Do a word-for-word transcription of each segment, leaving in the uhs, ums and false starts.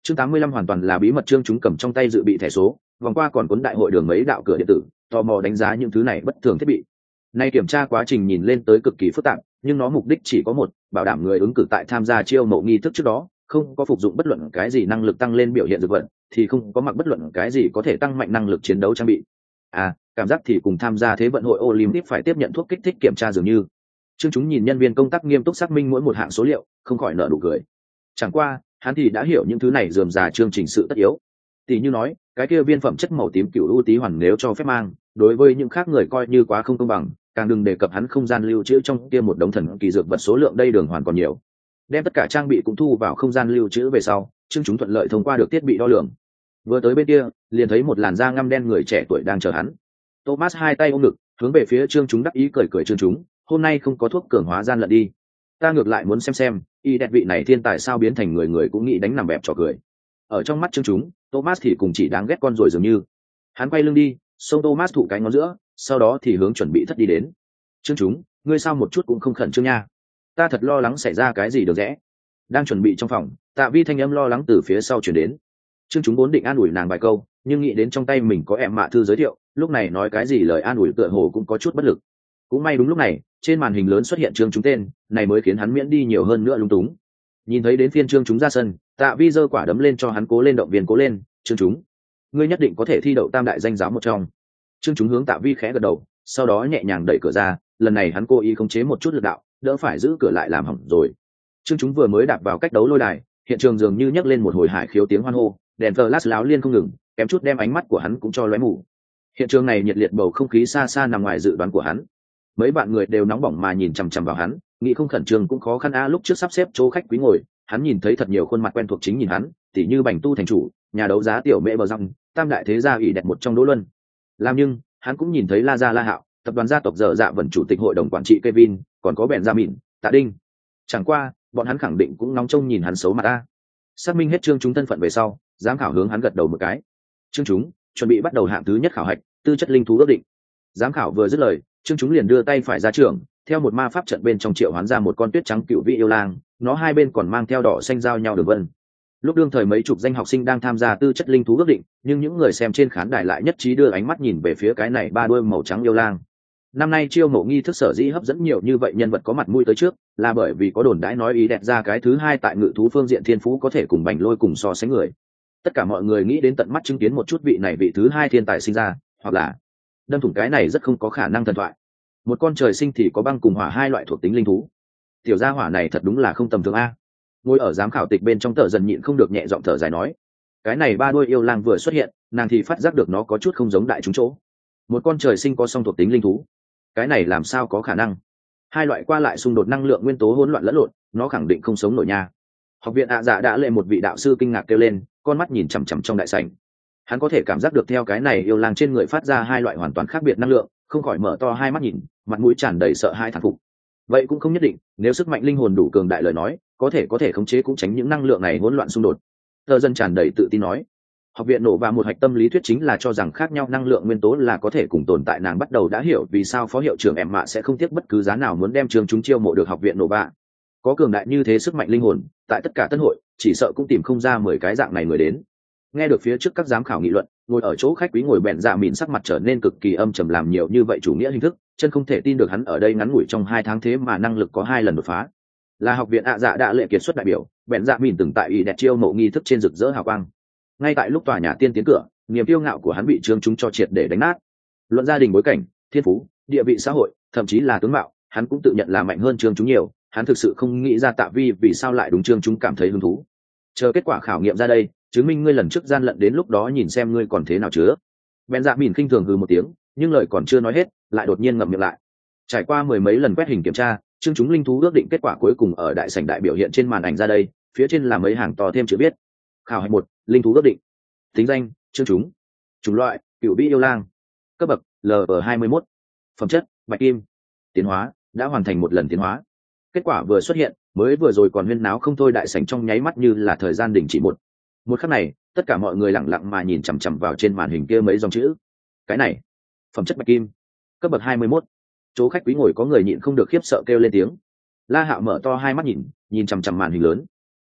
Chương tám mươi lăm hoàn toàn là bí mật. Chương chúng cầm trong tay dự bị thẻ số, vòng qua còn cuốn đại hội đường mấy đạo cửa điện tử, tò mò đánh giá những thứ này bất thường thiết bị. Nay kiểm tra quá trình nhìn lên tới cực kỳ phức tạp, nhưng nó mục đích chỉ có một, bảo đảm người ứng cử tại tham gia chiêu mộ nghi thức trước đó không có phục dụng bất luận cái gì năng lực tăng lên biểu hiện dược vật, thì không có mặc bất luận cái gì có thể tăng mạnh năng lực chiến đấu trang bị. À, cảm giác thì cùng tham gia thế vận hội Olympic phải tiếp nhận thuốc kích thích kiểm tra dường như. Trương chúng nhìn nhân viên công tác nghiêm túc xác minh mỗi một hạng số liệu, không khỏi nở nụ cười. Chẳng qua, hắn thì đã hiểu những thứ này rườm rà chương trình sự tất yếu. Tỷ như nói, cái kia viên phẩm chất màu tím cựu ưu tí hoàn nếu cho phép mang, đối với những khác người coi như quá không công bằng, càng đừng đề cập hắn không gian lưu trữ trong kia một đống thần kỳ dược vật số lượng đây đường hoàn còn nhiều. Đem tất cả trang bị cũng thu vào không gian lưu trữ về sau, Trương chúng thuận lợi thông qua được thiết bị đo lường. Vừa tới bên kia, liền thấy một làn da ngăm đen người trẻ tuổi đang chờ hắn. Thomas hai tay ôm ngực, hướng về phía Trương chúng đắc ý cười cười. Trương chúng, hôm nay không có thuốc cường hóa gian lận đi. Ta ngược lại muốn xem xem, y đẹp vị này thiên tài sao biến thành người người cũng nghĩ đánh nằm bẹp trò cười. Ở trong mắt Trương chúng, Thomas thì cùng chỉ đáng ghét con rồi dường như. Hắn quay lưng đi, xông Thomas thụ cái ngón giữa, sau đó thì hướng chuẩn bị thất đi đến. Trương chúng, ngươi sao một chút cũng không khẩn trương nha? Ta thật lo lắng xảy ra cái gì được rẽ. Đang chuẩn bị trong phòng, Tạ Vi thanh âm lo lắng từ phía sau chuyển đến. Trương chúng vốn định an ủi nàng vài câu, nhưng nghĩ đến trong tay mình có em mạ thư giới thiệu, lúc này nói cái gì lời an ủi tựa hồ cũng có chút bất lực. Cũng may đúng lúc này, trên màn hình lớn xuất hiện Trương chúng tên, này mới khiến hắn miễn đi nhiều hơn nữa lung túng. Nhìn thấy đến phiên Trương chúng ra sân, Tạ Vi giơ quả đấm lên cho hắn cố lên động viên cố lên. Trương chúng, ngươi nhất định có thể thi đậu tam đại danh giáo một trong. Trương chúng hướng Tạ Vi khẽ gật đầu, sau đó nhẹ nhàng đẩy cửa ra, lần này hắn cố ý khống chế một chút lực đạo, đỡ phải giữ cửa lại làm hỏng rồi. Trương chúng vừa mới đạp vào cách đấu lôi đài, hiện trường dường như nhấc lên một hồi hải khiếu tiếng hoan hô, đèn flash láo liên không ngừng, kém chút đem ánh mắt của hắn cũng cho lóe mù. Hiện trường này nhiệt liệt bầu không khí xa xa nằm ngoài dự đoán của hắn. Mấy bạn người đều nóng bỏng mà nhìn chằm chằm vào hắn, nghĩ không khẩn trương cũng khó khăn a. Lúc trước sắp xếp chỗ khách quý ngồi, hắn nhìn thấy thật nhiều khuôn mặt quen thuộc chính nhìn hắn, tỉ như Bành Tu thành chủ, nhà đấu giá tiểu mễ bờ răng, tam đại thế gia ỷ đẹp một trong Đỗ Luân. Làm nhưng, hắn cũng nhìn thấy La Gia La Hạo, tập đoàn gia tộc dở dạ vần chủ tịch hội đồng quản trị Kevin, còn có bèn gia mịn, Tạ Đinh. Chẳng qua, bọn hắn khẳng định cũng nóng trông nhìn hắn xấu mặt a. Xác minh hết Trương chúng thân phận về sau, giám khảo hướng hắn gật đầu một cái. Trương chúng, chuẩn bị bắt đầu hạng thứ nhất khảo hạch, tư chất linh thú ước định. Giám khảo vừa dứt lời, Trương chúng liền đưa tay phải ra trường, theo một ma pháp trận bên trong triệu hoán ra một con tuyết trắng cựu vị yêu lang, nó hai bên còn mang theo đỏ xanh giao nhau đường vân. Lúc đương thời mấy chục danh học sinh đang tham gia tư chất linh thú ước định, nhưng những người xem trên khán đài lại nhất trí đưa ánh mắt nhìn về phía cái này ba đuôi màu trắng yêu lang. Năm nay chiêu mộ nghi thức sở dĩ hấp dẫn nhiều như vậy nhân vật có mặt mũi tới trước, là bởi vì có đồn đãi nói ý đẹp ra cái thứ hai tại ngự thú phương diện thiên phú có thể cùng Bành Lôi cùng so sánh người. Tất cả mọi người nghĩ đến tận mắt chứng kiến một chút vị này vị thứ hai thiên tài sinh ra, hoặc là đâm thủng cái này rất không có khả năng thần thoại. Một con trời sinh thì có băng cùng hỏa hai loại thuộc tính linh thú. Tiểu gia hỏa này thật đúng là không tầm thường a. Ngồi ở giám khảo tịch bên trong Tở Dần nhịn không được nhẹ giọng thở dài nói, cái này ba đuôi yêu lang vừa xuất hiện, nàng thì phát giác được nó có chút không giống đại chúng chỗ. Một con trời sinh có song thuộc tính linh thú, cái này làm sao có khả năng? Hai loại qua lại xung đột năng lượng nguyên tố hỗn loạn lẫn lộn, nó khẳng định không sống nổi nha. Học viện ạ dạ đã lệ một vị đạo sư kinh ngạc kêu lên, con mắt nhìn chằm chằm trong đại sảnh. Hắn có thể cảm giác được theo cái này yêu lang trên người phát ra hai loại hoàn toàn khác biệt năng lượng, không khỏi mở to hai mắt nhìn, mặt mũi tràn đầy sợ hãi thán phục. Vậy cũng không nhất định, nếu sức mạnh linh hồn đủ cường đại lời nói, có thể có thể khống chế cũng tránh những năng lượng này hỗn loạn xung đột. Tờ Dân tràn đầy tự tin nói. Học viện nổ và một hạch tâm lý thuyết chính là cho rằng khác nhau năng lượng nguyên tố là có thể cùng tồn tại. Nàng bắt đầu đã hiểu vì sao phó hiệu trưởng em mạ sẽ không tiếc bất cứ giá nào muốn đem trường chúng chiêu mộ được học viện nổ vạ. Có cường đại như thế sức mạnh linh hồn, tại tất cả tân hội chỉ sợ cũng tìm không ra mười cái dạng này người đến. Nghe được phía trước các giám khảo nghị luận, ngồi ở chỗ khách quý ngồi bẹn dạ mịn sắc mặt trở nên cực kỳ âm trầm, làm nhiều như vậy chủ nghĩa hình thức, chân không thể tin được hắn ở đây ngắn ngủi trong hai tháng thế mà năng lực có hai lần đột phá. Là học viện ạ dạ đã lệ kiệt xuất đại biểu, bẹn dạ mịn từng tại ý đẹp chiêu mộ nghi thức trên rực rỡ hào quang. Ngay tại lúc tòa nhà tiên tiến cửa, niềm kiêu ngạo của hắn bị trương chúng cho triệt để đánh nát. Luận gia đình bối cảnh, thiên phú, địa vị xã hội, thậm chí là tướng mạo, hắn cũng tự nhận là mạnh hơn trương chúng nhiều. Hắn thực sự không nghĩ ra Tạ Vi vì sao lại đúng trương chúng cảm thấy hứng thú. Chờ kết quả khảo nghiệm ra đây, chứng minh ngươi lần trước gian lận, đến lúc đó nhìn xem ngươi còn thế nào chứa. Bèn dạ mìn khinh thường hừ một tiếng, nhưng lời còn chưa nói hết, lại đột nhiên ngậm miệng lại. Trải qua mười mấy lần quét hình kiểm tra, trương chúng linh thú ước định kết quả cuối cùng ở đại sảnh đại biểu hiện trên màn ảnh ra đây, phía trên là mấy hàng to thêm chữ viết. Khảo hạch một, linh thú ước định. Tính danh, trương chúng. Chủng loại, cựu vĩ yêu lang. Cấp bậc, L hai mươi mốt. Phẩm chất, bạch kim. Tiến hóa, đã hoàn thành một lần tiến hóa. Kết quả vừa xuất hiện, mới vừa rồi còn huyên náo không thôi, đại sảnh trong nháy mắt như là thời gian đình chỉ một. Một khắc này, tất cả mọi người lặng lặng mà nhìn chằm chằm vào trên màn hình kia mấy dòng chữ. Cái này, phẩm chất bạch kim, cấp bậc hai mươi mốt. Chỗ khách quý ngồi có người nhịn không được khiếp sợ kêu lên tiếng. La Hạo mở to hai mắt nhìn, nhìn chằm chằm màn hình lớn.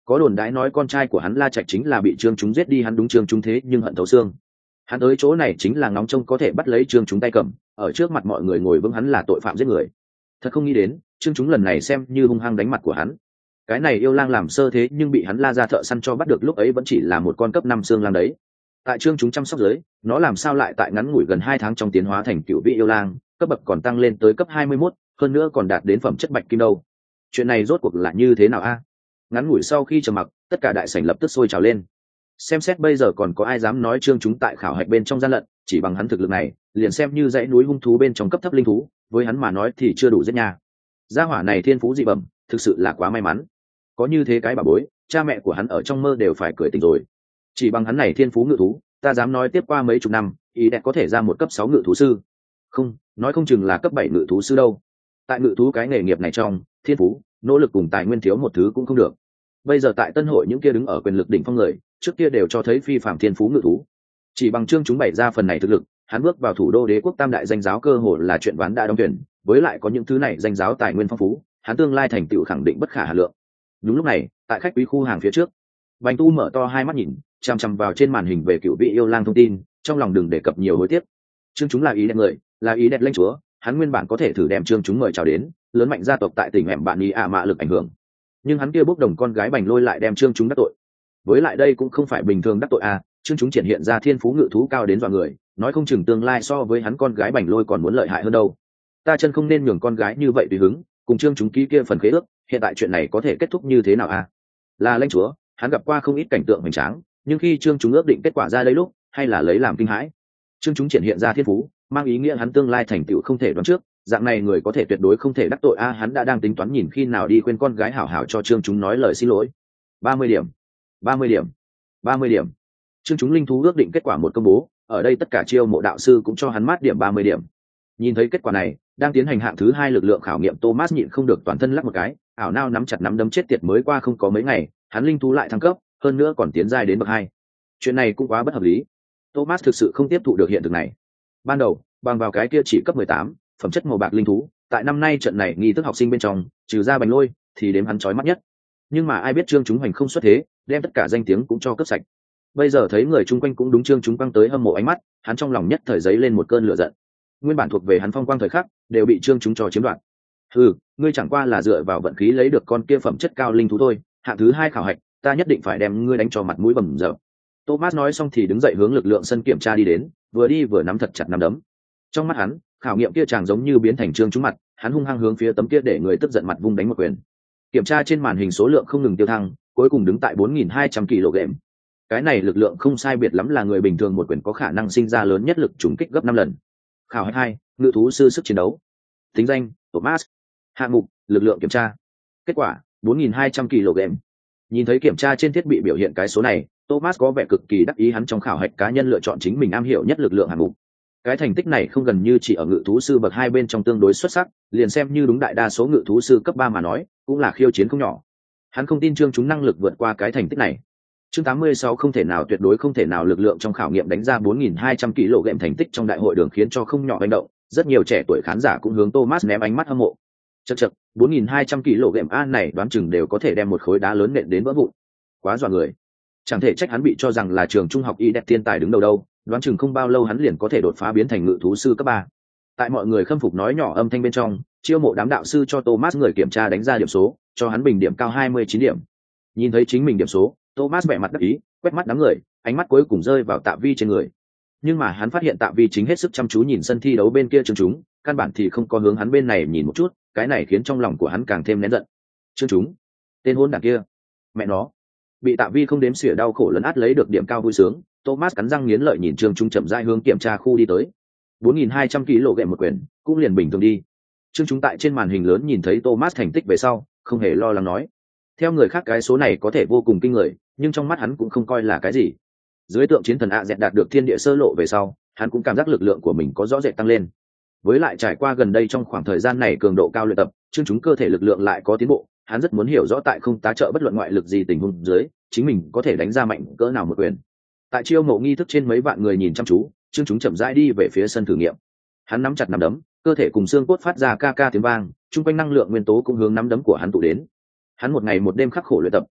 có đồn đãi nói con trai của hắn La Trạch chính là bị Trương Chúng giết đi, hắn đúng Trương Chúng thế nhưng hận thấu xương. Hắn tới chỗ này chính là ngóng trông có thể bắt lấy Trương Chúng tay cầm, ở trước mặt mọi người ngồi vững hắn là tội phạm giết người. Thật không nghĩ đến Trương Chúng lần này xem như hung hăng đánh mặt của hắn. Cái này yêu lang làm sơ thế nhưng bị hắn La ra thợ săn cho bắt được, lúc ấy vẫn chỉ là một con cấp năm xương lang đấy. Tại Trương Chúng chăm sóc dưới, nó làm sao lại tại ngắn ngủi gần hai tháng trong tiến hóa thành cựu vị yêu lang, cấp bậc còn tăng lên tới cấp hai mươi mốt, hơn nữa còn đạt đến phẩm chất bạch kim đâu. Chuyện này rốt cuộc là như thế nào a? Ngắn ngủi sau khi trầm mặc, tất cả đại sảnh lập tức sôi trào lên. Xem xét bây giờ còn có ai dám nói Trương Chúng tại khảo hạch bên trong gian lận, chỉ bằng hắn thực lực này, liền xem như dãy núi hung thú bên trong cấp thấp linh thú, với hắn mà nói thì chưa đủ giết nha. Gia hỏa này thiên phú dị bẩm, thực sự là quá may mắn. Có như thế cái bà bối, cha mẹ của hắn ở trong mơ đều phải cười tỉnh rồi. Chỉ bằng hắn này thiên phú ngự thú, ta dám nói tiếp qua mấy chục năm, ý đẹp có thể ra một cấp sáu ngự thú sư. Không, nói không chừng là cấp bảy ngự thú sư đâu. Tại ngự thú cái nghề nghiệp này trong, thiên phú, nỗ lực cùng tài nguyên thiếu một thứ cũng không được. Bây giờ tại Tân Hội những kia đứng ở quyền lực đỉnh phong người, trước kia đều cho thấy phi phàm thiên phú ngự thú. Chỉ bằng Trương Chúng bày ra phần này thực lực, hắn bước vào thủ đô đế quốc tam đại danh giáo cơ hồ là chuyện ván đã đóng thuyền, với lại có những thứ này danh giáo tài nguyên phong phú, hắn tương lai thành tựu khẳng định bất khả hà lượng. Đúng lúc này, tại khách quý khu hàng phía trước, Bành Tu mở to hai mắt nhìn, chằm chằm vào trên màn hình về cựu vị yêu lang thông tin, trong lòng đừng đề cập nhiều hối tiếc. Trương Chúng là ý đẹp người, là ý đẹp lãnh chúa, hắn nguyên bản có thể thử đem Trương Chúng mời chào đến, lớn mạnh gia tộc tại tỉnh hẻm bạn ý ạ mạ lực ảnh hưởng. Nhưng hắn kia bốc đồng con gái Bành Lôi lại đem Trương Chúng đắc tội. Với lại đây cũng không phải bình thường đắc tội à, Trương Chúng triển hiện ra thiên phú ngự thú cao đến dọa người, nói không chừng tương lai so với hắn con gái Bành Lôi còn muốn lợi hại hơn đâu. Ta chân không nên nhường con gái như vậy tùy hứng, cùng Trương Chúng ký kia phần khế ước, hiện tại chuyện này có thể kết thúc như thế nào à? Là lãnh chúa, hắn gặp qua không ít cảnh tượng hoành tráng, nhưng khi Trương Chúng ước định kết quả ra đây lúc, hay là lấy làm kinh hãi. Trương Chúng triển hiện ra thiên phú, mang ý nghĩa hắn tương lai thành tựu không thể đoán trước, dạng này người có thể tuyệt đối không thể đắc tội a, hắn đã đang tính toán nhìn khi nào đi khuyên con gái hảo hảo cho Trương Chúng nói lời xin lỗi. ba mươi điểm, ba mươi điểm, ba mươi điểm. Trương Chúng linh thú ước định kết quả một công bố, ở đây tất cả chiêu mộ đạo sư cũng cho hắn mát điểm ba mươi điểm. Nhìn thấy kết quả này, đang tiến hành hạng thứ hai lực lượng khảo nghiệm Thomas nhịn không được toàn thân lắc một cái, ảo nao nắm chặt nắm đấm, chết tiệt, mới qua không có mấy ngày, hắn linh thú lại thăng cấp, hơn nữa còn tiến giai đến bậc hai. Chuyện này cũng quá bất hợp lý. Thomas thực sự không tiếp thụ được hiện thực này. Ban đầu, bằng vào cái kia chỉ cấp mười tám, phẩm chất màu bạc linh thú, tại năm nay trận này nghi thức học sinh bên trong, trừ ra Bành Lôi, thì đếm hắn chói mắt nhất. Nhưng mà ai biết Trương Chúng hoành không xuất thế, đem tất cả danh tiếng cũng cho cấp sạch. Bây giờ thấy người chung quanh cũng đúng Trương Chúng căng tới hâm mộ ánh mắt, hắn trong lòng nhất thời giấy lên một cơn lửa giận. Nguyên bản thuộc về hắn phong quang thời khắc, đều bị Trương Chúng cho chiếm đoạt. Ừ, ngươi chẳng qua là dựa vào vận khí lấy được con kia phẩm chất cao linh thú thôi, hạng thứ hai khảo hạch, ta nhất định phải đem ngươi đánh cho mặt mũi bầm dập. Thomas nói xong thì đứng dậy hướng lực lượng sân kiểm tra đi đến, vừa đi vừa nắm thật chặt nắm đấm. Trong mắt hắn, khảo nghiệm kia chàng giống như biến thành Trương Chúng mặt, hắn hung hăng hướng phía tấm kia để người tức giận mặt vung đánh một quyền. Kiểm tra trên màn hình số lượng không ngừng tiêu thăng, cuối cùng đứng tại bốn nghìn hai trăm ki lô gam. Cái này lực lượng không sai biệt lắm là người bình thường một quyền có khả năng sinh ra lớn nhất lực trùng kích gấp năm lần. Khảo hạch hai, ngự thú sư sức chiến đấu. Tính danh: Thomas. Hạng mục: lực lượng kiểm tra. Kết quả: bốn nghìn hai trăm ki lô gam. Nhìn thấy kiểm tra trên thiết bị biểu hiện cái số này, Thomas có vẻ cực kỳ đắc ý, hắn trong khảo hạch cá nhân lựa chọn chính mình am hiểu nhất lực lượng hạng mục. Cái thành tích này không gần như chỉ ở ngự thú sư bậc hai bên trong tương đối xuất sắc, liền xem như đúng đại đa số ngự thú sư cấp ba mà nói, cũng là khiêu chiến không nhỏ. Hắn không tin Trương Chúng năng lực vượt qua cái thành tích này. Chương tám mươi sáu không thể nào, tuyệt đối không thể nào, lực lượng trong khảo nghiệm đánh ra bốn nghìn hai trăm ki lô gam thành tích trong đại hội đường khiến cho không nhỏ hành động, rất nhiều trẻ tuổi khán giả cũng hướng Thomas ném ánh mắt hâm mộ. Chậc chậc, bốn nghìn hai trăm ki lô gam a này đoán chừng đều có thể đem một khối đá lớn nện đến vỡ vụn. Quá dọa người. Chẳng thể trách hắn bị cho rằng là trường trung học y đẹp thiên tài đứng đầu đâu, đoán chừng không bao lâu hắn liền có thể đột phá biến thành ngự thú sư cấp ba. Tại mọi người khâm phục nói nhỏ âm thanh bên trong, chiêu mộ đám đạo sư cho Thomas người kiểm tra đánh ra điểm số, cho hắn bình điểm cao hai mươi chín điểm. Nhìn thấy chính mình điểm số, Thomas vẻ mặt đắc ý, quét mắt đám người, ánh mắt cuối cùng rơi vào Tạ Vi trên người. Nhưng mà hắn phát hiện Tạ Vi chính hết sức chăm chú nhìn sân thi đấu bên kia Trương Chúng, căn bản thì không có hướng hắn bên này nhìn một chút, cái này khiến trong lòng của hắn càng thêm nén giận. Trương Chúng, tên hôn đản kia, mẹ nó. Bị Tạ Vi không đếm xỉa đau khổ lấn át lấy được điểm cao vui sướng, Thomas cắn răng nghiến lợi nhìn Trương Chúng chậm rãi hướng kiểm tra khu đi tới. bốn nghìn hai trăm ki lô gam một quyền, cũng liền bình thường đi. Trương Chúng tại trên màn hình lớn nhìn thấy Thomas thành tích về sau, không hề lo lắng nói. Theo người khác cái số này có thể vô cùng kinh người, nhưng trong mắt hắn cũng không coi là cái gì. Dưới tượng chiến thần A Z đạt được thiên địa sơ lộ về sau, hắn cũng cảm giác lực lượng của mình có rõ rệt tăng lên. Với lại trải qua gần đây trong khoảng thời gian này cường độ cao luyện tập, Trương Chúng cơ thể lực lượng lại có tiến bộ, hắn rất muốn hiểu rõ tại không tá trợ bất luận ngoại lực gì tình huống dưới, chính mình có thể đánh ra mạnh cỡ nào một quyền. Tại chiêu mộ nghi thức trên mấy vạn người nhìn chăm chú, Trương Chúng chậm rãi đi về phía sân thử nghiệm. Hắn nắm chặt nắm đấm, cơ thể cùng xương cốt phát ra ca ca tiếng vang, trung quanh năng lượng nguyên tố cũng hướng nắm đấm của hắn tụ đến. Hắn một ngày một đêm khắc khổ luyện tập,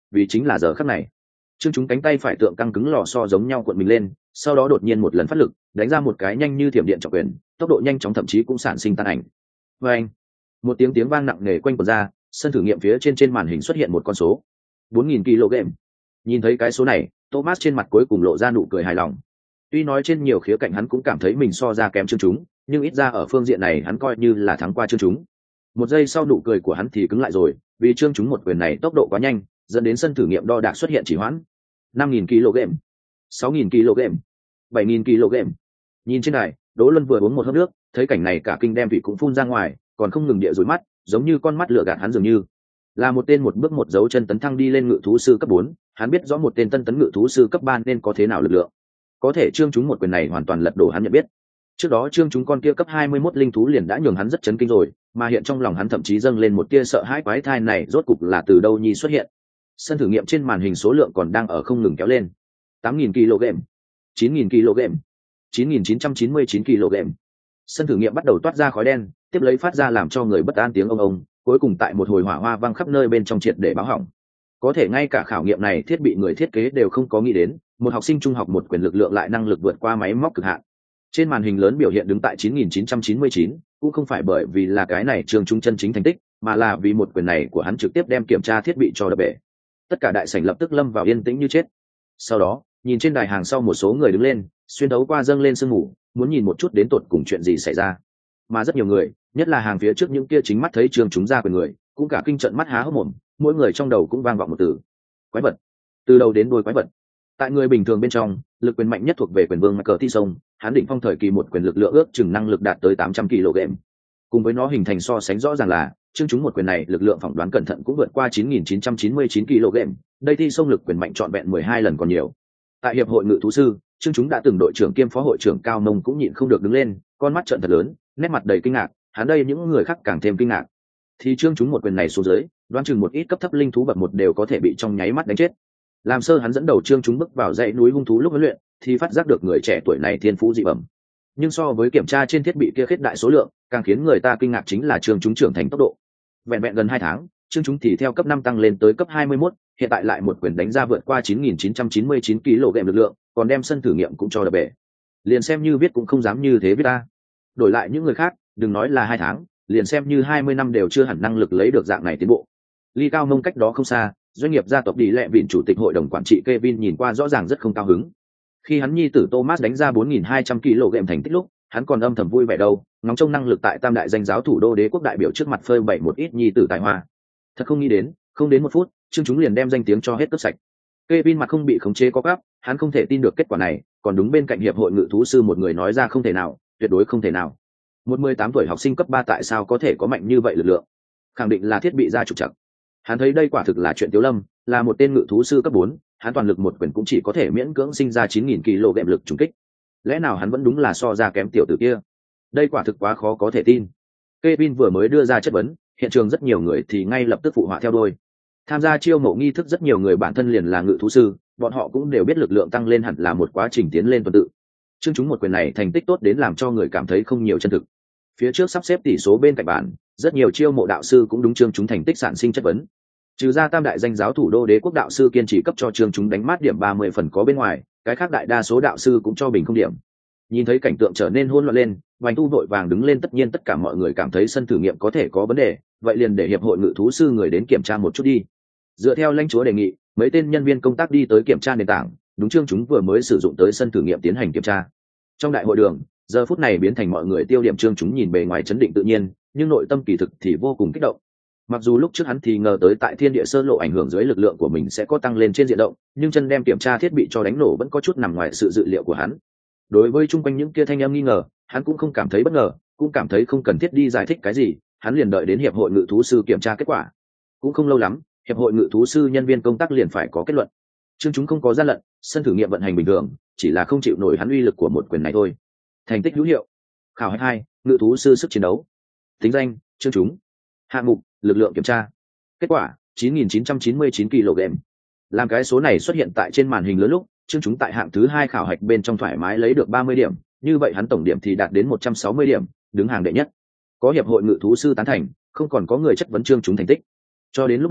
vì chính là giờ khắc này. Trương chúng cánh tay phải tượng căng cứng lò xo giống nhau cuộn mình lên, sau đó đột nhiên một lần phát lực, đánh ra một cái nhanh như thiểm điện trọng quyền, tốc độ nhanh chóng thậm chí cũng sản sinh tan ảnh. Và anh, một tiếng tiếng vang nặng nề quanh quẩn ra, sân thử nghiệm phía trên trên màn hình xuất hiện một con số bốn nghìn ki lô gam. Nhìn thấy cái số này, Thomas trên mặt cuối cùng lộ ra nụ cười hài lòng. Tuy nói trên nhiều khía cạnh hắn cũng cảm thấy mình so ra kém Trương chúng, nhưng ít ra ở phương diện này hắn coi như là thắng qua Trương chúng. Một giây sau nụ cười của hắn thì cứng lại rồi, vì Trương chúng một quyền này tốc độ quá nhanh, dẫn đến sân thử nghiệm đo đạc xuất hiện chỉ hoãn. năm nghìn ki lô gam, sáu nghìn ki lô gam, bảy nghìn ki lô gam. Nhìn trên này, Đỗ Luân vừa uống một hớp nước, thấy cảnh này cả kinh đem vị cũng phun ra ngoài, còn không ngừng địa rối mắt, giống như con mắt lửa gạt hắn dường như. Là một tên một bước một dấu chân tấn thăng đi lên ngự thú sư cấp bốn, hắn biết rõ một tên tân tấn ngự thú sư cấp ba nên có thế nào lực lượng. Có thể Trương chúng một quyền này hoàn toàn lật đổ hắn nhận biết. Trước đó Trương chúng con kia cấp hai mươi mốt linh thú liền đã nhường hắn rất chấn kinh rồi, mà hiện trong lòng hắn thậm chí dâng lên một tia sợ hãi, quái thai này rốt cục là từ đâu nhi xuất hiện. Sân thử nghiệm trên màn hình số lượng còn đang ở không ngừng kéo lên. tám nghìn ki lô gam, chín nghìn ki lô gam, chín nghìn chín trăm chín mươi chín ki lô gam. Sân thử nghiệm bắt đầu toát ra khói đen, tiếp lấy phát ra làm cho người bất an tiếng ông ông, cuối cùng tại một hồi hỏa hoa vang khắp nơi bên trong triệt để báo hỏng. Có thể ngay cả khảo nghiệm này thiết bị người thiết kế đều không có nghĩ đến, một học sinh trung học một quyền lực lượng lại năng lực vượt qua máy móc cực hạn. Trên màn hình lớn biểu hiện đứng tại chín nghìn chín trăm chín mươi chín, cũng không phải bởi vì là cái này Trương chúng chân chính thành tích, mà là vì một quyền này của hắn trực tiếp đem kiểm tra thiết bị cho đập bể. Tất cả đại sảnh lập tức lâm vào yên tĩnh như chết. Sau đó, nhìn trên đài hàng sau một số người đứng lên, xuyên đấu qua dâng lên sương mù, muốn nhìn một chút đến tột cùng chuyện gì xảy ra. Mà rất nhiều người, nhất là hàng phía trước những kia chính mắt thấy Trương chúng ra quyền người, cũng cả kinh trận mắt há hốc mồm, mỗi người trong đầu cũng vang vọng một từ: quái vật. Từ đầu đến đuôi quái vật. Tại người bình thường bên trong, lực quyền mạnh nhất thuộc về quyền vương Michael Tyson, hắn đỉnh phong thời kỳ một quyền lực lượng ước chừng năng lực đạt tới tám trăm ki lô gam. Cùng với nó hình thành so sánh rõ ràng là, Trương chúng một quyền này lực lượng phỏng đoán cẩn thận cũng vượt qua chín nghìn chín trăm chín mươi chín ki lô gam, đây Tyson lực quyền mạnh trọn vẹn mười hai lần còn nhiều. Tại hiệp hội ngự thú sư, Trương chúng đã từng đội trưởng kiêm phó hội trưởng Cao Nông cũng nhịn không được đứng lên, con mắt trợn thật lớn, nét mặt đầy kinh ngạc, hắn đây những người khác càng thêm kinh ngạc. Thì Trương chúng một quyền này xuống dưới, đoán chừng một ít cấp thấp linh thú bậc một đều có thể bị trong nháy mắt đánh chết. Làm sơ hắn dẫn đầu Trương chúng bước vào dãy núi hung thú lúc huấn luyện, thì phát giác được người trẻ tuổi này thiên phú dị bẩm. Nhưng so với kiểm tra trên thiết bị kia khuyết đại số lượng, càng khiến người ta kinh ngạc chính là Trương chúng trưởng thành tốc độ. Vẹn vẹn gần hai tháng, Trương chúng thì theo cấp năm tăng lên tới cấp hai mươi mốt, hiện tại lại một quyền đánh ra vượt qua chín nghìn chín trăm chín mươi chín ki lô gam lực lượng, còn đem sân thử nghiệm cũng cho đập bể. Liền xem như viết cũng không dám như thế viết ta. Đổi lại những người khác, đừng nói là hai tháng, liền xem như hai mươi năm đều chưa hẳn năng lực lấy được dạng này tiến bộ. Ly Cao Nông cách đó không xa, doanh nghiệp gia tộc đi lẹ vịn chủ tịch hội đồng quản trị Kevin nhìn qua rõ ràng rất không cao hứng. Khi hắn nhi tử Thomas đánh ra bốn nghìn hai trăm ki lô gam thành tích lúc, hắn còn âm thầm vui vẻ đâu, ngóng trông năng lực tại tam đại danh giáo thủ đô đế quốc đại biểu trước mặt phơi bày một ít nhi tử tài hoa. Thật không nghĩ đến, không đến một phút, Trương chúng liền đem danh tiếng cho hết cướp sạch. Kevin mặt không bị khống chế có gáp, hắn không thể tin được kết quả này, còn đúng bên cạnh hiệp hội ngự thú sư một người nói ra không thể nào, tuyệt đối không thể nào. Một mười tám tuổi học sinh cấp ba tại sao có thể có mạnh như vậy lực lượng? Khẳng định là thiết bị ra trục trặc. Hắn thấy đây quả thực là chuyện tiếu lâm, là một tên ngự thú sư cấp bốn, hắn toàn lực một quyền cũng chỉ có thể miễn cưỡng sinh ra chín nghìn ki lô gam lực trùng kích. Lẽ nào hắn vẫn đúng là so ra kém tiểu tử kia? Đây quả thực quá khó có thể tin. Kevin vừa mới đưa ra chất vấn, hiện trường rất nhiều người thì ngay lập tức phụ họa theo đuôi. Tham gia chiêu mộ nghi thức rất nhiều người bản thân liền là ngự thú sư, bọn họ cũng đều biết lực lượng tăng lên hẳn là một quá trình tiến lên tuần tự. Trương chúng một quyền này thành tích tốt đến làm cho người cảm thấy không nhiều chân thực. Phía trước sắp xếp tỷ số bên cạnh bản, rất nhiều chiêu mộ đạo sư cũng đúng Trương chúng thành tích sản sinh chất vấn. Trừ ra tam đại danh giáo thủ đô đế quốc đạo sư kiên trì cấp cho Trương chúng đánh mát điểm ba mươi phần có bên ngoài, cái khác đại đa số đạo sư cũng cho bình không điểm. Nhìn thấy cảnh tượng trở nên hỗn loạn lên, Vành Tu vội vàng đứng lên, tất nhiên tất cả mọi người cảm thấy sân thử nghiệm có thể có vấn đề, vậy liền để hiệp hội ngự thú sư người đến kiểm tra một chút đi. Dựa theo lãnh chúa đề nghị, mấy tên nhân viên công tác đi tới kiểm tra nền tảng, đúng Trương chúng vừa mới sử dụng tới sân thử nghiệm tiến hành kiểm tra. Trong đại hội đường, giờ phút này biến thành mọi người tiêu điểm Trương chúng nhìn bề ngoài chấn định tự nhiên, nhưng nội tâm kỳ thực thì vô cùng kích động. Mặc dù lúc trước hắn thì ngờ tới tại thiên địa sơ lộ ảnh hưởng dưới lực lượng của mình sẽ có tăng lên trên diện rộng, nhưng chân đem kiểm tra thiết bị cho đánh nổ vẫn có chút nằm ngoài sự dự liệu của hắn. Đối với chung quanh những kia thanh em nghi ngờ, hắn cũng không cảm thấy bất ngờ, cũng cảm thấy không cần thiết đi giải thích cái gì, hắn liền đợi đến hiệp hội ngự thú sư kiểm tra kết quả. Cũng không lâu lắm, hiệp hội ngự thú sư nhân viên công tác liền phải có kết luận. Trương chúng không có gian lận, sân thử nghiệm vận hành bình thường, chỉ là không chịu nổi hắn uy lực của một quyền này thôi. Thành tích hữu hiệu. Khảo hạch hai, ngự thú sư sức chiến đấu. Tính danh: Trương chúng. Hạng mục: lực lượng kiểm tra. Kết quả: chín nghìn chín trăm chín mươi chín ki lô gam. Làm cái số này xuất hiện tại trên màn hình lớn lúc, Trương chúng tại hạng thứ hai khảo hạch bên trong thoải mái lấy được ba mươi điểm, như vậy hắn tổng điểm thì đạt đến một trăm sáu mươi điểm, đứng hàng đệ nhất. Có hiệp hội ngự thú sư tán thành, không còn có người chất vấn Trương chúng thành tích. Cho đến lúc này,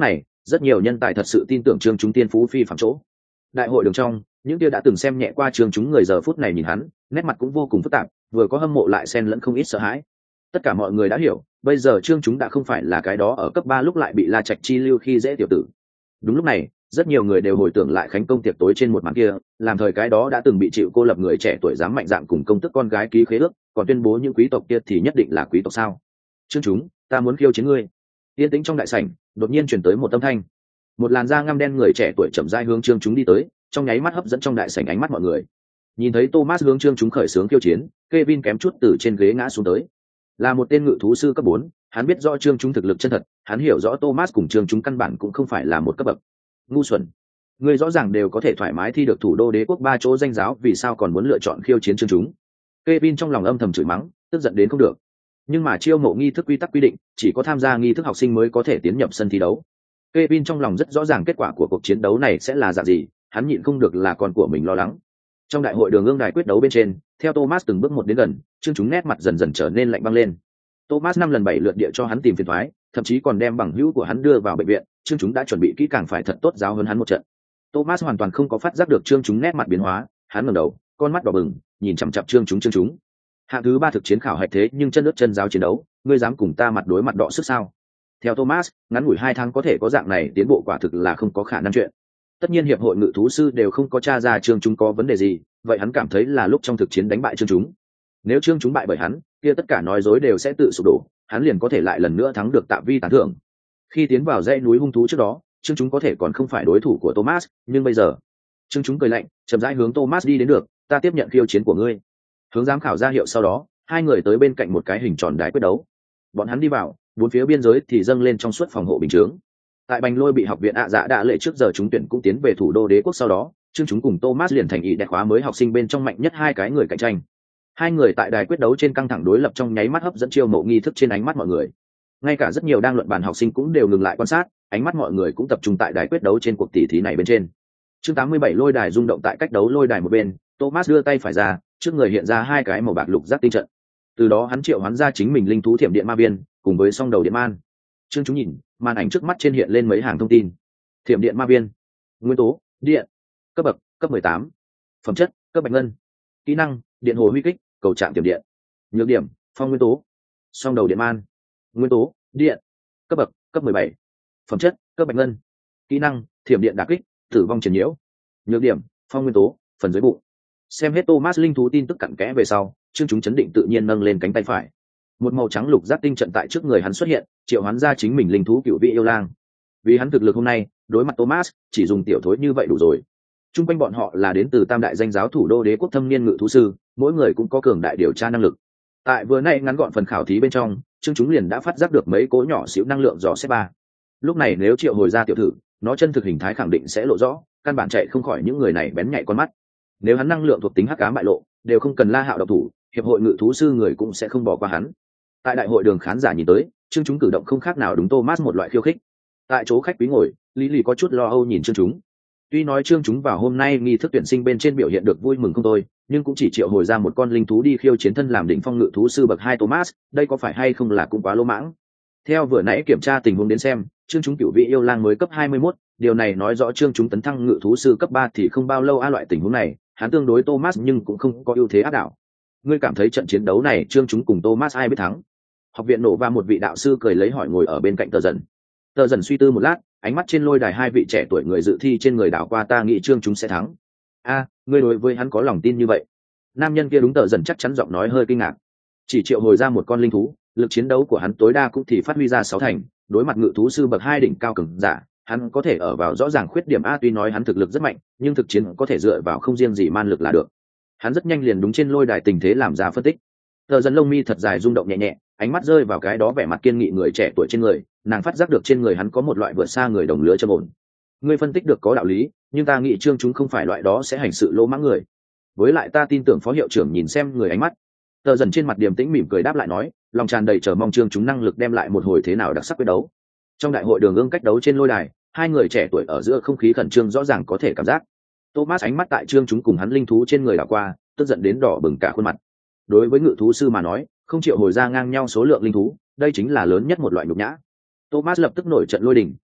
rất nhiều nhân tài thật sự tin tưởng trương chúng tiên phú phi phạm chỗ. Đại hội đường trong, những kia đã từng xem nhẹ qua trương chúng người giờ phút này nhìn hắn, nét mặt cũng vô cùng phức tạp, vừa có hâm mộ lại xen lẫn không ít sợ hãi. Tất cả mọi người đã hiểu, bây giờ trương chúng đã không phải là cái đó ở cấp ba lúc lại bị La Trạch chi lưu khi dễ tiểu tử. Đúng lúc này, rất nhiều người đều hồi tưởng lại khánh công tiệc tối trên một màn kia, làm thời cái đó đã từng bị chịu cô lập người trẻ tuổi dám mạnh dạn cùng công tức con gái ký khế ước, còn tuyên bố những quý tộc kia thì nhất định là quý tộc sao? Trương chúng, ta muốn khiêu chiến ngươi. Yên tĩnh trong đại sảnh, đột nhiên truyền tới một âm thanh. Một làn da ngăm đen người trẻ tuổi chậm rãi hướng trương chúng đi tới, trong nháy mắt hấp dẫn trong đại sảnh ánh mắt mọi người. Nhìn thấy Thomas hướng trương chúng khởi xướng khiêu chiến, Kevin kém chút từ trên ghế ngã xuống tới. Là một tên ngự thú sư cấp bốn, hắn biết rõ trương chúng thực lực chân thật, hắn hiểu rõ Thomas cùng trương chúng căn bản cũng không phải là một cấp bậc. Ngu xuẩn, ngươi rõ ràng đều có thể thoải mái thi được thủ đô đế quốc ba chỗ danh giáo, vì sao còn muốn lựa chọn khiêu chiến trương chúng? Kevin trong lòng âm thầm chửi mắng, tức giận đến không được. Nhưng mà chiêu mộ nghi thức quy tắc quy định, chỉ có tham gia nghi thức học sinh mới có thể tiến nhập sân thi đấu. Kevin trong lòng rất rõ ràng kết quả của cuộc chiến đấu này sẽ là dạng gì, hắn nhịn không được là con của mình lo lắng. Trong đại hội đường ương đài quyết đấu bên trên, theo Thomas từng bước một đến gần, trương chúng nét mặt dần dần trở nên lạnh băng lên. Thomas năm lần bảy lượt địa cho hắn tìm phiền toái, thậm chí còn đem bằng hữu của hắn đưa vào bệnh viện, trương chúng đã chuẩn bị kỹ càng phải thật tốt giáo huấn hắn một trận. Thomas hoàn toàn không có phát giác được trương chúng nét mặt biến hóa, hắn ngẩng đầu, con mắt đỏ bừng, nhìn chằm chằm trương chúng trương chúng. Hạng thứ ba thực chiến khảo hạch thế nhưng chân nước chân giáo chiến đấu, ngươi dám cùng ta mặt đối mặt đọ sức sao? Theo Thomas, ngắn ngủi hai tháng có thể có dạng này tiến bộ quả thực là không có khả năng chuyện. Tất nhiên hiệp hội ngự thú sư đều không có tra ra trương chúng có vấn đề gì, vậy hắn cảm thấy là lúc trong thực chiến đánh bại trương chúng. Nếu trương chúng bại bởi hắn, kia tất cả nói dối đều sẽ tự sụp đổ, hắn liền có thể lại lần nữa thắng được Tạ Vi tán thưởng. Khi tiến vào dãy núi hung thú trước đó, trương chúng có thể còn không phải đối thủ của Thomas, nhưng bây giờ, trương chúng cười lạnh, chậm rãi hướng Thomas đi đến được, ta tiếp nhận khiêu chiến của ngươi. Hướng giám khảo ra hiệu sau đó, hai người tới bên cạnh một cái hình tròn đài quyết đấu. Bọn hắn đi vào, bốn phía biên giới thì dâng lên trong suốt phòng hộ bình chướng. Tại Bành Lôi bị học viện ạ dạ đã lệ trước giờ chúng tuyển cũng tiến về thủ đô đế quốc sau đó, trương chúng cùng Thomas liền thành ý đẹp khóa mới học sinh bên trong mạnh nhất hai cái người cạnh tranh. Hai người tại đài quyết đấu trên căng thẳng đối lập trong nháy mắt hấp dẫn chiêu mộ nghi thức trên ánh mắt mọi người. Ngay cả rất nhiều đang luận bàn học sinh cũng đều ngừng lại quan sát, ánh mắt mọi người cũng tập trung tại đài quyết đấu trên cuộc tỷ thí này bên trên. Chương tám mươi bảy lôi đài rung động tại cách đấu lôi đài một bên, Thomas đưa tay phải ra, trước người hiện ra hai cái màu bạc lục giác tinh trận. Từ đó hắn triệu hoán ra chính mình linh thú thiểm điện ma viên, cùng với song đầu điện man. Trương chúng nhìn, màn ảnh trước mắt trên hiện lên mấy hàng thông tin. Thiểm điện ma viên, nguyên tố, điện, cấp bậc, cấp mười tám, phẩm chất, cấp bạch ngân, kỹ năng, điện hồ huy kích, cầu trạng tiềm điện, nhược điểm, phong nguyên tố, song đầu điện man, nguyên tố, điện, cấp bậc, cấp mười bảy, phẩm chất, cấp bạch ngân, kỹ năng, thiểm điện đả kích, tử vong triển nhiễu, nhược điểm, phong nguyên tố, phần dưới bụng. Xem hết Thomas linh thú tin tức cặn kẽ về sau, trương chúng chấn định tự nhiên nâng lên cánh tay phải, một màu trắng lục giác tinh trận tại trước người hắn xuất hiện, triệu hắn ra chính mình linh thú cựu vị yêu lang. Vì hắn thực lực hôm nay đối mặt Thomas chỉ dùng tiểu thối như vậy đủ rồi. Trung quanh bọn họ là đến từ tam đại danh giáo thủ đô đế quốc thâm niên ngự thú sư, mỗi người cũng có cường đại điều tra năng lực. Tại vừa nay ngắn gọn phần khảo thí bên trong, trương chúng liền đã phát giác được mấy cỗ nhỏ xíu năng lượng dò xét ba. Lúc này nếu triệu hồi ra tiểu thử, nó chân thực hình thái khẳng định sẽ lộ rõ, căn bản chạy không khỏi những người này bén nhạy con mắt. Nếu hắn năng lượng thuộc tính hắc ám bại lộ, đều không cần La Hạo độc thủ, hiệp hội ngự thú sư người cũng sẽ không bỏ qua hắn. Tại đại hội đường khán giả nhìn tới, trương chúng cử động không khác nào đúng Thomas một loại khiêu khích. Tại chỗ khách quý ngồi, lý lì có chút lo âu nhìn trương chúng. Tuy nói trương chúng vào hôm nay nghi thức tuyển sinh bên trên biểu hiện được vui mừng không thôi, nhưng cũng chỉ triệu hồi ra một con linh thú đi khiêu chiến thân làm đỉnh phong ngự thú sư bậc hai Thomas, đây có phải hay không là cũng quá lỗ mãng. Theo vừa nãy kiểm tra tình huống đến xem, trương chúng cửu vị yêu lang mới cấp hai mươi mốt, điều này nói rõ trương chúng tấn thăng ngự thú sư cấp ba thì không bao lâu a loại tình huống này, hắn tương đối Thomas nhưng cũng không có ưu thế áp đảo. Ngươi cảm thấy trận chiến đấu này trương chúng cùng Thomas ai biết thắng? Học viện nổ và một vị đạo sư cười lấy hỏi ngồi ở bên cạnh Tờ Dần. Tờ Dần suy tư một lát, ánh mắt trên lôi đài hai vị trẻ tuổi người dự thi trên người đảo qua, ta nghĩ trương chúng sẽ thắng. A, ngươi đối với hắn có lòng tin như vậy? Nam nhân kia đúng Tờ Dần chắc chắn giọng nói hơi kinh ngạc. Chỉ triệu hồi ra một con linh thú, lực chiến đấu của hắn tối đa cũng thì phát huy ra sáu thành, đối mặt ngự thú sư bậc hai đỉnh cao cường giả, hắn có thể ở vào rõ ràng khuyết điểm a, tuy nói hắn thực lực rất mạnh, nhưng thực chiến có thể dựa vào không riêng gì man lực là được. Hắn rất nhanh liền đúng trên lôi đài tình thế làm ra phân tích. Tờ Dần lông mi thật dài rung động nhẹ nhẹ, ánh mắt rơi vào cái đó vẻ mặt kiên nghị người trẻ tuổi trên người, nàng phát giác được trên người hắn có một loại vượt xa người đồng lứa trầm ổn. Ngươi phân tích được có đạo lý, nhưng ta nghĩ trương chúng không phải loại đó sẽ hành sự lỗ mãng người. Với lại ta tin tưởng phó hiệu trưởng nhìn xem người ánh mắt. Tờ Dần trên mặt điềm tĩnh mỉm cười đáp lại nói, lòng tràn đầy chờ mong trương chúng năng lực đem lại một hồi thế nào đặc sắc quyết đấu. Trong đại hội đường ương cách đấu trên lôi đài, hai người trẻ tuổi ở giữa không khí khẩn trương rõ ràng có thể cảm giác. Thomas ánh mắt tại trương chúng cùng hắn linh thú trên người đảo qua, tức giận đến đỏ bừng cả khuôn mặt. Đối với ngự thú sư mà nói, không triệu hồi ra ngang nhau số lượng linh thú, đây chính là lớn nhất một loại nhục nhã. Thomas lập tức nổi trận lôi đình,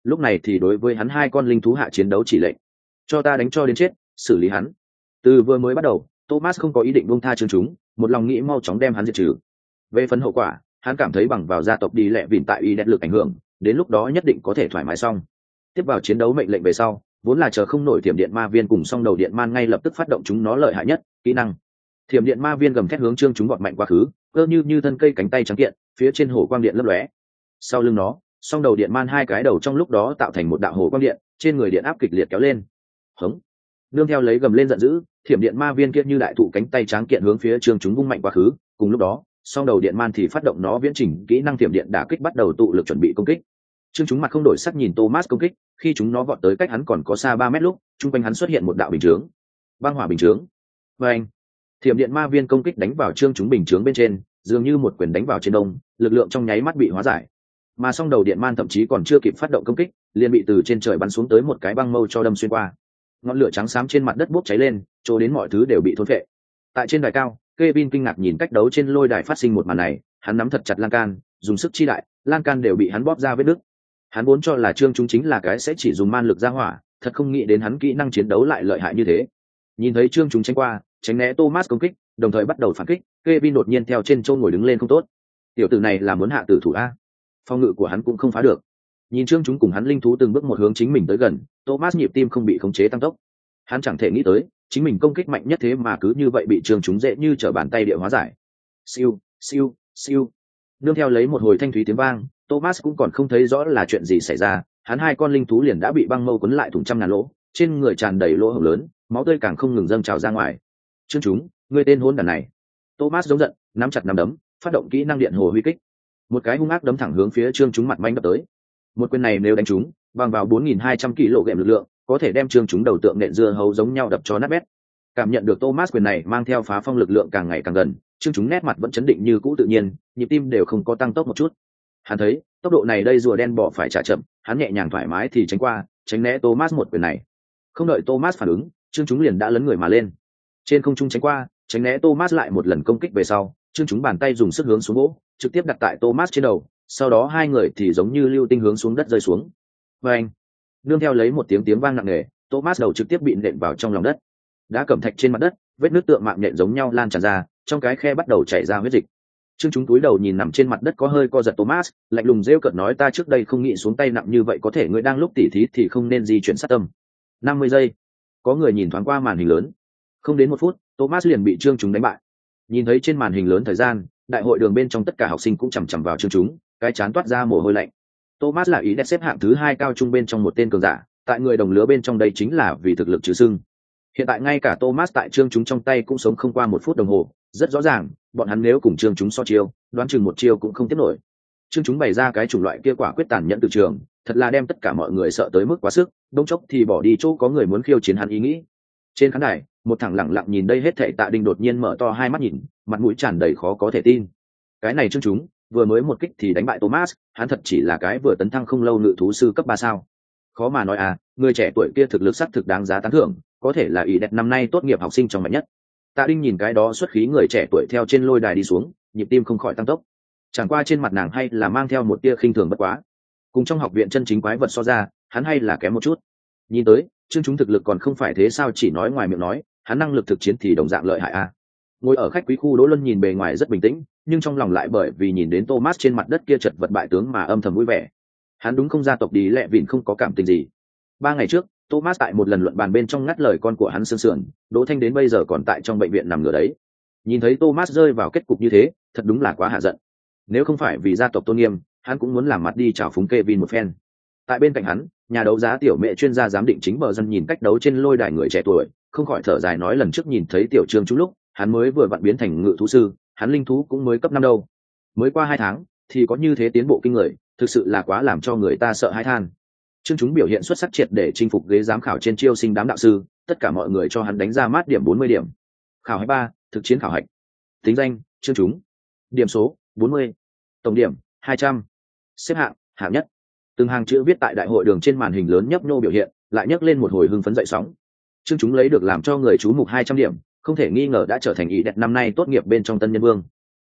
lúc này thì đối với hắn hai con linh thú hạ chiến đấu chỉ lệnh, cho ta đánh cho đến chết, xử lý hắn. Từ vừa mới bắt đầu, Thomas không có ý định buông tha chương chúng, một lòng nghĩ mau chóng đem hắn diệt trừ. Về phần hậu quả, hắn cảm thấy bằng vào gia tộc đi lẹ vịn tại y đét lực ảnh hưởng, đến lúc đó nhất định có thể thoải mái xong. Tiếp vào chiến đấu mệnh lệnh về sau, vốn là chờ không nổi thiểm điện ma viên cùng song đầu điện man ngay lập tức phát động chúng nó lợi hại nhất kỹ năng. Thiểm điện ma viên gầm thét hướng chương chúng vọt mạnh quá khứ, cơ như như thân cây cánh tay trắng kiện, phía trên hồ quang điện lấp lóe. Sau lưng nó, song đầu điện man hai cái đầu trong lúc đó tạo thành một đạo hồ quang điện, trên người điện áp kịch liệt kéo lên. Hống. Nương theo lấy gầm lên giận dữ, thiểm điện ma viên kia như đại thụ cánh tay trắng kiện hướng phía chương chúng vung mạnh quá khứ, cùng lúc đó, song đầu điện man thì phát động nó viễn trình kỹ năng thiểm điện đả kích bắt đầu tụ lực chuẩn bị công kích. Chương chúng mặt không đổi sắc nhìn Thomas công kích, khi chúng nó vọt tới cách hắn còn có xa ba mét lúc, trung quanh hắn xuất hiện một đạo bình chướng. Băng hỏa bình chướng. Và anh, thiểm điện ma viên công kích đánh vào chương chúng bình chướng bên trên, dường như một quyền đánh vào trên đông, lực lượng trong nháy mắt bị hóa giải. Mà song đầu điện man thậm chí còn chưa kịp phát động công kích, liền bị từ trên trời bắn xuống tới một cái băng mâu cho đâm xuyên qua. Ngọn lửa trắng xám trên mặt đất bốc cháy lên, chỗ đến mọi thứ đều bị thôn phệ. Tại trên đài cao, Kevin kinh ngạc nhìn cách đấu trên lôi đài phát sinh một màn này, hắn nắm thật chặt lan can, dùng sức chi đại, lan can đều bị hắn bóp ra vết nứt. Hắn vốn cho là chương chúng chính là cái sẽ chỉ dùng man lực ra hỏa, thật không nghĩ đến hắn kỹ năng chiến đấu lại lợi hại như thế. Nhìn thấy chương chúng tranh qua, tránh né Thomas công kích, đồng thời bắt đầu phản kích, Kevin đột nhiên theo trên châu ngồi đứng lên không tốt. Tiểu tử này là muốn hạ tử thủ a. Phòng ngự của hắn cũng không phá được. Nhìn chương chúng cùng hắn linh thú từng bước một hướng chính mình tới gần, Thomas nhịp tim không bị khống chế tăng tốc. Hắn chẳng thể nghĩ tới, chính mình công kích mạnh nhất thế mà cứ như vậy bị chương chúng dễ như trở bàn tay địa hóa giải. Siêu, siêu, siêu. Nương theo lấy một hồi thanh thúy tiếng vang, Thomas cũng còn không thấy rõ là chuyện gì xảy ra, hắn hai con linh thú liền đã bị băng mâu quấn lại thủng trăm ngàn lỗ, trên người tràn đầy lỗ hổng lớn, máu tươi càng không ngừng dâng trào ra ngoài. Chương chúng, ngươi tên hỗn đản này. Thomas giống giận, nắm chặt nắm đấm, phát động kỹ năng điện hồ huy kích. Một cái hung ác đấm thẳng hướng phía chương chúng mặt manh đập tới. Một quyền này nếu đánh trúng, bằng vào bốn nghìn hai trăm ki lô gam lực lượng, có thể đem chương chúng đầu tượng nện dưa hấu giống nhau đập cho nát bét. Cảm nhận được Thomas quyền này mang theo phá phong lực lượng càng ngày càng gần, chương chúng nét mặt vẫn chấn định như cũ tự nhiên, nhịp tim đều không có tăng tốc một chút. Hắn thấy, tốc độ này đây rùa đen bỏ phải trả chậm, hắn nhẹ nhàng thoải mái thì tránh qua, tránh né Thomas một quyền này. Không đợi Thomas phản ứng, chương chúng liền đã lấn người mà lên. Trên không trung tránh qua, tránh né Thomas lại một lần công kích về sau, chương chúng bàn tay dùng sức hướng xuống gỗ, trực tiếp đặt tại Thomas trên đầu, sau đó hai người thì giống như lưu tinh hướng xuống đất rơi xuống. Và anh, nương theo lấy một tiếng tiếng vang nặng nề, Thomas đầu trực tiếp bị nện vào trong lòng đất. Đá cẩm thạch trên mặt đất, vết nước tượng mạng nhện giống nhau lan tràn ra, trong cái khe bắt đầu chảy ra huyết dịch. Trương chúng túi đầu nhìn nằm trên mặt đất có hơi co giật Thomas, lạnh lùng rêu cợt nói ta trước đây không nghĩ xuống tay nặng như vậy có thể ngươi đang lúc tỉ thí thì không nên di chuyển sát tâm. năm mươi giây. Có người nhìn thoáng qua màn hình lớn. Không đến một phút, Thomas liền bị Trương chúng đánh bại. Nhìn thấy trên màn hình lớn thời gian, đại hội đường bên trong tất cả học sinh cũng chằm chằm vào Trương chúng, cái chán toát ra mồ hôi lạnh. Thomas là ý đẹp xếp hạng thứ hai cao trung bên trong một tên cường giả, tại người đồng lứa bên trong đây chính là vì thực lực trừ xưng. Hiện tại ngay cả Thomas tại Trương chúng trong tay cũng sống không qua một phút đồng hồ, rất rõ ràng, bọn hắn nếu cùng Trương chúng so chiêu, đoán chừng một chiêu cũng không tiếp nổi. Trương chúng bày ra cái chủng loại kia quả quyết tàn nhẫn từ trường, thật là đem tất cả mọi người sợ tới mức quá sức, đông chốc thì bỏ đi chỗ có người muốn khiêu chiến hắn ý nghĩ. Trên khán đài, một thằng lẳng lặng nhìn đây hết thảy Tạ Đinh đột nhiên mở to hai mắt nhìn, mặt mũi tràn đầy khó có thể tin. Cái này Trương chúng, vừa mới một kích thì đánh bại Thomas, hắn thật chỉ là cái vừa tấn thăng không lâu ngự thú sư cấp ba sao? Khó mà nói à, người trẻ tuổi kia thực lực sắc thực đáng giá tán thưởng, có thể là ý đẹp năm nay tốt nghiệp học sinh trong mạnh nhất. Tạ Đinh nhìn cái đó xuất khí người trẻ tuổi theo trên lôi đài đi xuống, nhịp tim không khỏi tăng tốc. Chẳng qua trên mặt nàng hay là mang theo một tia khinh thường bất quá. Cùng trong học viện chân chính quái vật so ra, hắn hay là kém một chút. Nhìn tới, Trương chúng thực lực còn không phải thế sao chỉ nói ngoài miệng nói, hắn năng lực thực chiến thì đồng dạng lợi hại a. Ngồi ở khách quý khu Đỗ Luân nhìn bề ngoài rất bình tĩnh, nhưng trong lòng lại bởi vì nhìn đến Thomas trên mặt đất kia chật vật bại tướng mà âm thầm vui vẻ. Hắn đúng không gia tộc đi lẹ vịn không có cảm tình gì. Ba ngày trước, Thomas tại một lần luận bàn bên trong ngắt lời con của hắn sương sườn, Đỗ Thanh đến bây giờ còn tại trong bệnh viện nằm ngửa đấy. Nhìn thấy Thomas rơi vào kết cục như thế, thật đúng là quá hạ giận. Nếu không phải vì gia tộc tôn nghiêm, hắn cũng muốn làm mặt đi chào phúng Kevin một phen. Tại bên cạnh hắn, nhà đấu giá tiểu mẹ chuyên gia giám định chính bờ dân nhìn cách đấu trên lôi đài người trẻ tuổi, không khỏi thở dài nói lần trước nhìn thấy tiểu Trương chúng lúc, hắn mới vừa vặn biến thành ngự thú sư, hắn linh thú cũng mới cấp năm đâu. Mới qua hai tháng, thì có như thế tiến bộ kinh người, thực sự là quá làm cho người ta sợ hãi than. Trương chúng biểu hiện xuất sắc triệt để chinh phục ghế giám khảo trên chiêu sinh đám đạo sư, tất cả mọi người cho hắn đánh ra mát điểm bốn mươi điểm. Khảo hạch ba, thực chiến khảo hạch. Tính danh, Trương chúng. Điểm số, bốn mươi. Tổng điểm, hai trăm. Xếp hạng, hạng nhất. Từng hàng chữ viết tại đại hội đường trên màn hình lớn nhấp nhô biểu hiện, lại nhấc lên một hồi hưng phấn dậy sóng. Trương chúng lấy được làm cho người chú mục hai trăm điểm, không thể nghi ngờ đã trở thành ý đẹp năm nay tốt nghiệp bên trong tân nhân vương.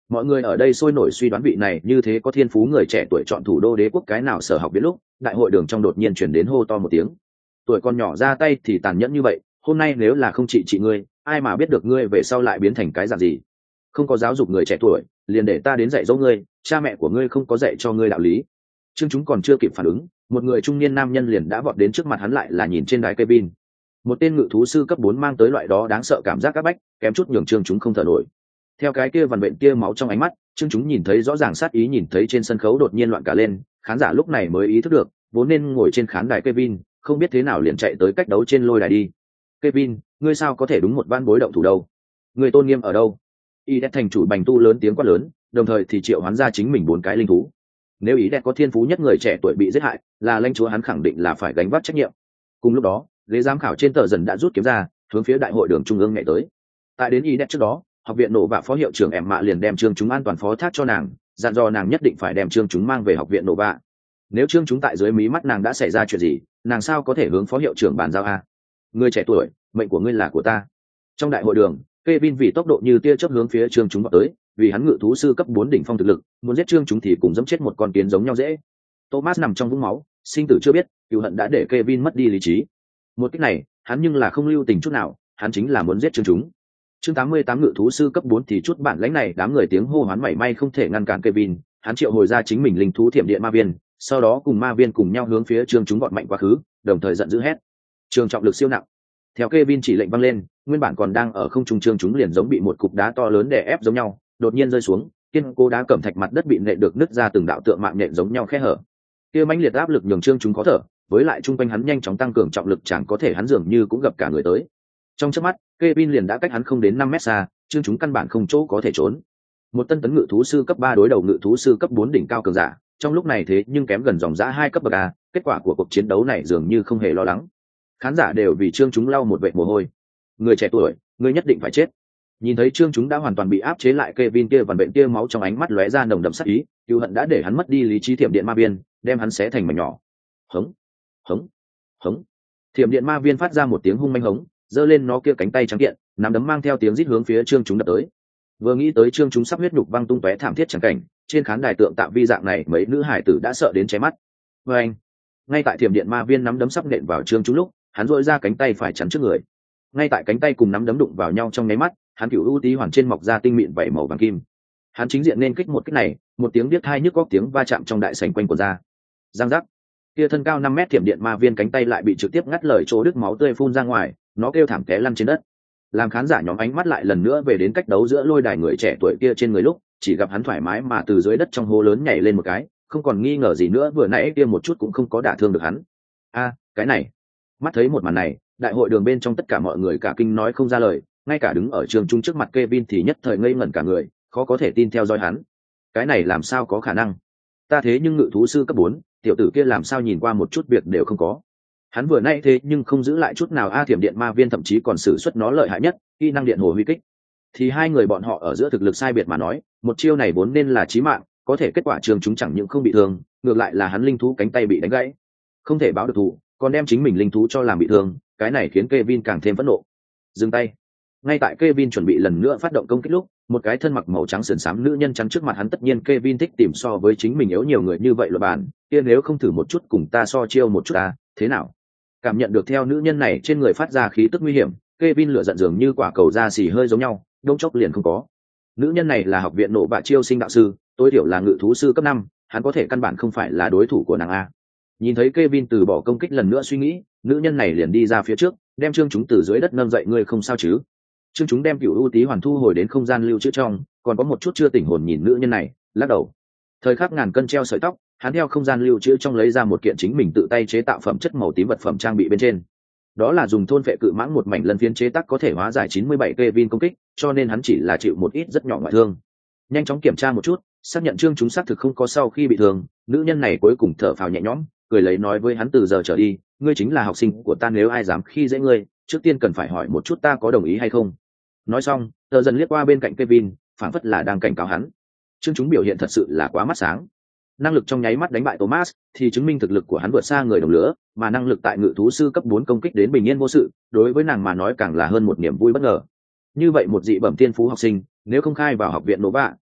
Mọi người ở đây sôi nổi suy đoán vị này như thế có thiên phú người trẻ tuổi chọn thủ đô đế quốc cái nào sở học biết lúc đại hội đường trong đột nhiên chuyển đến hô to một tiếng. Tuổi còn nhỏ ra tay thì tàn nhẫn như vậy, hôm nay nếu là không trị trị ngươi, ai mà biết được ngươi về sau lại biến thành cái dạng gì. Không có giáo dục người trẻ tuổi, liền để ta đến dạy dỗ ngươi, cha mẹ của ngươi không có dạy cho ngươi đạo lý. Trương Chúng còn chưa kịp phản ứng, một người trung niên nam nhân liền đã vọt đến trước mặt hắn, lại là nhìn trên đài Kevin. Một tên ngự thú sư cấp bốn mang tới loại đó đáng sợ cảm giác áp bách, kém chút nhường Trương Chúng không thở nổi. Theo cái kia vằn vện kia máu trong ánh mắt, Trương Chúng nhìn thấy rõ ràng sát ý, nhìn thấy trên sân khấu đột nhiên loạn cả lên, khán giả lúc này mới ý thức được, vốn nên ngồi trên khán đài Kevin, không biết thế nào liền chạy tới cách đấu trên lôi đài đi. Kevin, ngươi sao có thể đúng một van bối động thủ đâu? Người tôn nghiêm ở đâu? Y Đét thành chủ bành tu lớn tiếng quát lớn, đồng thời thì triệu hoán ra chính mình bốn cái linh thú. Nếu Ý Đét có thiên phú nhất người trẻ tuổi bị giết hại, là lãnh chúa hắn khẳng định là phải gánh vác trách nhiệm. Cùng lúc đó, ghế giám khảo trên tờ dần đã rút kiếm ra, hướng phía đại hội đường trung ương nhảy tới. Tại đến Y Đét trước đó, học viện nổ vạ phó hiệu trưởng em mạ liền đem Trương Chúng an toàn phó thác cho nàng, dặn dò nàng nhất định phải đem Trương Chúng mang về học viện nổ vạ. Nếu Trương Chúng tại dưới mí mắt nàng đã xảy ra chuyện gì, nàng sao có thể hướng phó hiệu trưởng bàn giao a? Người trẻ tuổi, mệnh của ngươi là của ta. Trong đại hội đường, Kevin vì tốc độ như tia chớp hướng phía Trương Chúng vọt tới, vì hắn ngự thú sư cấp bốn đỉnh phong thực lực, muốn giết Trương Chúng thì cùng giẫm chết một con kiến giống nhau dễ. Thomas nằm trong vũng máu, sinh tử chưa biết, cừu hận đã để Kevin mất đi lý trí. Một cách này, hắn nhưng là không lưu tình chút nào, hắn chính là muốn giết Trương Chúng. Chương tám mươi tám ngự thú sư cấp bốn thì chút bản lãnh này, đám người tiếng hô hoán mảy may không thể ngăn cản Kevin, hắn triệu hồi ra chính mình linh thú thiểm điện ma viên, sau đó cùng ma viên cùng nhau hướng phía Trương Chúng vọt mạnh quá khứ, đồng thời giận dữ hét: Trường trọng lực siêu nặng. Theo Kevin chỉ lệnh vang lên, nguyên bản còn đang ở không trung Trương Chúng liền giống bị một cục đá to lớn đè ép giống nhau, đột nhiên rơi xuống, kiên cố đá cẩm thạch mặt đất bị nện được nứt ra từng đạo tượng mạng nện giống nhau khe hở. Kia mãnh liệt áp lực nhường Trương Chúng khó thở, với lại trung quanh hắn nhanh chóng tăng cường trọng lực, chẳng có thể hắn dường như cũng gặp cả người tới. Trong chớp mắt, Kevin liền đã cách hắn không đến năm mét xa, Trương Chúng căn bản không chỗ có thể trốn. Một tân tấn ngự thú sư cấp ba đối đầu ngự thú sư cấp bốn đỉnh cao cường giả, trong lúc này thế nhưng kém gần dòng dã hai cấp bậc a, kết quả của cuộc chiến đấu này dường như không hề lo lắng. Khán giả đều vì Trương Chúng lau một vệt mồ hôi. Người trẻ tuổi, ngươi nhất định phải chết. Nhìn thấy Trương Chúng đã hoàn toàn bị áp chế lại, Kevin kia vằn bệnh kia máu trong ánh mắt lóe ra nồng đậm sát ý, cừu hận đã để hắn mất đi lý trí, thiểm điện ma viên đem hắn xé thành mảnh nhỏ. Hống, hống, hống. Thiểm điện ma viên phát ra một tiếng hung manh hống, giơ lên nó kia cánh tay trắng kiện, nắm đấm mang theo tiếng rít hướng phía Trương Chúng đập tới. Vừa nghĩ tới Trương Chúng sắp huyết nhục văng tung tóe thảm thiết chẳng cảnh, trên khán đài tượng tạo vi dạng này mấy nữ hải tử đã sợ đến cháy mắt. Và anh, ngay tại thiểm điện ma viên nắm đấm sắp nện vào Trương Chúng lúc, hắn dội ra cánh tay phải chắn trước người. Ngay tại cánh tay cùng nắm đấm đụng vào nhau trong nháy mắt, hắn cửu u tí hoàn trên mọc ra tinh mịn vảy màu vàng kim. Hắn chính diện nên kích một kích này, một tiếng điếc tai nhức óc tiếng va chạm trong đại sảnh quanh quần ra. Giang giác. Kia thân cao năm mét thiểm điện ma viên cánh tay lại bị trực tiếp ngắt lời, chỗ đứt máu tươi phun ra ngoài, nó kêu thảm té lăn trên đất. Làm khán giả nhóm ánh mắt lại lần nữa về đến cách đấu giữa lôi đài người trẻ tuổi kia trên người lúc, chỉ gặp hắn thoải mái mà từ dưới đất trong hố lớn nhảy lên một cái, không còn nghi ngờ gì nữa, vừa nãy kia một chút cũng không có đả thương được hắn. A, cái này. Mắt thấy một màn này, đại hội đường bên trong tất cả mọi người cả kinh nói không ra lời, ngay cả đứng ở Trương Chúng trước mặt Kevin thì nhất thời ngây ngẩn cả người, khó có thể tin theo dõi hắn. Cái này làm sao có khả năng? Ta thế nhưng ngự thú sư cấp bốn, tiểu tử kia làm sao nhìn qua một chút việc đều không có. Hắn vừa nay thế nhưng không giữ lại chút nào a, thiểm điện ma viên thậm chí còn sử xuất nó lợi hại nhất, kỹ năng điện hồ huy kích. Thì hai người bọn họ ở giữa thực lực sai biệt mà nói, một chiêu này vốn nên là chí mạng, có thể kết quả Trương Chúng chẳng những không bị thương, ngược lại là hắn linh thú cánh tay bị đánh gãy. Không thể báo được thù, còn đem chính mình linh thú cho làm bị thương, cái này khiến Kevin càng thêm phẫn nộ. Dừng tay. Ngay tại Kevin chuẩn bị lần nữa phát động công kích lúc, một cái thân mặc màu trắng sườn xám nữ nhân chắn trước mặt hắn. Tất nhiên Kevin thích tìm so với chính mình yếu nhiều người như vậy luật bản, kia nếu không thử một chút cùng ta so chiêu một chút à, thế nào? Cảm nhận được theo nữ nhân này trên người phát ra khí tức nguy hiểm, Kevin lửa giận dường như quả cầu da xì hơi giống nhau, đông chốc liền không có. Nữ nhân này là học viện nổ bạ chiêu sinh đạo sư, tối thiểu là ngự thú sư cấp năm, hắn có thể căn bản không phải là đối thủ của nàng a. Nhìn thấy Kevin từ bỏ công kích lần nữa suy nghĩ, nữ nhân này liền đi ra phía trước, đem Trương Chúng từ dưới đất nâng dậy. Ngươi không sao chứ? Trương Chúng đem cửu u tí hoàn thu hồi đến không gian lưu trữ trong, còn có một chút chưa tỉnh hồn nhìn nữ nhân này, lắc đầu. Thời khắc ngàn cân treo sợi tóc, hắn theo không gian lưu trữ trong lấy ra một kiện chính mình tự tay chế tạo phẩm chất màu tím vật phẩm trang bị bên trên. Đó là dùng thôn phệ cự mãng một mảnh lân phiến chế tác, có thể hóa giải chín mươi bảy Kevin công kích, cho nên hắn chỉ là chịu một ít rất nhỏ ngoại thương. Nhanh chóng kiểm tra một chút, xác nhận Trương Chúng xác thực không có sau khi bị thương, nữ nhân này cuối cùng thở phào nhẹ nhõm, cười lấy nói với hắn: từ giờ trở đi, ngươi chính là học sinh của ta, nếu ai dám khi dễ ngươi, trước tiên cần phải hỏi một chút ta có đồng ý hay không. Nói xong, tờ dần liếc qua bên cạnh Kevin, phảng phất là đang cảnh cáo hắn. Trương Chúng biểu hiện thật sự là quá mắt sáng. Năng lực trong nháy mắt đánh bại Thomas thì chứng minh thực lực của hắn vượt xa người đồng lứa, mà năng lực tại ngự thú sư cấp bốn công kích đến bình yên vô sự, đối với nàng mà nói càng là hơn một niềm vui bất ngờ. Như vậy một dị bẩm tiên phú học sinh, nếu không khai vào học viện Nova,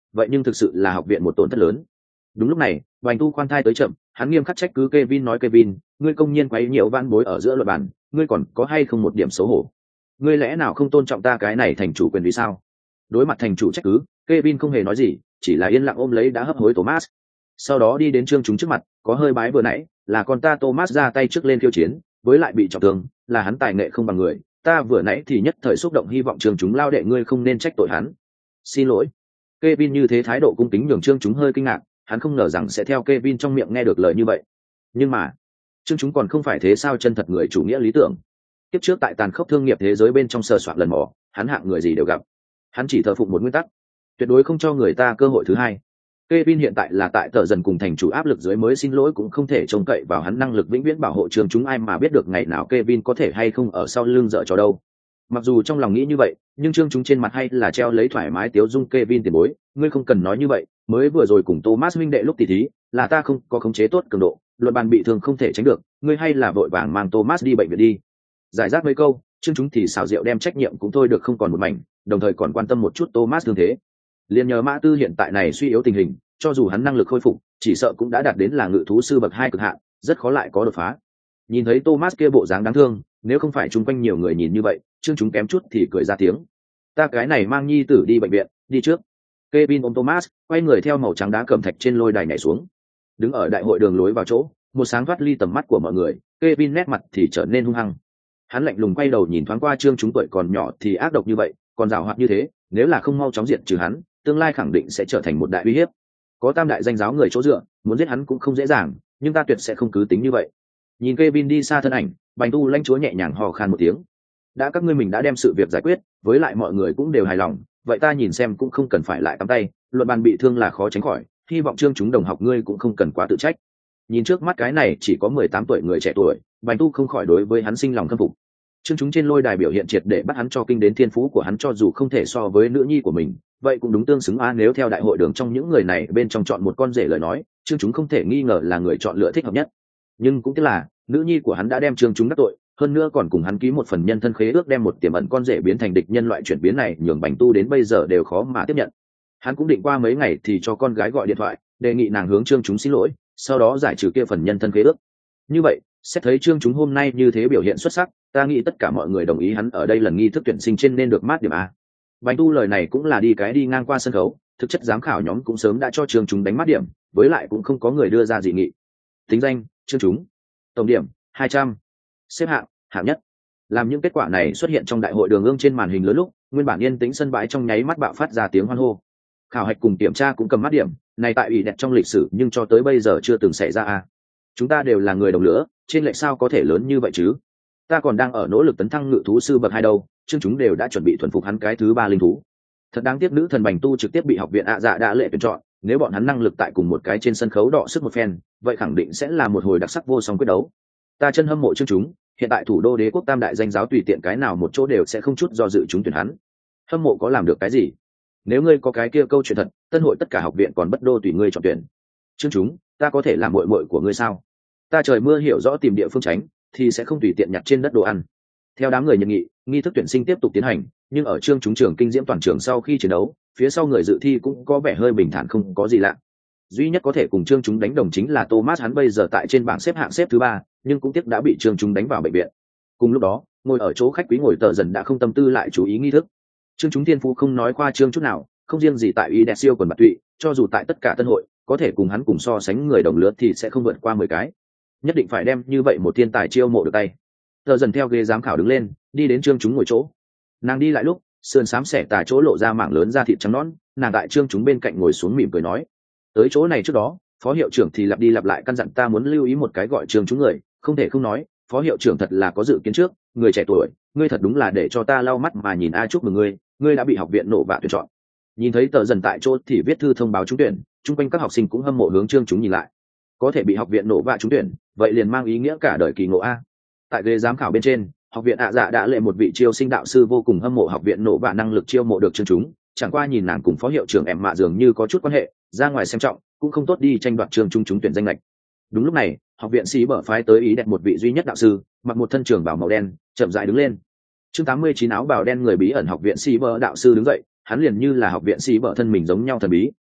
vậy nhưng thực sự là học viện một tổn thất lớn. Đúng lúc này, Bành Tu khoan thai tới chậm, hắn nghiêm khắc trách cứ Kevin nói Kevin, ngươi công nhiên quấy nhiễu van bối ở giữa luật bản, ngươi còn có hay không một điểm xấu hổ? Ngươi lẽ nào không tôn trọng ta cái này thành chủ quyền vì sao? Đối mặt thành chủ trách cứ, Kevin không hề nói gì, chỉ là yên lặng ôm lấy đã hấp hối Thomas. Sau đó đi đến Trương chúng trước mặt, có hơi bái vừa nãy, là con ta Thomas ra tay trước lên khiêu chiến, với lại bị trọng thương, là hắn tài nghệ không bằng người, ta vừa nãy thì nhất thời xúc động hy vọng Trương chúng lao đệ ngươi không nên trách tội hắn. Xin lỗi. Kevin như thế thái độ cung kính nhường Trương chúng hơi kinh ngạc, hắn không ngờ rằng sẽ theo Kevin trong miệng nghe được lời như vậy. Nhưng mà, Trương chúng còn không phải thế sao chân thật người chủ nghĩa lý tưởng. Tiếp trước tại tàn khốc thương nghiệp thế giới bên trong sờ soạn lần mò, hắn hạng người gì đều gặp. Hắn chỉ thờ phụng một nguyên tắc, tuyệt đối không cho người ta cơ hội thứ hai. Kevin hiện tại là tại tờ dần cùng thành chủ áp lực dưới mới xin lỗi cũng không thể trông cậy vào hắn năng lực vĩnh viễn bảo hộ Trương chúng, ai mà biết được ngày nào Kevin có thể hay không ở sau lưng dở trò đâu. Mặc dù trong lòng nghĩ như vậy, nhưng Trương chúng trên mặt hay là treo lấy thoải mái tiếu dung Kevin tiền bối, ngươi không cần nói như vậy, mới vừa rồi cùng Thomas huynh đệ lúc tỉ thí, là ta không có khống chế tốt cường độ, luật bàn bị thương không thể tránh được, ngươi hay là vội vàng mang Thomas đi bệnh viện đi. Giải rác mấy câu, Trương chúng thì xảo diệu đem trách nhiệm cũng thôi được không còn một mảnh, đồng thời còn quan tâm một chút Thomas thương thế. Liên nhờ Mã Tư hiện tại này suy yếu tình hình, cho dù hắn năng lực khôi phục, chỉ sợ cũng đã đạt đến là ngự thú sư bậc hai cực hạn, rất khó lại có đột phá. Nhìn thấy Thomas kia bộ dáng đáng thương, nếu không phải chung quanh nhiều người nhìn như vậy, Trương chúng kém chút thì cười ra tiếng. Ta cái này mang nhi tử đi bệnh viện, đi trước. Kevin ôm Thomas, quay người theo màu trắng đá cẩm thạch trên lôi đài nhảy xuống. Đứng ở đại hội đường lối vào chỗ, một sáng thoát ly tầm mắt của mọi người, Kevin nét mặt thì trở nên hung hăng. Hắn lạnh lùng quay đầu nhìn thoáng qua Trương chúng tuổi còn nhỏ thì ác độc như vậy, còn giàu hoạt như thế, nếu là không mau chóng diệt trừ hắn, tương lai khẳng định sẽ trở thành một đại uy hiếp. Có tam đại danh giáo người chỗ dựa, muốn giết hắn cũng không dễ dàng, nhưng ta tuyệt sẽ không cứ tính như vậy. Nhìn Kevin đi xa thân ảnh, Bành Tu lãnh chúa nhẹ nhàng hò khan một tiếng. Đã các ngươi mình đã đem sự việc giải quyết, với lại mọi người cũng đều hài lòng, vậy ta nhìn xem cũng không cần phải lại cắm tay, luận bàn bị thương là khó tránh khỏi, hy vọng Trương chúng đồng học ngươi cũng không cần quá tự trách. Nhìn trước mắt cái này chỉ có mười tám tuổi người trẻ tuổi, Bành Tu không khỏi đối với hắn sinh lòng khâm phục. Trương chúng trên lôi đài biểu hiện triệt để bắt hắn cho kinh đến thiên phú của hắn, cho dù không thể so với nữ nhi của mình, vậy cũng đúng tương xứng a. Nếu theo đại hội đường trong những người này bên trong chọn một con rể lời nói, Trương chúng không thể nghi ngờ là người chọn lựa thích hợp nhất. Nhưng cũng tiếc là nữ nhi của hắn đã đem Trương chúng đắc tội, hơn nữa còn cùng hắn ký một phần nhân thân khế ước, đem một tiềm ẩn con rể biến thành địch nhân. Loại chuyển biến này nhường Bành Tu đến bây giờ đều khó mà tiếp nhận. Hắn cũng định qua mấy ngày thì cho con gái gọi điện thoại, đề nghị nàng hướng Trương chúng xin lỗi, sau đó giải trừ kia phần nhân thân khế ước. Như vậy, xét thấy Trương chúng hôm nay như thế biểu hiện xuất sắc, ta nghĩ tất cả mọi người đồng ý hắn ở đây lần nghi thức tuyển sinh trên nên được mát điểm A. Bành Tu lời này cũng là đi cái đi ngang qua sân khấu, thực chất giám khảo nhóm cũng sớm đã cho Trương chúng đánh mát điểm, với lại cũng không có người đưa ra dị nghị. Tính danh: Trương chúng. Tổng điểm: hai trăm. Xếp hạng: hạng nhất. Làm những kết quả này xuất hiện trong đại hội đường ương trên màn hình lớn lúc, nguyên bản yên tĩnh sân bãi trong nháy mắt bạo phát ra tiếng hoan hô. Khảo hạch cùng kiểm tra cũng cầm mát điểm, này tại ủy đẹp trong lịch sử nhưng cho tới bây giờ chưa từng xảy ra a. Chúng ta đều là người đồng lứa, trên lệch sao có thể lớn như vậy chứ? Ta còn đang ở nỗ lực tấn thăng ngự thú sư bậc hai đâu, Trương chúng đều đã chuẩn bị thuần phục hắn cái thứ ba linh thú. Thật đáng tiếc nữ thần Bành Tu trực tiếp bị học viện ạ dạ đã lệ tuyển chọn, nếu bọn hắn năng lực tại cùng một cái trên sân khấu đọ sức một phen, vậy khẳng định sẽ là một hồi đặc sắc vô song quyết đấu. Ta chân hâm mộ Trương chúng, hiện tại thủ đô đế quốc tam đại danh giáo tùy tiện cái nào một chỗ đều sẽ không chút do dự chúng tuyển hắn. Hâm mộ có làm được cái gì? Nếu ngươi có cái kia câu chuyện thật, tân hội tất cả học viện còn bất đô tùy ngươi chọn tuyển. Trương chúng, ta có thể làm muội muội của ngươi sao? Ta trời mưa hiểu rõ tìm địa phương tránh, thì sẽ không tùy tiện nhặt trên đất đồ ăn. Theo đám người nhận nghị, nghi thức tuyển sinh tiếp tục tiến hành, nhưng ở Trương chúng trường kinh diễm toàn trường sau khi chiến đấu, phía sau người dự thi cũng có vẻ hơi bình thản không có gì lạ. Duy nhất có thể cùng Trương chúng đánh đồng chính là Thomas, hắn bây giờ tại trên bảng xếp hạng xếp thứ ba, nhưng cũng tiếc đã bị Trương chúng đánh vào bệnh viện. Cùng lúc đó, ngồi ở chỗ khách quý ngồi Tờ Dần đã không tâm tư lại chú ý nghi thức. Trương chúng thiên phú không nói khoa trương chút nào, không riêng gì tại ý đẹp siêu quần bạc tụy, cho dù tại tất cả tân hội, có thể cùng hắn cùng so sánh người đồng lứa thì sẽ không vượt qua mười cái. Nhất định phải đem như vậy một thiên tài chiêu mộ được tay. Tờ Dần theo ghế giám khảo đứng lên, đi đến Trương chúng ngồi chỗ. Nàng đi lại lúc, sườn xám xẻ tà chỗ lộ ra mảng lớn da thịt trắng nõn, nàng tại Trương chúng bên cạnh ngồi xuống mỉm cười nói: tới chỗ này trước đó, phó hiệu trưởng thì lặp đi lặp lại căn dặn ta muốn lưu ý một cái gọi Trương chúng người, không thể không nói, phó hiệu trưởng thật là có dự kiến trước, người trẻ tuổi, ngươi thật đúng là để cho ta lau mắt mà nhìn. A, chúc mừng ngươi, ngươi đã bị học viện nộ vạ tuyển chọn. Nhìn thấy Tờ Dần tại chỗ thì viết thư thông báo trúng tuyển, chung quanh các học sinh cũng hâm mộ hướng Trương chúng nhìn lại. Có thể bị học viện nộ vạ trúng tuyển, vậy liền mang ý nghĩa cả đời kỳ ngộ a. Tại ghế giám khảo bên trên, học viện ạ dạ đã lệ một vị chiêu sinh đạo sư vô cùng hâm mộ học viện nộ vạ năng lực chiêu mộ được Trương chúng, chẳng qua nhìn nàng cùng phó hiệu trưởng em mạ dường như có chút quan hệ, ra ngoài xem trọng, cũng không tốt đi tranh đoạt Trương chúng trúng tuyển danh lệch. Đúng lúc này, học viện sĩ bở phái tới ý đẹp một vị duy nhất đạo sư, mặc một thân trường bào màu đen, chậm rãi đứng lên. Chương tám mươi chín áo bào đen người bí ẩn học viện sĩ bở đạo sư đứng dậy, hắn liền như là học viện sĩ bở thân mình giống nhau thần bí,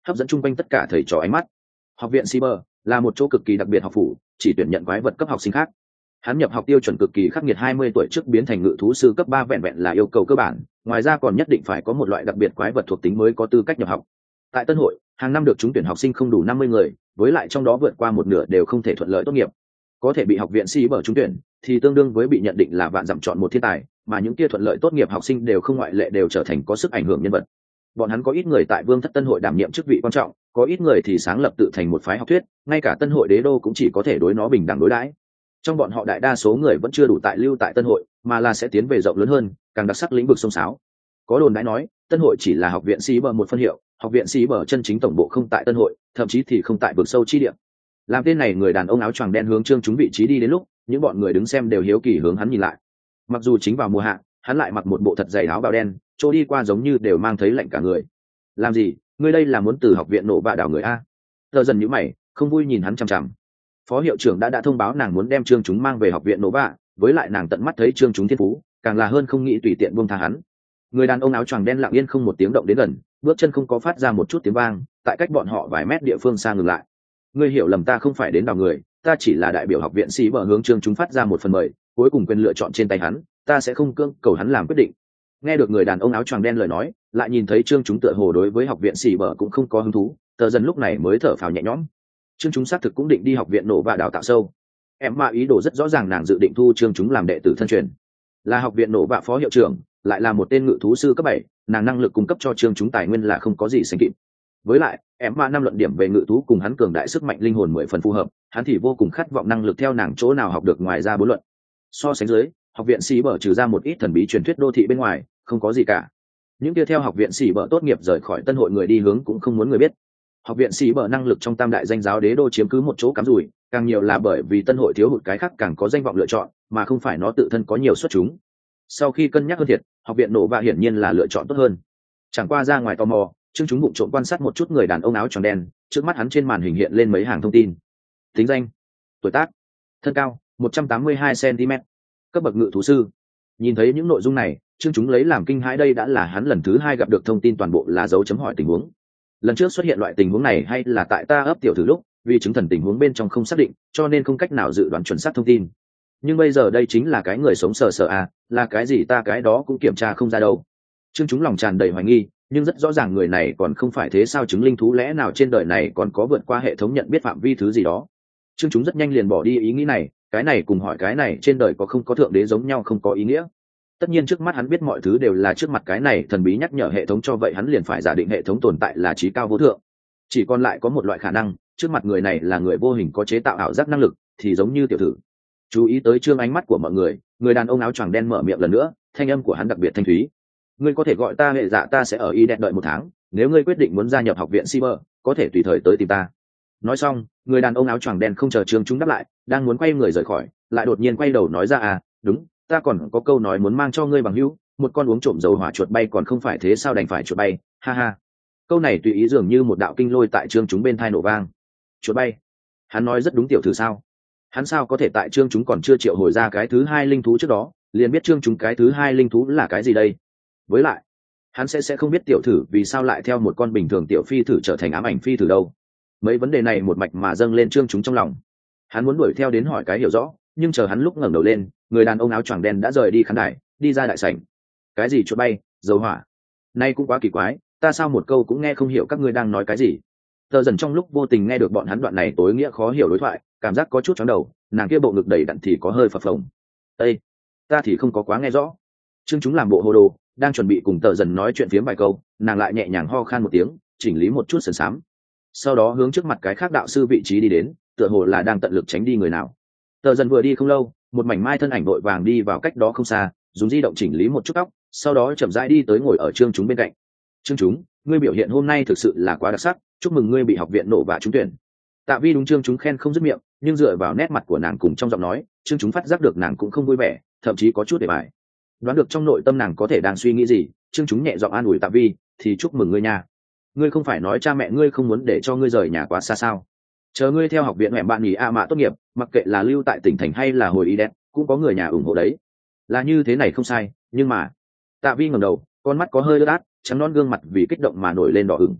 hấp dẫn chung quanh tất cả thầy trò ánh mắt. Học viện Cyber là một chỗ cực kỳ đặc biệt học phủ, chỉ tuyển nhận quái vật cấp học sinh khác. Hắn nhập học tiêu chuẩn cực kỳ khắc nghiệt, hai mươi tuổi trước biến thành ngự thú sư cấp ba vẹn vẹn là yêu cầu cơ bản, ngoài ra còn nhất định phải có một loại đặc biệt quái vật thuộc tính mới có tư cách nhập học. Tại Tân Hội, hàng năm được trúng tuyển học sinh không đủ năm mươi người, với lại trong đó vượt qua một nửa đều không thể thuận lợi tốt nghiệp. Có thể bị học viện Cyber trúng tuyển thì tương đương với bị nhận định là vạn dặm chọn một thiên tài, mà những kia thuận lợi tốt nghiệp học sinh đều không ngoại lệ đều trở thành có sức ảnh hưởng nhân vật. Bọn hắn có ít người tại Vương thất Tân Hội đảm nhiệm chức vị quan trọng, có ít người thì sáng lập tự thành một phái học thuyết, ngay cả Tân Hội đế đô cũng chỉ có thể đối nó bình đẳng đối đãi. Trong bọn họ đại đa số người vẫn chưa đủ tại lưu tại Tân Hội, mà là sẽ tiến về rộng lớn hơn, càng đặc sắc lĩnh vực sông sáo. Có đồn đãi nói, Tân Hội chỉ là học viện Cyber một phân hiệu, học viện Cyber chân chính tổng bộ không tại Tân Hội, thậm chí thì không tại vực sâu chi địa. Làm tên này người đàn ông áo choàng đen hướng Trương chúng vị trí đi đến lúc, những bọn người đứng xem đều hiếu kỳ hướng hắn nhìn lại. Mặc dù chính vào mùa hạ, hắn lại mặc một bộ thật dày áo bào đen, chỗ đi qua giống như đều mang thấy lạnh cả người. Làm gì, ngươi đây là muốn từ học viện nổ bạ đảo người a? Tờ dần nhíu mày, không vui nhìn hắn chằm chằm. Phó hiệu trưởng đã đã thông báo nàng muốn đem Trương chúng mang về học viện nổ bạ, với lại nàng tận mắt thấy Trương chúng thiên phú, càng là hơn không nghĩ tùy tiện buông tha hắn. Người đàn ông áo choàng đen lặng yên không một tiếng động đến gần, bước chân không có phát ra một chút tiếng vang, tại cách bọn họ vài mét địa phương xa ngừng lại. Ngươi hiểu lầm, ta không phải đến đào người, ta chỉ là đại biểu học viện sĩ bờ hướng Trương chúng phát ra một phần mời, cuối cùng quyền lựa chọn trên tay hắn, ta sẽ không cưỡng cầu hắn làm quyết định. Nghe được người đàn ông áo choàng đen lời nói, lại nhìn thấy Trương chúng tựa hồ đối với học viện sĩ bờ cũng không có hứng thú, Tờ dần lúc này mới thở phào nhẹ nhõm. Trương chúng xác thực cũng định đi học viện nổ và đào tạo sâu. Em mà ý đồ rất rõ ràng, nàng dự định thu Trương chúng làm đệ tử thân truyền, là học viện nổ bạ phó hiệu trưởng, lại là một tên ngự thú sư cấp bảy, nàng năng lực cung cấp cho Trương chúng tài nguyên là không có gì sánh kịp. Với lại em mà năm luận điểm về ngự thú cùng hắn cường đại sức mạnh linh hồn mười phần phù hợp, hắn thì vô cùng khát vọng năng lực theo nàng chỗ nào học được ngoài ra bốn luận. So sánh dưới, học viện sĩ bở trừ ra một ít thần bí truyền thuyết đô thị bên ngoài, không có gì cả. Những kia theo học viện sĩ bở tốt nghiệp rời khỏi Tân Hội người đi hướng cũng không muốn người biết. Học viện sĩ bở năng lực trong tam đại danh giáo đế đô chiếm cứ một chỗ cắm rủi, càng nhiều là bởi vì Tân Hội thiếu hụt cái khác càng có danh vọng lựa chọn, mà không phải nó tự thân có nhiều xuất chúng. Sau khi cân nhắc hơn thiệt, học viện nổ bạ hiển nhiên là lựa chọn tốt hơn. Chẳng qua ra ngoài tò mò, Trương chúng bụng trộm quan sát một chút người đàn ông áo choàng đen, trước mắt hắn trên màn hình hiện lên mấy hàng thông tin. Tính danh, tuổi tác, thân cao một trăm tám mươi hai xăng-ti-mét, cấp bậc ngự thú sư. Nhìn thấy những nội dung này, Trương chúng lấy làm kinh hãi, đây đã là hắn lần thứ hai gặp được thông tin toàn bộ là dấu chấm hỏi tình huống. Lần trước xuất hiện loại tình huống này hay là tại ta ấp tiểu thử lúc, vì chứng thần tình huống bên trong không xác định, cho nên không cách nào dự đoán chuẩn xác thông tin. Nhưng bây giờ đây chính là cái người sống sờ sờ à, là cái gì ta cái đó cũng kiểm tra không ra đâu. Trương chúng lòng tràn đầy hoài nghi, nhưng rất rõ ràng người này còn không phải thế sao chứng linh thú, lẽ nào trên đời này còn có vượt qua hệ thống nhận biết phạm vi thứ gì đó. Trương chúng rất nhanh liền bỏ đi ý nghĩ này, cái này cùng hỏi cái này trên đời có không có thượng đế giống nhau không có ý nghĩa. Tất nhiên trước mắt hắn biết mọi thứ đều là trước mặt cái này thần bí nhắc nhở hệ thống cho vậy hắn liền phải giả định hệ thống tồn tại là trí cao vô thượng. Chỉ còn lại có một loại khả năng, trước mặt người này là người vô hình có chế tạo ảo giác năng lực, thì giống như tiểu thử. Chú ý tới trương ánh mắt của mọi người, người đàn ông áo choàng đen mở miệng lần nữa, thanh âm của hắn đặc biệt thanh thúy. Ngươi có thể gọi ta hệ dạ, ta sẽ ở y đen đợi một tháng, nếu ngươi quyết định muốn gia nhập học viện Cyber, có thể tùy thời tới tìm ta. Nói xong, người đàn ông áo choàng đen không chờ trương chúng đáp lại, đang muốn quay người rời khỏi, lại đột nhiên quay đầu nói ra à, đúng, ta còn có câu nói muốn mang cho ngươi bằng hữu, một con uống trộm dầu hỏa chuột bay còn không phải thế sao đành phải chuột bay, ha ha. Câu này tùy ý dường như một đạo kinh lôi tại trương chúng bên thai nổ vang. Chuột bay? Hắn nói rất đúng tiểu thử sao? Hắn sao có thể tại trương chúng còn chưa triệu hồi ra cái thứ hai linh thú trước đó, liền biết trương chúng cái thứ hai linh thú là cái gì đây? Với lại, hắn sẽ sẽ không biết tiểu thử vì sao lại theo một con bình thường tiểu phi thử trở thành ám ảnh phi thử đâu. Mấy vấn đề này một mạch mà dâng lên trương chúng trong lòng. Hắn muốn đuổi theo đến hỏi cái hiểu rõ, nhưng chờ hắn lúc ngẩng đầu lên, người đàn ông áo choàng đen đã rời đi khán đài, đi ra đại sảnh. Cái gì chuột bay, dầu hỏa? Nay cũng quá kỳ quái, ta sao một câu cũng nghe không hiểu các ngươi đang nói cái gì. Tờ dần trong lúc vô tình nghe được bọn hắn đoạn này tối nghĩa khó hiểu đối thoại, cảm giác có chút chóng đầu, nàng kia bộ ngực đầy đặn thì có hơi phập phồng. Ê, ta thì không có quá nghe rõ. Trương chúng làm bộ hồ đồ, đang chuẩn bị cùng Tờ dần nói chuyện phiếm vài câu, nàng lại nhẹ nhàng ho khan một tiếng, chỉnh lý một chút sườn xám. Sau đó hướng trước mặt cái khác đạo sư vị trí đi đến, tựa hồ là đang tận lực tránh đi người nào. Tờ dần vừa đi không lâu, một mảnh mai thân ảnh đội vàng đi vào cách đó không xa, dùng di động chỉnh lý một chút tóc, sau đó chậm rãi đi tới ngồi ở trương chúng bên cạnh. Trương chúng, ngươi biểu hiện hôm nay thực sự là quá đặc sắc, chúc mừng ngươi bị học viện nổ và trúng tuyển. Tạ Vi đúng trương chúng khen không dứt miệng, nhưng dựa vào nét mặt của nàng cùng trong giọng nói, trương chúng phát giác được nàng cũng không vui vẻ, thậm chí có chút để bài. Đoán được trong nội tâm nàng có thể đang suy nghĩ gì, trương chúng nhẹ giọng an ủi Tạ Vi, thì chúc mừng ngươi nha. Ngươi không phải nói cha mẹ ngươi không muốn để cho ngươi rời nhà quá xa sao? Chờ ngươi theo học viện mẹ bạn nghỉ a mạ tốt nghiệp, mặc kệ là lưu tại tỉnh thành hay là hồi y đen, cũng có người nhà ủng hộ đấy. Là như thế này không sai, nhưng mà Tạ Vi ngẩng đầu, con mắt có hơi ướt át, trắng non gương mặt vì kích động mà nổi lên đỏ ửng.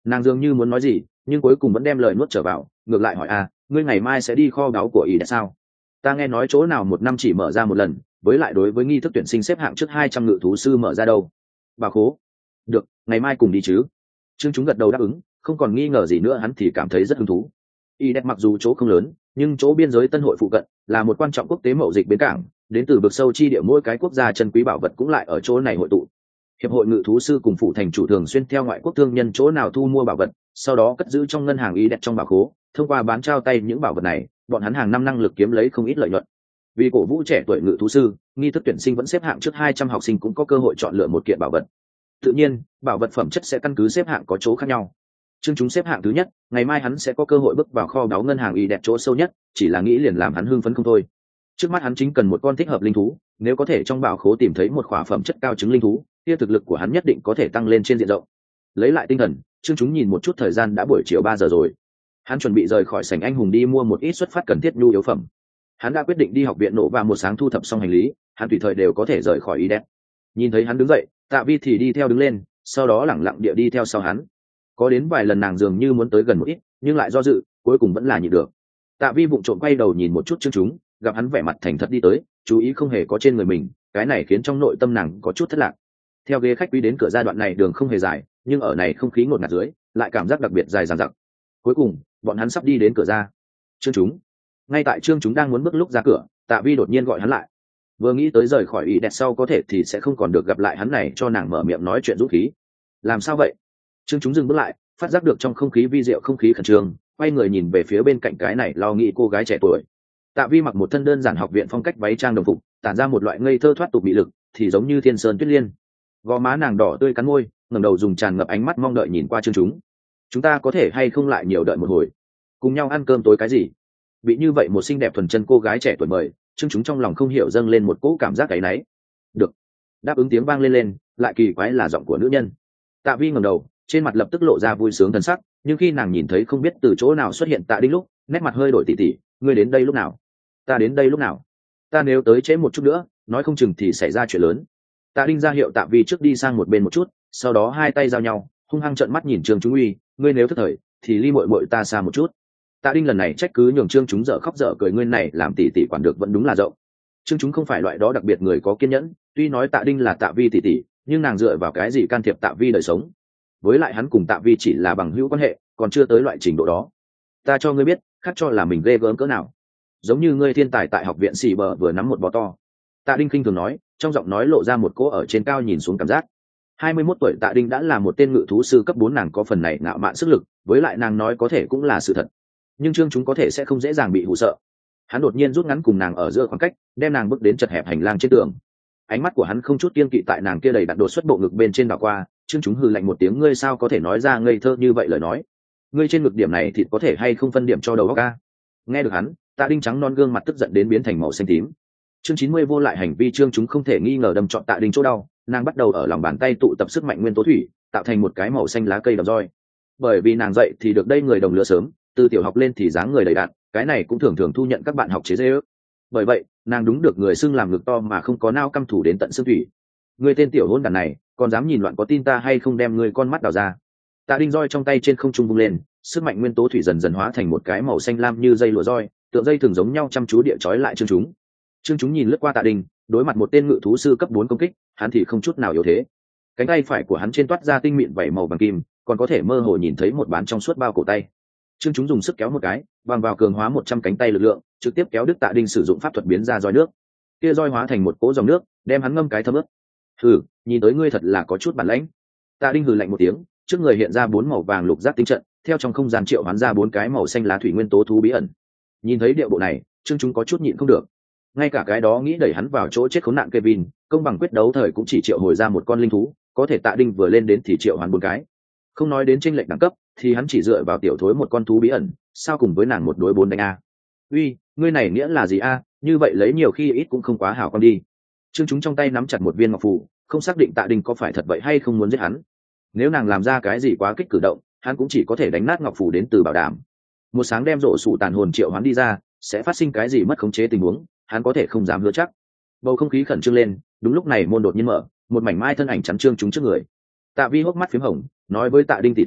Nàng dường như muốn nói gì nhưng cuối cùng vẫn đem lời nuốt trở vào, ngược lại hỏi à ngươi ngày mai sẽ đi kho báu của ý đã sao? Ta nghe nói chỗ nào một năm chỉ mở ra một lần, với lại đối với nghi thức tuyển sinh xếp hạng trước hai trăm ngự thú sư mở ra đâu. Bà khố. Được, ngày mai cùng đi chứ. Trương Chúng gật đầu đáp ứng, không còn nghi ngờ gì nữa, hắn thì cảm thấy rất hứng thú. Y đẹp mặc dù chỗ không lớn, nhưng chỗ biên giới Tân Hội phụ cận là một quan trọng quốc tế mậu dịch bến cảng, đến từ vực sâu chi địa mỗi cái quốc gia chân quý bảo vật cũng lại ở chỗ này hội tụ. Hiệp hội ngự thú sư cùng phủ thành chủ thường xuyên theo ngoại quốc thương nhân chỗ nào thu mua bảo vật, sau đó cất giữ trong ngân hàng Y đẹp trong bảo khố, thông qua bán trao tay những bảo vật này, bọn hắn hàng năm năng lực kiếm lấy không ít lợi nhuận. Vì cổ vũ trẻ tuổi ngự thú sư, nghi thức tuyển sinh vẫn xếp hạng trước hai trăm học sinh cũng có cơ hội chọn lựa một kiện bảo vật. Tự nhiên, bảo vật phẩm chất sẽ căn cứ xếp hạng có chỗ khác nhau. Trương Chúng xếp hạng thứ nhất, ngày mai hắn sẽ có cơ hội bước vào kho báu ngân hàng Y đẹp chỗ sâu nhất, chỉ là nghĩ liền làm hắn hưng phấn không thôi. Trước mắt hắn chính cần một con thích hợp linh thú, nếu có thể trong bảo khố tìm thấy một khỏa phẩm chất cao chứng linh thú, kia thực lực của hắn nhất định có thể tăng lên trên diện rộng. Lấy lại tinh thần, Trương Chúng nhìn một chút thời gian đã buổi chiều ba giờ rồi. Hắn chuẩn bị rời khỏi sảnh anh hùng đi mua một ít xuất phát cần thiết nhu yếu phẩm. Hắn đã quyết định đi học viện nổ và một sáng thu thập xong hành lý, hắn tùy thời đều có thể rời khỏi Y đẹp. Nhìn thấy hắn đứng dậy, Tạ Vi thì đi theo đứng lên, sau đó lẳng lặng địa đi theo sau hắn. Có đến vài lần nàng dường như muốn tới gần một ít, nhưng lại do dự, cuối cùng vẫn là nhịn được. Tạ Vi vụng trộm quay đầu nhìn một chút Trương Chúng, gặp hắn vẻ mặt thành thật đi tới, chú ý không hề có trên người mình, cái này khiến trong nội tâm nàng có chút thất lạc. Theo ghế khách quý đến cửa giai đoạn này đường không hề dài, nhưng ở này không khí ngột ngạt dưới, lại cảm giác đặc biệt dài dằng dặc. Cuối cùng, bọn hắn sắp đi đến cửa ra. Trương Chúng. Ngay tại Trương Chúng đang muốn bước lúc ra cửa, Tạ Vi đột nhiên gọi hắn lại. Vừa nghĩ tới rời khỏi Y đẹp sau có thể thì sẽ không còn được gặp lại hắn này cho nàng mở miệng nói chuyện dũng khí. Làm sao vậy? Trương Chúng dừng bước lại, phát giác được trong không khí vi diệu không khí khẩn trương, quay người nhìn về phía bên cạnh cái này lo nghĩ cô gái trẻ tuổi. Tạ Vi mặc một thân đơn giản học viện phong cách váy trang đồng phục, tản ra một loại ngây thơ thoát tục bị lực, thì giống như thiên sơn tuyết liên. Gò má nàng đỏ tươi cắn môi, ngẩng đầu dùng tràn ngập ánh mắt mong đợi nhìn qua Trương Chúng. Chúng ta có thể hay không lại nhiều đợi một hồi, cùng nhau ăn cơm tối cái gì? Bị như vậy một xinh đẹp thuần chân cô gái trẻ tuổi mời, Trương Chúng trong lòng không hiểu dâng lên một cỗ cảm giác áy náy. Được. Đáp ứng tiếng vang lên lên, lại kỳ quái là giọng của nữ nhân. Tạ Vi ngẩng đầu, trên mặt lập tức lộ ra vui sướng thần sắc, nhưng khi nàng nhìn thấy không biết từ chỗ nào xuất hiện Tạ Đinh lúc, nét mặt hơi đổi tỉ tỉ. Ngươi đến đây lúc nào? Ta đến đây lúc nào? Ta nếu tới trễ một chút nữa, nói không chừng thì xảy ra chuyện lớn. Tạ Đinh ra hiệu Tạ Vi trước đi sang một bên một chút, sau đó hai tay giao nhau, hung hăng trợn mắt nhìn Trương Chúng uy, ngươi nếu thất thời, thì ly muội muội ta xa một chút. Tạ Đinh lần này trách cứ nhường Trương Chúng dở khóc dở cười, ngươi này làm tỷ tỷ quản được vẫn đúng là rộng. Trương Chúng không phải loại đó đặc biệt người có kiên nhẫn, tuy nói Tạ Đinh là Tạ Vi tỷ tỷ, nhưng nàng dựa vào cái gì can thiệp Tạ Vi đời sống? Với lại hắn cùng Tạ Vi chỉ là bằng hữu quan hệ, còn chưa tới loại trình độ đó. Ta cho ngươi biết, khác cho là mình ghê gớm cỡ nào. Giống như ngươi thiên tài tại học viện xì bờ vừa nắm một bó to. Tạ Đinh khinh thường nói, trong giọng nói lộ ra một cỗ ở trên cao nhìn xuống cảm giác. hai mươi mốt tuổi Tạ Đinh đã là một tên ngự thú sư cấp bốn, nàng có phần này ngạo mạn sức lực, với lại nàng nói có thể cũng là sự thật. Nhưng Trương Chúng có thể sẽ không dễ dàng bị hù sợ. Hắn đột nhiên rút ngắn cùng nàng ở giữa khoảng cách, đem nàng bước đến chật hẹp hành lang trên tường. Ánh mắt của hắn không chút kiêng kỵ tại nàng kia đầy đặn đột xuất bộ ngực bên trên đảo qua. Trương Chúng hừ lạnh một tiếng, ngươi sao có thể nói ra ngây thơ như vậy lời nói? Ngươi trên ngực điểm này thịt có thể hay không phân điểm cho đầu óc a? Nghe được hắn, Tạ Đinh trắng non gương mặt tức giận đến biến thành màu xanh tím. Chương chín mươi vô lại hành vi. Trương Chúng không thể nghi ngờ đâm trọn Tạ Đinh chỗ đau, nàng bắt đầu ở lòng bàn tay tụ tập sức mạnh nguyên tố thủy, tạo thành một cái màu xanh lá cây đầm roi. Bởi vì nàng dậy thì được đây người đồng lứa sớm, từ tiểu học lên thì dáng người đầy đặn, cái này cũng thường thường thu nhận các bạn học chế dễ ước. Bởi vậy, nàng đúng được người xưng làm ngực to mà không có nao căm thủ đến tận xương thủy. Người tên tiểu hôn đàn này, còn dám nhìn loạn, có tin ta hay không đem người con mắt đào ra? Tạ Đinh roi trong tay trên không trung vung lên, sức mạnh nguyên tố thủy dần dần hóa thành một cái màu xanh lam như dây lụa roi, tượng dây thường giống nhau chăm chú địa trói lại Trương Chúng. Trương Chúng nhìn lướt qua Tạ Đinh, đối mặt một tên ngự thú sư cấp bốn công kích, hắn thì không chút nào yếu thế. Cánh tay phải của hắn trên toát ra tinh mịn vảy màu vàng kim, còn có thể mơ hồ nhìn thấy một bán trong suốt bao cổ tay. Trương Chúng dùng sức kéo một cái, bằng vào cường hóa một trăm cánh tay lực lượng, trực tiếp kéo đứt Tạ Đinh sử dụng pháp thuật biến ra roi nước. Kia roi hóa thành một cỗ dòng nước, đem hắn ngâm cái thấm ướt. Hừ, nhìn tới ngươi thật là có chút bản lãnh. Tạ Đinh hừ lạnh một tiếng, trước người hiện ra bốn màu vàng lục giác tinh trận, theo trong không gian triệu hoán ra bốn cái màu xanh lá thủy nguyên tố thú bí ẩn. Nhìn thấy điệu bộ này, Trương Chúng có chút nhịn không được. Ngay cả cái đó nghĩ đẩy hắn vào chỗ chết khốn nạn Kevin, công bằng quyết đấu thời cũng chỉ triệu hồi ra một con linh thú, có thể Tạ Đinh vừa lên đến thì triệu hoán bốn cái. Không nói đến chênh lệch đẳng cấp, thì hắn chỉ dựa vào tiểu thối một con thú bí ẩn, sao cùng với nàng một đối bốn đánh a? Uy, ngươi này nghĩa là gì a? Như vậy lấy nhiều khi ít cũng không quá hảo con đi. Trương Chúng trong tay nắm chặt một viên ngọc phù, không xác định Tạ Đinh có phải thật vậy hay không muốn giết hắn. Nếu nàng làm ra cái gì quá kích cử động, hắn cũng chỉ có thể đánh nát ngọc phù đến từ bảo đảm. Một sáng đem rổ sủ tàn hồn triệu hoán đi ra, sẽ phát sinh cái gì mất khống chế tình huống, hắn có thể không dám hứa chắc. Bầu không khí khẩn trương lên, đúng lúc này môn đột nhiên mở, một mảnh mai thân ảnh chắn Trương Chúng trước người. Tạ Vi hốc mắt phím hồng, nói với Tạ Đinh tỷ tỷ,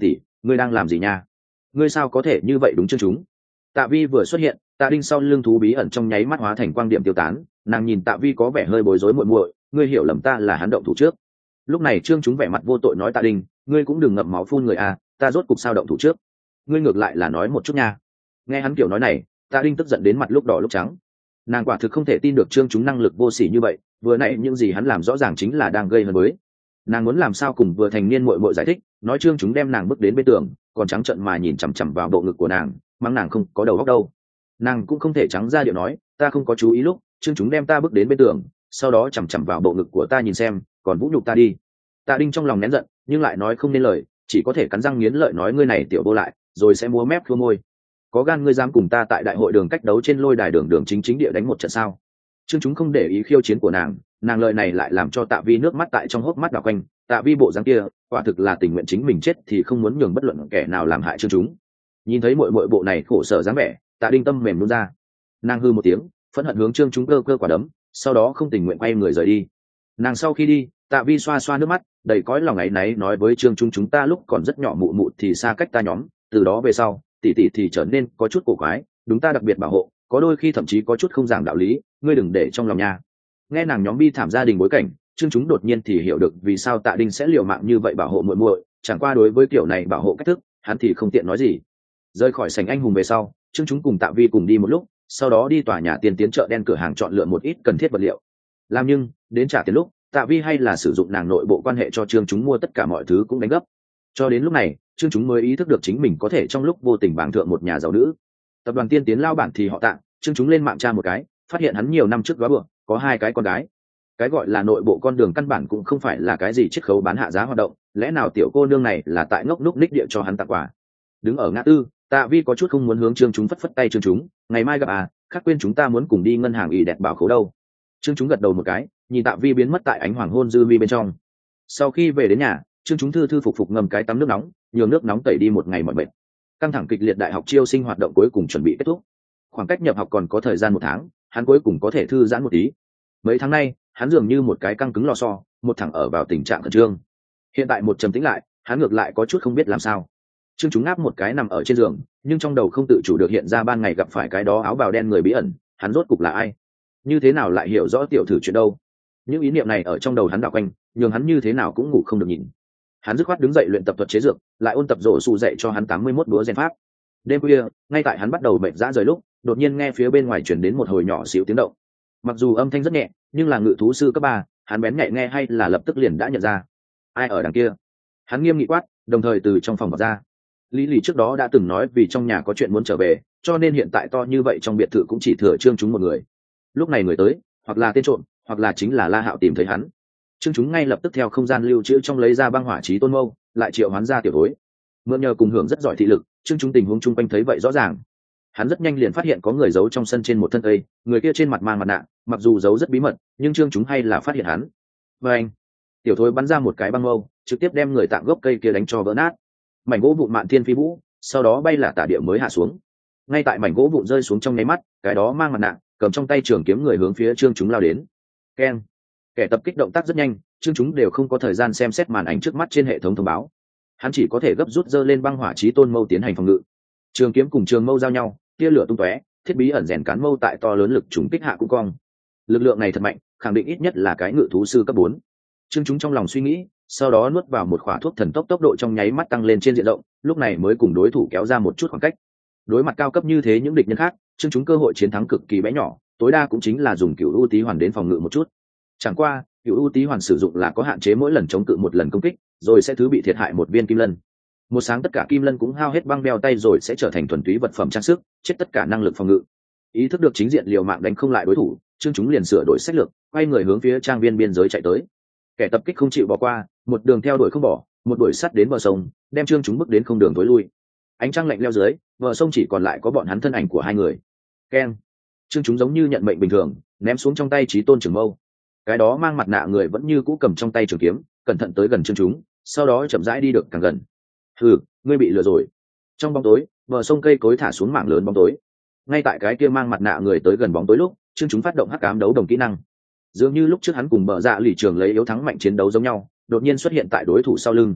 ngươi đang làm gì nha? Ngươi sao có thể như vậy đúng chương chúng? Tạ Vi vừa xuất hiện, Tạ Đinh sau lưng thú bí ẩn trong nháy mắt hóa thành quang điểm tiêu tán, nàng nhìn Tạ Vi có vẻ hơi bối rối muội muội, ngươi hiểu lầm ta là hắn động thủ trước. Lúc này trương chúng vẻ mặt vô tội nói Tạ Đinh, ngươi cũng đừng ngậm máu phun người à, ta rốt cục sao động thủ trước? Ngươi ngược lại là nói một chút nha. Nghe hắn kiểu nói này, Tạ Đinh tức giận đến mặt lúc đỏ lúc trắng. Nàng quả thực không thể tin được trương chúng năng lực vô sỉ như vậy, vừa nãy những gì hắn làm rõ ràng chính là đang gây hấn với. Nàng muốn làm sao cùng vừa thành niên muội muội giải thích, nói trương chúng đem nàng bước đến bên tường, còn trắng trợn mà nhìn chằm chằm vào bộ ngực của nàng, mắng nàng không có đầu óc đâu. Nàng cũng không thể trắng ra điệu nói, ta không có chú ý lúc trương chúng đem ta bước đến bên tường, sau đó chằm chằm vào bộ ngực của ta nhìn xem, còn vũ nhục ta đi. Tạ Đinh trong lòng nén giận, nhưng lại nói không nên lời, chỉ có thể cắn răng nghiến lợi nói ngươi này tiểu vô lại, rồi sẽ múa mép khua môi. Có gan ngươi dám cùng ta tại đại hội đường cách đấu trên lôi đài đường đường chính chính địa đánh một trận sao? Trương chúng không để ý khiêu chiến của nàng, nàng lời này lại làm cho Tạ Vi nước mắt tại trong hốc mắt đảo quanh. Tạ Vi bộ dáng kia, quả thực là tình nguyện chính mình chết thì không muốn nhường bất luận kẻ nào làm hại Trương chúng. Nhìn thấy muội muội bộ này khổ sở dáng vẻ, Tạ Đinh tâm mềm luôn ra. Nàng hư một tiếng, phẫn hận hướng Trương chúng cơ cơ quả đấm, sau đó không tình nguyện quay người rời đi. Nàng sau khi đi, Tạ Vi xoa xoa nước mắt, đầy cõi lòng áy náy nói với Trương chúng chúng ta lúc còn rất nhỏ mụ mụ thì xa cách ta nhóm, từ đó về sau, tỷ tỷ thì trở nên có chút cổ quái, đúng ta đặc biệt bảo hộ, có đôi khi thậm chí có chút không giảng đạo lý, ngươi đừng để trong lòng nha. Nghe nàng nhóm bi thảm gia đình bối cảnh, Trương chúng đột nhiên thì hiểu được vì sao Tạ Đinh sẽ liều mạng như vậy bảo hộ muội muội, chẳng qua đối với kiểu này bảo hộ cách thức, hắn thì không tiện nói gì. Rời khỏi sảnh anh hùng về sau, Trương chúng cùng Tạ Vi cùng đi một lúc, sau đó đi tòa nhà tiền tiến chợ đen cửa hàng chọn lựa một ít cần thiết vật liệu. Làm nhưng, đến trả tiền lúc, Tạ Vi hay là sử dụng nàng nội bộ quan hệ cho Trương chúng mua tất cả mọi thứ cũng đánh gấp. Cho đến lúc này, Trương chúng mới ý thức được chính mình có thể trong lúc vô tình bảng thượng một nhà giàu nữ. Tập đoàn tiên tiến lao bản thì họ Tạ, Trương chúng lên mạng tra một cái, phát hiện hắn nhiều năm trước góa bữa, có hai cái con gái. Cái gọi là nội bộ con đường căn bản cũng không phải là cái gì chiết khấu bán hạ giá hoạt động, lẽ nào tiểu cô nương này là tại ngốc núc ních địa cho hắn tặng quà. Đứng ở ngã tư, Tạ Vi có chút không muốn hướng Trương chúng phất phất tay Trương chúng, ngày mai gặp à, khác quên chúng ta muốn cùng đi ngân hàng ỷ đẹp bảo khấu đâu. Trương chúng gật đầu một cái, nhìn Tạ Vi biến mất tại ánh hoàng hôn dư vi bên trong. Sau khi về đến nhà, Trương chúng thư thư phục phục ngâm cái tắm nước nóng, nhường nước nóng tẩy đi một ngày mọi mệt. Căng thẳng kịch liệt đại học chiêu sinh hoạt động cuối cùng chuẩn bị kết thúc. Khoảng cách nhập học còn có thời gian một tháng, hắn cuối cùng có thể thư giãn một tí. Mấy tháng nay, hắn dường như một cái căng cứng lò xo, một thẳng ở vào tình trạng khẩn trương. Hiện tại một trầm tĩnh lại, hắn ngược lại có chút không biết làm sao. Trương chúng ngáp một cái nằm ở trên giường, nhưng trong đầu không tự chủ được hiện ra ban ngày gặp phải cái đó áo bào đen người bí ẩn, hắn rốt cục là ai? Như thế nào lại hiểu rõ tiểu thử chuyện đâu? Những ý niệm này ở trong đầu hắn đảo quanh, nhường hắn như thế nào cũng ngủ không được nhìn. Hắn dứt khoát đứng dậy luyện tập thuật chế dược, lại ôn tập rổ sụ dạy cho hắn tám mươi mốt búa gen pháp. Đêm khuya, ngay tại hắn bắt đầu mệt dã rời lúc, đột nhiên nghe phía bên ngoài truyền đến một hồi nhỏ xíu tiếng động. Mặc dù âm thanh rất nhẹ, nhưng là ngự thú sư cấp ba, hắn bén nhạy nghe hay là lập tức liền đã nhận ra. Ai ở đằng kia? Hắn nghiêm nghị quát, đồng thời từ trong phòng vào ra. Lý Lì trước đó đã từng nói vì trong nhà có chuyện muốn trở về, cho nên hiện tại to như vậy trong biệt thự cũng chỉ thừa Trương chúng một người. Lúc này người tới, hoặc là tên trộm, hoặc là chính là La Hạo tìm thấy hắn. Trương chúng ngay lập tức theo không gian lưu trữ trong lấy ra băng hỏa chí tôn mâu, lại triệu hoán ra tiểu thối. Mượn nhờ cùng hưởng rất giỏi thị lực, Trương chúng tình huống chung quanh thấy vậy rõ ràng. Hắn rất nhanh liền phát hiện có người giấu trong sân trên một thân cây, người kia trên mặt mang mặt nạ, mặc dù giấu rất bí mật, nhưng Trương chúng hay là phát hiện hắn. Và anh, tiểu thối bắn ra một cái băng mâu, trực tiếp đem người tạm gốc cây kia đánh cho vỡ nát. Mảnh gỗ vụn mạn thiên phi vũ, sau đó bay là tả địa mới hạ xuống. Ngay tại mảnh gỗ vụn rơi xuống trong nháy mắt, cái đó mang mặt nạ, cầm trong tay trường kiếm người hướng phía Trương chúng lao đến. Keng! Kẻ tập kích động tác rất nhanh, Trương chúng đều không có thời gian xem xét màn ảnh trước mắt trên hệ thống thông báo. Hắn chỉ có thể gấp rút giơ lên băng hỏa chí tôn mâu tiến hành phòng ngự. Trường kiếm cùng trường mâu giao nhau, tia lửa tung tóe, thiết bí ẩn rèn cán mâu tại to lớn lực trùng kích hạ cũng cong. Lực lượng này thật mạnh, khẳng định ít nhất là cái ngự thú sư cấp bốn. Trương chúng trong lòng suy nghĩ, sau đó nuốt vào một khỏa thuốc thần tốc, tốc độ trong nháy mắt tăng lên trên diện rộng, lúc này mới cùng đối thủ kéo ra một chút khoảng cách. Đối mặt cao cấp như thế những địch nhân khác, Trương chúng cơ hội chiến thắng cực kỳ bé nhỏ, tối đa cũng chính là dùng cửu u tí hoàn đến phòng ngự một chút. Chẳng qua, cửu u tí hoàn sử dụng là có hạn chế mỗi lần chống cự một lần công kích, rồi sẽ thứ bị thiệt hại một viên kim lân. Một sáng tất cả kim lân cũng hao hết băng đeo tay rồi sẽ trở thành thuần túy vật phẩm trang sức, chết tất cả năng lực phòng ngự. Ý thức được chính diện liều mạng đánh không lại đối thủ, Trương chúng liền sửa đổi sách lược, quay người hướng phía trang viên biên giới chạy tới. Kẻ tập kích không chịu bỏ qua, một đường theo đuổi không bỏ, một đuổi sắt đến bờ sông, đem Trương chúng bước đến không đường tối lui. Ánh trăng lạnh leo dưới, bờ sông chỉ còn lại có bọn hắn thân ảnh của hai người. Keng! Trương chúng giống như nhận mệnh bình thường, ném xuống trong tay chí tôn trường mâu. Cái đó mang mặt nạ người vẫn như cũ cầm trong tay trường kiếm, cẩn thận tới gần Trương chúng, sau đó chậm rãi đi được càng gần. Hừ, ngươi bị lừa rồi. Trong bóng tối, bờ sông cây cối thả xuống mảng lớn bóng tối. Ngay tại cái kia mang mặt nạ người tới gần bóng tối lúc, Trương chúng phát động hắc ám đấu đồng kỹ năng. Dường như lúc trước hắn cùng bờ dạ lì trường lấy yếu thắng mạnh chiến đấu giống nhau, đột nhiên xuất hiện tại đối thủ sau lưng.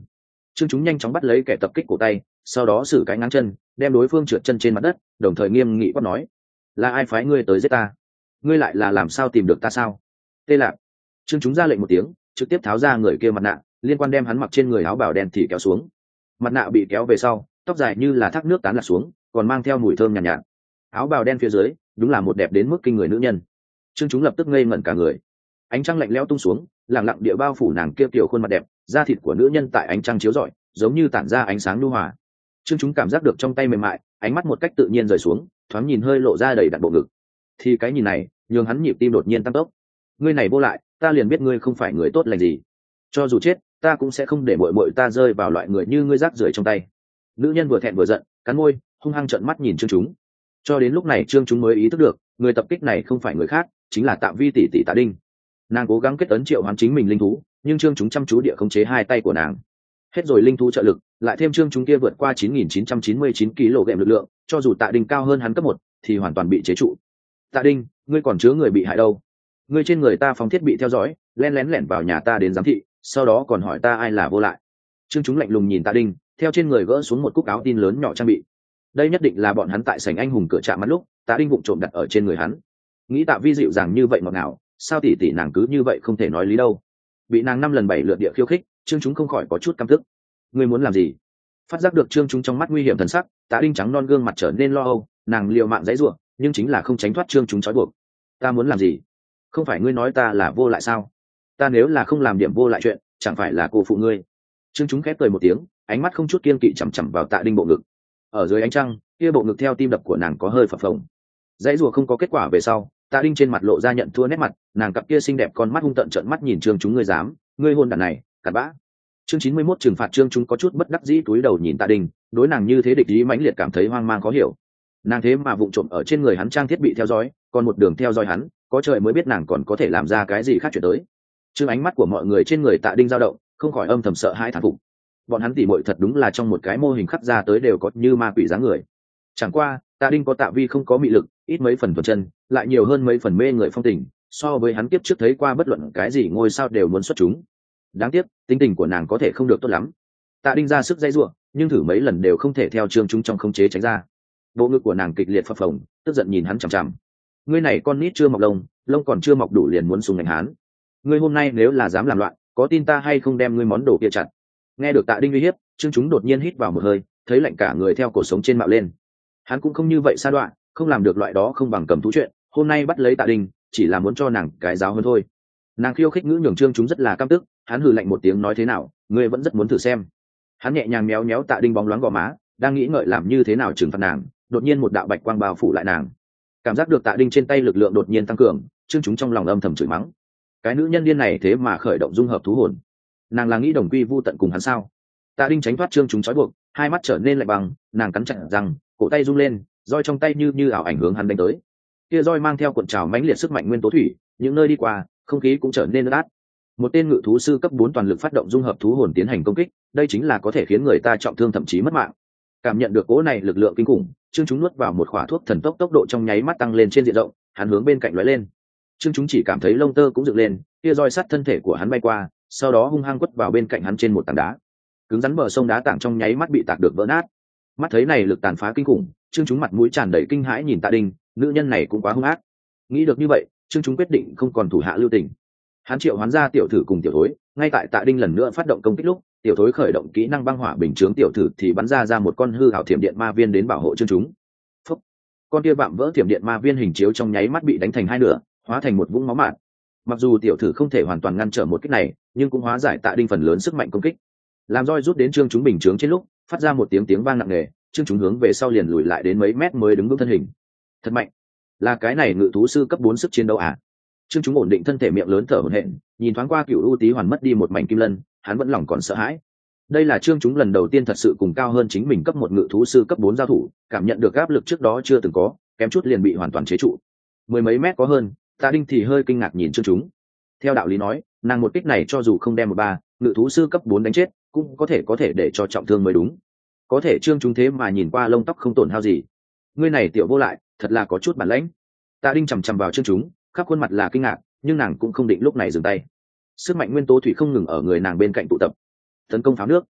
Trương chúng nhanh chóng bắt lấy kẻ tập kích cổ tay, sau đó xử cái ngang chân đem đối phương trượt chân trên mặt đất, đồng thời nghiêm nghị quát nói: là ai phái ngươi tới giết ta? Ngươi lại là làm sao tìm được ta sao? Tê Lạc. Trương chúng ra lệnh một tiếng, trực tiếp tháo ra người kia mặt nạ, liên quan đem hắn mặc trên người áo bào đen thì kéo xuống. Mặt nạ bị kéo về sau, tóc dài như là thác nước tán lạc xuống, còn mang theo mùi thơm nhàn nhạt, nhạt áo bào đen phía dưới đúng là một đẹp đến mức kinh người nữ nhân. Trương chúng lập tức ngây ngẩn cả người. Ánh trăng lạnh lẽo tung xuống, lặng lặng địa bao phủ nàng kia tiểu khuôn mặt đẹp, da thịt của nữ nhân tại ánh trăng chiếu rọi giống như tản ra ánh sáng nhu hòa. Trương chúng cảm giác được trong tay mềm mại, ánh mắt một cách tự nhiên rời xuống, thoáng nhìn hơi lộ ra đầy đặn bộ ngực. Thì cái nhìn này nhường hắn nhịp tim đột nhiên tăng tốc. Ngươi này vô lại, ta liền biết ngươi không phải người tốt lành gì, cho dù chết ta cũng sẽ không để muội muội ta rơi vào loại người như ngươi rác rưởi trong tay. Nữ nhân vừa thẹn vừa giận, cắn môi hung hăng trợn mắt nhìn Trương chúng. Cho đến lúc này Trương chúng mới ý thức được, người tập kích này không phải người khác, chính là Tạ Vi tỷ tỷ Tạ Đinh. Nàng cố gắng kết ấn triệu hoán chính mình linh thú, nhưng Trương chúng chăm chú địa khống chế hai tay của nàng. Hết rồi linh thú trợ lực, lại thêm Trương chúng kia vượt qua chín nghìn chín trăm chín mươi chín ki lô gam lực lượng, cho dù Tạ Đinh cao hơn hắn cấp một, thì hoàn toàn bị chế trụ. Tạ Đinh, ngươi còn chứa người bị hại đâu? Ngươi trên người ta phóng thiết bị theo dõi, lén lén lẻn vào nhà ta đến giám thị, sau đó còn hỏi ta ai là vô lại. Trương chúng lạnh lùng nhìn Tạ Đinh, theo trên người gỡ xuống một cúc áo tin lớn nhỏ trang bị. Đây nhất định là bọn hắn tại sảnh anh hùng cửa chạm mắt lúc Tạ Đinh vụng trộm đặt ở trên người hắn. Nghĩ Tạ Vi dịu dàng như vậy ngọt ngào, sao tỷ tỷ nàng cứ như vậy không thể nói lý đâu? Bị nàng năm lần bảy lượt địa khiêu khích, Trương chúng không khỏi có chút căm tức. Ngươi muốn làm gì? Phát giác được Trương chúng trong mắt nguy hiểm thần sắc, Tạ Đinh trắng non gương mặt trở nên lo âu, nàng liều mạng giãy giụa, nhưng chính là không tránh thoát Trương chúng trói buộc. Ta muốn làm gì? Không phải ngươi nói ta là vô lại sao? Ta nếu là không làm điểm vô lại chuyện, chẳng phải là cô phụ ngươi? Trương chúng khép cười một tiếng, ánh mắt không chút kiên kỵ chằm chằm vào Tạ Đinh bộ ngực. Ở dưới ánh trăng, kia bộ ngực theo tim đập của nàng có hơi phập phồng. Dãy rùa không có kết quả về sau, Tạ Đinh trên mặt lộ ra nhận thua nét mặt, nàng cặp kia xinh đẹp con mắt hung tợn trợn mắt nhìn Trương chúng. Ngươi dám, ngươi hôn đàn này, cặn bã. Chương chín mươi mốt trừng phạt. Trương chúng có chút bất đắc dĩ túi đầu nhìn Tạ Đinh, đối nàng như thế địch ý mãnh liệt cảm thấy hoang mang khó hiểu. Nàng thế mà vụng trộm ở trên người hắn trang thiết bị theo dõi, còn một đường theo dõi hắn, có trời mới biết nàng còn có thể làm ra cái gì khác chuyện tới. Trương ánh mắt của mọi người trên người Tạ Đinh dao động, không khỏi âm thầm sợ hãi thán phục. Bọn hắn tỉ muội thật đúng là trong một cái mô hình khắc ra tới đều có như ma quỷ dáng người. Chẳng qua Tạ Đinh có Tạ Vi không có mị lực, ít mấy phần thuần chân, lại nhiều hơn mấy phần mê người phong tình, so với hắn kiếp trước thấy qua bất luận cái gì ngôi sao đều muốn xuất chúng. Đáng tiếc tính tình của nàng có thể không được tốt lắm. Tạ Đinh ra sức dây giụa, nhưng thử mấy lần đều không thể theo Trương chúng trong khống chế tránh ra. Bộ ngực của nàng kịch liệt phập phồng, tức giận nhìn hắn chằm chằm. Ngươi này con nít chưa mọc lông, lông còn chưa mọc đủ liền muốn sùng đánh hắn. Ngươi hôm nay nếu là dám làm loạn, có tin ta hay không đem ngươi món đồ kia chặt? Nghe được Tạ Đinh uy hiếp, Trương chúng đột nhiên hít vào một hơi, thấy lạnh cả người theo cổ sống trên mạo lên. Hắn cũng không như vậy sa đoạn, không làm được loại đó không bằng cầm thú chuyện, hôm nay bắt lấy Tạ Đinh chỉ là muốn cho nàng cái giáo hơn thôi. Nàng khiêu khích ngữ nhường Trương chúng rất là căm tức, hắn hừ lạnh một tiếng nói thế nào, ngươi vẫn rất muốn thử xem. Hắn nhẹ nhàng méo méo Tạ Đinh bóng loáng gò má, đang nghĩ ngợi làm như thế nào trừng phạt nàng, đột nhiên một đạo bạch quang bao phủ lại nàng. Cảm giác được Tạ Đinh trên tay lực lượng đột nhiên tăng cường, Trương chúng trong lòng âm thầm chửi mắng. Cái nữ nhân điên này thế mà khởi động dung hợp thú hồn, nàng là nghĩ đồng quy vu tận cùng hắn sao? Tạ Đinh tránh thoát Trương chúng trói buộc, hai mắt trở nên lạnh băng, nàng cắn chặt răng, cổ tay rung lên, roi trong tay như như ảo ảnh hướng hắn đánh tới. Kia roi mang theo cuộn trào mãnh liệt sức mạnh nguyên tố thủy, những nơi đi qua, không khí cũng trở nên ướt át. Một tên ngự thú sư cấp bốn toàn lực phát động dung hợp thú hồn tiến hành công kích, đây chính là có thể khiến người ta trọng thương thậm chí mất mạng. Cảm nhận được cỗ này lực lượng kinh khủng, Trương chúng nuốt vào một khỏa thuốc thần tốc, tốc độ trong nháy mắt tăng lên trên diện rộng, hắn hướng bên cạnh lóe lên. Trương chúng chỉ cảm thấy lông tơ cũng dựng lên, kia roi sắt thân thể của hắn bay qua, sau đó hung hăng quất vào bên cạnh hắn trên một tảng đá. Cứng rắn bờ sông đá tảng trong nháy mắt bị tạc được vỡ nát. Mắt thấy này lực tàn phá kinh khủng, Trương chúng mặt mũi tràn đầy kinh hãi nhìn Tạ Đinh, nữ nhân này cũng quá hung ác. Nghĩ được như vậy, Trương chúng quyết định không còn thủ hạ lưu tình. Hắn triệu hoán ra tiểu thử cùng tiểu thối, ngay tại Tạ Đinh lần nữa phát động công kích lúc, tiểu thối khởi động kỹ năng băng hỏa bình chướng, tiểu thử thì bắn ra ra một con hư ảo thiểm điện ma viên đến bảo hộ Trương chúng. Phúc. Con kia vạm vỡ thiểm điện ma viên hình chiếu trong nháy mắt bị đánh thành hai nửa, hóa thành một vũng máu mạn. Mặc dù tiểu thử không thể hoàn toàn ngăn trở một kích này, nhưng cũng hóa giải Tạ Đinh phần lớn sức mạnh công kích. Làm roi rút đến Trương chúng bình chướng trên lúc, phát ra một tiếng tiếng vang nặng nề, Trương chúng hướng về sau liền lùi lại đến mấy mét mới đứng vững thân hình. Thật mạnh, là cái này ngự thú sư cấp bốn sức chiến đấu à? Trương chúng ổn định thân thể, miệng lớn thở hổn hển, nhìn thoáng qua Cửu U Tý Hoàn mất đi một mảnh kim lân, hắn vẫn lòng còn sợ hãi. Đây là Trương chúng lần đầu tiên thật sự cùng cao hơn chính mình cấp một ngự thú sư cấp bốn giao thủ, cảm nhận được áp lực trước đó chưa từng có, kém chút liền bị hoàn toàn chế trụ. Mười mấy mét có hơn, Tạ Đinh thì hơi kinh ngạc nhìn Trương chúng. Theo đạo lý nói, nàng một kích này cho dù không đem một ba ngự thú sư cấp bốn đánh chết, cũng có thể có thể để cho trọng thương mới đúng. Có thể Trương chúng thế mà nhìn qua lông tóc không tổn hao gì. Ngươi này tiểu vô lại, thật là có chút bản lãnh. Tạ Đinh chằm chằm vào Trương chúng, khắp khuôn mặt là kinh ngạc, nhưng nàng cũng không định lúc này dừng tay. Sức mạnh nguyên tố thủy không ngừng ở người nàng bên cạnh tụ tập, tấn công pháo nước.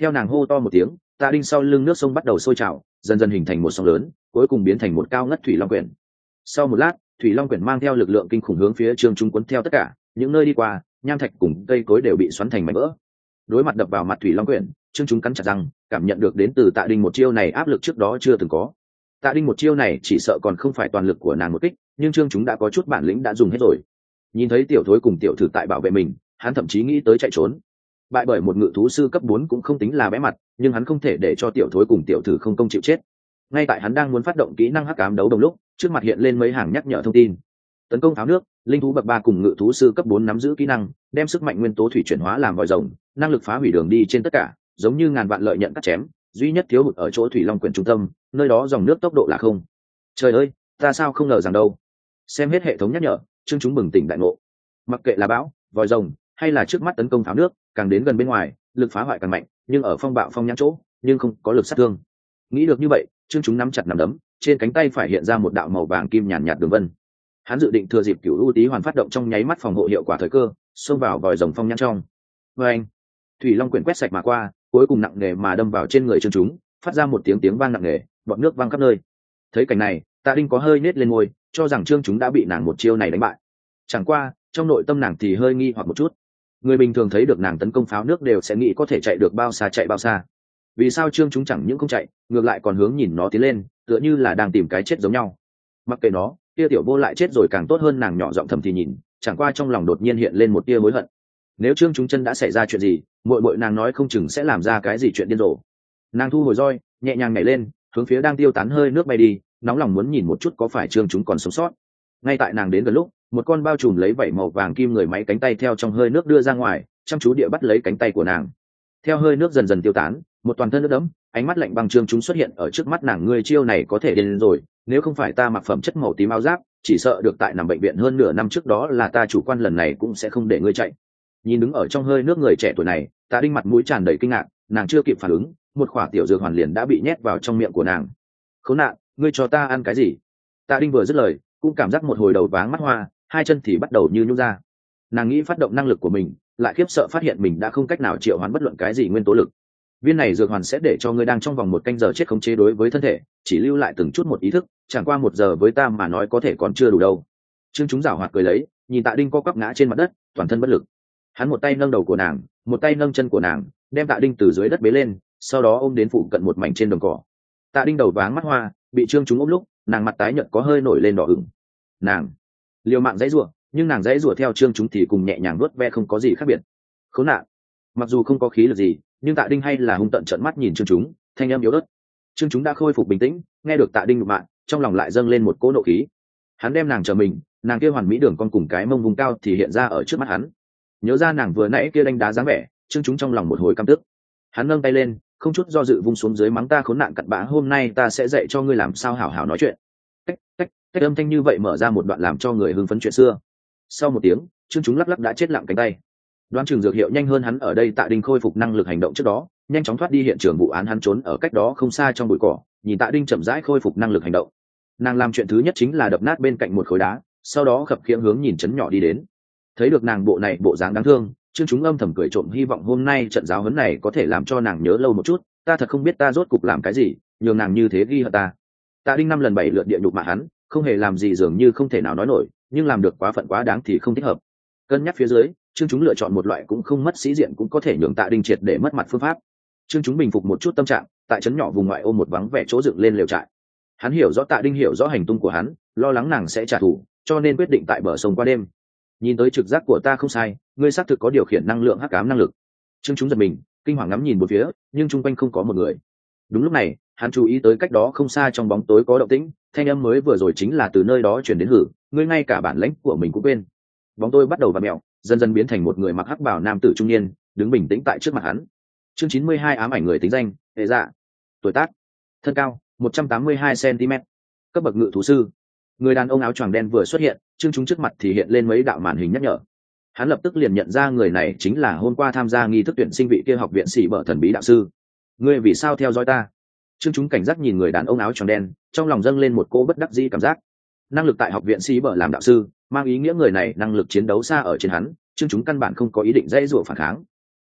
Theo nàng hô to một tiếng, Tạ Đinh sau lưng nước sông bắt đầu sôi trào, dần dần hình thành một sóng lớn, cuối cùng biến thành một cao ngất thủy long quyển. Sau một lát, thủy long quyển mang theo lực lượng kinh khủng hướng phía Trương Chúng cuốn theo tất cả, những nơi đi qua, nham thạch cùng cây cối đều bị xoắn thành mảnh vỡ. Đối mặt đập vào mặt thủy long quyển, Trương Chúng cắn chặt răng, cảm nhận được đến từ Tạ Đinh một chiêu này áp lực trước đó chưa từng có. Tạ Đinh một chiêu này chỉ sợ còn không phải toàn lực của nàng một kích, nhưng Trương Chúng đã có chút bản lĩnh đã dùng hết rồi. Nhìn thấy tiểu thối cùng tiểu thử tại bảo vệ mình, hắn thậm chí nghĩ tới chạy trốn. Bại bởi một ngự thú sư cấp bốn cũng không tính là bé mặt, nhưng hắn không thể để cho tiểu thối cùng tiểu thử không công chịu chết. Ngay tại hắn đang muốn phát động kỹ năng hắc ám đấu đồng lúc, trước mặt hiện lên mấy hàng nhắc nhở thông tin. Tấn công pháo nước, linh thú bậc ba cùng ngự thú sư cấp bốn nắm giữ kỹ năng, đem sức mạnh nguyên tố thủy chuyển hóa làm vòi rồng, năng lực phá hủy đường đi trên tất cả, giống như ngàn vạn lợi nhận cắt chém, duy nhất thiếu hụt ở chỗ thủy long quyển trung tâm, nơi đó dòng nước tốc độ là không. Trời ơi, ta sao không ngờ rằng đâu. Xem hết hệ thống nhắc nhở, Trương Chúng bừng tỉnh đại ngộ. Mặc kệ là bão, vòi rồng, hay là trước mắt tấn công pháo nước, càng đến gần bên ngoài, lực phá hoại càng mạnh, nhưng ở phong bạo phong nhãn chỗ, nhưng không có lực sát thương. Nghĩ được như vậy, Trương Chúng nắm chặt nắm đấm, trên cánh tay phải hiện ra một đạo màu vàng kim nhàn nhạt đường vân. Hắn dự định thừa dịp Cửu U Tý hoàn phát động trong nháy mắt phòng hộ hiệu quả thời cơ, xông vào vòi rồng phong nhãn trong. Và anh, thủy long quyển quét sạch mà qua, cuối cùng nặng nề mà đâm vào trên người Trương Chúng, phát ra một tiếng tiếng vang nặng nề, bọt nước văng khắp nơi. Thấy cảnh này, Tạ Đinh có hơi nết lên môi, cho rằng Trương Chúng đã bị nàng một chiêu này đánh bại. Chẳng qua, trong nội tâm nàng thì hơi nghi hoặc một chút. Người bình thường thấy được nàng tấn công pháo nước đều sẽ nghĩ có thể chạy được bao xa chạy bao xa. Vì sao Trương Chúng chẳng những không chạy, ngược lại còn hướng nhìn nó tiến lên, tựa như là đang tìm cái chết giống nhau. Mặc kệ nó, tia tiểu vô lại chết rồi càng tốt hơn, nàng nhỏ giọng thầm thì nhìn, chẳng qua trong lòng đột nhiên hiện lên một tia hối hận. Nếu Trương Chúng chân đã xảy ra chuyện gì, muội muội nàng nói không chừng sẽ làm ra cái gì chuyện điên rồ. Nàng thu hồi roi, nhẹ nhàng nhảy lên, hướng phía đang tiêu tán hơi nước bay đi, nóng lòng muốn nhìn một chút có phải Trương Chúng còn sống sót. Ngay tại nàng đến gần lúc, một con bao trùm lấy vảy màu vàng kim người máy cánh tay theo trong hơi nước đưa ra ngoài, chăm chú địa bắt lấy cánh tay của nàng. Theo hơi nước dần dần tiêu tán, một toàn thân nước đẫm, ánh mắt lạnh băng Trương Chúng xuất hiện ở trước mắt nàng. Ngươi chiêu này có thể điên rồi, nếu không phải ta mặc phẩm chất màu tím áo giáp, chỉ sợ được tại nằm bệnh viện hơn nửa năm trước đó là ta chủ quan, lần này cũng sẽ không để ngươi chạy. Nhìn đứng ở trong hơi nước người trẻ tuổi này, Tạ Đinh mặt mũi tràn đầy kinh ngạc, nàng chưa kịp phản ứng, một khỏa tiểu dược hoàn liền đã bị nhét vào trong miệng của nàng. Khốn nạn, ngươi cho ta ăn cái gì? Tạ Đinh vừa dứt lời, cũng cảm giác một hồi đầu váng mắt hoa, hai chân thì bắt đầu như nhũn ra. Nàng nghĩ phát động năng lực của mình, lại khiếp sợ phát hiện mình đã không cách nào triệu hoán bất luận cái gì nguyên tố lực. Viên này dược hoàn sẽ để cho ngươi đang trong vòng một canh giờ chết khống chế đối với thân thể, chỉ lưu lại từng chút một ý thức, chẳng qua một giờ với ta mà nói có thể còn chưa đủ đâu. Trương Chúng giảo hoạt cười lấy, nhìn Tạ Đinh co quắp ngã trên mặt đất, toàn thân bất lực. Hắn một tay nâng đầu của nàng, một tay nâng chân của nàng, đem Tạ Đinh từ dưới đất bế lên, sau đó ôm đến phụ cận một mảnh trên đồng cỏ. Tạ Đinh đầu váng mắt hoa, bị Trương Chúng ôm lúc, nàng mặt tái nhợt có hơi nổi lên đỏ ửng. Nàng liều mạng dãy rủa, nhưng nàng dãy rủa theo Trương Chúng thì cùng nhẹ nhàng nuốt ve không có gì khác biệt. Khốn nạn. Mặc dù không có khí lực gì, nhưng Tạ Đinh hay là hung tợn trợn mắt nhìn Trương Chúng, thanh âm yếu ớt. Trương Chúng đã khôi phục bình tĩnh, nghe được Tạ Đinh nhục mạ, trong lòng lại dâng lên một cỗ nộ khí. Hắn đem nàng chờ mình, nàng kia hoàn mỹ đường con cùng cái mông vùng cao thì hiện ra ở trước mắt hắn. Nhớ ra nàng vừa nãy kia đánh đá dáng vẻ, Trương Chúng trong lòng một hồi căm tức. Hắn nâng tay lên, không chút do dự vung xuống dưới mắng ta khốn nạn cặn bã, hôm nay ta sẽ dạy cho ngươi làm sao hảo hảo nói chuyện. Cách cách cách âm thanh như vậy mở ra một đoạn làm cho người hưng phấn chuyện xưa. Sau một tiếng, Trương Chúng lắc lắc đã chết lặng cánh tay. Đoán chừng dược hiệu nhanh hơn hắn ở đây. Tạ Đinh khôi phục năng lực hành động trước đó, nhanh chóng thoát đi hiện trường vụ án. Hắn trốn ở cách đó không xa trong bụi cỏ, nhìn Tạ Đinh chậm rãi khôi phục năng lực hành động. Nàng làm chuyện thứ nhất chính là đập nát bên cạnh một khối đá, sau đó khập khiễng hướng nhìn chấn nhỏ đi đến. Thấy được nàng bộ này bộ dáng đáng thương, Trương Chúng âm thầm cười trộm, hy vọng hôm nay trận giáo huấn này có thể làm cho nàng nhớ lâu một chút. Ta thật không biết ta rốt cục làm cái gì, nhường nàng như thế ghi hận ta. Tạ Đinh năm lần bảy lượt địa nhục mà hắn, không hề làm gì dường như không thể nào nói nổi, nhưng làm được quá phận quá đáng thì không thích hợp. Cân nhắc phía dưới, Trương Chúng lựa chọn một loại cũng không mất sĩ diện cũng có thể nhường Tạ Đinh triệt để mất mặt phương pháp. Trương Chúng bình phục một chút tâm trạng, tại trấn nhỏ vùng ngoại ô một vắng vẻ chỗ dựng lên lều trại. Hắn hiểu rõ Tạ Đinh hiểu rõ hành tung của hắn, lo lắng nàng sẽ trả thù, cho nên quyết định tại bờ sông qua đêm. Nhìn tới trực giác của ta không sai, ngươi xác thực có điều khiển năng lượng hắc ám năng lực. Trương Chúng giật mình, kinh hoàng ngắm nhìn một phía, nhưng chung quanh không có một người. Đúng lúc này, hắn chú ý tới cách đó không xa trong bóng tối có động tĩnh, thanh âm mới vừa rồi chính là từ nơi đó truyền đến. Hử, ngươi ngay cả bản lãnh của mình cũng quên. Bóng tối bắt đầu vặn mèo, dần dần biến thành một người mặc hắc bào nam tử trung niên, đứng bình tĩnh tại trước mặt hắn. Chương chín mươi hai ám ảnh người tính danh, hệ dạ. Tuổi tác, thân cao một trăm tám mươi hai xăng-ti-mét, cấp bậc ngự thú sư. Người đàn ông áo choàng đen vừa xuất hiện, Trương Chúng trước mặt thì hiện lên mấy đạo màn hình nhắc nhở. Hắn lập tức liền nhận ra người này chính là hôm qua tham gia nghi thức tuyển sinh vị kia học viện sĩ bở thần bí đạo sư. Ngươi vì sao theo dõi ta? Trương Chúng cảnh giác nhìn người đàn ông áo choàng đen, trong lòng dâng lên một cỗ bất đắc dĩ cảm giác. Năng lực tại học viện sĩ bở làm đạo sư, mang ý nghĩa người này năng lực chiến đấu xa ở trên hắn. Trương Chúng căn bản không có ý định dãy dụa phản kháng.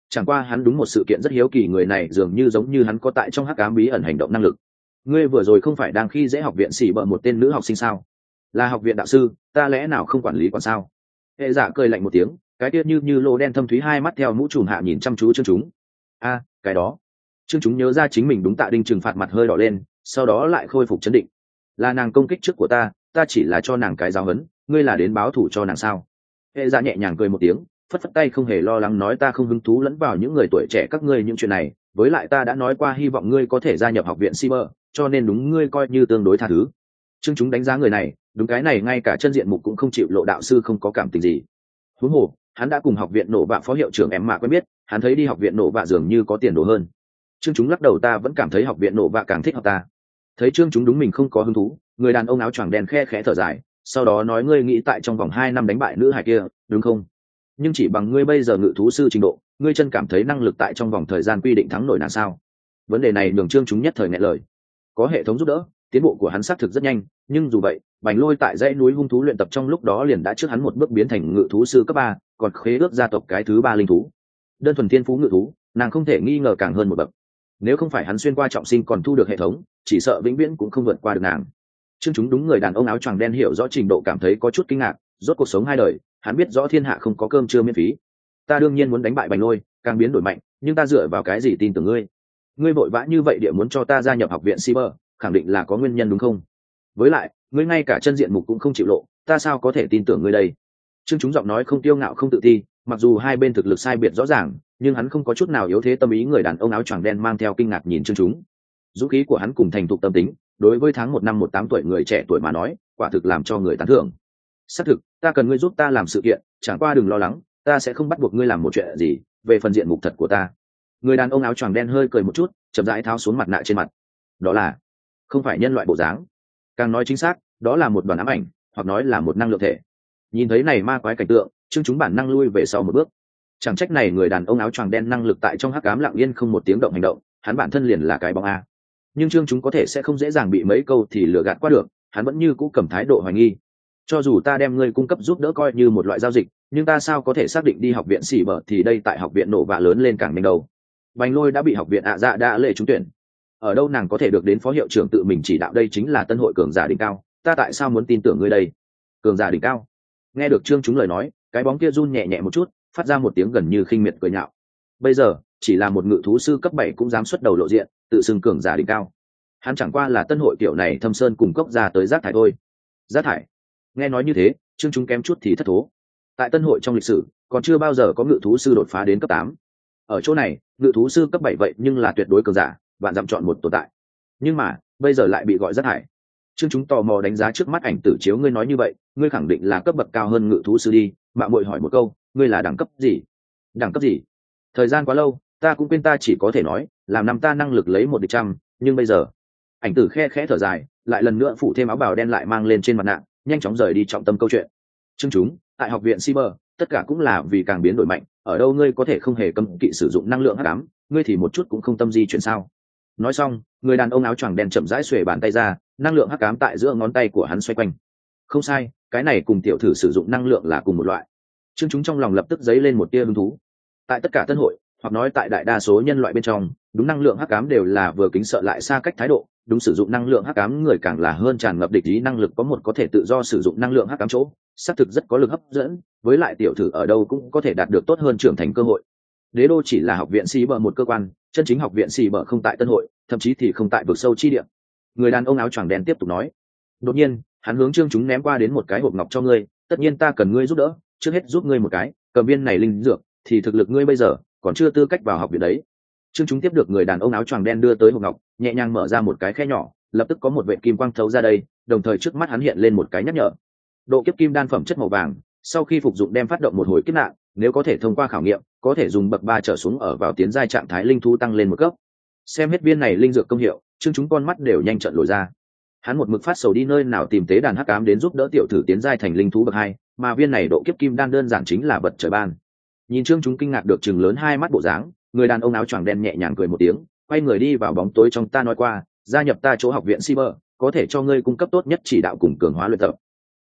Chẳng qua hắn đúng một sự kiện rất hiếu kỳ, người này dường như giống như hắn có tại trong hắc ám bí ẩn hành động năng lực. Ngươi vừa rồi không phải đang khi dễ học viện xỉ bợ một tên nữ học sinh sao? Là học viện đạo sư, ta lẽ nào không quản lý còn sao? Hệ giả cười lạnh một tiếng, cái tiết như như lô đen thâm thúy hai mắt theo mũ trùm hạ nhìn chăm chú Trương Chúng. A, cái đó. Trương Chúng nhớ ra chính mình đúng Tạ Đinh trừng phạt, mặt hơi đỏ lên, sau đó lại khôi phục chấn định. Là nàng công kích trước của ta, ta chỉ là cho nàng cái giáo huấn, ngươi là đến báo thù cho nàng sao? Hệ giả nhẹ nhàng cười một tiếng, phất phất tay không hề lo lắng nói, ta không hứng thú lẫn vào những người tuổi trẻ các ngươi những chuyện này, với lại ta đã nói qua hy vọng ngươi có thể gia nhập học viện Cyber, cho nên đúng ngươi coi như tương đối tha thứ. Trương Chúng đánh giá người này, đúng cái này ngay cả chân diện mục cũng không chịu lộ, đạo sư không có cảm tình gì. Huống hồ, hắn đã cùng học viện nổ bạ phó hiệu trưởng em mạ quen biết, hắn thấy đi học viện nổ bạ dường như có tiền đồ hơn. Trương Chúng lắc đầu, ta vẫn cảm thấy học viện nổ bạ càng thích học ta. Thấy Trương Chúng đúng mình không có hứng thú, người đàn ông áo choàng đen khe khẽ thở dài, sau đó nói, ngươi nghĩ tại trong vòng hai năm đánh bại nữ hài kia, đúng không? Nhưng chỉ bằng ngươi bây giờ ngự thú sư trình độ, ngươi chân cảm thấy năng lực tại trong vòng thời gian quy định thắng nổi nàng sao? Vấn đề này nhường Trương Chúng nhất thời nghẹn lời. Có hệ thống giúp đỡ, tiến bộ của hắn xác thực rất nhanh, nhưng dù vậy, Bành Lôi tại dãy núi hung thú luyện tập trong lúc đó liền đã trước hắn một bước biến thành ngự thú sư cấp ba, còn khế ước gia tộc cái thứ ba linh thú. Đơn thuần thiên phú ngự thú, nàng không thể nghi ngờ càng hơn một bậc. Nếu không phải hắn xuyên qua trọng sinh còn thu được hệ thống, chỉ sợ vĩnh viễn cũng không vượt qua được nàng. Trương Chúng đúng người đàn ông áo choàng đen hiểu rõ trình độ cảm thấy có chút kinh ngạc, rốt cuộc sống hai đời, hắn biết rõ thiên hạ không có cơm trưa miễn phí. Ta đương nhiên muốn đánh bại Bành Lôi, càng biến đổi mạnh, nhưng ta dựa vào cái gì tin tưởng ngươi? Ngươi vội vã như vậy địa muốn cho ta gia nhập học viện Cyber, khẳng định là có nguyên nhân đúng không? Với lại, ngươi ngay cả chân diện mục cũng không chịu lộ, ta sao có thể tin tưởng ngươi đây? Trương Chúng giọng nói không tiêu ngạo không tự ti, mặc dù hai bên thực lực sai biệt rõ ràng, nhưng hắn không có chút nào yếu thế tâm ý. Người đàn ông áo choàng đen mang theo kinh ngạc nhìn Trương Chúng. Dũng khí của hắn cùng thành thục tâm tính, đối với tháng một năm một tám tuổi người trẻ tuổi mà nói, quả thực làm cho người tán thưởng. Xác thực, ta cần ngươi giúp ta làm sự kiện, chẳng qua đừng lo lắng, ta sẽ không bắt buộc ngươi làm một chuyện gì, về phần diện mục thật của ta. Người đàn ông áo choàng đen hơi cười một chút, chậm rãi tháo xuống mặt nạ trên mặt. Đó là không phải nhân loại bộ dáng, càng nói chính xác, đó là một đoàn ám ảnh, hoặc nói là một năng lượng thể. Nhìn thấy này ma quái cảnh tượng, Trương Chúng bản năng lui về sau một bước. Chẳng trách này người đàn ông áo choàng đen năng lực tại trong hắc ám lặng yên không một tiếng động hành động, hắn bản thân liền là cái bóng a. Nhưng Trương Chúng có thể sẽ không dễ dàng bị mấy câu thì lừa gạt qua được, hắn vẫn như cũ cầm thái độ hoài nghi. Cho dù ta đem ngươi cung cấp giúp đỡ coi như một loại giao dịch, nhưng ta sao có thể xác định đi học viện xỉ bở thì đây tại học viện nổ vạ lớn lên càng nhanh đầu. Bành Lôi đã bị học viện ạ dạ đã lệ trúng tuyển, ở đâu nàng có thể được đến phó hiệu trưởng tự mình chỉ đạo, đây chính là tân hội cường giả đỉnh cao, ta tại sao muốn tin tưởng ngươi đây? Cường giả đỉnh cao? Nghe được Trương Chúng lời nói, cái bóng kia run nhẹ nhẹ một chút, phát ra một tiếng gần như khinh miệt cười nhạo. Bây giờ chỉ là một ngự thú sư cấp bảy cũng dám xuất đầu lộ diện, tự xưng cường giả đỉnh cao. Hắn chẳng qua là tân hội kiểu này thâm sơn cùng cốc ra tới rác thải thôi. Rác thải? Nghe nói như thế, Trương Chúng kém chút thì thất thố. Tại tân hội trong lịch sử, còn chưa bao giờ có ngự thú sư đột phá đến cấp tám. Ở chỗ này, ngự thú sư cấp bảy vậy nhưng là tuyệt đối cường giả, vạn dặm chọn một tồn tại. Nhưng mà, bây giờ lại bị gọi rác thải. Trương Chúng tò mò đánh giá trước mắt ảnh tử chiếu, ngươi nói như vậy, ngươi khẳng định là cấp bậc cao hơn ngự thú sư đi, mạo muội hỏi một câu, ngươi là đẳng cấp gì? Đẳng cấp gì? Thời gian quá lâu, ta cũng quên, ta chỉ có thể nói, làm năm ta năng lực lấy một địch trăm, nhưng bây giờ, ảnh tử khe khẽ thở dài, lại lần nữa phủ thêm áo bào đen lại mang lên trên mặt nạ, nhanh chóng rời đi trọng tâm câu chuyện. Trương Chúng, tại học viện Cyber, tất cả cũng là vì càng biến đổi mạnh, ở đâu ngươi có thể không hề cấm kỵ sử dụng năng lượng hắc ám, ngươi thì một chút cũng không tâm di chuyển sao? Nói xong, người đàn ông áo choàng đen chậm rãi xuề bàn tay ra, năng lượng hắc ám tại giữa ngón tay của hắn xoay quanh. Không sai, cái này cùng tiểu thử sử dụng năng lượng là cùng một loại. Trương Chúng trong lòng lập tức dấy lên một tia hứng thú. Tại tất cả tân hội, hoặc nói tại đại đa số nhân loại bên trong, đúng năng lượng hắc ám đều là vừa kính sợ lại xa cách thái độ, đúng sử dụng năng lượng hắc ám người càng là hơn tràn ngập địch ý, năng lực có một có thể tự do sử dụng năng lượng hắc ám chỗ, xác thực rất có lực hấp dẫn, với lại tiểu thử ở đâu cũng có thể đạt được tốt hơn trưởng thành cơ hội. Đế đô chỉ là học viện xì bờ một cơ quan, chân chính học viện xì bờ không tại tân hội, thậm chí thì không tại vực sâu chi địa. Người đàn ông áo choàng đen tiếp tục nói. Đột nhiên, hắn hướng Trương Chúng ném qua đến một cái hộp ngọc, cho ngươi, tất nhiên ta cần ngươi giúp đỡ, trước hết giúp ngươi một cái, cầm viên này linh dược, thì thực lực ngươi bây giờ còn chưa tư cách vào học viện đấy. Trương Chúng tiếp được người đàn ông áo choàng đen đưa tới hộp ngọc, nhẹ nhàng mở ra một cái khe nhỏ, lập tức có một vệt kim quang thấu ra đây, đồng thời trước mắt hắn hiện lên một cái nhắc nhở. Độ kiếp kim đan phẩm chất màu vàng, sau khi phục dụng đem phát động một hồi kiếp nạn, nếu có thể thông qua khảo nghiệm, có thể dùng bậc ba trở xuống ở vào tiến giai trạng thái linh thú tăng lên một cấp. Xem hết viên này linh dược công hiệu, Trương Chúng con mắt đều nhanh trợn lồi ra. Hắn một mực phát sầu đi nơi nào tìm tế đàn hắc ám đến giúp đỡ tiểu thử tiến giai thành linh thú bậc hai, mà viên này độ kiếp kim đan đơn giản chính là vật trời ban. Nhìn Trương Chúng kinh ngạc được chừng lớn hai mắt bộ dáng, người đàn ông áo choàng đen nhẹ nhàng cười một tiếng, quay người đi vào bóng tối trong. Ta nói qua, gia nhập ta chỗ học viện Cyber, có thể cho ngươi cung cấp tốt nhất chỉ đạo cùng cường hóa luyện tập.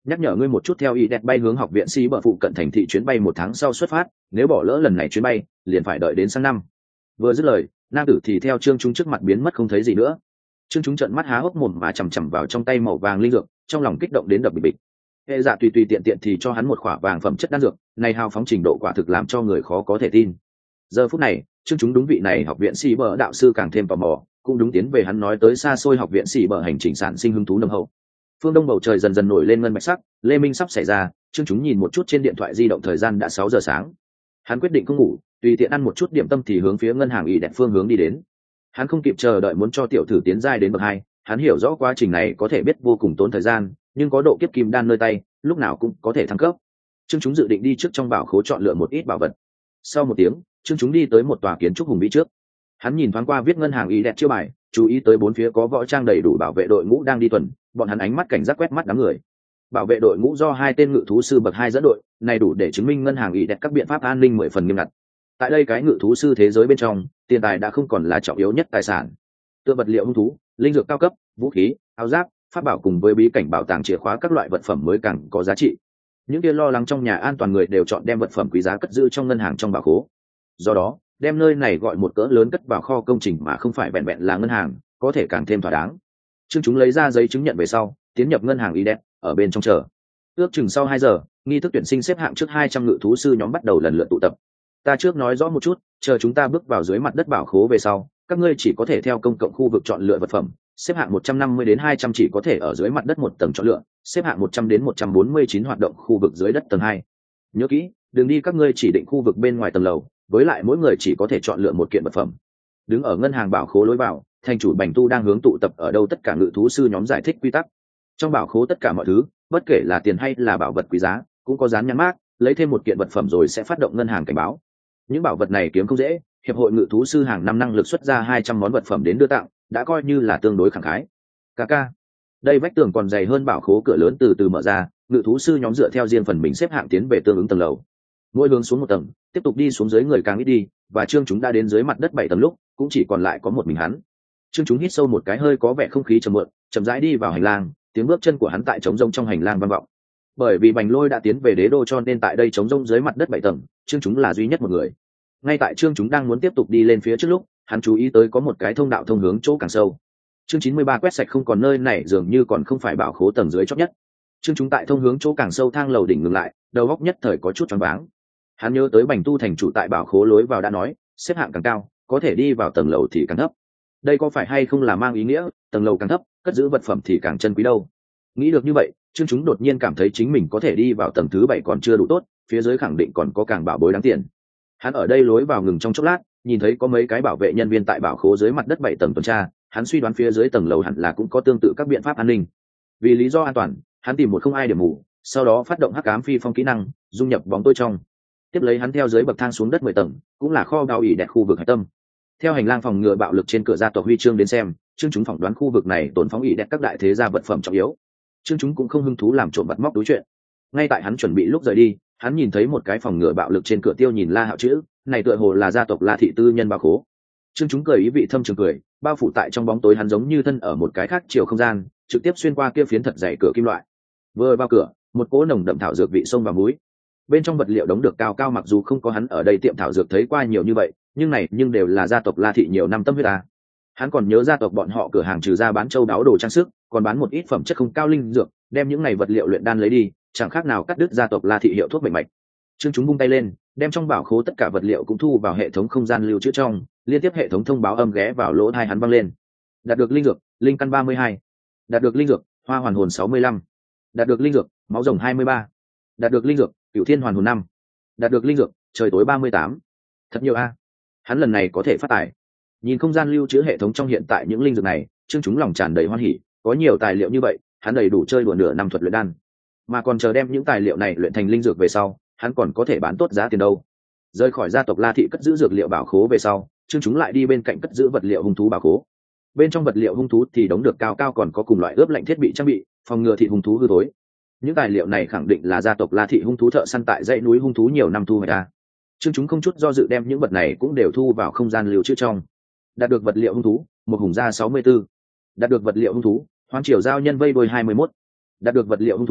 nhắc nhở ngươi một chút, theo ý đẹp bay hướng học viện sĩ bờ phụ cận thành thị chuyến bay một tháng sau xuất phát, nếu bỏ lỡ lần này chuyến bay liền phải đợi đến sang năm. Vừa dứt lời, nam tử thì theo trương chúng trước mặt biến mất không thấy gì nữa. Trương chúng trợn mắt há hốc mồm mà chằm chằm vào trong tay màu vàng linh dược, trong lòng kích động đến đập bịch bịch. Hệ dạ tùy tùy tiện tiện thì cho hắn một khỏa vàng phẩm chất đan dược, này hào phóng trình độ quả thực làm cho người khó có thể tin. Giờ phút này, Trương chúng đúng vị này học viện sĩ bờ đạo sư càng thêm tò mò, cũng đúng tiến về hắn nói tới xa xôi học viện sĩ bờ hành trình sản sinh hứng thú nồng hậu. Phương đông bầu trời dần dần nổi lên ngân bạch sắc, lê minh sắp xảy ra. Trương chúng nhìn một chút trên điện thoại di động, thời gian đã sáu giờ sáng. Hắn quyết định không ngủ, tùy tiện ăn một chút điểm tâm thì hướng phía ngân hàng y đẹp phương hướng đi đến. Hắn không kịp chờ đợi muốn cho tiểu thử tiến giai đến bậc hai. Hắn hiểu rõ quá trình này có thể biết vô cùng tốn thời gian, nhưng có độ kiếp kim đan nơi tay, lúc nào cũng có thể thăng cấp. Trương chúng dự định đi trước trong bảo khố chọn lựa một ít bảo vật. Sau một tiếng, Trương chúng đi tới một tòa kiến trúc hùng vĩ trước. Hắn nhìn thoáng qua viết ngân hàng y đẹp chiêu bài, chú ý tới bốn phía có võ trang đầy đủ bảo vệ đội ngũ đang đi tuần, bọn hắn ánh mắt cảnh giác quét mắt đám người. Bảo vệ đội ngũ do hai tên ngự thú sư bậc hai dẫn đội, này đủ để chứng minh ngân hàng y đẹp các biện pháp an ninh mười phần nghiêm ngặt. Tại đây cái ngự thú sư thế giới bên trong, tiền tài đã không còn là trọng yếu nhất tài sản. Tựa vật liệu hung thú, linh dược cao cấp, vũ khí, áo giáp, pháp bảo cùng với bí cảnh bảo tàng chìa khóa các loại vật phẩm mới càng có giá trị. Những kia lo lắng trong nhà an toàn người đều chọn đem vật phẩm quý giá cất giữ trong ngân hàng trong bảo khố. Do đó, đem nơi này gọi một cỡ lớn cất vào kho công trình mà không phải vẹn vẹn là ngân hàng, có thể càng thêm thỏa đáng. Trương chúng lấy ra giấy chứng nhận về sau, tiến nhập ngân hàng y đẹp, ở bên trong chờ. Ước chừng sau hai giờ, nghi thức tuyển sinh xếp hạng trước hai trăm ngự thú sư nhóm bắt đầu lần lượt tụ tập. Ta trước nói rõ một chút, chờ chúng ta bước vào dưới mặt đất bảo khố về sau, các ngươi chỉ có thể theo công cộng khu vực chọn lựa vật phẩm, xếp hạng một trăm năm mươi đến hai trăm chỉ có thể ở dưới mặt đất một tầng chọn lựa, xếp hạng một trăm đến một trăm bốn mươi chín hoạt động khu vực dưới đất tầng hai. Nhớ kỹ, đừng đi các ngươi chỉ định khu vực bên ngoài tầng lầu, với lại mỗi người chỉ có thể chọn lựa một kiện vật phẩm. Đứng ở ngân hàng bảo khố lối vào, thành chủ Bành Tu đang hướng tụ tập ở đâu tất cả ngự thú sư nhóm giải thích quy tắc. Trong bảo khố tất cả mọi thứ, bất kể là tiền hay là bảo vật quý giá, cũng có dán nhãn mác, lấy thêm một kiện vật phẩm rồi sẽ phát động ngân hàng cảnh báo. Những bảo vật này kiếm không dễ, hiệp hội ngự thú sư hàng năm năng lực xuất ra hai trăm món vật phẩm đến đưa tặng, đã coi như là tương đối khẳng khái. Kaka, đây vách tường còn dày hơn bảo khố, cửa lớn từ từ mở ra, ngự thú sư nhóm dựa theo riêng phần mình xếp hạng tiến về tương ứng tầng lầu. Mỗi hướng xuống một tầng, tiếp tục đi xuống dưới người càng ít đi, và Trương chúng đã đến dưới mặt đất bảy tầng lúc, cũng chỉ còn lại có một mình hắn. Trương chúng hít sâu một cái hơi có vẻ không khí trầm muộn, chậm rãi đi vào hành lang, tiếng bước chân của hắn tại trống rông trong hành lang vang vọng. Bởi vì Bành Lôi đã tiến về đế đô cho nên tại đây trống rông dưới mặt đất bảy tầng, Trương chúng là duy nhất một người. Ngay tại Trương chúng đang muốn tiếp tục đi lên phía trước lúc, hắn chú ý tới có một cái thông đạo thông hướng chỗ càng sâu. Chương chín mươi ba quét sạch không còn, nơi này dường như còn không phải bảo khố tầng dưới chót nhất. Trương chúng tại thông hướng chỗ càng sâu thang lầu đỉnh ngừng lại, đầu óc nhất thời có chút choáng váng. Hắn nhớ tới Bành Tu thành chủ tại bảo khố lối vào đã nói, xếp hạng càng cao, có thể đi vào tầng lầu thì càng thấp. Đây có phải hay không là mang ý nghĩa tầng lầu càng thấp, cất giữ vật phẩm thì càng chân quý đâu? Nghĩ được như vậy, Trương chúng đột nhiên cảm thấy chính mình có thể đi vào tầng thứ bảy còn chưa đủ tốt, phía dưới khẳng định còn có càng bảo bối đáng tiền. Hắn ở đây lối vào ngừng trong chốc lát, nhìn thấy có mấy cái bảo vệ nhân viên tại bảo khố dưới mặt đất bảy tầng tuần tra, hắn suy đoán phía dưới tầng lầu hẳn là cũng có tương tự các biện pháp an ninh. Vì lý do an toàn, hắn tìm một không ai điểm mù, sau đó phát động hắc ám phi phong kỹ năng, dung nhập bóng tối trong. Tiếp lấy hắn theo dưới bậc thang xuống đất mười tầng, cũng là kho đào ỉ đẹp khu vực hạch tâm. Theo hành lang phòng ngừa bạo lực trên cửa gia tộc huy chương đến xem, Trương chúng phỏng đoán khu vực này tồn phóng ỉ đẹp các đại thế gia vật phẩm trọng yếu. Trương chúng cũng không hứng thú làm trộm vặt móc túi chuyện. Ngay tại hắn chuẩn bị lúc rời đi, hắn nhìn thấy một cái phòng ngừa bạo lực trên cửa tiêu nhìn La Hạo chữ, này tựa hồ là gia tộc La thị tư nhân bảo khố. Trương chúng cười ý vị thâm trường cười, bao phủ tại trong bóng tối, hắn giống như thân ở một cái khác chiều không gian, trực tiếp xuyên qua kia phiến thật dày cửa kim loại. Vừa vào cửa, một cỗ nồng đậm thảo dược vị xông vào mũi. Bên trong vật liệu đống được cao cao, mặc dù không có hắn ở đây tiệm thảo dược thấy qua nhiều như vậy, nhưng này nhưng đều là gia tộc La thị nhiều năm tâm huyết à. Hắn còn nhớ gia tộc bọn họ cửa hàng trừ ra bán châu đáo đồ trang sức, còn bán một ít phẩm chất không cao linh dược, đem những này vật liệu luyện đan lấy đi, chẳng khác nào cắt đứt gia tộc La thị hiệu thuốc bệnh mạch. Trương chúng vung tay lên, đem trong bảo khố tất cả vật liệu cũng thu vào hệ thống không gian lưu trữ trong, liên tiếp hệ thống thông báo âm ghé vào lỗ tai hắn vang lên. Đạt được linh dược, linh căn ba mươi hai. Đạt được linh dược, hoa hoàn hồn sáu mươi lăm. Đạt được linh dược, máu rồng hai mươi ba. Đạt được linh dược, cửu thiên hoàn hồn năm. Đạt được linh dược, trời tối ba mươi tám. Thật nhiều a. Hắn lần này có thể phát tài. Nhìn không gian lưu trữ hệ thống trong hiện tại những linh dược này, Trương chúng lòng tràn đầy hoan hỉ, có nhiều tài liệu như vậy, hắn đầy đủ chơi đùa nửa năm thuật luyện đan. Mà còn chờ đem những tài liệu này luyện thành linh dược về sau, hắn còn có thể bán tốt giá tiền đâu. Rời khỏi gia tộc La thị cất giữ dược liệu bảo khố về sau, Trương chúng lại đi bên cạnh cất giữ vật liệu hung thú bảo khố. Bên trong vật liệu hung thú thì đống được cao cao, còn có cùng loại ướp lạnh thiết bị trang bị, phòng ngừa thịt hung thú hư thối. Những tài liệu này khẳng định là gia tộc La thị hung thú thợ săn tại dãy núi hung thú nhiều năm thu hoạch ra. Trương chúng không chút do dự đem những vật này cũng đều thu vào không gian lưu trữ trong. Đạt được vật liệu hung thú, một hùng gia sáu mươi tư. Đạt được vật liệu hung thú, hoang triều giao nhân vây đôi hai mươi mốt. Đạt được vật liệu hung thú,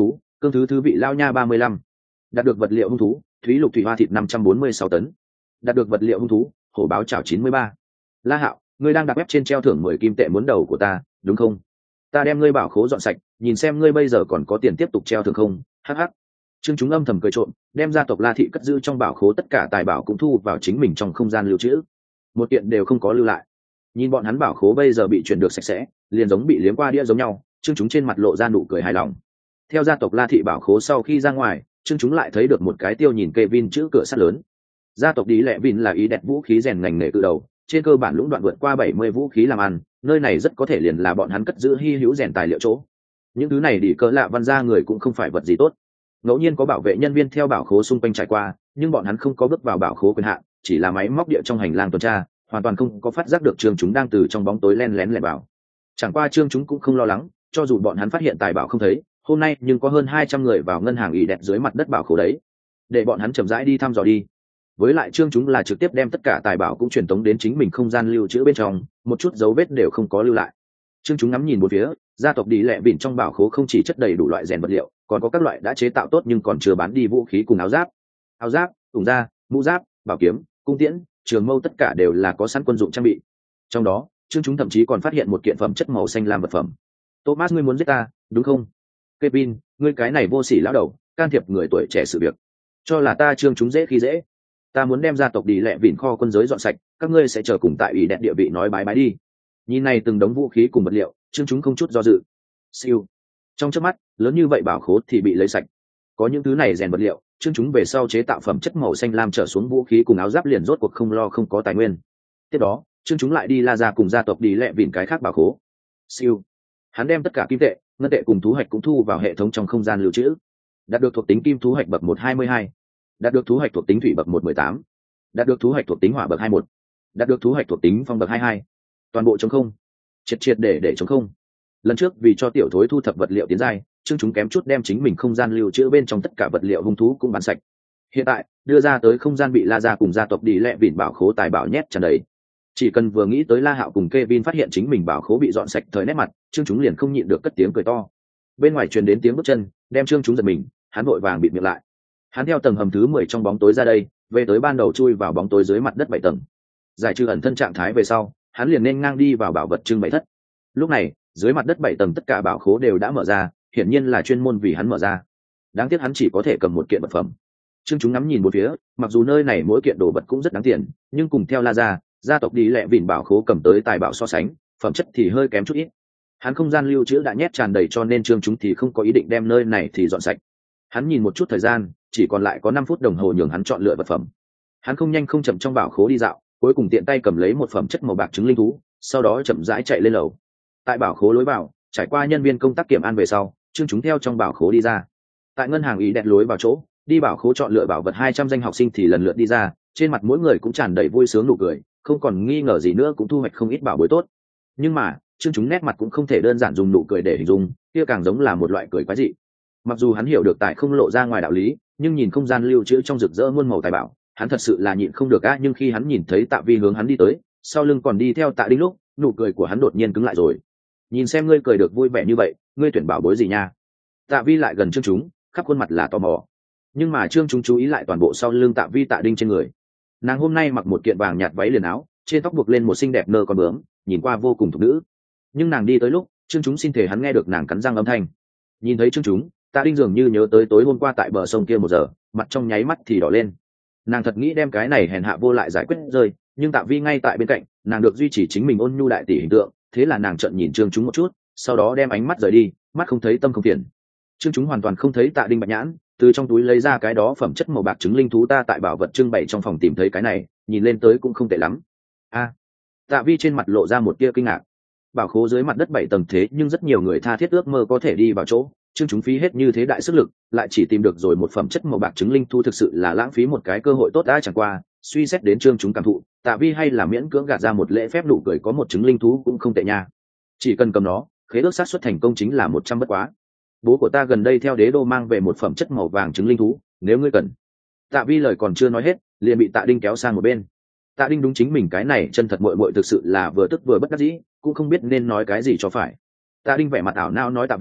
cương thứ thứ vị lao nha ba mươi lăm. Đạt được vật liệu hung thú thúy lục thủy hoa thịt năm trăm bốn mươi sáu tấn. Đạt được vật liệu hung thú hổ báo chảo chín mươi ba. La Hạo, ngươi đang đặt web trên treo thưởng mười kim tệ muốn đầu của ta đúng không? Ta đem ngươi bảo khố dọn sạch, nhìn xem ngươi bây giờ còn có tiền tiếp tục treo thưởng không? Hắc hắc. Trương Chúng âm thầm cười trộm, đem gia tộc La Thị cất giữ trong bảo khố tất cả tài bảo cũng thu vào chính mình trong không gian lưu trữ, một kiện đều không có lưu lại. Nhìn bọn hắn bảo khố bây giờ bị chuyển được sạch sẽ, liền giống bị liếm qua đĩa giống nhau, Trương Chúng trên mặt lộ ra nụ cười hài lòng. Theo gia tộc La Thị bảo khố sau khi ra ngoài, Trương Chúng lại thấy được một cái tiêu nhìn Kevin chữ cửa sắt lớn. Gia tộc Đi Lệ Vin là ý đẹp vũ khí rèn ngành nghề từ đầu, trên cơ bản lũng đoạn vượt qua bảy mươi vũ khí làm ăn, nơi này rất có thể liền là bọn hắn cất giữ hi hữu rèn tài liệu chỗ. Những thứ này đi cỡ lạ văn ra người cũng không phải vật gì tốt. Ngẫu nhiên có bảo vệ nhân viên theo bảo khố xung quanh trải qua, nhưng bọn hắn không có bước vào bảo khố quyền hạn, chỉ là máy móc địa trong hành lang tuần tra, hoàn toàn không có phát giác được Trương Chúng đang từ trong bóng tối len lén lẻn vào. Chẳng qua Trương Chúng cũng không lo lắng, cho dù bọn hắn phát hiện tài bảo không thấy, hôm nay nhưng có hơn hai trăm người vào ngân hàng ỉ đẹp dưới mặt đất bảo khố đấy, để bọn hắn chậm rãi đi thăm dò đi. Với lại Trương Chúng là trực tiếp đem tất cả tài bảo cũng truyền tống đến chính mình không gian lưu trữ bên trong, một chút dấu vết đều không có lưu lại. Trương Chúng ngắm nhìn một phía, gia tộc Đi Lệ Vin trong bảo khố không chỉ chất đầy đủ loại rèn vật liệu, còn có các loại đã chế tạo tốt nhưng còn chưa bán đi vũ khí cùng áo giáp. Áo giáp, thùng da, mũ giáp, bảo kiếm, cung tiễn, trường mâu tất cả đều là có sẵn quân dụng trang bị. Trong đó, Trương Chúng thậm chí còn phát hiện một kiện phẩm chất màu xanh làm vật phẩm. Thomas, ngươi muốn giết ta, đúng không? Kevin, ngươi cái này vô sỉ lão đầu, can thiệp người tuổi trẻ sự việc, cho là ta Trương Chúng dễ khi dễ. Ta muốn đem gia tộc Đi Lệ Vin kho quân giới dọn sạch, các ngươi sẽ chờ cùng tại ủy đẹp địa vị nói bái bái đi. Nhìn này từng đống vũ khí cùng vật liệu, Trương Chúng không chút do dự. Siêu. Trong chớp mắt, lớn như vậy bảo khố thì bị lấy sạch. Có những thứ này rèn vật liệu, Trương Chúng về sau chế tạo phẩm chất màu xanh lam trở xuống vũ khí cùng áo giáp liền rốt cuộc không lo không có tài nguyên. Tiếp đó, Trương Chúng lại đi la ra cùng gia tộc Đi Lệ Vin cái khác bảo khố. Siêu. Hắn đem tất cả kim tệ, ngân tệ cùng thú hạch cũng thu vào hệ thống trong không gian lưu trữ. Đạt được thuộc tính kim thú hạch bậc một hai mươi hai. Đạt được thú hạch thuộc tính thủy bậc một mười tám. Đạt được thú hạch thuộc tính hỏa bậc hai mươi mốt. Đạt được thú hạch thuộc tính phong bậc hai mươi hai. Toàn bộ trống không. Triệt triệt để để trống không. Lần trước vì cho tiểu thối thu thập vật liệu tiến giai, Trương Chúng kém chút đem chính mình không gian lưu trữ bên trong tất cả vật liệu hung thú cũng bán sạch. Hiện tại, đưa ra tới không gian bị La Gia cùng gia tộc Đi Lệ Vin bảo khố tài bảo nhét tràn đầy. Chỉ cần vừa nghĩ tới La Hạo cùng Kevin phát hiện chính mình bảo khố bị dọn sạch thời nét mặt, Trương Chúng liền không nhịn được cất tiếng cười to. Bên ngoài truyền đến tiếng bước chân, đem Trương Chúng giật mình, hắn vội vàng bịt miệng lại. Hắn theo tầng hầm thứ mười trong bóng tối ra đây, về tới ban đầu chui vào bóng tối dưới mặt đất bảy tầng. Giải trừ ẩn thân trạng thái về sau, hắn liền nên ngang đi vào bảo vật trưng bày thất. Lúc này, dưới mặt đất bảy tầng tất cả bảo khố đều đã mở ra, hiển nhiên là chuyên môn vì hắn mở ra. Đáng tiếc hắn chỉ có thể cầm một kiện vật phẩm. Trương Chúng ngắm nhìn một phía, mặc dù nơi này mỗi kiện đồ vật cũng rất đáng tiền, nhưng cùng theo La Gia, gia tộc Đi Lệ Vin bảo khố cầm tới tài bảo so sánh, phẩm chất thì hơi kém chút ít. Hắn không gian lưu trữ đã nhét tràn đầy cho nên Trương Chúng thì không có ý định đem nơi này thì dọn sạch. Hắn nhìn một chút thời gian, chỉ còn lại có năm phút đồng hồ nhường hắn chọn lựa vật phẩm. Hắn không nhanh không chậm trong bảo khố đi dạo, cuối cùng tiện tay cầm lấy một phẩm chất màu bạc trứng linh thú, sau đó chậm rãi chạy lên lầu. Tại bảo khố lối vào, trải qua nhân viên công tác kiểm an về sau, Trương Chúng theo trong bảo khố đi ra. Tại ngân hàng ý đẹp lối vào chỗ, đi bảo khố chọn lựa bảo vật hai trăm danh học sinh thì lần lượt đi ra, trên mặt mỗi người cũng tràn đầy vui sướng nụ cười, không còn nghi ngờ gì nữa cũng thu hoạch không ít bảo bối tốt. Nhưng mà, Trương Chúng nét mặt cũng không thể đơn giản dùng nụ cười để hình dung, kia càng giống là một loại cười quái dị. Mặc dù hắn hiểu được tài không lộ ra ngoài đạo lý, nhưng nhìn không gian lưu trữ trong rực rỡ muôn màu tài bảo, hắn thật sự là nhịn không được á. Nhưng khi hắn nhìn thấy Tạ Vi hướng hắn đi tới, sau lưng còn đi theo Tạ Đinh lúc, nụ cười của hắn đột nhiên cứng lại rồi. Nhìn xem ngươi cười được vui vẻ như vậy, ngươi tuyển bảo bối gì nha? Tạ Vi lại gần Trương Chúng, khắp khuôn mặt là tò mò. Nhưng mà Trương Chúng chú ý lại toàn bộ sau lưng Tạ Vi Tạ Đinh trên người. Nàng hôm nay mặc một kiện vàng nhạt váy liền áo, trên tóc buộc lên một xinh đẹp nơ con bướm, nhìn qua vô cùng thục nữ. Nhưng nàng đi tới lúc, Trương Chúng xin thể hắn nghe được nàng cắn răng âm thanh. Nhìn thấy Trương Chúng, Tạ Đinh dường như nhớ tới tối hôm qua tại bờ sông kia một giờ, mặt trong nháy mắt thì đỏ lên. Nàng thật nghĩ đem cái này hèn hạ vô lại giải quyết rơi, nhưng Tạ Vi ngay tại bên cạnh, nàng được duy trì chính mình ôn nhu đại tỷ hình tượng, thế là nàng trợn nhìn Trương Chúng một chút, sau đó đem ánh mắt rời đi, mắt không thấy tâm không phiền. Trương Chúng hoàn toàn không thấy Tạ Đinh bạch nhãn, từ trong túi lấy ra cái đó phẩm chất màu bạc trứng linh thú, ta tại bảo vật trưng bày trong phòng tìm thấy cái này, nhìn lên tới cũng không tệ lắm. A, Tạ Vi trên mặt lộ ra một tia kinh ngạc. Bảo khố dưới mặt đất bảy tầng thế nhưng rất nhiều người tha thiết ước mơ có thể đi vào chỗ, Trương Chúng phí hết như thế đại sức lực, lại chỉ tìm được rồi một phẩm chất màu bạc trứng linh thú, thực sự là lãng phí một cái cơ hội tốt đã. Chẳng qua, suy xét đến Trương Chúng cảm thụ, Tạ Vi hay là miễn cưỡng gạt ra một lễ phép nụ cười, có một trứng linh thú cũng không tệ nha. Chỉ cần cầm nó, khế ước xác suất thành công chính là một trăm bất quá. Bố của ta gần đây theo đế đô mang về một phẩm chất màu vàng trứng linh thú, nếu ngươi cần. Tạ Vi lời còn chưa nói hết, liền bị Tạ Đinh kéo sang một bên. Tạ Đinh đúng chính mình cái này chân thật muội muội thực sự là vừa tức vừa bất đắc dĩ, cũng không biết nên nói cái gì cho phải. Tạ Đinh vẻ mặt ảo nao nói, Tạ Vi,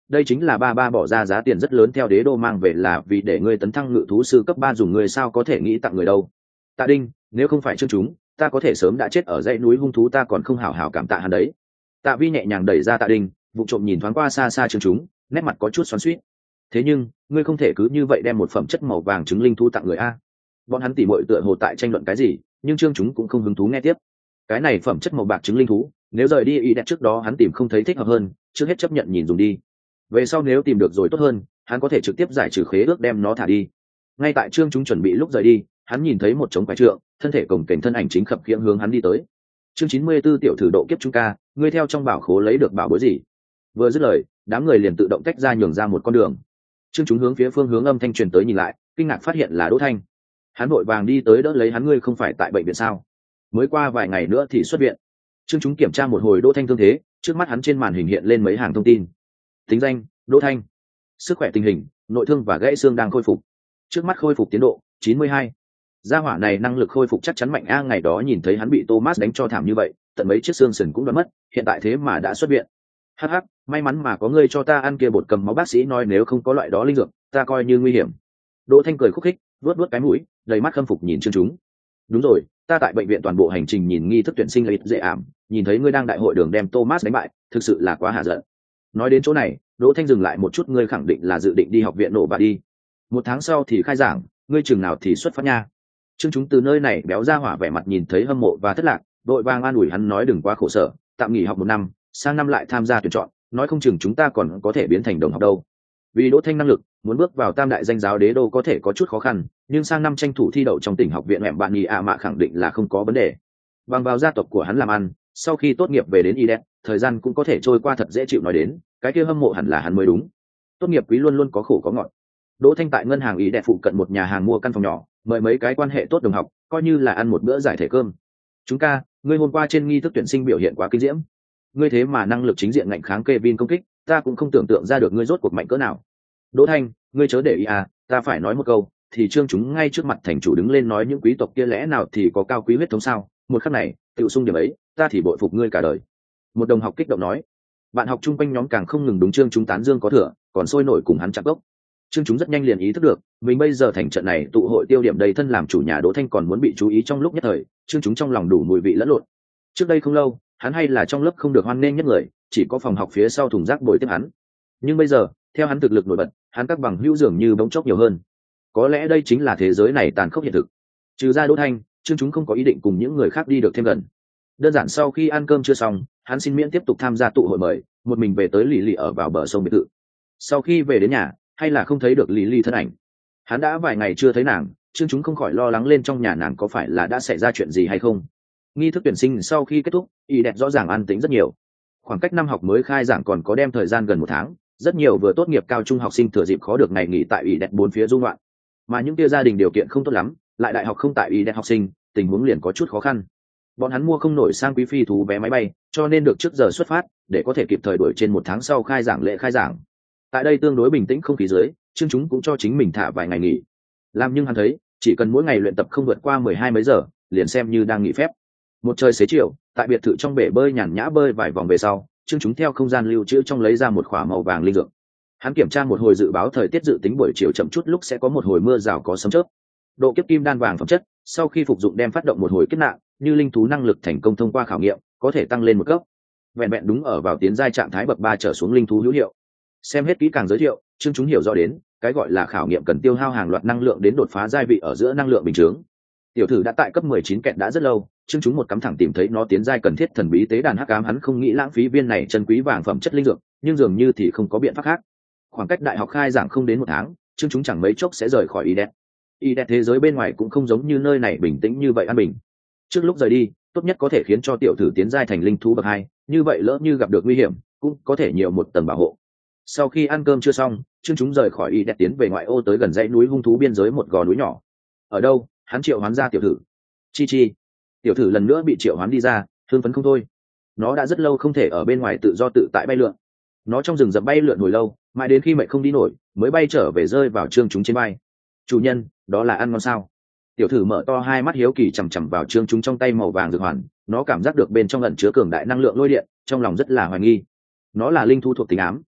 đây chính là ba ba bỏ ra giá tiền rất lớn theo đế đô mang về là vì để ngươi tấn thăng ngự thú sư cấp ba dùng người sao có thể nghĩ tặng người đâu. Tạ Đinh, nếu không phải chương chúng ta có thể sớm đã chết ở dãy núi hung thú, ta còn không hảo hảo cảm tạ hắn đấy. Tạ Vi nhẹ nhàng đẩy ra Tạ Đinh, vụ trộm nhìn thoáng qua xa xa chương chúng, nét mặt có chút xoắn xuýt. Thế nhưng ngươi không thể cứ như vậy đem một phẩm chất màu vàng trứng linh thú tặng người a. Bọn hắn tỉ muội tựa hồ tại tranh luận cái gì, nhưng chương chúng cũng không hứng thú nghe tiếp. Cái này phẩm chất màu bạc trứng linh thú, nếu rời đi ý đẹp trước đó hắn tìm không thấy thích hợp hơn, trước hết chấp nhận nhìn dùng đi. Về sau nếu tìm được rồi tốt hơn, hắn có thể trực tiếp giải trừ khế ước đem nó thả đi. Ngay tại chương chúng chuẩn bị lúc rời đi, hắn nhìn thấy một trống quái trượng, thân thể cồng kềnh thân ảnh chính khập khiễng hướng hắn đi tới. Chương chín mươi 94 tiểu thử độ kiếp trung ca, ngươi theo trong bảo khố lấy được bảo bối gì? Vừa dứt lời, đám người liền tự động tách ra nhường ra một con đường. Chương chúng hướng phía phương hướng âm thanh truyền tới nhìn lại, kinh ngạc phát hiện là Đỗ Thanh. Hắn vội vàng đi tới đỡ lấy hắn, ngươi không phải tại bệnh viện sao? Mới qua vài ngày nữa thì xuất viện. Chương chúng kiểm tra một hồi Đỗ Thanh thương thế, trước mắt hắn trên màn hình hiện lên mấy hàng thông tin. Tính danh: Đỗ Thanh. Sức khỏe tình hình: nội thương và gãy xương đang khôi phục. Trước mắt khôi phục tiến độ chín mươi hai. Gia hỏa này năng lực khôi phục chắc chắn mạnh a, ngày đó nhìn thấy hắn bị Thomas đánh cho thảm như vậy, tận mấy chiếc xương sườn cũng đã mất, hiện tại thế mà đã xuất viện. Hắc hắc, may mắn mà có ngươi cho ta ăn kia bột cầm máu, bác sĩ nói nếu không có loại đó linh dược, ta coi như nguy hiểm. Đỗ Thanh cười khúc khích, vuốt vuốt cái mũi, đầy mắt khâm phục nhìn chương chúng. Đúng rồi, ta tại bệnh viện toàn bộ hành trình nhìn nghi thức tuyển sinh là ít dễ ảm, nhìn thấy ngươi đang đại hội đường đem Thomas đánh bại, thực sự là quá hạ giận. Nói đến chỗ này, Đỗ Thanh dừng lại một chút, ngươi khẳng định là dự định đi học viện nổ bà đi. Một tháng sau thì khai giảng, ngươi chừng nào thì xuất phát nha. Chương chúng từ nơi này béo ra hỏa vẻ mặt nhìn thấy hâm mộ và thất lạc, đội vàng an ủi hắn nói đừng quá khổ sở, tạm nghỉ học một năm, sang năm lại tham gia tuyển chọn, nói không chừng chúng ta còn có thể biến thành đồng học đâu. Vì Đỗ Thanh năng lực, muốn bước vào tam đại danh giáo đế đô có thể có chút khó khăn, nhưng sang năm tranh thủ thi đậu trong tỉnh học viện hẻm bạn nhì ạ mạ khẳng định là không có vấn đề. Bằng vào gia tộc của hắn làm ăn, sau khi tốt nghiệp về đến y đen, thời gian cũng có thể trôi qua thật dễ chịu, nói đến cái kia hâm mộ hẳn là hắn mới đúng. Tốt nghiệp quý luôn luôn có khổ có ngọt. Đỗ Thanh tại ngân hàng y đen phụ cận một nhà hàng mua căn phòng nhỏ, mời mấy cái quan hệ tốt đồng học, coi như là ăn một bữa giải thể cơm. Chúng ca, ngươi hôm qua trên nghi thức tuyển sinh biểu hiện quá kinh diễm. Ngươi thế mà năng lực chính diện ngạnh kháng Kevin công kích, ta cũng không tưởng tượng ra được ngươi rốt cuộc mạnh cỡ nào. Đỗ Thanh, ngươi chớ để ý à, ta phải nói một câu, thì trương chúng ngay trước mặt thành chủ đứng lên nói những quý tộc kia lẽ nào thì có cao quý huyết thống sao? Một khắc này, tự sung điểm ấy, ta thì bội phục ngươi cả đời. Một đồng học kích động nói. Bạn học chung quanh nhóm càng không ngừng đúng trương chúng tán dương có thừa, còn sôi nổi cùng hắn chạm gốc. Trương chúng rất nhanh liền ý thức được, mình bây giờ thành trận này tụ hội tiêu điểm đầy thân làm chủ nhà Đỗ Thanh còn muốn bị chú ý trong lúc nhất thời, trương chúng trong lòng đủ mùi vị lẫn lộn. Trước đây không lâu, hắn hay là trong lớp không được hoan nghênh nhất người, chỉ có phòng học phía sau thùng rác bồi tiếp hắn. Nhưng bây giờ, theo hắn thực lực nổi bật, hắn các bằng hữu dường như bỗng chốc nhiều hơn. Có lẽ đây chính là thế giới này tàn khốc hiện thực. Trừ ra Đỗ Thanh, trương chúng không có ý định cùng những người khác đi được thêm gần. Đơn giản sau khi ăn cơm chưa xong, hắn xin miễn tiếp tục tham gia tụ hội mời, một mình về tới lì lì ở vào bờ sông biệt thự. Sau khi về đến nhà, hay là không thấy được lì lì thân ảnh. Hắn đã vài ngày chưa thấy nàng, trương chúng không khỏi lo lắng lên trong nhà nàng có phải là đã xảy ra chuyện gì hay không. Nghi thức tuyển sinh sau khi kết thúc, y đẹp rõ ràng an tĩnh rất nhiều. Khoảng cách năm học mới khai giảng còn có đem thời gian gần một tháng, rất nhiều vừa tốt nghiệp cao trung học sinh thừa dịp khó được ngày nghỉ tại y đẹp bốn phía dung loạn. Mà những kia gia đình điều kiện không tốt lắm, lại đại học không tại y đẹp học sinh, tình huống liền có chút khó khăn. Bọn hắn mua không nổi sang quý phi thú vé máy bay, cho nên được trước giờ xuất phát, để có thể kịp thời đuổi trên một tháng sau khai giảng lễ khai giảng. Tại đây tương đối bình tĩnh không khí dưới, chương chúng cũng cho chính mình thả vài ngày nghỉ. Làm nhưng hắn thấy, chỉ cần mỗi ngày luyện tập không vượt qua mười hai mấy giờ, liền xem như đang nghỉ phép. Một trời xế chiều, tại biệt thự trong bể bơi nhàn nhã bơi vài vòng về sau, chương chúng theo không gian lưu trữ trong lấy ra một khỏa màu vàng linh dược. Hắn kiểm tra một hồi dự báo thời tiết, dự tính buổi chiều chậm chút lúc sẽ có một hồi mưa rào có sấm chớp. Độ kiếp kim đan vàng phẩm chất, sau khi phục dụng đem phát động một hồi kiếp nạn, như linh thú năng lực thành công thông qua khảo nghiệm, có thể tăng lên một cấp. Vẹn vẹn đúng ở vào tiến giai trạng thái bậc ba trở xuống linh thú hữu hiệu. Xem hết kỹ càng giới thiệu, chương chúng hiểu rõ đến, cái gọi là khảo nghiệm cần tiêu hao hàng loạt năng lượng đến đột phá giai vị ở giữa năng lượng bình thường. Tiểu thử đã tại cấp mười chín kẹt đã rất lâu, chương chúng một cắm thẳng tìm thấy nó tiến giai cần thiết thần bí tế đàn hắc ám, hắn không nghĩ lãng phí viên này chân quý vàng phẩm chất linh dược, nhưng dường như thì không có biện pháp khác. Khoảng cách đại học khai giảng không đến một tháng, chương chúng chẳng mấy chốc sẽ rời khỏi y đen. Y đen thế giới bên ngoài cũng không giống như nơi này bình tĩnh như vậy an bình. Trước lúc rời đi, tốt nhất có thể khiến cho tiểu thử tiến giai thành linh thú bậc hai, như vậy lỡ như gặp được nguy hiểm, cũng có thể nhiều một tầng bảo hộ. Sau khi ăn cơm chưa xong, chương chúng rời khỏi y đen tiến về ngoại ô tới gần dãy núi hung thú biên giới một gò núi nhỏ. Ở đâu, hắn triệu hoán ra tiểu thử. Chi chi. Tiểu thử lần nữa bị triệu hoán đi ra, thương phấn không thôi. Nó đã rất lâu không thể ở bên ngoài tự do tự tại bay lượn. Nó trong rừng rậm bay lượn hồi lâu, mãi đến khi mệt không đi nổi, mới bay trở về rơi vào chương chúng trên bay. Chủ nhân, đó là ăn ngon sao? Tiểu thử mở to hai mắt hiếu kỳ chằm chằm vào chương chúng trong tay màu vàng dược hoàn, nó cảm giác được bên trong ẩn chứa cường đại năng lượng lôi điện, trong lòng rất là hoài nghi. Nó là linh thú thuộc tính ám,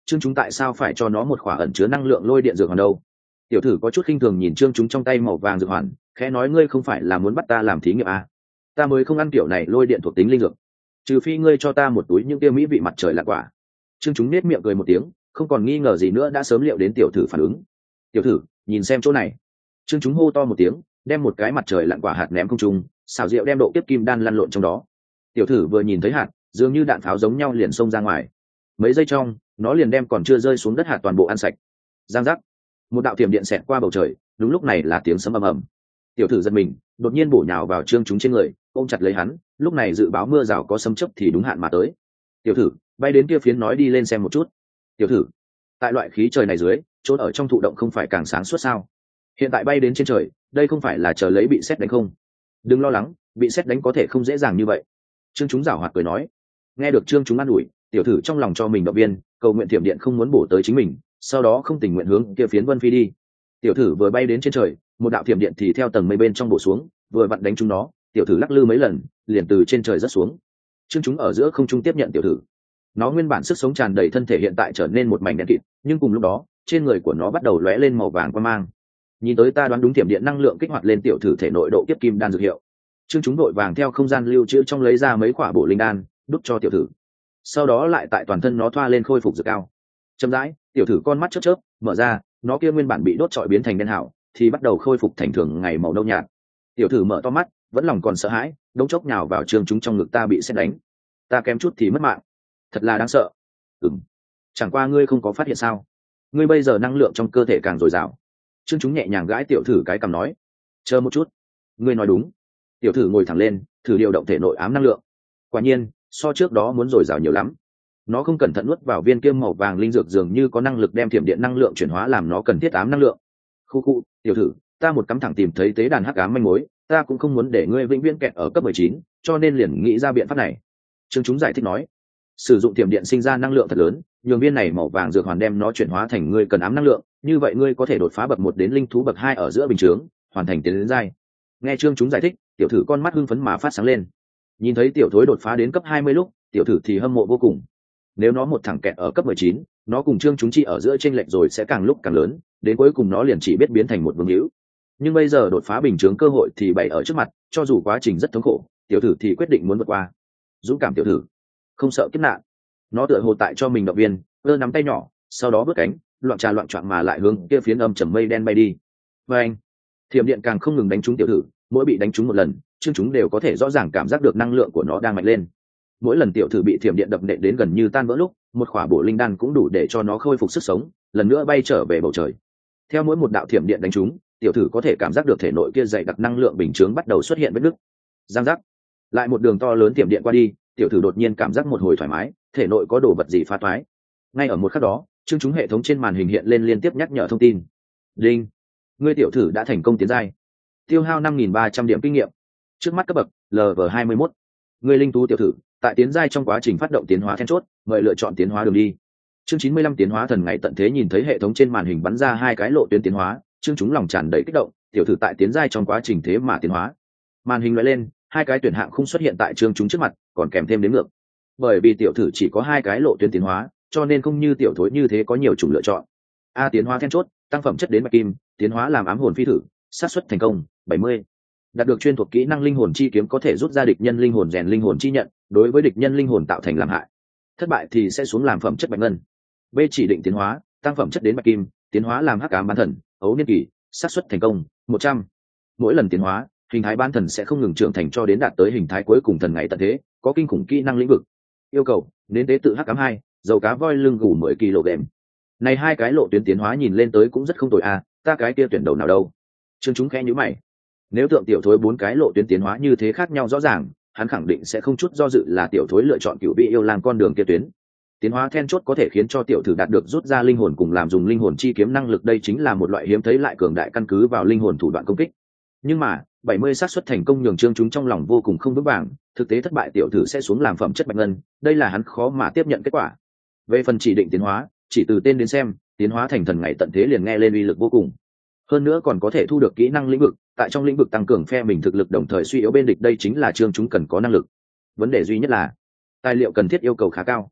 Trương chúng tại sao phải cho nó một khỏa ẩn chứa năng lượng lôi điện dược hoàn đâu? Tiểu thử có chút khinh thường nhìn Trương chúng trong tay màu vàng dược hoàn, khẽ nói ngươi không phải là muốn bắt ta làm thí nghiệm à? Ta mới không ăn kiểu này lôi điện thuộc tính linh dược, trừ phi ngươi cho ta một túi những tiêu mỹ vị mặt trời lạc quả. Trương chúng nết miệng cười một tiếng, không còn nghi ngờ gì nữa đã sớm liệu đến tiểu thử phản ứng. Tiểu thử, nhìn xem chỗ này. Trương chúng hô to một tiếng, đem một cái mặt trời lặn quả hạt ném không trung, xảo diệu đem độ kiếp kim đan lăn lộn trong đó. Tiểu thử vừa nhìn thấy hạt, dường như đạn pháo giống nhau liền xông ra ngoài. Mấy giây trong, nó liền đem còn chưa rơi xuống đất hạt toàn bộ ăn sạch. Giang giác, một đạo tiềm điện xẹt qua bầu trời, đúng lúc này là tiếng sấm ầm ầm. Tiểu thử giật mình, đột nhiên bổ nhào vào Trương chúng trên người, ôm chặt lấy hắn. Lúc này dự báo mưa rào có sấm chớp thì đúng hạn mà tới. Tiểu thử bay đến kia phiến nói đi lên xem một chút. Tiểu thử, tại loại khí trời này dưới, trốn ở trong thụ động không phải càng sáng suốt sao? Hiện tại bay đến trên trời, đây không phải là chờ lấy bị sét đánh không? Đừng lo lắng, bị sét đánh có thể không dễ dàng như vậy. Trương chúng giảo hoạt cười nói. Nghe được Trương chúng an ủi, tiểu thử trong lòng cho mình động viên, cầu nguyện thiểm điện không muốn bổ tới chính mình, sau đó không tình nguyện hướng kia phiến vân phi đi. Tiểu thử vừa bay đến trên trời, một đạo thiểm điện thì theo tầng mây bên trong bổ xuống, vừa vặn đánh chúng nó. Tiểu thử lắc lư mấy lần, liền từ trên trời rớt xuống. Trương chúng ở giữa không trung tiếp nhận tiểu thử. Nó nguyên bản sức sống tràn đầy thân thể hiện tại trở nên một mảnh đen kịt, nhưng cùng lúc đó, trên người của nó bắt đầu lóe lên màu vàng quang mang. Nhìn tới ta đoán đúng tiềm điện năng lượng kích hoạt lên tiểu thử thể nội độ kiếp kim đan dược hiệu. Trương chúng đội vàng theo không gian lưu trữ trong lấy ra mấy quả bổ linh đan, đút cho tiểu thử. Sau đó lại tại toàn thân nó thoa lên khôi phục dược cao. Chậm rãi, tiểu thử con mắt chớp chớp, mở ra, nó kia nguyên bản bị đốt trọi biến thành đen hảo, thì bắt đầu khôi phục thành thường ngày màu nâu nhạt. Tiểu thử mở to mắt, vẫn lòng còn sợ hãi, đống chốc nhào vào Trương chúng trong ngực ta bị sét đánh. Ta kém chút thì mất mạng. Thật là đáng sợ. Ừm. Chẳng qua ngươi không có phát hiện sao? Ngươi bây giờ năng lượng trong cơ thể càng dồi dào. Trương chúng nhẹ nhàng gãi tiểu thử cái cằm nói. Chờ một chút. Ngươi nói đúng. Tiểu thử ngồi thẳng lên, thử điều động thể nội ám năng lượng. Quả nhiên, so trước đó muốn dồi dào nhiều lắm. Nó không cẩn thận nuốt vào viên kiêm màu vàng linh dược dường như có năng lực đem thiểm điện năng lượng chuyển hóa làm nó cần thiết ám năng lượng. Khu khu, tiểu thử, ta một cắm thẳng tìm thấy tế đàn hắc ám manh mối, ta cũng không muốn để ngươi vĩnh viễn kẹt ở cấp mười chín, cho nên liền nghĩ ra biện pháp này. Trương chúng giải thích nói. Sử dụng tiềm điện sinh ra năng lượng thật lớn, nhường viên này màu vàng dược hoàn đem nó chuyển hóa thành ngươi cần ám năng lượng, như vậy ngươi có thể đột phá bậc một đến linh thú bậc hai ở giữa bình chướng, hoàn thành tiến đến giai. Nghe Trương chúng giải thích, tiểu thử con mắt hưng phấn mà phát sáng lên. Nhìn thấy tiểu thối đột phá đến cấp hai mươi lúc, tiểu thử thì hâm mộ vô cùng. Nếu nó một thẳng kẹt ở cấp mười chín, nó cùng Trương chúng chỉ ở giữa chênh lệch rồi sẽ càng lúc càng lớn, đến cuối cùng nó liền chỉ biết biến thành một vương hữu. Nhưng bây giờ đột phá bình chướng cơ hội thì bày ở trước mặt, cho dù quá trình rất thống khổ, tiểu thử thì quyết định muốn vượt qua. Dũng cảm tiểu thử, không sợ kiếp nạn. Nó tựa hồ tại cho mình động viên, ơ nắm tay nhỏ, sau đó vớt cánh, loạn trà loạn choạng mà lại hướng kia phiến âm trầm mây đen bay đi. Và anh, thiểm điện càng không ngừng đánh trúng tiểu thử, mỗi bị đánh trúng một lần, Trương chúng đều có thể rõ ràng cảm giác được năng lượng của nó đang mạnh lên. Mỗi lần tiểu thử bị thiểm điện đập nện đến gần như tan vỡ lúc, một khỏa bổ linh đan cũng đủ để cho nó khôi phục sức sống, lần nữa bay trở về bầu trời. Theo mỗi một đạo thiểm điện đánh trúng, tiểu thử có thể cảm giác được thể nội kia dày đặc năng lượng bình chướng bắt đầu xuất hiện vết nứt. Giang giác, lại một đường to lớn thiểm điện qua đi, tiểu thử đột nhiên cảm giác một hồi thoải mái, thể nội có đồ vật gì phá toái. Ngay ở một khắc đó, Trương chúng hệ thống trên màn hình hiện lên liên tiếp nhắc nhở thông tin. Đinh, ngươi tiểu thử đã thành công tiến giai, tiêu hao năm nghìn ba trăm điểm kinh nghiệm, trước mắt cấp bậc L V hai mươi mốt. Ngươi linh thú tiểu thử, tại tiến giai trong quá trình phát động tiến hóa then chốt, mời lựa chọn tiến hóa đường đi. Chương chín mươi lăm tiến hóa thần ngày tận thế. Nhìn thấy hệ thống trên màn hình bắn ra hai cái lộ tuyến tiến hóa, Trương chúng lòng tràn đầy kích động, tiểu thử tại tiến giai trong quá trình thế mà tiến hóa. Màn hình lóe lên, hai cái tuyển hạng không xuất hiện tại Trương chúng trước mặt, còn kèm thêm đến ngược. Bởi vì tiểu thử chỉ có hai cái lộ tuyến tiến hóa, cho nên không như tiểu thối như thế có nhiều chủng lựa chọn. A tiến hóa then chốt, tăng phẩm chất đến bạch kim, tiến hóa làm ám hồn phi thử, xác suất thành công bảy mươi. Đạt được chuyên thuộc kỹ năng linh hồn chi kiếm có thể rút ra địch nhân linh hồn rèn linh hồn chi nhận, đối với địch nhân linh hồn tạo thành làm hại. Thất bại thì sẽ xuống làm phẩm chất bạch ngân. B chỉ định tiến hóa, tăng phẩm chất đến bạch kim, tiến hóa làm hắc ám bán thần, ấu niên kỳ, xác suất thành công một trăm. Mỗi lần tiến hóa, hình thái bán thần sẽ không ngừng trưởng thành cho đến đạt tới hình thái cuối cùng thần ngày tận thế, có kinh khủng kỹ năng lĩnh vực. Yêu cầu, đến tế tự hắc ám hai, dầu cá voi lưng gù mười ki lô gam. Này hai cái lộ tuyến tiến hóa nhìn lên tới cũng rất không tồi a, ta cái kia tuyển đầu nào đâu? Trương chúng khẽ nhíu mày. Nếu tượng tiểu thối bốn cái lộ tuyến tiến hóa như thế khác nhau rõ ràng, hắn khẳng định sẽ không chút do dự là tiểu thối lựa chọn cựu vị yêu lang con đường kia tuyến. Tiến hóa then chốt có thể khiến cho tiểu thử đạt được rút ra linh hồn cùng làm dùng linh hồn chi kiếm năng lực, đây chính là một loại hiếm thấy lại cường đại căn cứ vào linh hồn thủ đoạn công kích. Nhưng mà bảy mươi xác suất thành công nhường Trương chúng trong lòng vô cùng không vững vàng, thực tế thất bại tiểu thử sẽ xuống làm phẩm chất bạch ngân, đây là hắn khó mà tiếp nhận kết quả. Về phần chỉ định tiến hóa, chỉ từ tên đến xem, tiến hóa thành thần ngày tận thế liền nghe lên uy lực vô cùng. Hơn nữa còn có thể thu được kỹ năng lĩnh vực, tại trong lĩnh vực tăng cường phe mình thực lực đồng thời suy yếu bên địch, đây chính là Trương chúng cần có năng lực. Vấn đề duy nhất là tài liệu cần thiết yêu cầu khá cao.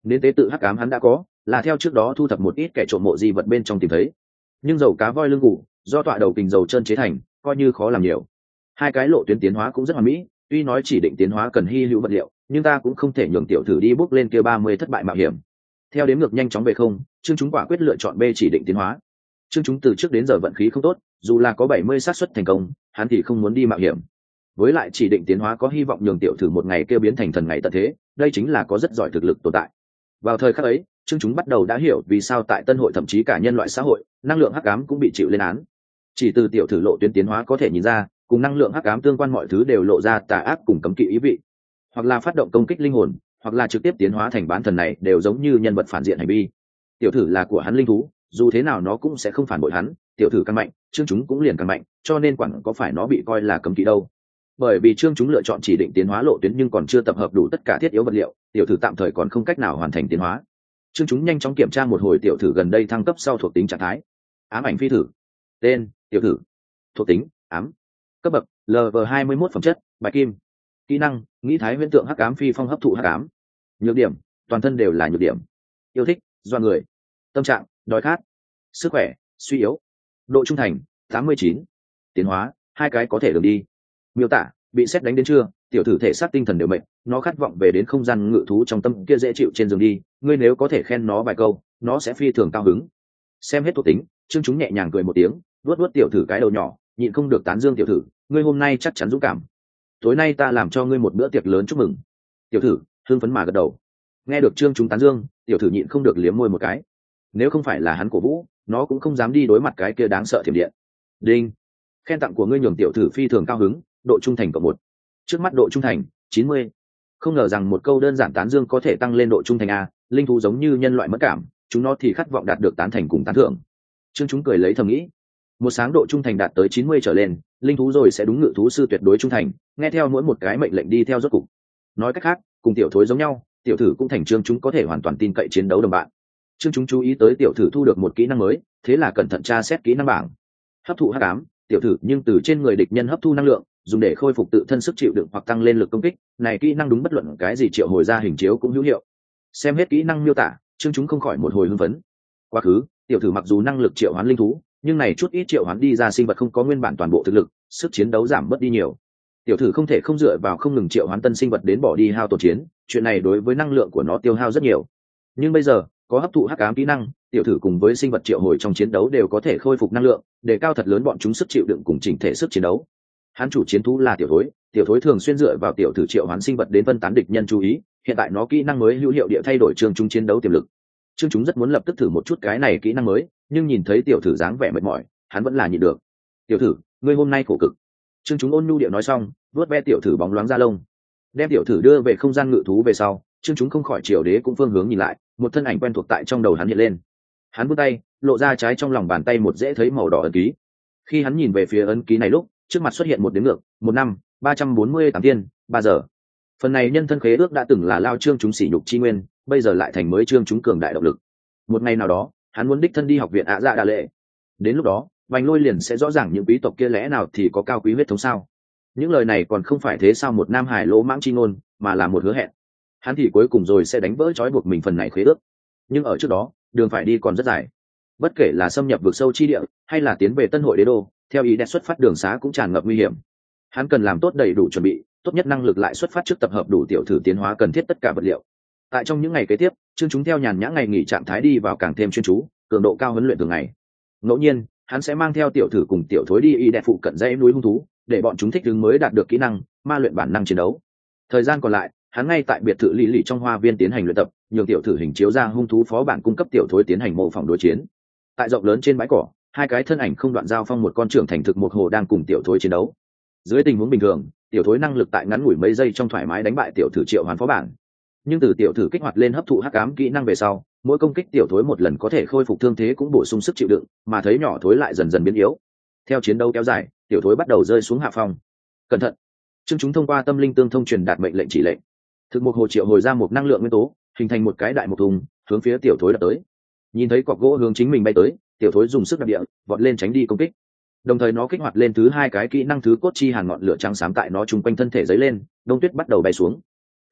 Nên tế tự hắc ám hắn đã có, là theo trước đó thu thập một ít kẻ trộm mộ di vật bên trong tìm thấy. Nhưng dầu cá voi lưng củ do tọa đầu kình dầu chân chế thành, coi như khó làm nhiều. Hai cái lộ tuyến tiến hóa cũng rất hoàn mỹ, tuy nói chỉ định tiến hóa cần hy hữu vật liệu, nhưng ta cũng không thể nhường tiểu thử đi bước lên kia ba mươi thất bại mạo hiểm. Theo đếm ngược nhanh chóng về không, Trương chúng quả quyết lựa chọn B chỉ định tiến hóa. Trương chúng từ trước đến giờ vận khí không tốt, dù là có bảy mươi xác suất thành công, hắn thì không muốn đi mạo hiểm. Với lại chỉ định tiến hóa có hy vọng nhường tiểu thử một ngày kêu biến thành thần ngày tận thế, đây chính là có rất giỏi thực lực tồn tại. Vào thời khắc ấy, Trương chúng bắt đầu đã hiểu vì sao tại Tân hội thậm chí cả nhân loại xã hội, năng lượng hắc ám cũng bị chịu lên án. Chỉ từ tiểu thử lộ tuyến tiến hóa có thể nhìn ra, cùng năng lượng hắc ám tương quan mọi thứ đều lộ ra tà ác cùng cấm kỵ ý vị, hoặc là phát động công kích linh hồn, hoặc là trực tiếp tiến hóa thành bán thần này đều giống như nhân vật phản diện hành vi. Tiểu thử là của hắn linh thú, dù thế nào nó cũng sẽ không phản bội hắn, tiểu thử càng mạnh, Trương chúng cũng liền càng mạnh, cho nên quản có phải nó bị coi là cấm kỵ đâu. Bởi vì Trương chúng lựa chọn chỉ định tiến hóa lộ tuyến nhưng còn chưa tập hợp đủ tất cả thiết yếu vật liệu, tiểu thử tạm thời còn không cách nào hoàn thành tiến hóa. Trương chúng nhanh chóng kiểm tra một hồi tiểu thử gần đây thăng cấp sau thuộc tính trạng thái. Ám ảnh phi thử. Tên: Tiểu thử. Thuộc tính: Ám. Cấp bậc: L V hai mươi mốt phẩm chất: Bạch kim. Kỹ năng: Nghĩ thái huyễn tượng hắc ám phi phong hấp thụ hắc ám. Nhược điểm: Toàn thân đều là nhược điểm. Yêu thích: Doan người. Tâm trạng: Đói khát. Sức khỏe: Suy yếu. Độ trung thành: tám mươi chín. Tiến hóa: Hai cái có thể đường đi. Miêu tả: Bị sét đánh đến trưa, tiểu thử thể xác tinh thần đều mệt, nó khát vọng về đến không gian ngự thú trong tâm kia dễ chịu trên giường đi, ngươi nếu có thể khen nó vài câu, nó sẽ phi thường cao hứng. Xem hết thuộc tính, Trương chúng nhẹ nhàng cười một tiếng, vuốt vuốt tiểu thử cái đầu nhỏ, nhịn không được tán dương tiểu thử, ngươi hôm nay chắc chắn dũng cảm. Tối nay ta làm cho ngươi một bữa tiệc lớn chúc mừng. Tiểu thử hưng phấn mà gật đầu. Nghe được Trương chúng tán dương, tiểu thử nhịn không được liếm môi một cái. Nếu không phải là hắn cổ vũ, nó cũng không dám đi đối mặt cái kia đáng sợ thiểm điện. Đinh, khen tặng của ngươi nhường tiểu thử phi thường cao hứng, độ trung thành cộng một. Trước mắt độ trung thành chín mươi. Không ngờ rằng một câu đơn giản tán dương có thể tăng lên độ trung thành a, linh thú giống như nhân loại mất cảm, chúng nó thì khát vọng đạt được tán thành cùng tán thưởng. Trương chúng cười lấy thầm nghĩ, một sáng độ trung thành đạt tới chín mươi trở lên, linh thú rồi sẽ đúng ngự thú sư tuyệt đối trung thành, nghe theo mỗi một cái mệnh lệnh đi theo rốt cục. Nói cách khác, cùng tiểu thối giống nhau, tiểu thử cũng thành Trương chúng có thể hoàn toàn tin cậy chiến đấu đồng bạn. Trương chúng chú ý tới tiểu thử thu được một kỹ năng mới, thế là cẩn thận tra xét kỹ năng bảng. Hấp thụ hắc ám, tiểu thử nhưng từ trên người địch nhân hấp thu năng lượng, dùng để khôi phục tự thân sức chịu đựng hoặc tăng lên lực công kích, này kỹ năng đúng bất luận cái gì triệu hồi ra hình chiếu cũng hữu hiệu. Xem hết kỹ năng miêu tả, Trương chúng không khỏi một hồi hưng phấn. Quá khứ, tiểu thử mặc dù năng lực triệu hoán linh thú, nhưng này chút ít triệu hoán đi ra sinh vật không có nguyên bản toàn bộ thực lực, sức chiến đấu giảm bớt đi nhiều. Tiểu thử không thể không dựa vào không ngừng triệu hoán tân sinh vật đến bỏ đi hao tổn chiến, chuyện này đối với năng lượng của nó tiêu hao rất nhiều. Nhưng bây giờ, có hấp thụ hắc ám kỹ năng, tiểu thử cùng với sinh vật triệu hồi trong chiến đấu đều có thể khôi phục năng lượng, để cao thật lớn bọn chúng sức chịu đựng cùng chỉnh thể sức chiến đấu. Hắn chủ chiến thú là tiểu thối, tiểu thối thường xuyên dựa vào tiểu thử triệu hoán sinh vật đến phân tán địch nhân chú ý, hiện tại nó kỹ năng mới hữu hiệu địa thay đổi trường chúng chiến đấu tiềm lực. Trương chúng rất muốn lập tức thử một chút cái này kỹ năng mới, nhưng nhìn thấy tiểu thử dáng vẻ mệt mỏi, hắn vẫn là nhịn được. Tiểu thử, ngươi hôm nay khổ cực. Trương chúng ôn nhu điệu nói xong, vuốt ve tiểu thử bóng loáng da lông, đem tiểu thử đưa về không gian ngự thú về sau, Trương chúng không khỏi triều đế cũng phương hướng nhìn lại, một thân ảnh quen thuộc tại trong đầu hắn hiện lên. Hắn vươn tay, lộ ra trái trong lòng bàn tay một dễ thấy màu đỏ ấn ký. Khi hắn nhìn về phía ấn ký này lúc, trước mặt xuất hiện một đếm ngược, một năm, ba trăm bốn mươi tám tiên, ba giờ. Phần này nhân thân khế ước đã từng là lao Trương chúng sỉ nhục chi nguyên, bây giờ lại thành mới Trương chúng cường đại động lực. Một ngày nào đó, hắn muốn đích thân đi học viện ạ dạ đà lệ. Đến lúc đó, Vành Lôi liền sẽ rõ ràng những quý tộc kia lẽ nào thì có cao quý huyết thống sao. Những lời này còn không phải thế sao một nam hải lỗ mãng chi ngôn, mà là một hứa hẹn. Hắn thì cuối cùng rồi sẽ đánh vỡ trói buộc mình phần này khế ước. Nhưng ở trước đó, đường phải đi còn rất dài. Bất kể là xâm nhập vực sâu chi địa, hay là tiến về Tân Hội Đế đô, theo ý đẹp xuất phát đường xá cũng tràn ngập nguy hiểm. Hắn cần làm tốt đầy đủ chuẩn bị, tốt nhất năng lực lại xuất phát trước tập hợp đủ tiểu thử tiến hóa cần thiết tất cả vật liệu. Tại trong những ngày kế tiếp, Trương chúng theo nhàn nhã ngày nghỉ trạng thái đi vào càng thêm chuyên chú, cường độ cao huấn luyện thường ngày. Ngẫu nhiên, hắn sẽ mang theo tiểu thử cùng tiểu thối đi y đẹp phụ cận dãy núi hung thú, để bọn chúng thích ứng mới đạt được kỹ năng, ma luyện bản năng chiến đấu. Thời gian còn lại, hắn ngay tại biệt thự lì lì trong hoa viên tiến hành luyện tập, nhường tiểu thử hình chiếu ra hung thú phó bản cung cấp tiểu thối tiến hành mô phỏng đối chiến. Tại rộng lớn trên bãi cỏ, hai cái thân ảnh không đoạn giao phong, một con trưởng thành thực một hồ đang cùng tiểu thối chiến đấu. Dưới tình huống bình thường, tiểu thối năng lực tại ngắn ngủi mấy giây trong thoải mái đánh bại tiểu thử triệu hoán phó bản. Nhưng từ tiểu thử kích hoạt lên hấp thụ hắc ám kỹ năng về sau, mỗi công kích tiểu thối một lần có thể khôi phục thương thế cũng bổ sung sức chịu đựng, mà thấy nhỏ thối lại dần dần biến yếu. Theo chiến đấu kéo dài, tiểu thối bắt đầu rơi xuống hạ phong. Cẩn thận! Trương chúng thông qua tâm linh tương thông truyền đạt mệnh lệnh chỉ lệnh. Thực một hồ triệu hồi ra một năng lượng nguyên tố, hình thành một cái đại một thùng, hướng phía tiểu thối đập tới. Nhìn thấy cọc gỗ hướng chính mình bay tới, tiểu thối dùng sức đạp địa, vọt lên tránh đi công kích. Đồng thời nó kích hoạt lên thứ hai cái kỹ năng thứ cốt chi hàn ngọn lửa trắng xám tại nó chung quanh thân thể dấy lên, đông tuyết bắt đầu bay xuống.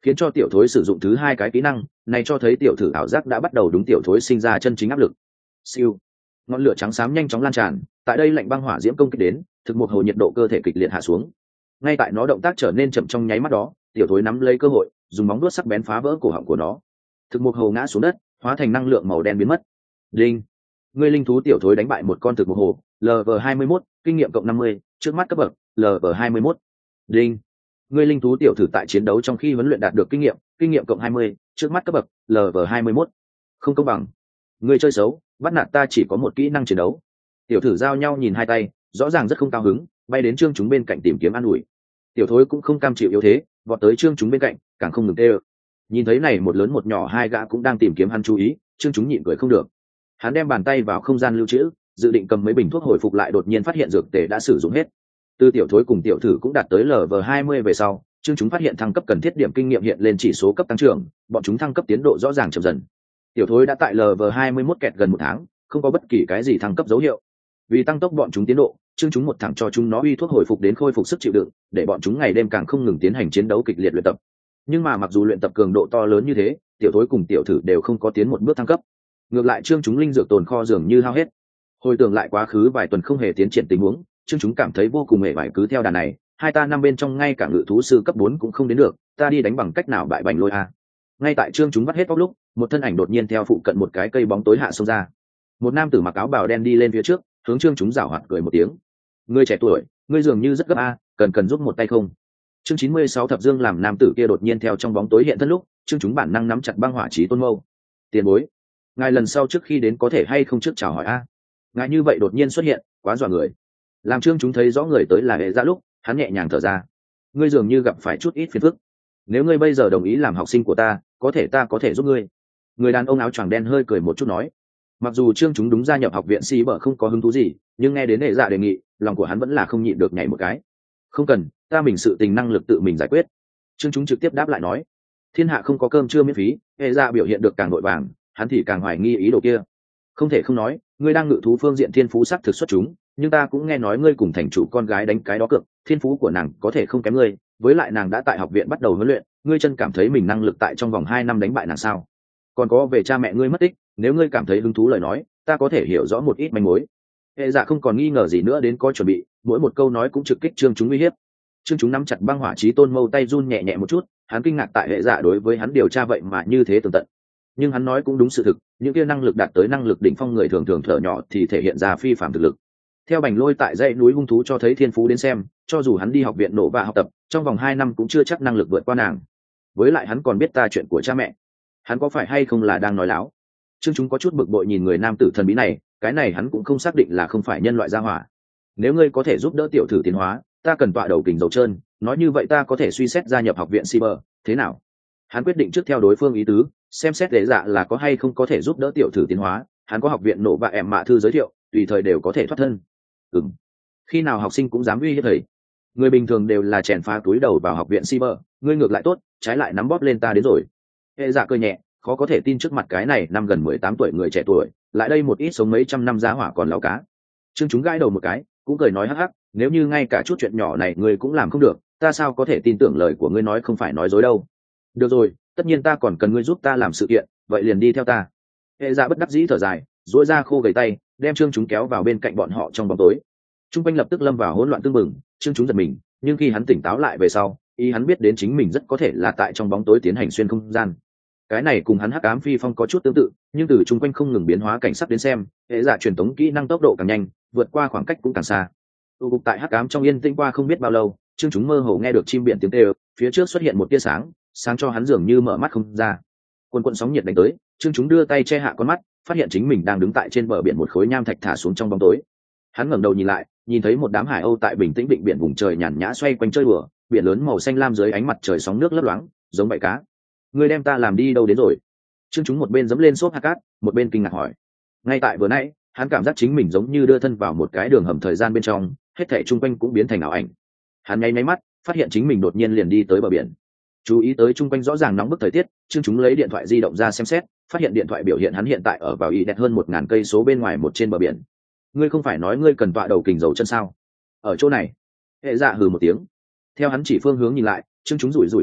khiến cho tiểu thối sử dụng thứ hai cái kỹ năng này, cho thấy tiểu thử ảo giác đã bắt đầu đúng tiểu thối sinh ra chân chính áp lực. Siêu, ngọn lửa trắng xám nhanh chóng lan tràn, tại đây lạnh băng hỏa diễm công kích đến, thực một hồ nhiệt độ cơ thể kịch liệt hạ xuống. Ngay tại nó động tác trở nên chậm trong nháy mắt đó, tiểu thối nắm lấy cơ hội dùng móng vuốt sắc bén phá vỡ cổ họng của nó. Thực một hồ ngã xuống đất, hóa thành năng lượng màu đen biến mất. Đinh, ngươi linh thú tiểu thối đánh bại một con thực một hồ, lv hai mươi mốt, kinh nghiệm cộng năm mươi, trước mắt cấp bậc lv hai mươi mốt. Đinh, ngươi linh thú tiểu thử tại chiến đấu trong khi huấn luyện đạt được kinh nghiệm, kinh nghiệm cộng hai mươi, trước mắt cấp bậc lv hai mươi mốt. Không công bằng, ngươi chơi xấu, bắt nạt ta chỉ có một kỹ năng chiến đấu. Tiểu thử giao nhau nhìn hai tay, rõ ràng rất không cao hứng, bay đến trương chúng bên cạnh tìm kiếm an ủi. Tiểu thối cũng không cam chịu yếu thế, vọt tới trương chúng bên cạnh, càng không ngừng tê ơ. Nhìn thấy này một lớn một nhỏ hai gã cũng đang tìm kiếm hắn chú ý, trương chúng nhịn cười không được. Hắn đem bàn tay vào không gian lưu trữ, dự định cầm mấy bình thuốc hồi phục, lại đột nhiên phát hiện dược tề đã sử dụng hết. Từ tiểu thối cùng tiểu thử cũng đạt tới lv hai mươi về sau, trương chúng phát hiện thăng cấp cần thiết điểm kinh nghiệm hiện lên chỉ số cấp tăng trưởng, bọn chúng thăng cấp tiến độ rõ ràng chậm dần. Tiểu thối đã tại lv hai mươi mốt kẹt gần một tháng, không có bất kỳ cái gì thăng cấp dấu hiệu. Vì tăng tốc bọn chúng tiến độ, trương chúng một thẳng cho chúng nó uy thuốc hồi phục đến khôi phục sức chịu đựng, để bọn chúng ngày đêm càng không ngừng tiến hành chiến đấu kịch liệt luyện tập. Nhưng mà mặc dù luyện tập cường độ to lớn như thế, tiểu thối cùng tiểu thử đều không có tiến một bước thăng cấp. Ngược lại trương chúng linh dược tồn kho dường như hao hết. Hồi tưởng lại quá khứ vài tuần không hề tiến triển tình huống, trương chúng cảm thấy vô cùng mệt mỏi. Cứ theo đà này, hai ta năm bên trong ngay cả ngự thú sư cấp bốn cũng không đến được, ta đi đánh bằng cách nào bại bành lôi a. Ngay tại trương chúng vắt hết tóc lúc, một thân ảnh đột nhiên theo phụ cận một cái cây bóng tối hạ xông ra. Một nam tử mặc áo bào đen đi lên phía trước, hướng trương chúng giảo hoạt cười một tiếng. Ngươi trẻ tuổi, ngươi dường như rất gấp a, cần cần giúp một tay không? Chương chín mươi sáu thập dương làm nam tử kia đột nhiên theo trong bóng tối hiện thân lúc, trương chúng bản năng nắm chặt băng hỏa chí tôn mâu. Tiền bối, ngài lần sau trước khi đến có thể hay không trước chào hỏi a? Ngài như vậy đột nhiên xuất hiện, quá dọa người. Làm trương chúng thấy rõ người tới là hệ dạ lúc, hắn nhẹ nhàng thở ra. Ngươi dường như gặp phải chút ít phiền phức. Nếu ngươi bây giờ đồng ý làm học sinh của ta, có thể ta có thể giúp ngươi. Người đàn ông áo choàng đen hơi cười một chút nói. Mặc dù trương chúng đúng gia nhập học viện si bở không có hứng thú gì, nhưng nghe đến hệ dạ đề nghị, lòng của hắn vẫn là không nhịn được nhảy một cái. Không cần, ta mình sự tình năng lực tự mình giải quyết. Trương chúng trực tiếp đáp lại nói. Thiên hạ không có cơm trưa miễn phí, hệ dạ biểu hiện được càng nội vàng, hắn thì càng hoài nghi ý đồ kia. Không thể không nói, ngươi đang ngự thú phương diện thiên phú sắc thực xuất chúng, nhưng ta cũng nghe nói ngươi cùng thành chủ con gái đánh cái đó cược, thiên phú của nàng có thể không kém ngươi, với lại nàng đã tại học viện bắt đầu huấn luyện, ngươi chân cảm thấy mình năng lực tại trong vòng hai năm đánh bại nàng sao? Còn có về cha mẹ ngươi mất tích, nếu ngươi cảm thấy hứng thú lời nói, ta có thể hiểu rõ một ít manh mối. Hệ dạ không còn nghi ngờ gì nữa đến có chuẩn bị, mỗi một câu nói cũng trực kích trương chúng uy hiếp. Trương chúng nắm chặt băng hỏa chí tôn mâu, tay run nhẹ nhẹ một chút, hắn kinh ngạc tại hệ dạ đối với hắn điều tra vậy mà như thế tường tận. Nhưng hắn nói cũng đúng sự thực, những kia năng lực đạt tới năng lực đỉnh phong người thường thường thở nhỏ thì thể hiện ra phi phàm thực lực. Theo bành lôi tại dãy núi hung thú cho thấy thiên phú đến xem, cho dù hắn đi học viện nổ và học tập, trong vòng hai năm cũng chưa chắc năng lực vượt qua nàng. Với lại hắn còn biết ta chuyện của cha mẹ, hắn có phải hay không là đang nói láo? Trương chúng có chút bực bội nhìn người nam tử thần bí này, cái này hắn cũng không xác định là không phải nhân loại gia hỏa. Nếu ngươi có thể giúp đỡ tiểu thử tiến hóa, ta cần tọa đầu kình dầu trơn, nói như vậy ta có thể suy xét gia nhập học viện cyber, thế nào? Hắn quyết định trước theo đối phương ý tứ, xem xét để dạ là có hay không có thể giúp đỡ tiểu thử tiến hóa. Hắn có học viện nổ và em mạ thư giới thiệu, tùy thời đều có thể thoát thân. Ừm, khi nào học sinh cũng dám uy hiếp thầy? Người bình thường đều là chèn phá túi đầu vào học viện cyber, ngươi ngược lại tốt, trái lại nắm bóp lên ta đến rồi. Hệ dạ cười nhẹ, khó có thể tin trước mặt cái này năm gần mười tám tuổi người trẻ tuổi, lại đây một ít sống mấy trăm năm giá hỏa còn lão cá. Trương chúng gãi đầu một cái, cũng cười nói hắc hắc, nếu như ngay cả chút chuyện nhỏ này ngươi cũng làm không được, ta sao có thể tin tưởng lời của ngươi nói không phải nói dối đâu. Được rồi, tất nhiên ta còn cần ngươi giúp ta làm sự kiện, vậy liền đi theo ta. Hệ dạ bất đắc dĩ thở dài, duỗi ra khô gầy tay, đem trương chúng kéo vào bên cạnh bọn họ trong bóng tối. Trung quanh lập tức lâm vào hỗn loạn tương mừng, trương chúng giật mình, nhưng khi hắn tỉnh táo lại về sau, ý hắn biết đến chính mình rất có thể là tại trong bóng tối tiến hành xuyên không gian. Cái này cùng hắn hắc ám phi phong có chút tương tự, nhưng từ trung quanh không ngừng biến hóa cảnh sắc đến xem, hệ dạ truyền tống kỹ năng tốc độ càng nhanh, vượt qua khoảng cách cũng càng xa. Tụ cục tại hắc ám trong yên tĩnh qua không biết bao lâu, trương chúng mơ hồ nghe được chim biển tiếng kêu, phía trước xuất hiện một tia sáng, sáng cho hắn dường như mở mắt không ra. Quần quần sóng nhiệt đánh tới, trương chúng đưa tay che hạ con mắt, phát hiện chính mình đang đứng tại trên bờ biển một khối nham thạch thả xuống trong bóng tối. Hắn ngẩng đầu nhìn lại, nhìn thấy một đám hải âu tại bình tĩnh vịnh biển vùng trời nhàn nhã xoay quanh chơi đùa, biển lớn màu xanh lam dưới ánh mặt trời sóng nước lấp loáng, giống bãi cá. Người đem ta làm đi đâu đến rồi? Trương chúng một bên dẫm lên xốp hạt cát, một bên kinh ngạc hỏi. Ngay tại vừa nãy, hắn cảm giác chính mình giống như đưa thân vào một cái đường hầm thời gian bên trong, hết thảy chung quanh cũng biến thành ảo ảnh. Hắn nháy nháy mắt, phát hiện chính mình đột nhiên liền đi tới bờ biển. Chú ý tới chung quanh rõ ràng nóng bức thời tiết, Trương chúng lấy điện thoại di động ra xem xét, phát hiện điện thoại biểu hiện hắn hiện tại ở vào y đẹp hơn một ngàn cây số bên ngoài một trên bờ biển. Ngươi không phải nói ngươi cần tọa đầu kình dầu chân sao? Ở chỗ này. Hệ dạ hừ một tiếng. Theo hắn chỉ phương hướng nhìn lại, Trương chúng rủi rủi con mắt,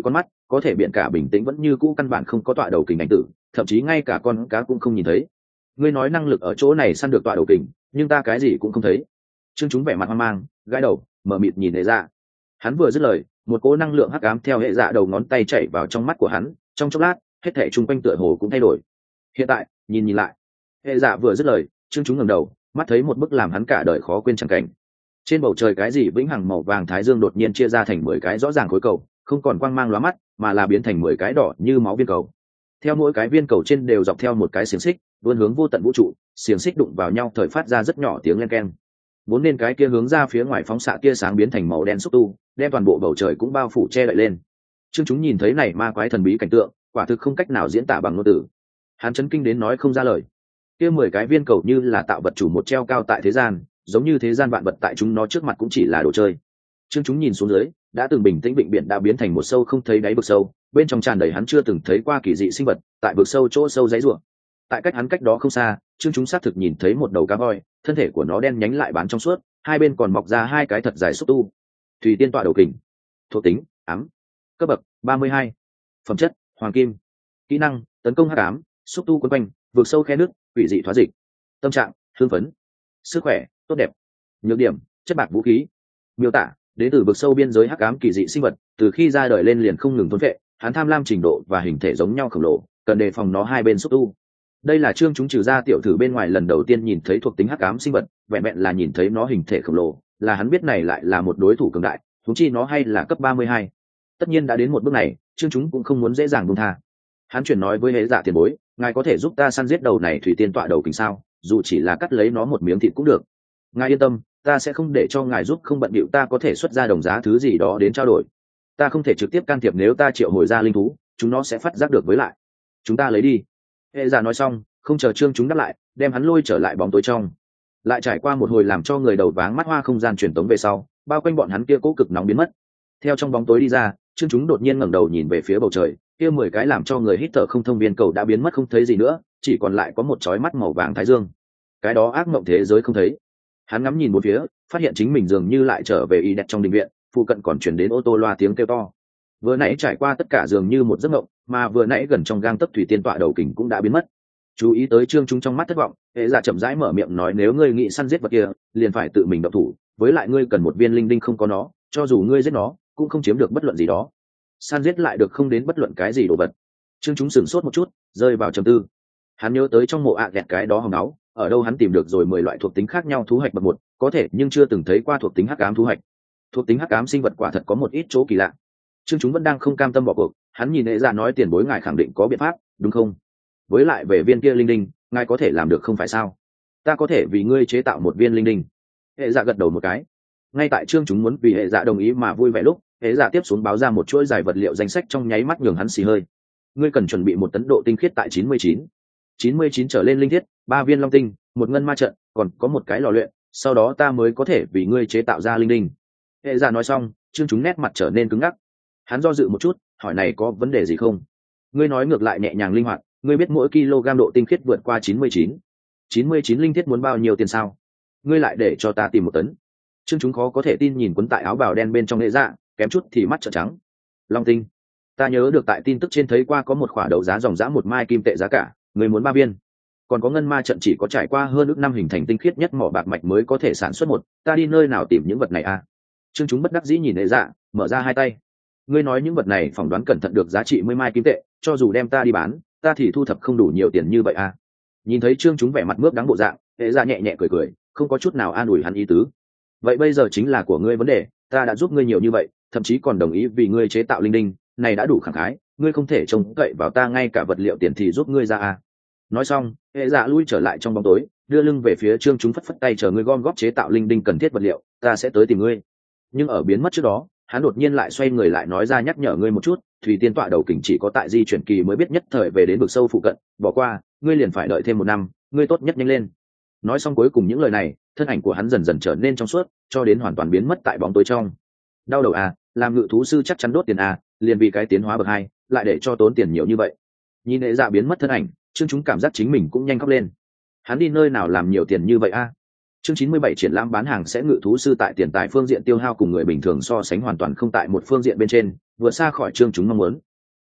có thể biển cả bình tĩnh vẫn như cũ căn bản không có tọa đầu kình ảnh tử, thậm chí ngay cả con cá cũng không nhìn thấy. Ngươi nói năng lực ở chỗ này săn được tọa đầu kình, nhưng ta cái gì cũng không thấy. Trương Chúng vẻ mặt hoang mang, gãi đầu, mở mịt nhìn hệ dạ. Hắn vừa dứt lời, một cỗ năng lượng hắc ám theo hệ dạ đầu ngón tay chạy vào trong mắt của hắn, trong chốc lát, hết thảy chung quanh tựa hồ cũng thay đổi. Hiện tại, nhìn nhìn lại. Hệ dạ vừa dứt lời, Trương Chúng ngẩng đầu, mắt thấy một bức làm hắn cả đời khó quên chẳng cảnh. Trên bầu trời cái gì vĩnh hằng màu vàng thái dương đột nhiên chia ra thành mười cái rõ ràng khối cầu, không còn quang mang lóa mắt, mà là biến thành mười cái đỏ như máu viên cầu. Theo mỗi cái viên cầu trên đều dọc theo một cái xiềng xích, vươn hướng vô tận vũ trụ, xiềng xích đụng vào nhau thời phát ra rất nhỏ tiếng len keng. Vốn nên cái kia hướng ra phía ngoài phóng xạ tia sáng biến thành màu đen xúc tu, đem toàn bộ bầu trời cũng bao phủ che đậy lên. Trương Chúng nhìn thấy này ma quái thần bí cảnh tượng, quả thực không cách nào diễn tả bằng ngôn từ. Hắn chấn kinh đến nói không ra lời. Kia mười cái viên cầu như là tạo vật chủ một treo cao tại thế gian, giống như thế gian vạn vật tại chúng nó trước mặt cũng chỉ là đồ chơi. Trương Chúng nhìn xuống dưới, đã từng bình tĩnh vịnh biển đã biến thành một sâu không thấy đáy vực sâu, bên trong tràn đầy hắn chưa từng thấy qua kỳ dị sinh vật, tại vực sâu chỗ sâu dãy rủa. Tại cách hắn cách đó không xa, Trương Chúng xác thực nhìn thấy một đầu cá voi, thân thể của nó đen nhánh lại bán trong suốt, hai bên còn mọc ra hai cái thật dài xúc tu. Thủy tiên tọa đầu kình. Thuộc tính: ám. Cấp bậc: ba mươi hai. Phẩm chất: hoàng kim. Kỹ năng: tấn công hắc ám, xúc tu quấn quanh, vực sâu khe nước, quỷ dị thoá dịch. Tâm trạng: hưng phấn. Sức khỏe: tốt đẹp. Nhược điểm: chất bạc vũ khí. Miêu tả: đến từ vực sâu biên giới hắc ám kỳ dị sinh vật, từ khi ra đời lên liền không ngừng thôn phệ, hắn tham lam trình độ và hình thể giống nhau khổng lồ, cần đề phòng nó hai bên xúc tu. Đây là Trương Chúng trừ ra tiểu thử bên ngoài lần đầu tiên nhìn thấy thuộc tính hắc ám sinh vật, vẹn vẹn là nhìn thấy nó hình thể khổng lồ, là hắn biết này lại là một đối thủ cường đại, huống chi nó hay là cấp ba mươi hai. Tất nhiên đã đến một bước này, Trương Chúng cũng không muốn dễ dàng buông tha. Hắn chuyển nói với Hễ Dạ tiền bối, ngài có thể giúp ta săn giết đầu này thủy tiên tọa đầu kình sao, dù chỉ là cắt lấy nó một miếng thịt cũng được. Ngài yên tâm, ta sẽ không để cho ngài giúp, không bận bịu, ta có thể xuất ra đồng giá thứ gì đó đến trao đổi. Ta không thể trực tiếp can thiệp, nếu ta triệu hồi ra linh thú, chúng nó sẽ phát giác được với lại. Chúng ta lấy đi. Hệ Dạ nói xong, không chờ Trương Chúng đáp lại, đem hắn lôi trở lại bóng tối trong. Lại trải qua một hồi làm cho người đầu váng mắt hoa không gian truyền tống về sau, bao quanh bọn hắn kia cố cực nóng biến mất. Theo trong bóng tối đi ra, Trương Chúng đột nhiên ngẩng đầu nhìn về phía bầu trời, kia mười cái làm cho người hít thở không thông viên cầu đã biến mất không thấy gì nữa, chỉ còn lại có một chói mắt màu vàng thái dương. Cái đó ác mộng thế giới không thấy. Hắn ngắm nhìn bốn phía, phát hiện chính mình dường như lại trở về y đẹp trong đình viện, phụ cận còn truyền đến ô tô loa tiếng kêu to. Vừa nãy trải qua tất cả dường như một giấc mộng, mà vừa nãy gần trong gang tấc thủy tiên tọa đầu kình cũng đã biến mất. Chú ý tới Trương Chúng trong mắt thất vọng, Hệ Dạ chậm rãi mở miệng nói, nếu ngươi nghĩ săn giết vật kia, liền phải tự mình động thủ, với lại ngươi cần một viên linh đinh, không có nó, cho dù ngươi giết nó, cũng không chiếm được bất luận gì đó. Săn giết lại được không đến bất luận cái gì đồ vật. Trương Chúng sửng sốt một chút, rơi vào trầm tư. Hắn nhớ tới trong mộ ạ à cái đó hồng áo, ở đâu hắn tìm được rồi mười loại thuộc tính khác nhau thú hạch bậc một, có thể nhưng chưa từng thấy qua thuộc tính hắc ám thú hạch. Thuộc tính hắc ám sinh vật quả thật có một ít chỗ kỳ lạ. Trương Chúng vẫn đang không cam tâm bỏ cuộc, hắn nhìn Hệ Dạ nói, tiền bối ngài khẳng định có biện pháp, đúng không? Với lại về viên kia linh đinh, ngài có thể làm được không phải sao? Ta có thể vì ngươi chế tạo một viên linh đinh. Hệ Dạ gật đầu một cái. Ngay tại Trương Chúng muốn vì Hệ Dạ đồng ý mà vui vẻ lúc, Hệ Dạ tiếp xuống báo ra một chuỗi dài vật liệu danh sách, trong nháy mắt nhường hắn xì hơi. Ngươi cần chuẩn bị một tấn độ tinh khiết tại chín mươi chín, chín mươi chín trở lên linh thiết, ba viên long tinh, một ngân ma trận, còn có một cái lò luyện, sau đó ta mới có thể vì ngươi chế tạo ra linh đinh. Hệ Dạ nói xong, Trương Chúng nét mặt trở nên cứng ngắc. Hắn do dự một chút, hỏi này có vấn đề gì không? Ngươi nói ngược lại nhẹ nhàng linh hoạt, ngươi biết mỗi kg độ tinh khiết vượt qua chín mươi chín, chín mươi chín linh thiết muốn bao nhiêu tiền sao? Ngươi lại để cho ta tìm một tấn. Trương Chúng khó có thể tin nhìn quấn tại áo bào đen bên trong Hệ Dạ, kém chút thì mắt trợn trắng. Long tinh, ta nhớ được tại tin tức trên thấy qua có một khỏa đấu giá dòng giá một mai kim tệ giá cả, ngươi muốn ba viên. Còn có ngân ma trận chỉ có trải qua hơn ước năm hình thành tinh khiết nhất mỏ bạc mạch mới có thể sản xuất một, ta đi nơi nào tìm những vật này à? Trương Chúng bất đắc dĩ nhìn Hệ Dạ, mở ra hai tay. Ngươi nói những vật này phỏng đoán cẩn thận được giá trị mười mai kim tệ, cho dù đem ta đi bán, ta thì thu thập không đủ nhiều tiền như vậy à? Nhìn thấy Trương Chúng vẻ mặt mướp đắng bộ dạng, Hệ Dạ nhẹ nhẹ cười cười, không có chút nào an ủi hắn ý tứ. Vậy bây giờ chính là của ngươi vấn đề, ta đã giúp ngươi nhiều như vậy, thậm chí còn đồng ý vì ngươi chế tạo linh đinh, này đã đủ khẳng khái, ngươi không thể trông cậy vào ta ngay cả vật liệu tiền thì giúp ngươi ra à? Nói xong, Hệ Dạ lui trở lại trong bóng tối, đưa lưng về phía Trương Chúng, phất phất tay, chờ ngươi gom góp chế tạo linh đinh cần thiết vật liệu, ta sẽ tới tìm ngươi. Nhưng ở biến mất trước đó, hắn đột nhiên lại xoay người lại nói ra, nhắc nhở ngươi một chút, thủy tiên tọa đầu kình chỉ có tại di chuyển kỳ mới biết nhất thời về đến vực sâu phụ cận, bỏ qua, ngươi liền phải đợi thêm một năm, ngươi tốt nhất nhanh lên. Nói xong cuối cùng những lời này, thân ảnh của hắn dần dần trở nên trong suốt, cho đến hoàn toàn biến mất tại bóng tối trong. Đau đầu à, làm ngự thú sư chắc chắn đốt tiền à, liền vì cái tiến hóa bậc hai, lại để cho tốn tiền nhiều như vậy. Nhìn Hệ Dạ biến mất thân ảnh, Trương Chúng cảm giác chính mình cũng nhanh khóc lên. Hắn đi nơi nào làm nhiều tiền như vậy a? À? Chương chín mươi bảy triển lãm bán hàng sẽ ngự thú sư tại tiền tài phương diện tiêu hao cùng người bình thường so sánh hoàn toàn không tại một phương diện bên trên, vượt xa khỏi Trương Chúng mong muốn.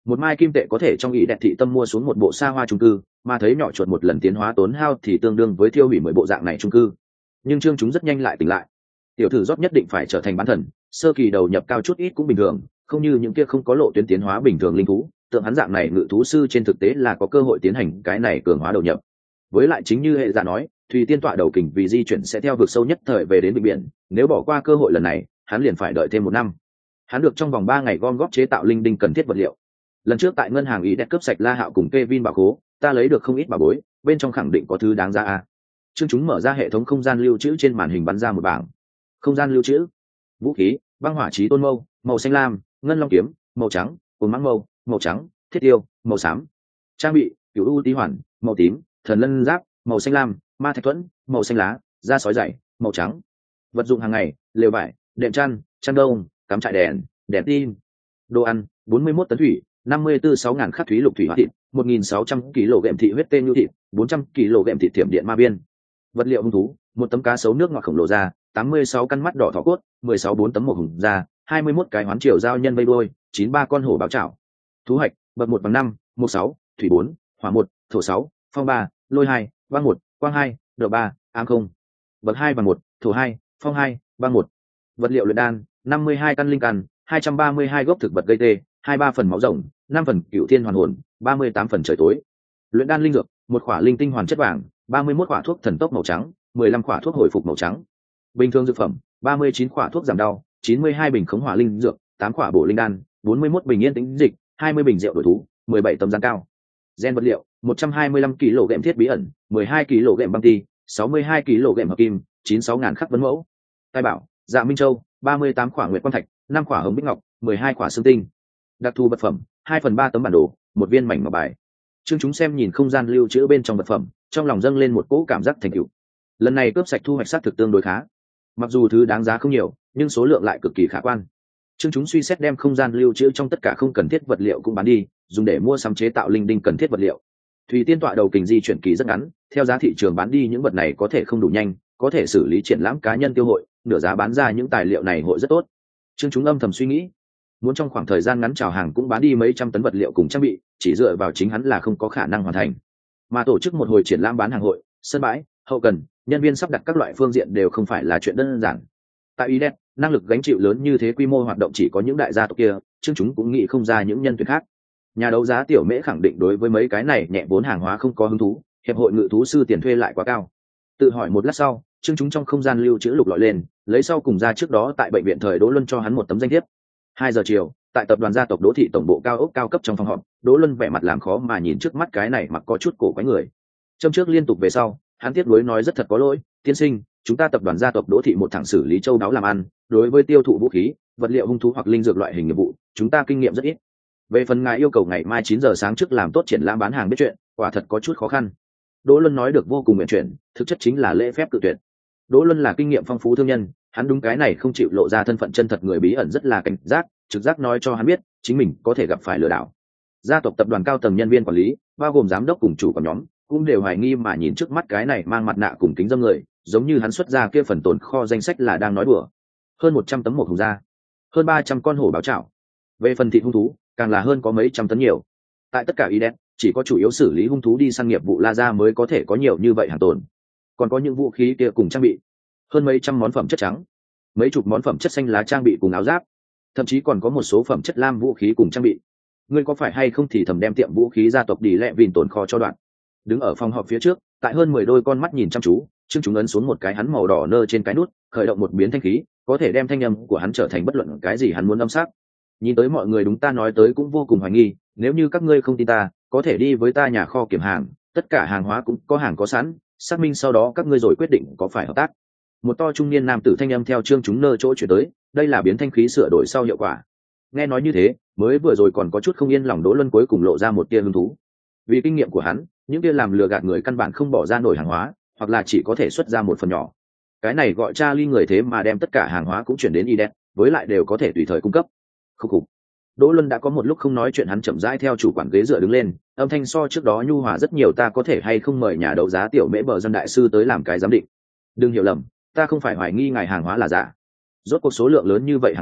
một mai kim tệ có thể trong ý đẹp thị tâm mua xuống một bộ xa hoa trung cư, mà thấy nhỏ chuột một lần tiến hóa tốn hao thì tương đương với tiêu hủy mười bộ dạng này trung cư. Nhưng trương chúng rất nhanh lại tỉnh lại. Tiểu thử rót nhất định phải trở thành bán thần, sơ kỳ đầu nhập cao chút ít cũng bình thường, không như những kia không có lộ tuyến tiến hóa bình thường linh thú, tượng hắn dạng này ngự thú sư trên thực tế là có cơ hội tiến hành cái này cường hóa đầu nhập. Với lại chính như hệ giả nói, Thùy Tiên tọa đầu kình vì di chuyển sẽ theo vực sâu nhất thời về đến bình biển, nếu bỏ qua cơ hội lần này, hắn liền phải đợi thêm một năm. Hắn được trong vòng ba ngày gom góp chế tạo linh đinh cần thiết vật liệu. Lần trước tại ngân hàng ý đẹp cướp sạch La Hạo cùng Kevin bảo khố, ta lấy được không ít bảo bối, bên trong khẳng định có thứ đáng giá a. Trương chúng mở ra hệ thống không gian lưu trữ trên màn hình bắn ra một bảng. Không gian lưu trữ: vũ khí, băng hỏa chí tôn mâu, màu xanh lam, ngân long kiếm, màu trắng, cồn mãng mâu, màu trắng, thiết tiêu, màu xám. Trang bị: cửu u tí hoàn, màu tím, thần lân giáp, màu xanh lam, ma thạch thuẫn, màu xanh lá, da sói dày, màu trắng. Vật dụng hàng ngày: lều vải, đệm chăn, chăn đông, cắm trại đèn, đèn tin. Đồ ăn: bốn mươi mốt tấn thủy, năm mươi tư sáu ngàn khắc thúy lục thủy hóa thịt, một nghìn sáu trăm ki lô gam thị huyết tê nhu thịt, bốn trăm ki lô gam thịt thiểm điện ma biên. Vật liệu hung thú: một tấm cá sấu nước ngọt khổng lồ da, tám mươi sáu căn mắt đỏ thỏ cốt, mười sáu bốn tấm một hùng da, hai mươi mốt cái hoán triều giao nhân vây đôi, chín ba con hổ báo chảo. Thú hạch: bậc một bằng năm, một sáu, thủy bốn, hỏa một, thổ sáu, phong ba, lôi hai, băng một, quang hai, độ ba, ám không. Bậc hai bằng một, thổ hai, phong hai, băng một. Vật liệu luyện đan: năm mươi hai căn linh căn, hai trăm ba mươi hai gốc thực vật gây tê, hai mươi ba phần máu rồng, năm phần cựu thiên hoàn hồn, ba mươi tám phần trời tối. Luyện đan linh dược: một khỏa linh tinh hoàn chất vàng, ba mươi mốt khỏa thuốc thần tốc màu trắng, mười lăm khỏa thuốc hồi phục màu trắng. Bình thường dược phẩm: ba mươi chín khỏa thuốc giảm đau, chín mươi hai bình khống hỏa linh dược, tám khỏa bổ linh đan, bốn mươi mốt bình yên tĩnh dịch, hai mươi bình rượu đổi thú, mười bảy tấm gián cao. Gen vật liệu: một trăm hai mươi lăm ki lô gam thiết bí ẩn, mười hai ki lô gam băng ti, sáu mươi hai ki lô gam hợp kim, chín mươi sáu ngàn khắc vấn mẫu. Tài bảo: dạ minh châu, ba mươi tám khỏa nguyệt quang thạch, năm khỏa hồng bích ngọc, mười hai khỏa xương tinh. Đặc thù vật phẩm: hai phần ba tấm bản đồ, một viên mảnh ngọc bài. Trương chúng xem nhìn không gian lưu trữ bên trong vật phẩm, trong lòng dâng lên một cỗ cảm giác thành tựu. Lần này cướp sạch thu hoạch sát thực tương đối khá, mặc dù thứ đáng giá không nhiều nhưng số lượng lại cực kỳ khả quan. Trương chúng suy xét đem không gian lưu trữ trong tất cả không cần thiết vật liệu cũng bán đi, dùng để mua sắm chế tạo linh đinh cần thiết vật liệu. Thùy Tiên tọa đầu kình di chuyển kỳ rất ngắn, theo giá thị trường bán đi những vật này có thể không đủ nhanh, có thể xử lý triển lãm cá nhân tiêu hội, nửa giá bán ra những tài liệu này hội rất tốt. Trương chúng âm thầm suy nghĩ, muốn trong khoảng thời gian ngắn chào hàng cũng bán đi mấy trăm tấn vật liệu cùng trang bị, chỉ dựa vào chính hắn là không có khả năng hoàn thành. Mà tổ chức một hồi triển lãm bán hàng hội, sân bãi, hậu cần, nhân viên sắp đặt các loại phương diện đều không phải là chuyện đơn giản. Tại ý đẹp, năng lực gánh chịu lớn như thế quy mô hoạt động chỉ có những đại gia tộc kia, Trương chúng cũng nghĩ không ra những nhân tuyển khác. Nhà đấu giá tiểu mễ khẳng định đối với mấy cái này nhẹ vốn hàng hóa không có hứng thú, hiệp hội ngự thú sư tiền thuê lại quá cao. Tự hỏi một lát sau, Trương chúng trong không gian lưu trữ lục lọi lên, lấy sau cùng ra trước đó tại bệnh viện thời Đỗ Luân cho hắn một tấm danh thiếp. Hai giờ chiều, tại tập đoàn gia tộc Đỗ thị tổng bộ cao ốc cao cấp trong phòng họp, Đỗ Luân vẻ mặt làm khó mà nhìn trước mắt cái này mặc có chút cổ quái người. Châm trước liên tục về sau, hắn tiếp nối nói rất thật có lỗi, tiên sinh, chúng ta tập đoàn gia tộc Đỗ thị một thẳng xử lý châu đáo làm ăn, đối với tiêu thụ vũ khí, vật liệu hung thú hoặc linh dược loại hình nghiệp vụ, chúng ta kinh nghiệm rất ít. Về phần ngài yêu cầu ngày mai chín giờ sáng trước làm tốt triển lãm bán hàng biết chuyện, quả thật có chút khó khăn. Đỗ Luân nói được vô cùng nguyện chuyển, thực chất chính là lễ phép cự tuyệt. Đỗ Luân là kinh nghiệm phong phú thương nhân, hắn đúng cái này không chịu lộ ra thân phận chân thật người bí ẩn rất là cảnh giác, trực giác nói cho hắn biết chính mình có thể gặp phải lừa đảo. Gia tộc tập đoàn cao tầng nhân viên quản lý, bao gồm giám đốc cùng chủ của nhóm, cũng đều hoài nghi mà nhìn trước mắt cái này mang mặt nạ cùng kính dâm người, giống như hắn xuất ra kia phần tồn kho danh sách là đang nói đùa. Hơn một trăm tấm một hùng da, hơn ba trăm con hổ báo chảo. Về phần thịt hung thú, càng là hơn có mấy trăm tấn nhiều. Tại tất cả ý đen, chỉ có chủ yếu xử lý hung thú đi săn nghiệp vụ La Gia mới có thể có nhiều như vậy hàng tồn. Còn có những vũ khí kia cùng trang bị, hơn mấy trăm món phẩm chất trắng, mấy chục món phẩm chất xanh lá trang bị cùng áo giáp, thậm chí còn có một số phẩm chất lam vũ khí cùng trang bị. Ngươi có phải hay không thì thầm đem tiệm vũ khí gia tộc đi lẹ vìn tồn kho cho đoạn. Đứng ở phòng họp phía trước, tại hơn mười đôi con mắt nhìn chăm chú, Trương chúng ấn xuống một cái hắn màu đỏ nơ trên cái nút, khởi động một biến thanh khí, có thể đem thanh âm của hắn trở thành bất luận cái gì hắn muốn âm sắc. Nhìn tới mọi người đúng ta nói tới cũng vô cùng hoài nghi, nếu như các ngươi không tin ta, có thể đi với ta nhà kho kiểm hàng, tất cả hàng hóa cũng có hàng có sẵn, xác minh sau đó các ngươi rồi quyết định có phải hợp tác. Một to trung niên nam tử thanh âm theo Trương chúng nơ chỗ chuyển tới, đây là biến thanh khí sửa đổi sau hiệu quả. Nghe nói như thế, mới vừa rồi còn có chút không yên lòng Đỗ Luân cuối cùng lộ ra một tia hứng thú. Vì kinh nghiệm của hắn, những tia làm lừa gạt người căn bản không bỏ ra nổi hàng hóa, hoặc là chỉ có thể xuất ra một phần nhỏ. Cái này gọi Charlie người thế mà đem tất cả hàng hóa cũng chuyển đến Eden, với lại đều có thể tùy thời cung cấp. Khúc khục. Đỗ Luân đã có một lúc không nói chuyện, hắn chậm rãi theo chủ quản ghế dựa đứng lên, âm thanh so trước đó nhu hòa rất nhiều, ta có thể hay không mời nhà đấu giá tiểu mễ bờ dân đại sư tới làm cái giám định. Đừng hiểu lầm, ta không phải hoài nghi ngài hàng hóa là giả. Rốt cuộc số lượng lớn như vậy hàng hóa,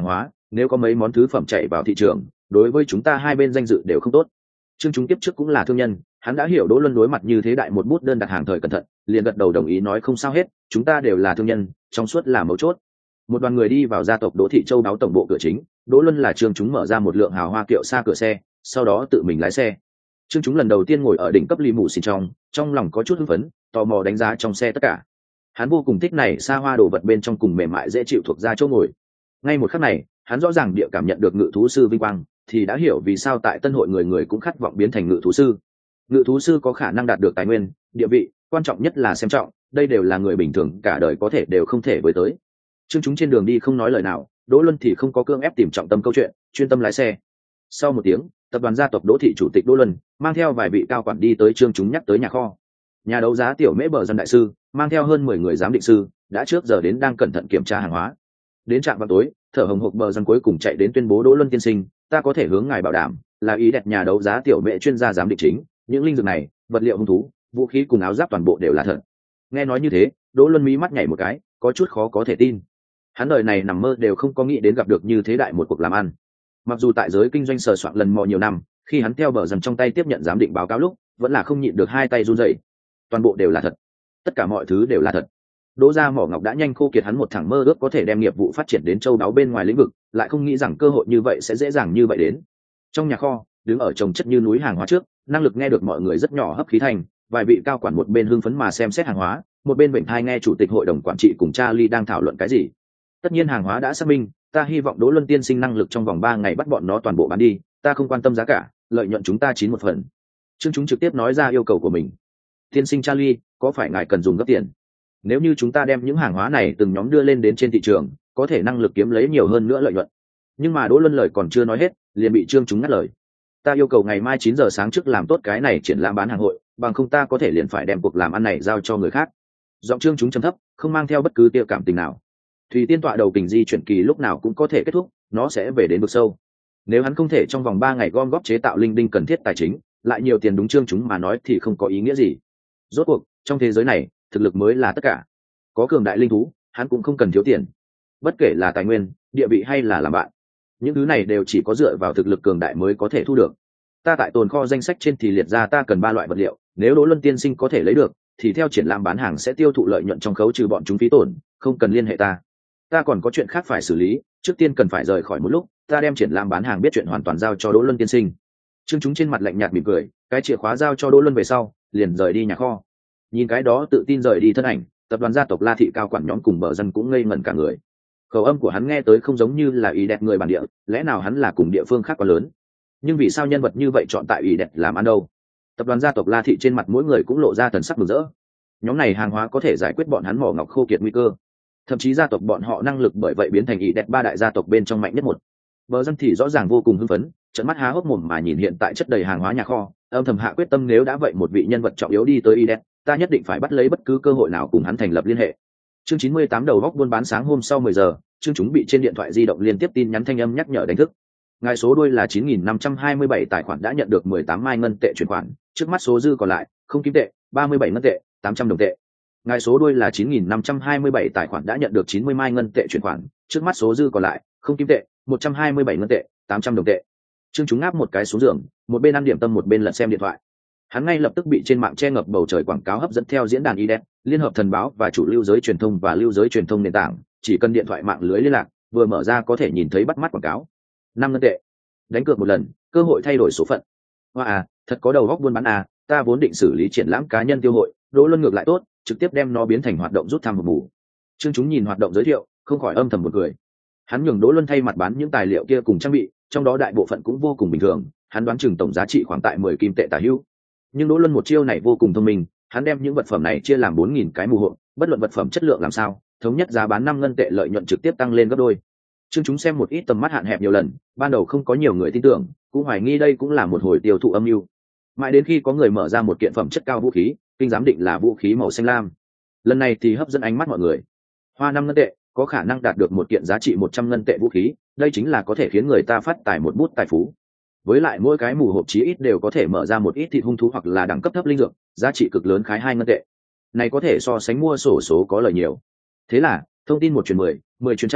nếu có mấy món thứ phẩm chạy vào thị trường đối với chúng ta hai bên danh dự đều không tốt. Trương Chúng tiếp trước cũng là thương nhân, hắn đã hiểu Đỗ Luân đối mặt như thế đại một bút đơn đặt hàng thời cẩn thận, liền gật đầu đồng ý nói không sao hết, chúng ta đều là thương nhân, trong suốt là mấu chốt. Một đoàn người đi vào gia tộc Đỗ Thị Châu đáo tổng bộ cửa chính, Đỗ Luân là Trương Chúng mở ra một lượng hào hoa kiệu xa cửa xe, sau đó tự mình lái xe. Trương Chúng lần đầu tiên ngồi ở đỉnh cấp lì mù xìn trong, trong lòng có chút hưng phấn, tò mò đánh giá trong xe tất cả. Hắn vô cùng thích này xa hoa đồ vật bên trong cùng mềm mại dễ chịu thuộc ra chỗ ngồi. Ngay một khắc này, hắn rõ ràng địa cảm nhận được ngự thú sư vinh quang, thì đã hiểu vì sao tại Tân hội người người cũng khát vọng biến thành ngự thú sư. Ngự thú sư có khả năng đạt được tài nguyên, địa vị, quan trọng nhất là xem trọng, đây đều là người bình thường cả đời có thể đều không thể với tới. Trương Chúng trên đường đi không nói lời nào, Đỗ Luân thì không có cưỡng ép tìm trọng tâm câu chuyện, chuyên tâm lái xe. Sau một tiếng, tập đoàn gia tộc Đỗ Thị chủ tịch Đỗ Luân mang theo vài vị cao quản đi tới Trương Chúng nhắc tới nhà kho. Nhà đấu giá tiểu mễ bờ dân đại sư mang theo hơn mười người giám định sư đã trước giờ đến đang cẩn thận kiểm tra hàng hóa. Đến trạm vào tối, thở hồng hộc bờ dân cuối cùng chạy đến tuyên bố Đỗ Luân tiên sinh, ta có thể hướng ngài bảo đảm, là ý đẹp nhà đấu giá tiểu mễ chuyên gia giám định chính, những linh dược này, vật liệu hung thú, vũ khí cùng áo giáp toàn bộ đều là thật. Nghe nói như thế, Đỗ Luân mí mắt nhảy một cái, có chút khó có thể tin. Hắn đời này nằm mơ đều không có nghĩ đến gặp được như thế đại một cuộc làm ăn. Mặc dù tại giới kinh doanh sờ soạn lần mò nhiều năm, khi hắn theo bờ dần trong tay tiếp nhận giám định báo cáo lúc, vẫn là không nhịn được hai tay run rẩy. Toàn bộ đều là thật, tất cả mọi thứ đều là thật. Đỗ gia mỏ ngọc đã nhanh khô kiệt hắn một thằng mơ ước có thể đem nghiệp vụ phát triển đến châu đáo bên ngoài lĩnh vực, lại không nghĩ rằng cơ hội như vậy sẽ dễ dàng như vậy đến. Trong nhà kho, đứng ở chồng chất như núi hàng hóa trước, năng lực nghe được mọi người rất nhỏ hấp khí thành, vài vị cao quản một bên hưng phấn mà xem xét hàng hóa, một bên bệnh thai nghe chủ tịch hội đồng quản trị cùng Charlie đang thảo luận cái gì. Tất nhiên hàng hóa đã xác minh, ta hy vọng Đỗ Luân tiên sinh năng lực trong vòng ba ngày bắt bọn nó toàn bộ bán đi, ta không quan tâm giá cả, lợi nhuận chúng ta chín một phần. Trương Chúng trực tiếp nói ra yêu cầu của mình. Tiên sinh Charlie, có phải ngài cần dùng gấp tiền? Nếu như chúng ta đem những hàng hóa này từng nhóm đưa lên đến trên thị trường, có thể năng lực kiếm lấy nhiều hơn nữa lợi nhuận. Nhưng mà Đỗ Luân lời còn chưa nói hết, liền bị Trương Chúng ngắt lời. Ta yêu cầu ngày mai chín giờ sáng trước làm tốt cái này triển lãm bán hàng hội, bằng không ta có thể liền phải đem cuộc làm ăn này giao cho người khác. Giọng Trương Chúng trầm thấp, không mang theo bất cứ tia cảm tình nào. Thùy Tiên tọa đầu kình di chuyển kỳ lúc nào cũng có thể kết thúc, nó sẽ về đến vực sâu. Nếu hắn không thể trong vòng ba ngày gom góp chế tạo linh đinh cần thiết tài chính, lại nhiều tiền đúng Trương Chúng mà nói thì không có ý nghĩa gì. Rốt cuộc, trong thế giới này, thực lực mới là tất cả. Có cường đại linh thú, hắn cũng không cần thiếu tiền. Bất kể là tài nguyên, địa vị hay là làm bạn, những thứ này đều chỉ có dựa vào thực lực cường đại mới có thể thu được. Ta tại tồn kho danh sách trên thì liệt ra ta cần ba loại vật liệu, nếu Đỗ Luân tiên sinh có thể lấy được, thì theo triển lãm bán hàng sẽ tiêu thụ lợi nhuận trong khấu trừ bọn chúng phí tổn, không cần liên hệ ta. Ta còn có chuyện khác phải xử lý, trước tiên cần phải rời khỏi một lúc, ta đem triển lãm bán hàng biết chuyện hoàn toàn giao cho Đỗ Luân tiên sinh. Trương Chúng trên mặt lạnh nhạt mỉm cười, cái chìa khóa giao cho Đỗ Luân về sau, liền rời đi nhà kho. Nhìn cái đó tự tin rời đi thân ảnh, tập đoàn gia tộc La Thị cao quản nhóm cùng bờ dân cũng ngây ngẩn cả người. Khẩu âm của hắn nghe tới không giống như là ý đẹp người bản địa, lẽ nào hắn là cùng địa phương khác quá lớn? Nhưng vì sao nhân vật như vậy chọn tại ý đẹp làm ăn đâu? Tập đoàn gia tộc La Thị trên mặt mỗi người cũng lộ ra thần sắc mừng rỡ. Nhóm này hàng hóa có thể giải quyết bọn hắn mỏ ngọc khô kiệt nguy cơ, thậm chí gia tộc bọn họ năng lực bởi vậy biến thành ý đẹp ba đại gia tộc bên trong mạnh nhất một. Bờ dân thì rõ ràng vô cùng hưng phấn, trợn mắt há hốc mồm mà nhìn hiện tại chất đầy hàng hóa nhà kho, âm thầm hạ quyết tâm nếu đã vậy một vị nhân vật trọng yếu đi tới ý đẹp, ta nhất định phải bắt lấy bất cứ cơ hội nào cùng hắn thành lập liên hệ. Chương chín mươi tám đầu góc buôn bán sáng hôm sau mười giờ, Trương Chúng bị trên điện thoại di động liên tiếp tin nhắn thanh âm nhắc nhở đánh thức. Ngài số đuôi là chín nghìn năm trăm hai mươi bảy tài khoản đã nhận được mười tám mai ngân tệ chuyển khoản, trước mắt số dư còn lại, không kim tệ, ba mươi bảy ngân tệ, tám trăm đồng tệ. Ngài số đuôi là chín nghìn năm trăm hai mươi bảy tài khoản đã nhận được chín mươi mai ngân tệ chuyển khoản, trước mắt số dư còn lại, không kim tệ, một trăm hai mươi bảy ngân tệ, tám trăm đồng tệ. Trương Chúng ngáp một cái xuống giường, một bên ăn điểm tâm một bên lật xem điện thoại. Hắn ngay lập tức bị trên mạng che ngập bầu trời quảng cáo hấp dẫn theo diễn đàn i đê e, liên hợp thần báo và chủ lưu giới truyền thông và lưu giới truyền thông nền tảng, chỉ cần điện thoại mạng lưới liên lạc, vừa mở ra có thể nhìn thấy bắt mắt quảng cáo. Năm ngân tệ, đánh cược một lần, cơ hội thay đổi số phận. Hoa à, thật có đầu góc buôn bán à, ta vốn định xử lý triển lãm cá nhân tiêu hội, Đỗ Luân ngược lại tốt, trực tiếp đem nó biến thành hoạt động rút thăm hộp mù. Trương Chúng nhìn hoạt động giới thiệu, không khỏi âm thầm một cười. Hắn nhường Đỗ Luân thay mặt bán những tài liệu kia cùng trang bị, trong đó đại bộ phận cũng vô cùng bình thường, hắn đoán chừng tổng giá trị khoảng tại mười kim tệ tả hữu. Nhưng Đỗ Luân một chiêu này vô cùng thông minh, hắn đem những vật phẩm này chia làm bốn nghìn cái mù hộp, bất luận vật phẩm chất lượng làm sao, thống nhất giá bán năm ngân tệ lợi nhuận trực tiếp tăng lên gấp đôi. Trương Chúng xem một ít tầm mắt hạn hẹp nhiều lần, ban đầu không có nhiều người tin tưởng, cũng hoài nghi đây cũng là một hồi tiêu thụ âm mưu. Mãi đến khi có người mở ra một kiện phẩm chất cao vũ khí, kinh giám định là vũ khí màu xanh lam. Lần này thì hấp dẫn ánh mắt mọi người. Hoa năm ngân tệ, có khả năng đạt được một kiện giá trị một trăm ngân tệ vũ khí, đây chính là có thể khiến người ta phát tài một bút tài phú. Với lại mỗi cái mù hộp chí ít đều có thể mở ra một ít thịt hung thú hoặc là đẳng cấp thấp linh dược, giá trị cực lớn khái hai ngân tệ. Này có thể so sánh mua sổ số có lời nhiều. Thế là, thông tin một truyền mười, mười truyền trăm,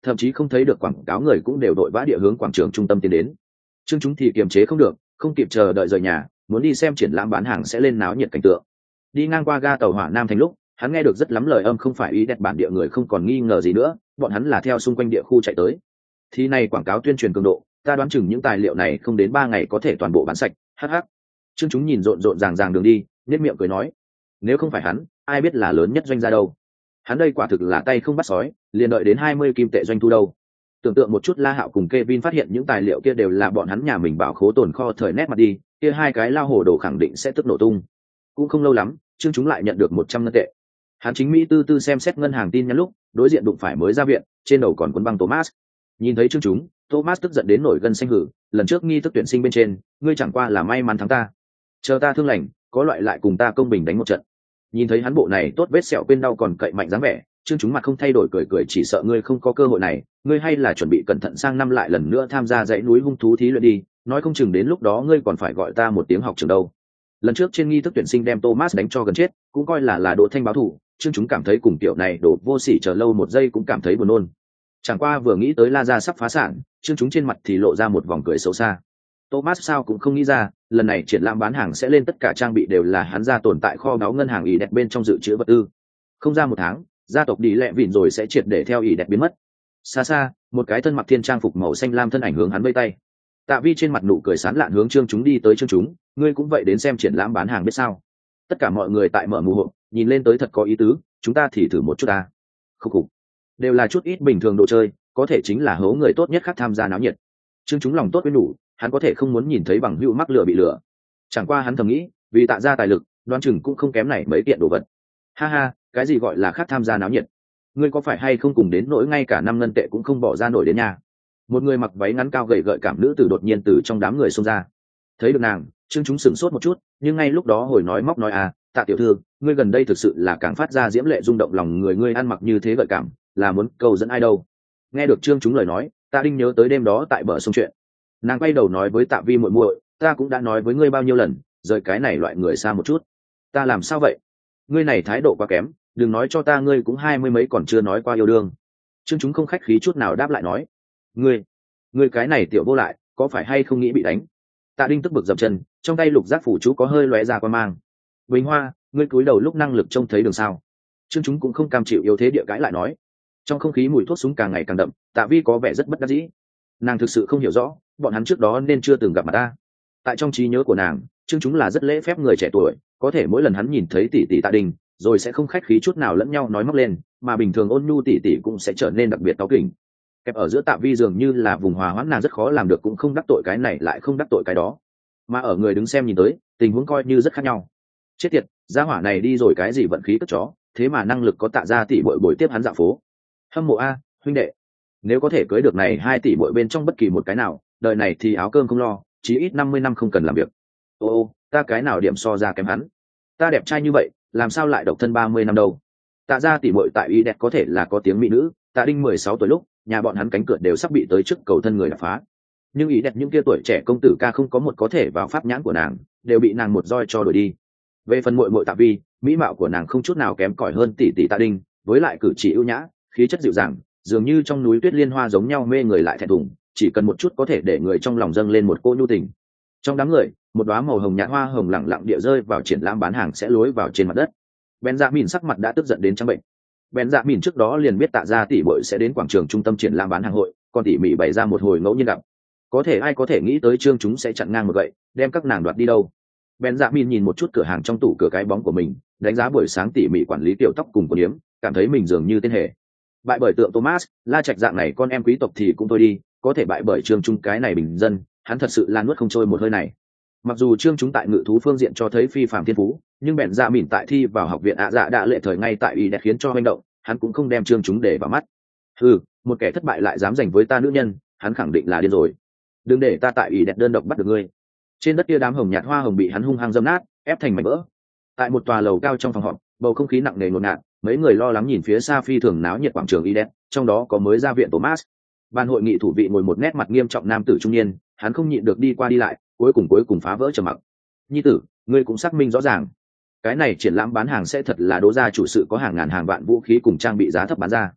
thậm chí không thấy được quảng cáo người cũng đều đội vã địa hướng quảng trường trung tâm tiến đến. Trương chúng thì kiềm chế không được, không kịp chờ đợi rời nhà, muốn đi xem triển lãm bán hàng sẽ lên náo nhiệt cảnh tượng. Đi ngang qua ga tàu hỏa Nam Thành lúc, hắn nghe được rất lắm lời âm không phải ý đẹp bản địa người không còn nghi ngờ gì nữa, bọn hắn là theo xung quanh địa khu chạy tới. Thì này quảng cáo tuyên truyền cường độ, ta đoán chừng những tài liệu này không đến ba ngày có thể toàn bộ bán sạch. Hắc hắc. Trương chúng nhìn rộn rộn ràng ràng đường đi, nhếch miệng cười nói, nếu không phải hắn, ai biết là lớn nhất doanh gia đâu. Hắn đây quả thực là tay không bắt sói, liền đợi đến hai mươi kim tệ doanh thu đâu. Tưởng tượng một chút, La Hạo cùng Kevin phát hiện những tài liệu kia đều là bọn hắn nhà mình bảo khố tồn kho thời nét mặt đi, kia hai cái lao hồ đồ khẳng định sẽ tức nổ tung. Cũng không lâu lắm, Trương chúng lại nhận được một trăm ngân tệ. Hắn chính mỹ tư tư xem xét ngân hàng tin nhắn lúc, đối diện đụng phải mới ra viện, trên đầu còn cuốn băng Thomas. Nhìn thấy Trương chúng, Thomas tức giận đến nổi gân xanh hử, lần trước nghi thức tuyển sinh bên trên, ngươi chẳng qua là may mắn thắng ta. Chờ ta thương lành, có loại lại cùng ta công bình đánh một trận. Nhìn thấy hắn bộ này tốt vết sẹo quên đau còn cậy mạnh dáng vẻ, Trương chúng mặt không thay đổi cười cười, chỉ sợ ngươi không có cơ hội này, ngươi hay là chuẩn bị cẩn thận sang năm lại lần nữa tham gia dãy núi hung thú thí luyện đi, nói không chừng đến lúc đó ngươi còn phải gọi ta một tiếng học trường đâu. Lần trước trên nghi thức tuyển sinh đem Thomas đánh cho gần chết, cũng coi là là Đỗ Thanh báo thù, Trương chúng cảm thấy cùng tiểu này đổ vô sỉ chờ lâu một giây cũng cảm thấy buồn nôn. Chẳng qua vừa nghĩ tới La gia sắp phá sản, Trương chúng trên mặt thì lộ ra một vòng cười xấu xa. Thomas sao cũng không nghĩ ra, lần này triển lãm bán hàng sẽ lên tất cả trang bị đều là hắn ra tồn tại kho báu ngân hàng ý đẹp bên trong dự trữ vật tư. Không ra một tháng, gia tộc đi lẹ vịn rồi sẽ triệt để theo ý đẹp biến mất. Xa xa, một cái thân mặc thiên trang phục màu xanh lam thân ảnh hướng hắn vây tay. Tạ Vi trên mặt nụ cười sán lạn hướng Trương chúng đi tới. Trương chúng, ngươi cũng vậy đến xem triển lãm bán hàng biết sao? Tất cả mọi người tại mở mù hộ, nhìn lên tới thật có ý tứ, chúng ta thì thử một chút ta. Khúc khục, đều là chút ít bình thường đồ chơi, có thể chính là hố người tốt nhất khác tham gia náo nhiệt. Trương chúng lòng tốt với đủ, hắn có thể không muốn nhìn thấy bằng hữu mắc lừa bị lừa. Chẳng qua hắn thầm nghĩ, vì Tạ gia tài lực, đoán chừng cũng không kém này mấy kiện đồ vật. Ha ha, cái gì gọi là khác tham gia náo nhiệt? Ngươi có phải hay không cùng đến nỗi ngay cả năm ngân tệ cũng không bỏ ra nổi đến nhà? Một người mặc váy ngắn cao gầy gợi cảm nữ tử đột nhiên từ trong đám người xông ra. Thấy được nàng, Trương chúng sửng sốt một chút, nhưng ngay lúc đó hồi nói móc nói à, Tạ tiểu thư, ngươi gần đây thực sự là càng phát ra diễm lệ rung động lòng người, ngươi ăn mặc như thế gợi cảm, là muốn cầu dẫn ai đâu? Nghe được Trương chúng lời nói, Tạ Đinh nhớ tới đêm đó tại bờ sông chuyện. Nàng quay đầu nói với Tạ Vi muội muội, ta cũng đã nói với ngươi bao nhiêu lần, rời cái này loại người xa một chút. Ta làm sao vậy? Ngươi này thái độ quá kém, đừng nói cho ta ngươi cũng hai mươi mấy còn chưa nói qua yêu đương. Trương chúng không khách khí chút nào đáp lại nói, ngươi, ngươi cái này tiểu vô lại, có phải hay không nghĩ bị đánh? Tạ Đinh tức bực dậm chân, trong tay lục giác phủ chú có hơi lóe ra qua mang. Bình Hoa, ngươi cúi đầu lúc năng lực trông thấy đường sao? Trương chúng cũng không cam chịu yếu thế địa cãi lại nói. Trong không khí mùi thuốc súng càng ngày càng đậm, Tạ Vi có vẻ rất bất đắc dĩ. Nàng thực sự không hiểu rõ, bọn hắn trước đó nên chưa từng gặp mặt ta. Tại trong trí nhớ của nàng, Trương chúng là rất lễ phép người trẻ tuổi, có thể mỗi lần hắn nhìn thấy tỷ tỷ Tạ Đình, rồi sẽ không khách khí chút nào lẫn nhau nói móc lên, mà bình thường ôn nhu tỷ tỷ cũng sẽ trở nên đặc biệt cáu kỉnh. Kẹp ở giữa Tạ Vi dường như là vùng hòa hoãn, nàng rất khó làm được cũng không đắc tội cái này lại không đắc tội cái đó, mà ở người đứng xem nhìn tới, tình huống coi như rất khác nhau. Chết tiệt, gia hỏa này đi rồi cái gì vận khí cất chó, thế mà năng lực có Tạ gia tỷ muội bồi tiếp hắn dạo phố. Hâm mộ a, huynh đệ, nếu có thể cưới được này hai tỷ muội bên trong bất kỳ một cái nào, đời này thì áo cơm không lo, chí ít năm mươi năm không cần làm việc. Ô ô, ta cái nào điểm so ra kém hắn? Ta đẹp trai như vậy, làm sao lại độc thân ba mươi năm đâu? Tạ gia tỷ muội tại ý đẹp có thể là có tiếng mỹ nữ, Tạ Đinh mười sáu tuổi lúc, nhà bọn hắn cánh cửa đều sắp bị tới trước cầu thân người đập phá. Nhưng ý đẹp những kia tuổi trẻ công tử ca không có một có thể vào pháp nhãn của nàng, đều bị nàng một roi cho đuổi đi. Về phần muội muội Tạ Vi, mỹ mạo của nàng không chút nào kém cỏi hơn tỷ tỷ Tạ Đinh, với lại cử chỉ ưu nhã, khí chất dịu dàng, dường như trong núi tuyết liên hoa giống nhau mê người lại thẹn thùng, chỉ cần một chút có thể để người trong lòng dâng lên một cô nhu tình. Trong đám người, một đóa màu hồng nhạt hoa hồng lặng lặng địa rơi vào triển lãm bán hàng sẽ lối vào trên mặt đất. Ben Dạ Mìn sắc mặt đã tức giận đến trắng bệnh. Ben Dạ Mìn trước đó liền biết Tạ gia tỷ muội sẽ đến quảng trường trung tâm triển lãm bán hàng hội, còn tỉ mỉ bày ra một hồi ngẫu nhiên gặp. Có thể ai có thể nghĩ tới Trương chúng sẽ chặn ngang một gậy, đem các nàng đoạt đi đâu? Ben Dạ Mìn nhìn một chút cửa hàng trong tủ cửa cái bóng của mình, đánh giá buổi sáng tỉ mỉ quản lý tiểu tóc cùng quần yếm, cảm thấy mình dường như tên hề. Bại bởi tượng Thomas, La Trạch dạng này con em quý tộc thì cũng thôi đi, có thể bại bởi Trương chúng cái này bình dân, hắn thật sự là nuốt không trôi một hơi này. Mặc dù Trương chúng tại ngự thú phương diện cho thấy phi phàm thiên phú, nhưng bèn dạ mỉn tại thi vào học viện ạ dạ đã lệ thời ngay tại ý đẹp khiến cho hành động, hắn cũng không đem Trương chúng để vào mắt. Ừ, một kẻ thất bại lại dám giành với ta nữ nhân, hắn khẳng định là điên rồi. Đừng để ta tại ý đẹp đơn độc bắt được ngươi. Trên đất kia đám hồng nhạt hoa hồng bị hắn hung hăng dâm nát, ép thành mảnh vỡ. Tại một tòa lầu cao trong phòng họp, bầu không khí nặng nề ngột ngạt, mấy người lo lắng nhìn phía xa phi thường náo nhiệt quảng trường ý đẹp, trong đó có mới ra viện Thomas. Ban hội nghị thủ vị ngồi một nét mặt nghiêm trọng nam tử trung niên, hắn không nhịn được đi qua đi lại, cuối cùng cuối cùng phá vỡ trầm mặc. Nhi tử, ngươi cũng xác minh rõ ràng, cái này triển lãm bán hàng sẽ thật là Đỗ gia chủ sự có hàng ngàn hàng vạn vũ khí cùng trang bị giá thấp bán ra.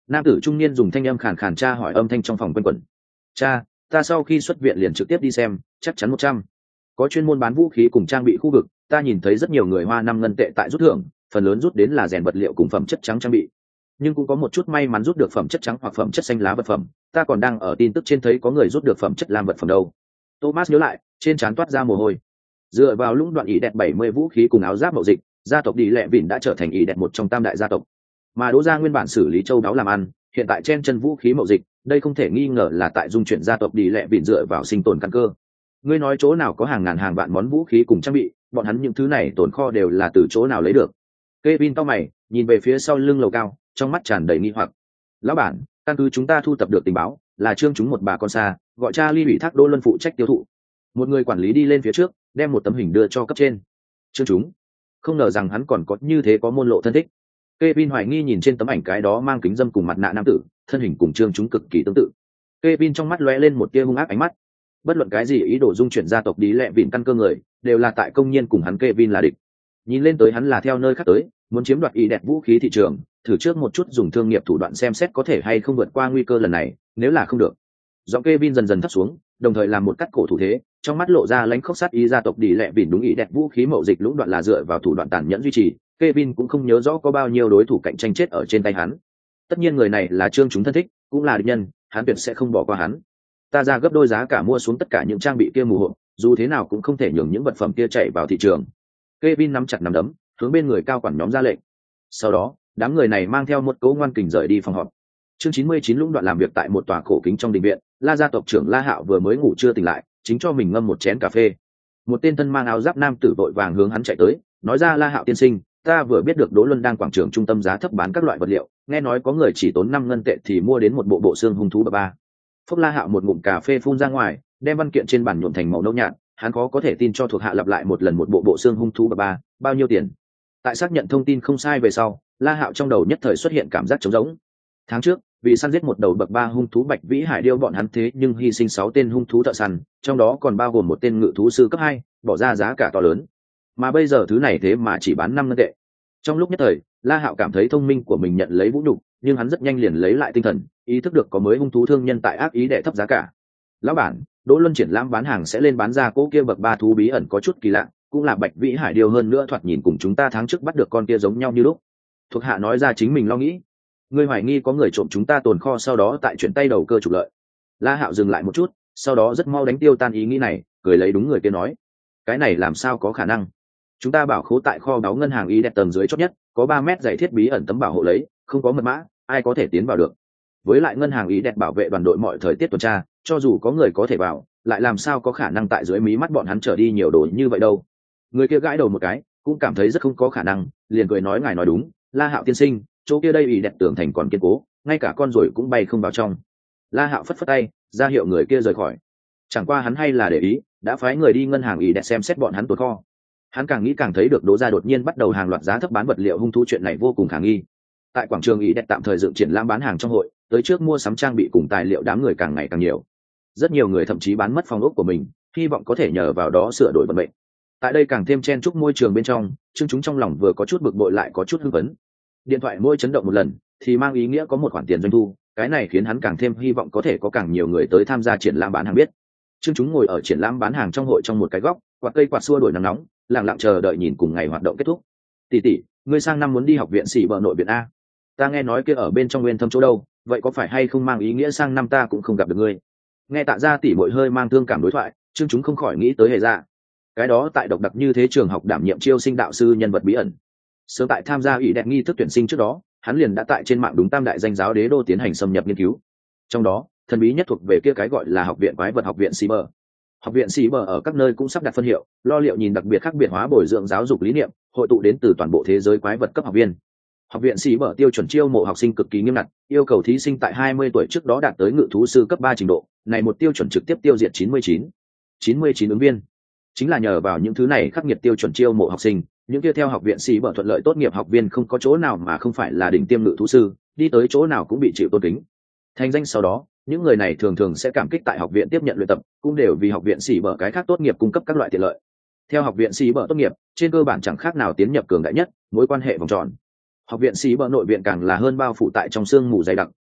Nam tử trung niên dùng thanh âm khàn khàn tra hỏi, âm thanh trong phòng quanh quẩn. Cha, ta sau khi xuất viện liền trực tiếp đi xem, chắc chắn một trăm. Có chuyên môn bán vũ khí cùng trang bị khu vực, ta nhìn thấy rất nhiều người hoa năm ngân tệ tại rút thưởng, phần lớn rút đến là rèn vật liệu cùng phẩm chất trắng trang bị, nhưng cũng có một chút may mắn rút được phẩm chất trắng hoặc phẩm chất xanh lá vật phẩm. Ta còn đang ở tin tức trên thấy có người rút được phẩm chất lam vật phẩm đâu. Thomas nhớ lại, trên trán toát ra mồ hôi. Dựa vào lũng đoạn ý đẹp bảy mươi vũ khí cùng áo giáp mậu dịch, gia tộc đi lẹ vịn đã trở thành ý đẹp một trong tam đại gia tộc. Mà Đỗ gia nguyên bản xử lý châu đáo làm ăn, hiện tại chen chân vũ khí mậu dịch, đây không thể nghi ngờ là tại dung chuyển gia tộc đi lẹ vịn dựa vào sinh tồn căn cơ. Ngươi nói chỗ nào có hàng ngàn hàng vạn món vũ khí cùng trang bị, bọn hắn những thứ này tồn kho đều là từ chỗ nào lấy được? Kevin cau mày, nhìn về phía sau lưng lầu cao, trong mắt tràn đầy nghi hoặc. Lão bản, căn cứ chúng ta thu thập được tình báo, là trương chúng một bà con xa, gọi cha ly ủy thác Đỗ Luân phụ trách tiêu thụ. Một người quản lý đi lên phía trước, đem một tấm hình đưa cho cấp trên. Trương chúng, không ngờ rằng hắn còn có như thế có môn lộ thân thích. Kevin hoài nghi nhìn trên tấm ảnh cái đó mang kính dâm cùng mặt nạ nam tử, thân hình cùng trương chúng cực kỳ tương tự. Kevin trong mắt lóe lên một tia hung ác ánh mắt. Bất luận cái gì ý đồ dung chuyển gia tộc đi lẹ vịn căn cơ người, đều là tại công nhiên cùng hắn Kevin là địch. Nhìn lên tới hắn là theo nơi khác tới, muốn chiếm đoạt ý đẹp vũ khí thị trường, thử trước một chút dùng thương nghiệp thủ đoạn xem xét có thể hay không vượt qua nguy cơ lần này, nếu là không được. Giọng Kevin dần dần thấp xuống, đồng thời làm một cắt cổ thủ thế, trong mắt lộ ra lãnh khốc sát ý, gia tộc đi lẹ vịn đúng ý đẹp vũ khí mậu dịch lũng đoạn là dựa vào thủ đoạn tàn nhẫn duy trì. Kevin cũng không nhớ rõ có bao nhiêu đối thủ cạnh tranh chết ở trên tay hắn. Tất nhiên người này là trương chúng thân thích, cũng là địch nhân, hắn tuyệt sẽ không bỏ qua hắn. Ta ra gấp đôi giá cả mua xuống tất cả những trang bị kia mù hộp, dù thế nào cũng không thể nhường những vật phẩm kia chạy vào thị trường. Kevin nắm chặt nắm đấm, hướng bên người cao quản nhóm ra lệnh. Sau đó, đám người này mang theo một cỗ ngoan kình rời đi phòng họp. Chương chín mươi chín lũng đoạn làm việc tại một tòa cổ kính trong đình viện, La gia tộc trưởng La Hạo vừa mới ngủ chưa tỉnh lại, chính cho mình ngâm một chén cà phê. Một tên thân mang áo giáp nam tử vội vàng hướng hắn chạy tới, nói ra: La Hạo tiên sinh, ta vừa biết được Đỗ Luân đang quảng trường trung tâm giá thấp bán các loại vật liệu, nghe nói có người chỉ tốn năm ngân tệ thì mua đến một bộ bộ xương hung thú bậc ba. Phúc La Hạo một ngụm cà phê phun ra ngoài, đem văn kiện trên bàn nhuộm thành màu nâu nhạt, hắn khó có thể tin cho thuộc hạ lặp lại một lần một bộ bộ xương hung thú bậc ba, bao nhiêu tiền? Tại xác nhận thông tin không sai về sau, La Hạo trong đầu nhất thời xuất hiện cảm giác trống rỗng. Tháng trước, vì săn giết một đầu bậc ba hung thú bạch vĩ hải điêu, bọn hắn thế nhưng hy sinh sáu tên hung thú thợ săn, trong đó còn bao gồm một tên ngự thú sư cấp hai, bỏ ra giá cả to lớn. Mà bây giờ thứ này thế mà chỉ bán năm ngân tệ. Trong lúc nhất thời, La Hạo cảm thấy thông minh của mình nhận lấy vũ nhục, nhưng hắn rất nhanh liền lấy lại tinh thần, ý thức được có mới hung thú thương nhân tại ác ý để thấp giá cả. Lão bản, Đỗ Luân triển lãm bán hàng sẽ lên bán ra cỗ kia bậc ba thú bí ẩn có chút kỳ lạ, cũng là bạch vĩ hải điêu, hơn nữa thoạt nhìn cùng chúng ta tháng trước bắt được con kia giống nhau như lúc. Thuộc hạ nói ra chính mình lo nghĩ. Ngươi hoài nghi có người trộm chúng ta tồn kho, sau đó tại chuyển tay đầu cơ trục lợi. La Hạo dừng lại một chút, sau đó rất mau đánh tiêu tan ý nghĩ này, cười lấy đúng người kia nói: cái này làm sao có khả năng? Chúng ta bảo khố tại kho báu ngân hàng y đẹp tầng dưới chót nhất, có ba mét dày thiết bí ẩn tấm bảo hộ lấy, không có mật mã, ai có thể tiến vào được. Với lại ngân hàng y đẹp bảo vệ đoàn đội mọi thời tiết tuần tra, cho dù có người có thể vào, lại làm sao có khả năng tại dưới mí mắt bọn hắn trở đi nhiều đồ như vậy đâu. Người kia gãi đầu một cái, cũng cảm thấy rất không có khả năng, liền cười nói: ngài nói đúng, La Hạo tiên sinh, chỗ kia đây y đẹp tường thành còn kiên cố, ngay cả con ruồi cũng bay không vào trong. La Hạo phất phất tay, ra hiệu người kia rời khỏi. Chẳng qua hắn hay là để ý, đã phái người đi ngân hàng y đẹp xem xét bọn hắn tồn kho. Hắn càng nghĩ càng thấy được Đỗ gia đột nhiên bắt đầu hàng loạt giá thấp bán vật liệu hung thú, chuyện này vô cùng khả nghi. Tại quảng trường y đẹp tạm thời dựng triển lãm bán hàng trong hội, tới trước mua sắm trang bị cùng tài liệu đám người càng ngày càng nhiều. Rất nhiều người thậm chí bán mất phòng ốc của mình, hy vọng có thể nhờ vào đó sửa đổi vận mệnh. Tại đây càng thêm chen chúc môi trường bên trong, Trương chúng trong lòng vừa có chút bực bội lại có chút hưng phấn. Điện thoại môi chấn động một lần, thì mang ý nghĩa có một khoản tiền doanh thu, cái này khiến hắn càng thêm hy vọng có thể có càng nhiều người tới tham gia triển lãm bán hàng biết. Trương chúng ngồi ở triển lãm bán hàng trong hội trong một cái góc, quạt cây quạt xua đuổi nắng nóng, lặng lặng chờ đợi nhìn cùng ngày hoạt động kết thúc. Tỷ tỷ, ngươi sang năm muốn đi học viện sĩ bờ nội viện a? Ta nghe nói kia ở bên trong nguyên thâm chỗ đâu, vậy có phải hay không mang ý nghĩa sang năm ta cũng không gặp được ngươi? Nghe Tạ gia tỷ muội hơi mang thương cảm đối thoại, Trương chúng không khỏi nghĩ tới Hề Gia. Cái đó tại độc đặc như thế trường học đảm nhiệm chiêu sinh đạo sư nhân vật bí ẩn. Sớm tại tham gia ủy đẹp nghi thức tuyển sinh trước đó, hắn liền đã tại trên mạng đúng tam đại danh giáo đế đô tiến hành xâm nhập nghiên cứu. Trong đó, thần bí nhất thuộc về kia cái gọi là học viện quái vật, học viện Cyber. Học viện Cyber ở các nơi cũng sắp đặt phân hiệu, lo liệu nhìn đặc biệt khác biệt hóa bồi dưỡng giáo dục lý niệm, hội tụ đến từ toàn bộ thế giới quái vật cấp học viên. Học viện Cyber tiêu chuẩn chiêu mộ học sinh cực kỳ nghiêm ngặt, yêu cầu thí sinh tại hai mươi tuổi trước đó đạt tới ngự thú sư cấp ba trình độ, này một tiêu chuẩn trực tiếp tiêu diệt chín mươi chín chín mươi chín ứng viên. Chính là nhờ vào những thứ này khắc nghiệt tiêu chuẩn chiêu mộ học sinh, những kia theo học viện sĩ bở thuận lợi tốt nghiệp học viên không có chỗ nào mà không phải là đỉnh tiêm ngự thú sư, đi tới chỗ nào cũng bị chịu tôn kính. Thành danh sau đó, những người này thường thường sẽ cảm kích tại học viện tiếp nhận luyện tập, cũng đều vì học viện sĩ bở cái khác tốt nghiệp cung cấp các loại tiện lợi. Theo học viện sĩ bở tốt nghiệp, trên cơ bản chẳng khác nào tiến nhập cường đại nhất, mối quan hệ vòng tròn. Học viện sĩ bở nội viện càng là hơn bao phủ tại trong sương mù dày đặc,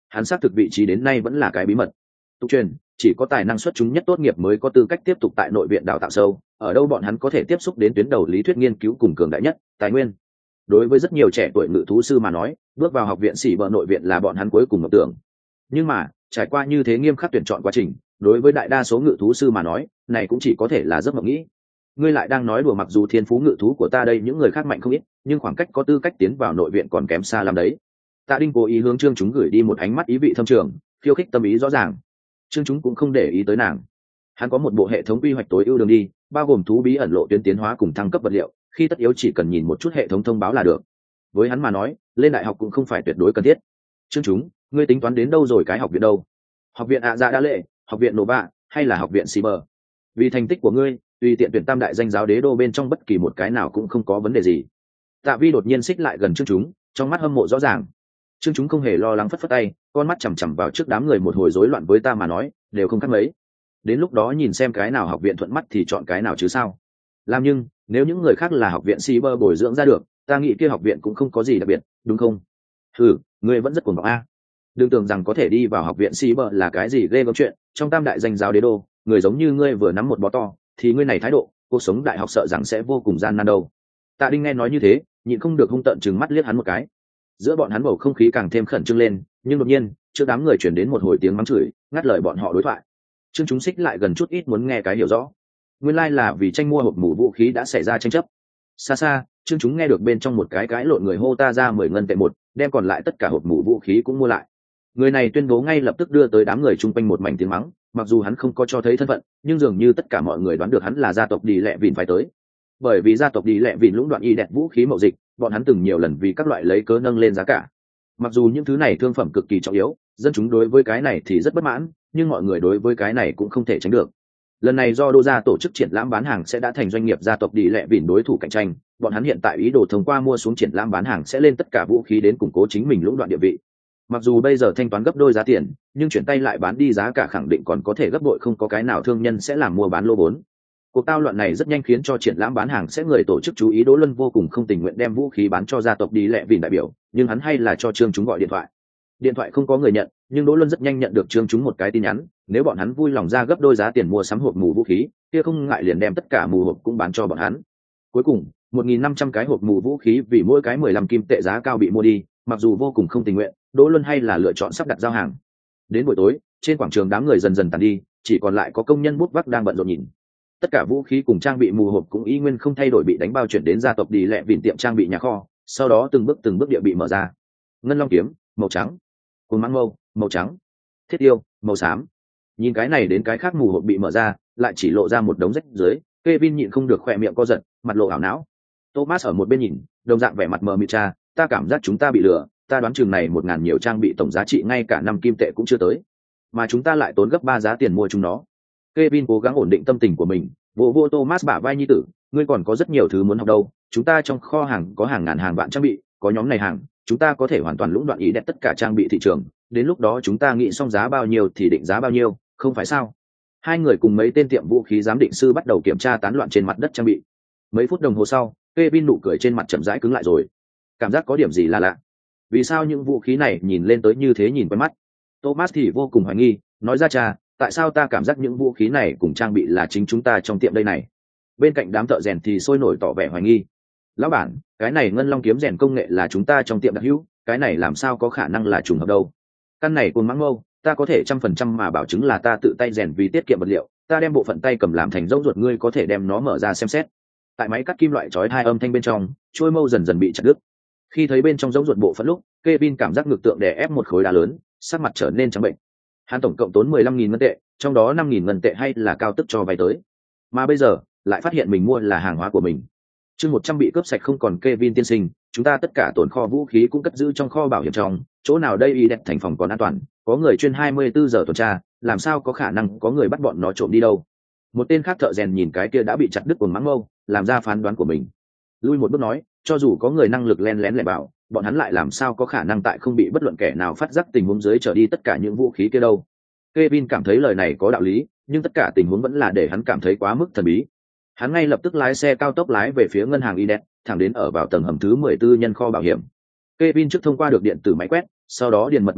hắn xác thực vị trí đến nay vẫn là cái bí mật. Tục truyền chỉ có tài năng xuất chúng nhất tốt nghiệp mới có tư cách tiếp tục tại nội viện đào tạo sâu, ở đâu bọn hắn có thể tiếp xúc đến tuyến đầu lý thuyết nghiên cứu cùng cường đại nhất tài nguyên. Đối với rất nhiều trẻ tuổi ngự thú sư mà nói, bước vào học viện sĩ bờ nội viện là bọn hắn cuối cùng mộng tưởng. Nhưng mà trải qua như thế nghiêm khắc tuyển chọn quá trình, đối với đại đa số ngự thú sư mà nói, này cũng chỉ có thể là giấc mộng nghĩ. Ngươi lại đang nói đùa, mặc dù thiên phú ngự thú của ta đây những người khác mạnh không ít, nhưng khoảng cách có tư cách tiến vào nội viện còn kém xa lắm đấy. Tạ Đinh cố ý hướng Trương Chúng gửi đi một ánh mắt ý vị thâm trường, khiêu khích tâm ý rõ ràng. Trương Chúng cũng không để ý tới nàng. Hắn có một bộ hệ thống quy hoạch tối ưu đường đi, bao gồm thú bí ẩn lộ tuyến tiến hóa cùng thăng cấp vật liệu, khi tất yếu chỉ cần nhìn một chút hệ thống thông báo là được. Với hắn mà nói, lên đại học cũng không phải tuyệt đối cần thiết. Trương Chúng, ngươi tính toán đến đâu rồi, cái học viện đâu? Học viện ạ dạ đa lệ, học viện Nova, hay là học viện Cyber? Vì thành tích của ngươi, tùy tiện tuyển tam đại danh giáo đế đô bên trong bất kỳ một cái nào cũng không có vấn đề gì. Tạ Vi đột nhiên xích lại gần Trương Chúng, trong mắt hâm mộ rõ ràng. Trương Chúng không hề lo lắng, phất phất tay, con mắt chằm chằm vào trước đám người một hồi rối loạn, với ta mà nói đều không khác mấy. Đến lúc đó nhìn xem cái nào học viện thuận mắt thì chọn cái nào chứ sao. Làm nhưng nếu những người khác là học viện Cyber bồi dưỡng ra được, ta nghĩ kia học viện cũng không có gì đặc biệt, đúng không? Ừ, ngươi vẫn rất cuồng vọng a. Đừng tưởng rằng có thể đi vào học viện Cyber là cái gì ghê gớm chuyện, trong tam đại danh giáo đế đô, người giống như ngươi vừa nắm một bó to, thì ngươi này thái độ, cuộc sống đại học sợ rằng sẽ vô cùng gian nan đâu. Tạ Đinh nghe nói như thế, nhịn không được hung tợn trừng mắt liếc hắn một cái. Giữa bọn hắn bầu không khí càng thêm khẩn trương lên, nhưng đột nhiên trước đám người chuyển đến một hồi tiếng mắng chửi, ngắt lời bọn họ đối thoại. Trương Chúng xích lại gần chút ít muốn nghe cái hiểu rõ. Nguyên lai like là vì tranh mua hộp mũ vũ khí đã xảy ra tranh chấp. Xa xa Trương Chúng nghe được bên trong một cái cái lộn người hô ta ra mười ngân tệ một, đem còn lại tất cả hộp mũ vũ khí cũng mua lại. Người này tuyên bố ngay lập tức đưa tới đám người chung quanh một mảnh tiếng mắng, mặc dù hắn không có cho thấy thân phận, nhưng dường như tất cả mọi người đoán được hắn là gia tộc Đi Lẹ Vịn phải tới. Bởi vì gia tộc Đi Lẹ Vịn lũng đoạn y đẹp vũ khí mậu dịch, bọn hắn từng nhiều lần vì các loại lấy cớ nâng lên giá cả. Mặc dù những thứ này thương phẩm cực kỳ trọng yếu, dân chúng đối với cái này thì rất bất mãn, nhưng mọi người đối với cái này cũng không thể tránh được. Lần này do đô gia tổ chức triển lãm bán hàng sẽ đã thành doanh nghiệp gia tộc Đi Lẹ Vịn đối thủ cạnh tranh, bọn hắn hiện tại ý đồ thông qua mua xuống triển lãm bán hàng sẽ lên tất cả vũ khí đến củng cố chính mình lũng đoạn địa vị. Mặc dù bây giờ thanh toán gấp đôi giá tiền, nhưng chuyển tay lại bán đi giá cả khẳng định còn có thể gấp bội, không có cái nào thương nhân sẽ làm mua bán lô vốn. Cuộc tao loạn này rất nhanh khiến cho triển lãm bán hàng sẽ người tổ chức chú ý. Đỗ Luân vô cùng không tình nguyện đem vũ khí bán cho gia tộc Đi Lẹ Vịn đại biểu, nhưng hắn hay là cho Trương Chúng gọi điện thoại. Điện thoại không có người nhận, nhưng Đỗ Luân rất nhanh nhận được Trương Chúng một cái tin nhắn, nếu bọn hắn vui lòng ra gấp đôi giá tiền mua sắm hộp mù vũ khí, kia không ngại liền đem tất cả mù hộp cũng bán cho bọn hắn. Cuối cùng một nghìn năm trăm cái hộp mù vũ khí vì mỗi cái mười lăm kim tệ giá cao bị mua đi, mặc dù vô cùng không tình nguyện, Đỗ Luân hay là lựa chọn sắp đặt giao hàng. Đến buổi tối, trên quảng trường đám người dần dần tàn đi, chỉ còn lại có công nhân bút vác đang bận rộn nhìn. Tất cả vũ khí cùng trang bị mù hộp cũng y nguyên không thay đổi bị đánh bao chuyển đến gia tộc Đi Lẹ Vịn tiệm trang bị nhà kho, sau đó từng bước từng bước địa bị mở ra. Ngân long kiếm màu trắng, cuồng mãng mâu màu trắng, thiết yêu màu xám. Nhìn cái này đến cái khác mù hộp bị mở ra, lại chỉ lộ ra một đống rách dưới, Kevin nhịn không được khỏe miệng co giật, mặt lộ ảo não. Thomas ở một bên nhìn, đồng dạng vẻ mặt mờ mịt cha, ta cảm giác chúng ta bị lừa, ta đoán chừng này một ngàn nhiều trang bị tổng giá trị ngay cả năm kim tệ cũng chưa tới, mà chúng ta lại tốn gấp ba giá tiền mua chúng nó. Kevin cố gắng ổn định tâm tình của mình, vô vô Thomas bả vai nhi tử, ngươi còn có rất nhiều thứ muốn học đâu, chúng ta trong kho hàng có hàng ngàn hàng vạn trang bị, có nhóm này hàng, chúng ta có thể hoàn toàn lũng đoạn ý đẹp tất cả trang bị thị trường, đến lúc đó chúng ta nghĩ xong giá bao nhiêu thì định giá bao nhiêu, không phải sao? Hai người cùng mấy tên tiệm vũ khí giám định sư bắt đầu kiểm tra tán loạn trên mặt đất trang bị. Mấy phút đồng hồ sau, Kevin nụ cười trên mặt chậm rãi cứng lại rồi. Cảm giác có điểm gì là lạ. Vì sao những vũ khí này nhìn lên tới như thế nhìn quen mắt? Thomas thì vô cùng hoài nghi, nói ra cha, tại sao ta cảm giác những vũ khí này cùng trang bị là chính chúng ta trong tiệm đây này? Bên cạnh đám thợ rèn thì sôi nổi tỏ vẻ hoài nghi. Lão bản, cái này ngân long kiếm rèn công nghệ là chúng ta trong tiệm đặc hữu, cái này làm sao có khả năng là trùng hợp đâu? Căn này cuồng mãng mâu, ta có thể trăm phần trăm mà bảo chứng là ta tự tay rèn vì tiết kiệm vật liệu, ta đem bộ phận tay cầm làm thành rỗng ruột, ngươi có thể đem nó mở ra xem xét. Tại máy cắt kim loại chói hai âm thanh bên trong, chuôi mâu dần dần bị chặt đứt. Khi thấy bên trong rỗng ruột bộ phận lúc, Kevin cảm giác ngực tượng đè ép một khối đá lớn, sắc mặt trở nên trắng bệnh. Hắn tổng cộng tốn mười lăm nghìn ngân tệ, trong đó năm nghìn ngân tệ hay là cao tức cho vay tới, mà bây giờ lại phát hiện mình mua là hàng hóa của mình. Chương một trăm bị cướp sạch không còn. Kevin tiên sinh, chúng ta tất cả tồn kho vũ khí cũng cất giữ trong kho bảo hiểm trong, chỗ nào đây y đẹp thành phòng còn an toàn, có người chuyên hai mươi bốn giờ tuần tra, làm sao có khả năng có người bắt bọn nó trộm đi đâu? Một tên khác thợ rèn nhìn cái kia đã bị chặt đứt cuồng mãng mâu, làm ra phán đoán của mình. Lui một bước nói, cho dù có người năng lực len lén lẻ bảo, bọn hắn lại làm sao có khả năng tại không bị bất luận kẻ nào phát giác tình huống dưới trở đi tất cả những vũ khí kia đâu? Kevin cảm thấy lời này có đạo lý, nhưng tất cả tình huống vẫn là để hắn cảm thấy quá mức thần bí. Hắn ngay lập tức lái xe cao tốc lái về phía ngân hàng i đê e, thẳng đến ở vào tầng hầm thứ mười bốn nhân kho bảo hiểm. Kevin trước thông qua được điện tử máy quét, sau đó điền mật mã vào,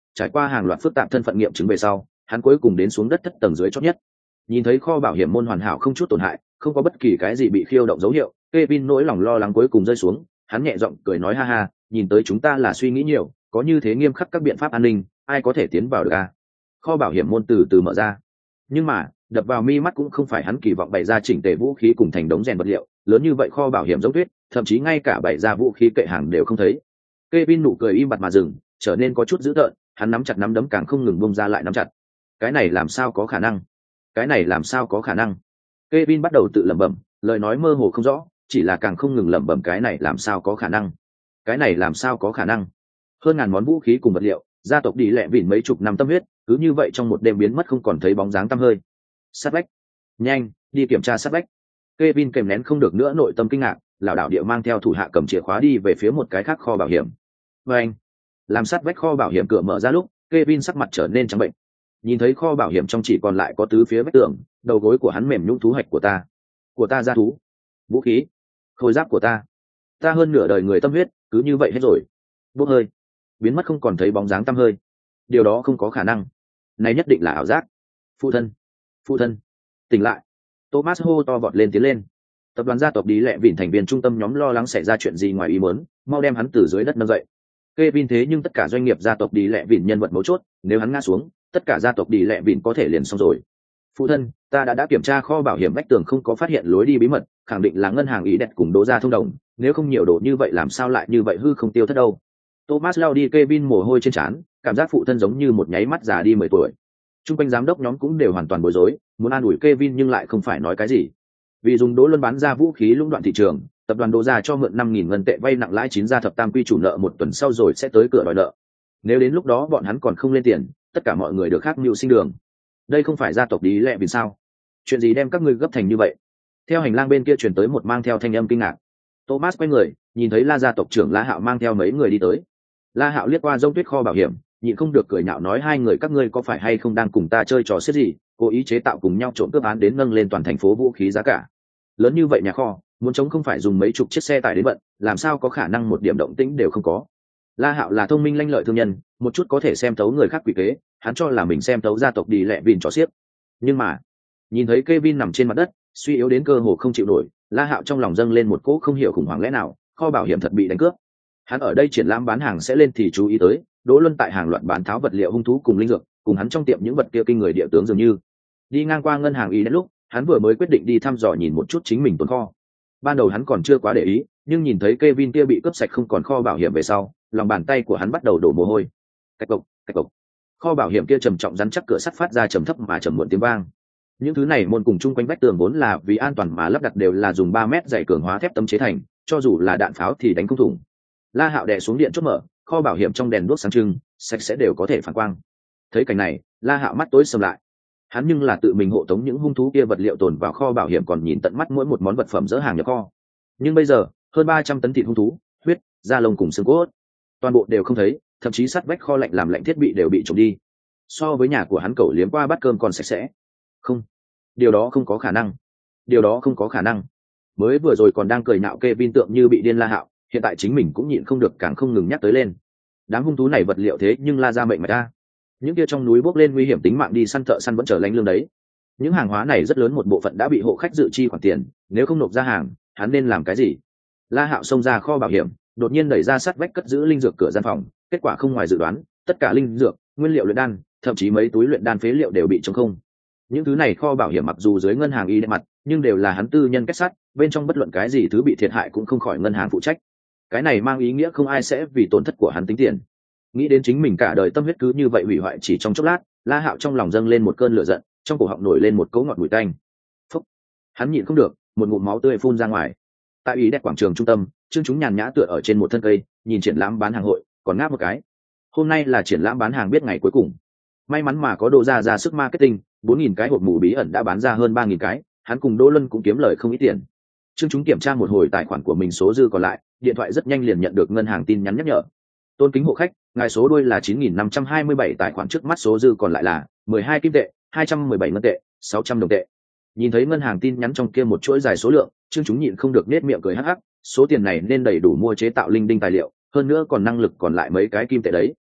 trải qua hàng loạt phức tạp thân phận nghiệm chứng về sau hắn cuối cùng đến xuống đất thất tầng dưới chót nhất. Nhìn thấy kho bảo hiểm môn hoàn hảo không chút tổn hại, không có bất kỳ cái gì bị khiêu động dấu hiệu, Kevin nỗi lòng lo lắng cuối cùng rơi xuống, hắn nhẹ giọng cười nói ha ha, nhìn tới chúng ta là suy nghĩ nhiều, có như thế nghiêm khắc các biện pháp an ninh, ai có thể tiến vào được à? Kho bảo hiểm môn từ từ mở ra, nhưng mà đập vào mi mắt cũng không phải hắn kỳ vọng bày ra chỉnh tề vũ khí cùng thành đống rèn vật liệu, lớn như vậy kho bảo hiểm giống tuyết, thậm chí ngay cả bày ra vũ khí kệ hàng đều không thấy. Kevin nụ cười im bặt mà dừng, trở nên có chút dữ tợn, hắn nắm chặt nắm đấm càng không ngừng bung ra lại nắm chặt. Cái này làm sao có khả năng? Cái này làm sao có khả năng? Kevin bắt đầu tự lẩm bẩm, lời nói mơ hồ không rõ, chỉ là càng không ngừng lẩm bẩm cái này làm sao có khả năng? Cái này làm sao có khả năng? Hơn ngàn món vũ khí cùng vật liệu, gia tộc đi lẹ vỉn mấy chục năm tâm huyết, cứ như vậy trong một đêm biến mất không còn thấy bóng dáng tăm hơi. Sát vách, nhanh, đi kiểm tra sát vách. Kevin kèm nén không được nữa nội tâm kinh ngạc, lảo đảo địa mang theo thủ hạ cầm chìa khóa đi về phía một cái khác kho bảo hiểm. Và anh, làm sát vách kho bảo hiểm cửa mở ra lúc, Kevin sắc mặt trở nên trắng bệnh. Nhìn thấy kho bảo hiểm trong chỉ còn lại có tứ phía vách tường, đầu gối của hắn mềm nhũn thú hạch của ta, của ta ra thú, vũ khí, khôi giáp của ta, ta hơn nửa đời người tâm huyết, cứ như vậy hết rồi, bốc hơi, biến mất không còn thấy bóng dáng tăm hơi. Điều đó không có khả năng, này nhất định là ảo giác. Phụ thân, phụ thân, tỉnh lại! Thomas hô to vọt lên tiến lên. Tập đoàn gia tộc đi lẹ vỉn thành viên trung tâm nhóm lo lắng xảy ra chuyện gì ngoài ý muốn, mau đem hắn từ dưới đất nâng dậy. Kevin thế nhưng tất cả doanh nghiệp gia tộc đi lẹ vỉn nhân vật mấu chốt, nếu hắn ngã xuống, tất cả gia tộc đi lẹ vỉn có thể liền xong rồi. Phụ thân, ta đã đã kiểm tra kho bảo hiểm vách tường không có phát hiện lối đi bí mật, khẳng định là ngân hàng ý đẹp cùng Đỗ gia thông đồng, nếu không nhiều đồ như vậy làm sao lại như vậy hư không tiêu thất đâu. Thomas lao đi Kevin mồ hôi trên trán, cảm giác phụ thân giống như một nháy mắt già đi mười tuổi. Trung quanh giám đốc nhóm cũng đều hoàn toàn bối rối, muốn an ủi Kevin nhưng lại không phải nói cái gì. Vì dùng Đỗ Luân bán ra vũ khí lũng đoạn thị trường, tập đoàn Đỗ gia cho mượn năm nghìn ngân tệ vay nặng lãi chín gia thập tam quy chủ nợ một tuần sau rồi sẽ tới cửa đòi nợ. Nếu đến lúc đó bọn hắn còn không lên tiền, tất cả mọi người được khác mưu sinh đường. Đây không phải gia tộc đi lẹ vì sao? Chuyện gì đem các ngươi gấp thành như vậy? Theo hành lang bên kia truyền tới một mang theo thanh âm kinh ngạc. Thomas quay người, nhìn thấy La gia tộc trưởng La Hạo mang theo mấy người đi tới. La Hạo liếc qua rông tuyết kho bảo hiểm, nhịn không được cười nhạo nói hai người các ngươi có phải hay không đang cùng ta chơi trò xiết gì, cố ý chế tạo cùng nhau trộm cướp án đến nâng lên toàn thành phố vũ khí giá cả. Lớn như vậy nhà kho, muốn chống không phải dùng mấy chục chiếc xe tải đến bận, làm sao có khả năng một điểm động tĩnh đều không có. La Hạo là thông minh lanh lợi thương nhân, một chút có thể xem thấu người khác quỷ kế, hắn cho là mình xem thấu gia tộc đi lẹ vỉn trò xiết. Nhưng mà, nhìn thấy Kevin nằm trên mặt đất, suy yếu đến cơ hồ không chịu nổi, La Hạo trong lòng dâng lên một cỗ không hiểu khủng hoảng lẽ nào, kho bảo hiểm thật bị đánh cướp. Hắn ở đây triển lãm bán hàng sẽ lên thì chú ý tới, Đỗ Luân tại hàng loạt bán tháo vật liệu hung thú cùng linh dược, cùng hắn trong tiệm những vật kia kinh người địa tướng dường như. Đi ngang qua ngân hàng ý đến lúc, hắn vừa mới quyết định đi thăm dò nhìn một chút chính mình tồn kho. Ban đầu hắn còn chưa quá để ý, nhưng nhìn thấy Kevin kia bị cướp sạch không còn kho bảo hiểm về sau, lòng bàn tay của hắn bắt đầu đổ mồ hôi. Cạch cộc, cạch cộc. Kho bảo hiểm kia trầm trọng rắn chắc cửa sắt phát ra trầm thấp mà trầm muộn tiếng vang. Những thứ này môn cùng chung quanh vách tường vốn là vì an toàn mà lắp đặt đều là dùng ba mét dày cường hóa thép tấm chế thành, cho dù là đạn pháo thì đánh không thủng. La Hạo đè xuống điện chốt mở, kho bảo hiểm trong đèn đuốc sáng trưng, sạch sẽ đều có thể phản quang. Thấy cảnh này, La Hạo mắt tối sầm lại. Hắn nhưng là tự mình hộ tống những hung thú kia vật liệu tồn vào kho bảo hiểm còn nhìn tận mắt mỗi một món vật phẩm dỡ hàng nhập kho. Nhưng bây giờ, hơn ba trăm tấn thịt hung thú, huyết, da lông cùng xương cốt, toàn bộ đều không thấy, thậm chí sắt vách kho lạnh làm lạnh thiết bị đều bị trộm đi. So với nhà của hắn cẩu liếm qua bát cơm còn sạch sẽ. Không, điều đó không có khả năng. Điều đó không có khả năng. Mới vừa rồi còn đang cười nhạo Kevin tượng như bị điên La Hạo, hiện tại chính mình cũng nhịn không được càng không ngừng nhắc tới lên. Đám hung thú này vật liệu thế nhưng La ra mệnh mà ta. Những kia trong núi bốc lên nguy hiểm tính mạng đi săn thợ săn vẫn chờ lánh lương đấy. Những hàng hóa này rất lớn một bộ phận đã bị hộ khách dự chi khoản tiền, nếu không nộp ra hàng, hắn nên làm cái gì? La Hạo xông ra kho bảo hiểm, đột nhiên đẩy ra sắt vách cất giữ linh dược cửa gian phòng, kết quả không ngoài dự đoán, tất cả linh dược, nguyên liệu luyện đan, thậm chí mấy túi luyện đan phế liệu đều bị trống không. Những thứ này kho bảo hiểm mặc dù dưới ngân hàng y mặt, nhưng đều là hắn tư nhân kết sắt, bên trong bất luận cái gì thứ bị thiệt hại cũng không khỏi ngân hàng phụ trách. Cái này mang ý nghĩa không ai sẽ vì tổn thất của hắn tính tiền. Nghĩ đến chính mình cả đời tâm huyết cứ như vậy hủy hoại chỉ trong chốc lát, La Hạo trong lòng dâng lên một cơn lửa giận, trong cổ họng nổi lên một cỗ ngọt mùi tanh. Phúc! Hắn nhịn không được, một ngụm máu tươi phun ra ngoài. Tại ý đẹp quảng trường trung tâm, Trương Chúng nhàn nhã tựa ở trên một thân cây, nhìn triển lãm bán hàng hội, còn ngáp một cái. Hôm nay là triển lãm bán hàng biết ngày cuối cùng. May mắn mà có Đỗ gia ra sức marketing, bốn nghìn cái hộp mù bí ẩn đã bán ra hơn ba nghìn cái, hắn cùng Đỗ Luân cũng kiếm lời không ít tiền. Trương Chúng kiểm tra một hồi tài khoản của mình số dư còn lại, điện thoại rất nhanh liền nhận được ngân hàng tin nhắn nhắc nhở. Tôn kính hộ khách, ngài số đuôi là chín nghìn năm trăm hai mươi bảy, tài khoản trước mắt số dư còn lại là mười hai kim tệ, hai trăm mười bảy ngân tệ, sáu trăm đồng tệ. Nhìn thấy ngân hàng tin nhắn trong kia một chuỗi dài số lượng, Trương Chúng nhịn không được nết miệng cười hắc hắc, số tiền này nên đầy đủ mua chế tạo linh đinh tài liệu, hơn nữa còn năng lực còn lại mấy cái kim tệ đấy.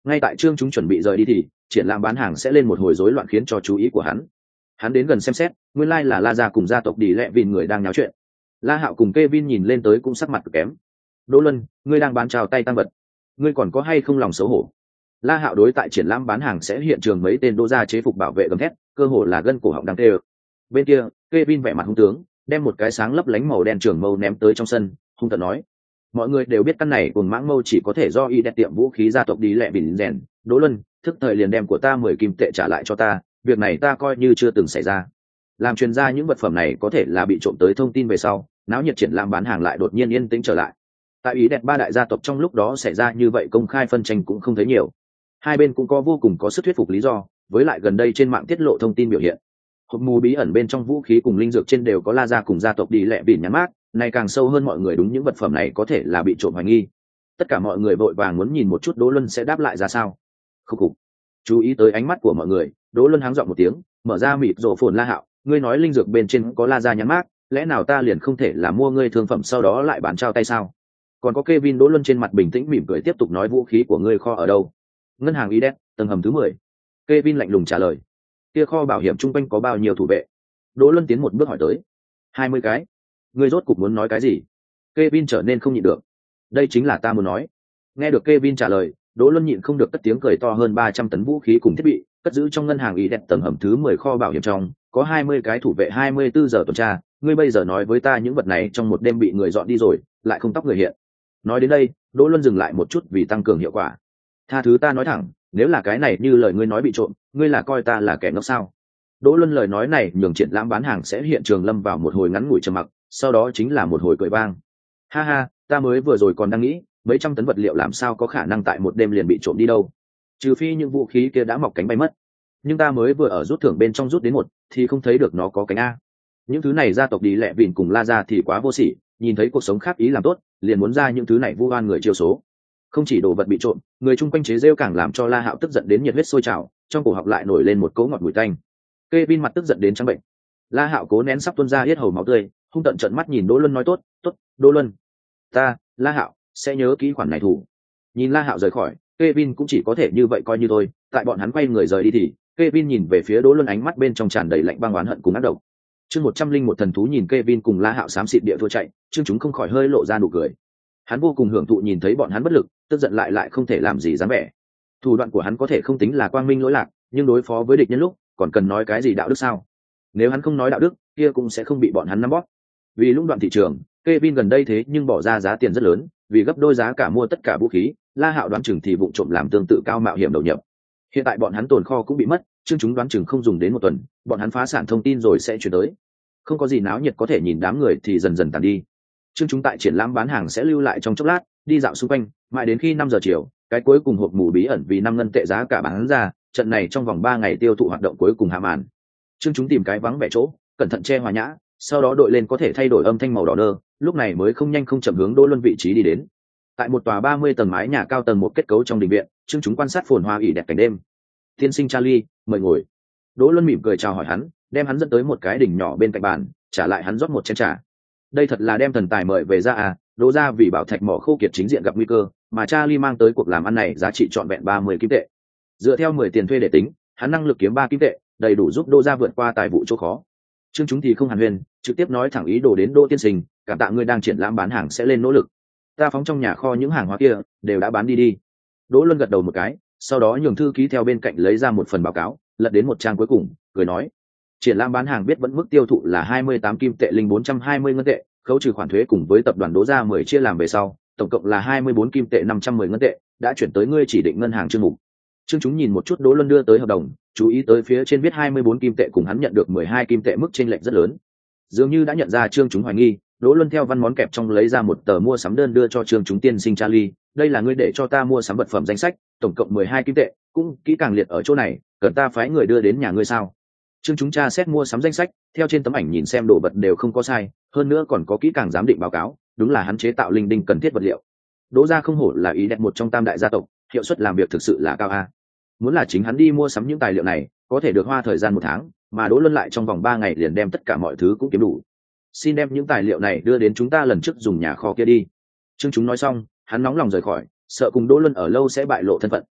ngay tại trương chúng chuẩn bị rời đi thì triển lãm bán hàng sẽ lên một hồi rối loạn khiến cho chú ý của hắn. Hắn đến gần xem xét, nguyên lai là La Gia cùng gia tộc đi lẹ vìn người đang nháo chuyện. La Hạo cùng Kevin nhìn lên tới cũng sắc mặt cực kém. Đỗ Luân, ngươi đang bán trào tay tăng vật, ngươi còn có hay không lòng xấu hổ? La Hạo đối tại triển lãm bán hàng sẽ hiện trường mấy tên Đỗ gia chế phục bảo vệ gầm thét, cơ hồ là gân cổ họng đang tê. Bên kia, Kevin vẻ mặt hung tướng, đem một cái sáng lấp lánh màu đen trường mâu ném tới trong sân, hung tợn nói: mọi người đều biết căn này cùng mãng mâu chỉ có thể do y đẹp tiệm vũ khí gia tộc đi lẹ bỉn rèn. Đỗ Luân, thức thời liền đem của ta mười kim tệ trả lại cho ta, việc này ta coi như chưa từng xảy ra. Làm truyền ra những vật phẩm này có thể là bị trộm tới thông tin về sau, náo nhiệt triển lãm bán hàng lại đột nhiên yên tĩnh trở lại. Tại ý đẹp ba đại gia tộc trong lúc đó xảy ra như vậy công khai phân tranh cũng không thấy nhiều, hai bên cũng có vô cùng có sức thuyết phục lý do, với lại gần đây trên mạng tiết lộ thông tin biểu hiện hộp mù bí ẩn bên trong vũ khí cùng linh dược trên đều có La Gia cùng gia tộc đi lẹ bỉn nhắn mác, này càng sâu hơn mọi người đúng những vật phẩm này có thể là bị trộm hoài nghi. Tất cả mọi người vội vàng muốn nhìn một chút Đỗ Luân sẽ đáp lại ra sao. Khúc khục. Chú ý tới ánh mắt của mọi người, Đỗ Luân háng giọng một tiếng, mở ra mịt rổ phồn. La Hạo, ngươi nói linh dược bên trên có La Gia nhắn mác, lẽ nào ta liền không thể là mua ngươi thương phẩm sau đó lại bán trao tay sao? Còn có Kevin. Đỗ Luân trên mặt bình tĩnh mỉm cười tiếp tục nói vũ khí của ngươi kho ở đâu? Ngân hàng Idet, tầng hầm thứ mười. Kevin lạnh lùng trả lời. Kia kho bảo hiểm trung quanh có bao nhiêu thủ vệ? Đỗ Luân tiến một bước hỏi tới. Hai mươi cái. Ngươi rốt cục muốn nói cái gì? Kevin trở nên không nhịn được. Đây chính là ta muốn nói. Nghe được Kevin trả lời, Đỗ Luân nhịn không được cất tiếng cười to. Hơn ba trăm tấn vũ khí cùng thiết bị cất giữ trong ngân hàng Idet tầng hầm thứ mười kho bảo hiểm trong, có hai mươi cái thủ vệ hai mươi bốn giờ tuần tra. Ngươi bây giờ nói với ta những vật này trong một đêm bị người dọn đi rồi, lại không tóc người hiện. Nói đến đây, Đỗ Luân dừng lại một chút vì tăng cường hiệu quả. Tha thứ ta nói thẳng, nếu là cái này như lời ngươi nói bị trộm, ngươi là coi ta là kẻ ngốc sao? Đỗ Luân lời nói này nhường triển lãm bán hàng sẽ hiện trường lâm vào một hồi ngắn ngủi trầm mặc, sau đó chính là một hồi cười vang. Ha ha, ta mới vừa rồi còn đang nghĩ, mấy trăm tấn vật liệu làm sao có khả năng tại một đêm liền bị trộm đi đâu? Trừ phi những vũ khí kia đã mọc cánh bay mất. Nhưng ta mới vừa ở rút thưởng bên trong rút đến một, thì không thấy được nó có cánh a. Những thứ này gia tộc đi lẹ vìn cùng La Gia thì quá vô sỉ, nhìn thấy cuộc sống khác ý làm tốt, liền muốn ra những thứ này vu oan người chiêu số. Không chỉ đồ vật bị trộm, người chung quanh chế rêu càng làm cho La Hạo tức giận đến nhiệt huyết sôi trào, trong cổ họng lại nổi lên một cỗ ngọt mùi tanh. Kevin mặt tức giận đến trắng bệnh. La Hạo cố nén sắp tuôn ra yết hầu máu tươi, hung tợn trợn mắt nhìn Đỗ Luân nói: tốt, tốt, Đỗ Luân, ta, La Hạo sẽ nhớ kỹ khoản này thủ. Nhìn La Hạo rời khỏi, Kevin cũng chỉ có thể như vậy coi như thôi. Tại bọn hắn quay người rời đi thì Kevin nhìn về phía Đỗ Luân, ánh mắt bên trong tràn đầy lạnh băng oán hận cùng ác độc. Chương một trăm linh một thần thú. Nhìn Kevin cùng La Hạo xám xịt địa thua chạy, Chương chúng không khỏi hơi lộ ra nụ cười. Hắn vô cùng hưởng thụ nhìn thấy bọn hắn bất lực, tức giận lại lại không thể làm gì dám vẻ. Thủ đoạn của hắn có thể không tính là quang minh lỗi lạc, nhưng đối phó với địch nhân lúc còn cần nói cái gì đạo đức sao? Nếu hắn không nói đạo đức, kia cũng sẽ không bị bọn hắn nắm bóp. Vì lũng đoạn thị trường, Kevin gần đây thế nhưng bỏ ra giá tiền rất lớn, vì gấp đôi giá cả mua tất cả vũ khí. La Hạo đoán chừng thì vụ trộm làm tương tự cao mạo hiểm đầu nhập. Hiện tại bọn hắn tồn kho cũng bị mất, Chương chúng đoán chừng không dùng đến một tuần, bọn hắn phá sản thông tin rồi sẽ chuyển tới. Không có gì náo nhiệt có thể nhìn đám người thì dần dần tàn đi. Chương chúng tại triển lãm bán hàng sẽ lưu lại trong chốc lát, đi dạo xung quanh, mãi đến khi năm giờ chiều, cái cuối cùng hộp mù bí ẩn vì năm ngân tệ giá cả bán ra, trận này trong vòng ba ngày tiêu thụ hoạt động cuối cùng hạ màn. Chương chúng tìm cái vắng vẻ chỗ, cẩn thận che hòa nhã, sau đó đội lên có thể thay đổi âm thanh màu đỏ đơ, lúc này mới không nhanh không chậm hướng Đỗ Luân vị trí đi đến. Tại một tòa ba mươi tầng mái nhà cao tầng một kết cấu trong đình viện, Chương chúng quan sát phồn hoa ỉ đẹp cảnh đêm. Tiên sinh Charlie, mời ngồi. Đỗ Luân mỉm cười chào hỏi hắn, đem hắn dẫn tới một cái đỉnh nhỏ bên cạnh bàn, trả lại hắn rót một chén trà. Đây thật là đem thần tài mời về ra à? Đỗ gia vì bảo thạch mỏ khô kiệt chính diện gặp nguy cơ, mà Charlie mang tới cuộc làm ăn này giá trị trọn vẹn ba mươi kim tệ. Dựa theo mười tiền thuê để tính, hắn năng lực kiếm ba kim tệ, đầy đủ giúp Đỗ gia vượt qua tài vụ chỗ khó. Chương chúng thì không hàn huyên, trực tiếp nói thẳng ý đồ đến Đỗ tiên sinh, cảm tạ ngươi đang triển lãm bán hàng sẽ lên nỗ lực. Ta phóng trong nhà kho những hàng hóa kia đều đã bán đi đi. Đỗ Luân gật đầu một cái, sau đó nhường thư ký theo bên cạnh lấy ra một phần báo cáo, lật đến một trang cuối cùng, cười nói: triển lãm bán hàng biết vẫn mức tiêu thụ là hai mươi tám kim tệ linh bốn trăm hai mươi ngân tệ, khấu trừ khoản thuế cùng với tập đoàn Đỗ gia mười chia làm về sau, tổng cộng là hai mươi bốn kim tệ năm trăm mười ngân tệ, đã chuyển tới ngươi chỉ định ngân hàng Trương Mục. Trương chúng nhìn một chút Đỗ Luân đưa tới hợp đồng, chú ý tới phía trên viết hai mươi bốn kim tệ cùng hắn nhận được mười hai kim tệ mức chênh lệch rất lớn. Dường như đã nhận ra Trương chúng hoài nghi, Đỗ Luân theo văn món kẹp trong lấy ra một tờ mua sắm đơn đưa cho Trương chúng tiên sinh Charlie, đây là ngươi để cho ta mua sắm vật phẩm danh sách, tổng cộng mười hai kim tệ, cũng kỹ càng liệt ở chỗ này, cần ta phái người đưa đến nhà ngươi sao? Trương chúng tra xét mua sắm danh sách, theo trên tấm ảnh nhìn xem đồ vật đều không có sai, hơn nữa còn có kỹ càng giám định báo cáo, đúng là hắn chế tạo linh đinh cần thiết vật liệu. Đỗ gia không hổ là ý đẹp một trong tam đại gia tộc, hiệu suất làm việc thực sự là cao a. Muốn là chính hắn đi mua sắm những tài liệu này, có thể được hoa thời gian một tháng, mà Đỗ Luân lại trong vòng ba ngày liền đem tất cả mọi thứ cũng kiếm đủ. Xin đem những tài liệu này đưa đến chúng ta lần trước dùng nhà kho kia đi. Trương chúng nói xong, hắn nóng lòng rời khỏi, sợ cùng Đỗ Luân ở lâu sẽ bại lộ thân phận.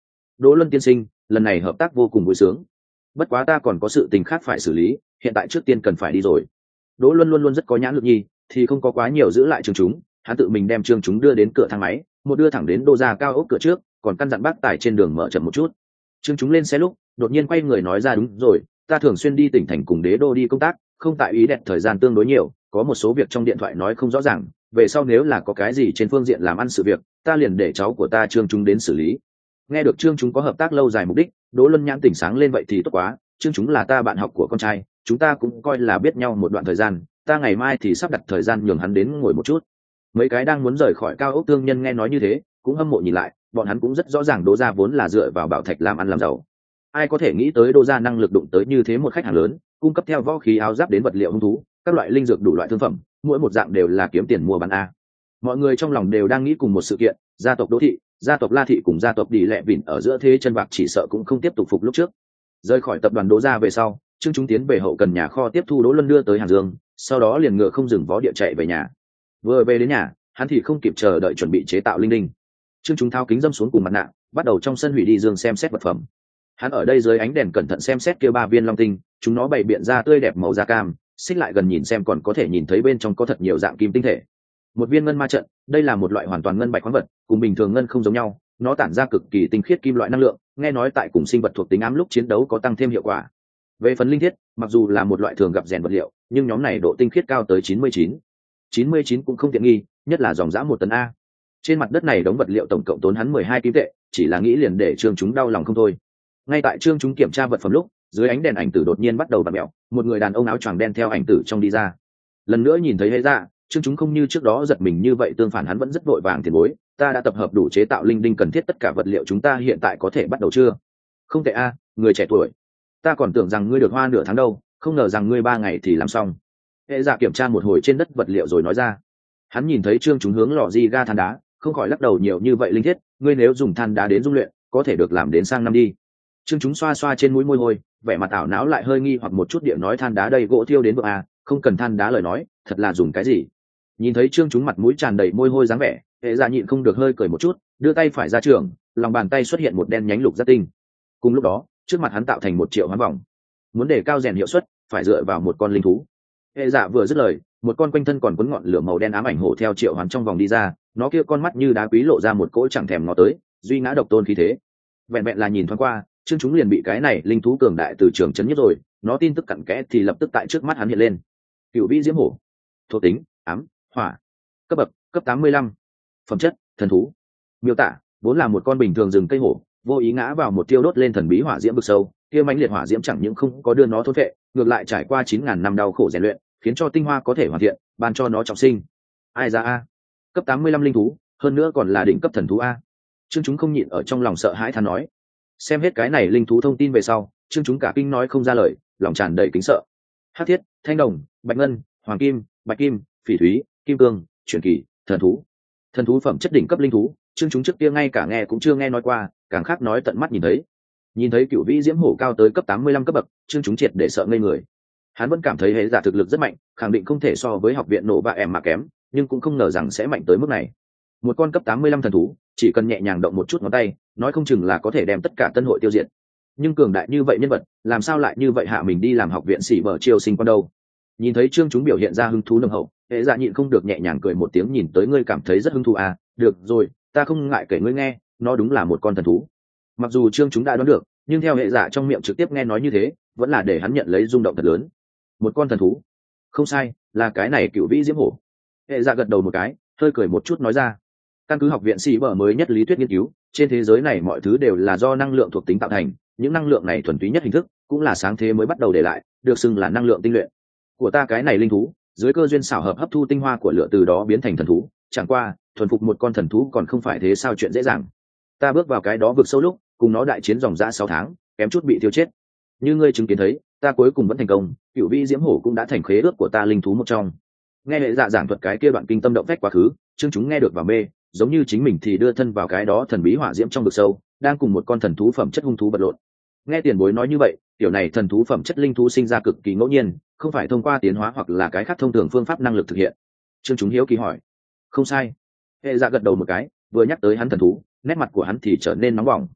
Đỗ Luân tiên sinh, lần này hợp tác vô cùng vui sướng, bất quá ta còn có sự tình khác phải xử lý, hiện tại trước tiên cần phải đi rồi. Đỗ Luân luôn luôn rất có nhãn lực nhi, thì không có quá nhiều giữ lại Trương Chúng, hắn tự mình đem Trương Chúng đưa đến cửa thang máy, một đưa thẳng đến đô gia cao ốc cửa trước, còn căn dặn bác tài trên đường mở chậm một chút. Trương Chúng lên xe lúc đột nhiên quay người nói ra, đúng rồi, ta thường xuyên đi tỉnh thành cùng đế đô đi công tác, không tại ý đẹp thời gian tương đối nhiều, có một số việc trong điện thoại nói không rõ ràng, về sau nếu là có cái gì trên phương diện làm ăn sự việc, ta liền để cháu của ta Trương Chúng đến xử lý. Nghe được Trương Chúng có hợp tác lâu dài mục đích, Đỗ Luân nhãn tỉnh sáng lên, vậy thì tốt quá, Trương Chúng là ta bạn học của con trai, chúng ta cũng coi là biết nhau một đoạn thời gian, ta ngày mai thì sắp đặt thời gian nhường hắn đến ngồi một chút. Mấy cái đang muốn rời khỏi cao ốc thương nhân nghe nói như thế, cũng hâm mộ nhìn lại, bọn hắn cũng rất rõ ràng Đỗ gia vốn là dựa vào bảo thạch làm ăn làm giàu. Ai có thể nghĩ tới Đỗ gia năng lực đụng tới như thế một khách hàng lớn, cung cấp theo võ khí áo giáp đến vật liệu hung thú, các loại linh dược đủ loại thương phẩm, mỗi một dạng đều là kiếm tiền mua bán a. Mọi người trong lòng đều đang nghĩ cùng một sự kiện, gia tộc Đỗ thị, gia tộc La thị cùng gia tộc Đi Lệ Vịn ở giữa thế chân bạc chỉ sợ cũng không tiếp tục phục lúc trước. Rời khỏi tập đoàn Đỗ gia về sau, Trương Chúng tiến về hậu cần nhà kho tiếp thu Đỗ Luân đưa tới Hàng Dương, sau đó liền ngựa không dừng vó địa chạy về nhà. Vừa về đến nhà, hắn thì không kịp chờ đợi chuẩn bị chế tạo linh đinh. Trương Chúng tháo kính dâm xuống cùng mặt nạ, bắt đầu trong sân hủy đi dương xem xét vật phẩm. Hắn ở đây dưới ánh đèn cẩn thận xem xét kia ba viên long tinh, chúng nó bày biện ra tươi đẹp màu da cam, xích lại gần nhìn xem còn có thể nhìn thấy bên trong có thật nhiều dạng kim tinh thể. Một viên ngân ma trận, đây là một loại hoàn toàn ngân bạch khoáng vật, cùng bình thường ngân không giống nhau, nó tản ra cực kỳ tinh khiết kim loại năng lượng, nghe nói tại cùng sinh vật thuộc tính ám lúc chiến đấu có tăng thêm hiệu quả. Về phần linh thiết, mặc dù là một loại thường gặp rèn vật liệu, nhưng nhóm này độ tinh khiết cao tới chín mươi chín. chín mươi chín cũng không tiện nghi, nhất là dòng dã một tấn a. Trên mặt đất này đống vật liệu tổng cộng tốn hắn mười hai kim tệ, chỉ là nghĩ liền để Trương Chúng đau lòng không thôi. Ngay tại Trương Chúng kiểm tra vật phẩm lúc, dưới ánh đèn ảnh tử đột nhiên bắt đầu vặn mèo, một người đàn ông áo choàng đen theo ảnh tử trong đi ra. Lần nữa nhìn thấy Hệ Dạ, Trương Chúng không như trước đó giật mình như vậy, tương phản hắn vẫn rất vội vàng tiền bối, ta đã tập hợp đủ chế tạo linh đinh cần thiết tất cả vật liệu, chúng ta hiện tại có thể bắt đầu chưa? Không tệ a, người trẻ tuổi. Ta còn tưởng rằng ngươi được hoa nửa tháng đâu, không ngờ rằng ngươi ba ngày thì làm xong. Hệ Dạ kiểm tra một hồi trên đất vật liệu rồi nói ra. Hắn nhìn thấy Trương Chúng hướng lò di ga than đá, không khỏi lắc đầu, nhiều như vậy linh thiết, ngươi nếu dùng than đá đến dung luyện, có thể được làm đến sang năm đi. Trương Chúng xoa xoa trên mũi môi hôi, vẻ mặt ảo não lại hơi nghi hoặc một chút, địa nói than đá đây gỗ thiêu đến vượng à, không cần than đá lời nói, thật là dùng cái gì? Nhìn thấy Trương Chúng mặt mũi tràn đầy môi hôi dáng vẻ, Hệ Dạ nhịn không được hơi cười một chút, đưa tay phải ra trường, lòng bàn tay xuất hiện một đen nhánh lục giác tinh. Cùng lúc đó, trước mặt hắn tạo thành một triệu hoán vòng. Muốn để cao rèn hiệu suất, phải dựa vào một con linh thú. Hệ Dạ vừa dứt lời, một con quanh thân còn quấn ngọn lửa màu đen ám ảnh hổ theo triệu hoán trong vòng đi ra, nó kia con mắt như đá quý lộ ra một cỗ chẳng thèm ngó tới, duy ngã độc tôn khí thế. Vẹn vẹn là nhìn thoáng qua, Trương Chúng liền bị cái này linh thú cường đại từ trường chấn nhất rồi, nó tin tức cặn kẽ thì lập tức tại trước mắt hắn hiện lên. Cựu vĩ diễm hổ, thuộc tính ám, hỏa, cấp bậc cấp tám mươi lăm, phẩm chất thần thú. Miêu tả: vốn là một con bình thường rừng cây hổ, vô ý ngã vào một tiêu đốt lên thần bí hỏa diễm vực sâu, kia mãnh liệt hỏa diễm chẳng những không có đưa nó thôn phệ, ngược lại trải qua chín ngàn năm đau khổ rèn luyện, khiến cho tinh hoa có thể hoàn thiện, ban cho nó trọng sinh. Ai ra a? Cấp tám mươi lăm linh thú, hơn nữa còn là đỉnh cấp thần thú a. Trương Chúng không nhịn ở trong lòng sợ hãi than nói. Xem hết cái này linh thú thông tin về sau, Trương Chúng cả kinh nói không ra lời, lòng tràn đầy kính sợ. Hắc thiết, thanh đồng, bạch ngân, hoàng kim, bạch kim, phỉ thúy, kim cương, truyền kỳ, thần thú. Thần thú phẩm chất đỉnh cấp linh thú, Trương Chúng trước kia ngay cả nghe cũng chưa nghe nói qua, càng khác nói tận mắt nhìn thấy. Nhìn thấy cựu vĩ diễm hổ cao tới cấp tám mươi lăm cấp bậc, Trương Chúng triệt để sợ ngây người. Hắn vẫn cảm thấy Hệ Dạ thực lực rất mạnh, khẳng định không thể so với học viện nổ bạ em mà kém, nhưng cũng không ngờ rằng sẽ mạnh tới mức này. Một con cấp tám mươi lăm thần thú, chỉ cần nhẹ nhàng động một chút ngón tay, nói không chừng là có thể đem tất cả tân hội tiêu diệt. Nhưng cường đại như vậy nhân vật, làm sao lại như vậy hạ mình đi làm học viện sĩ bờ chiêu sinh con đâu? Nhìn thấy Trương Chúng biểu hiện ra hứng thú nồng hậu, Hệ Dạ nhịn không được nhẹ nhàng cười một tiếng, nhìn tới ngươi cảm thấy rất hứng thú à? Được rồi, ta không ngại kể ngươi nghe, nó đúng là một con thần thú. Mặc dù Trương Chúng đã đoán được, nhưng theo Hệ Dạ trong miệng trực tiếp nghe nói như thế, vẫn là để hắn nhận lấy rung động thật lớn. Một con thần thú? Không sai, là cái này cựu vĩ diễm hổ. Hệ Dạ gật đầu một cái, hơi cười một chút nói ra. Căn cứ học viện sĩ bờ mới nhất lý thuyết nghiên cứu, trên thế giới này mọi thứ đều là do năng lượng thuộc tính tạo thành, những năng lượng này thuần túy nhất hình thức, cũng là sáng thế mới bắt đầu để lại, được xưng là năng lượng tinh luyện. Của ta cái này linh thú, dưới cơ duyên xảo hợp hấp thu tinh hoa của lửa, từ đó biến thành thần thú, chẳng qua, thuần phục một con thần thú còn không phải thế sao chuyện dễ dàng. Ta bước vào cái đó vực sâu lúc, cùng nó đại chiến dòng dã sáu tháng, kém chút bị tiêu chết. Như ngươi chứng kiến thấy, ta cuối cùng vẫn thành công, cựu vĩ diễm hổ cũng đã thành khế ước của ta linh thú một trong. Nghe Hệ Dạ giảng thuật cái kia đoạn kinh tâm động phách quá khứ, Trương Chúng nghe được và mê, giống như chính mình thì đưa thân vào cái đó thần bí hỏa diễm trong vực sâu, đang cùng một con thần thú phẩm chất hung thú vật lộn. Nghe tiền bối nói như vậy, tiểu này thần thú phẩm chất linh thú sinh ra cực kỳ ngẫu nhiên, không phải thông qua tiến hóa hoặc là cái khác thông thường phương pháp năng lực thực hiện. Trương Chúng hiếu kỳ hỏi. Không sai. Hệ Dạ gật đầu một cái, vừa nhắc tới hắn thần thú, nét mặt của hắn thì trở nên nóng bỏng.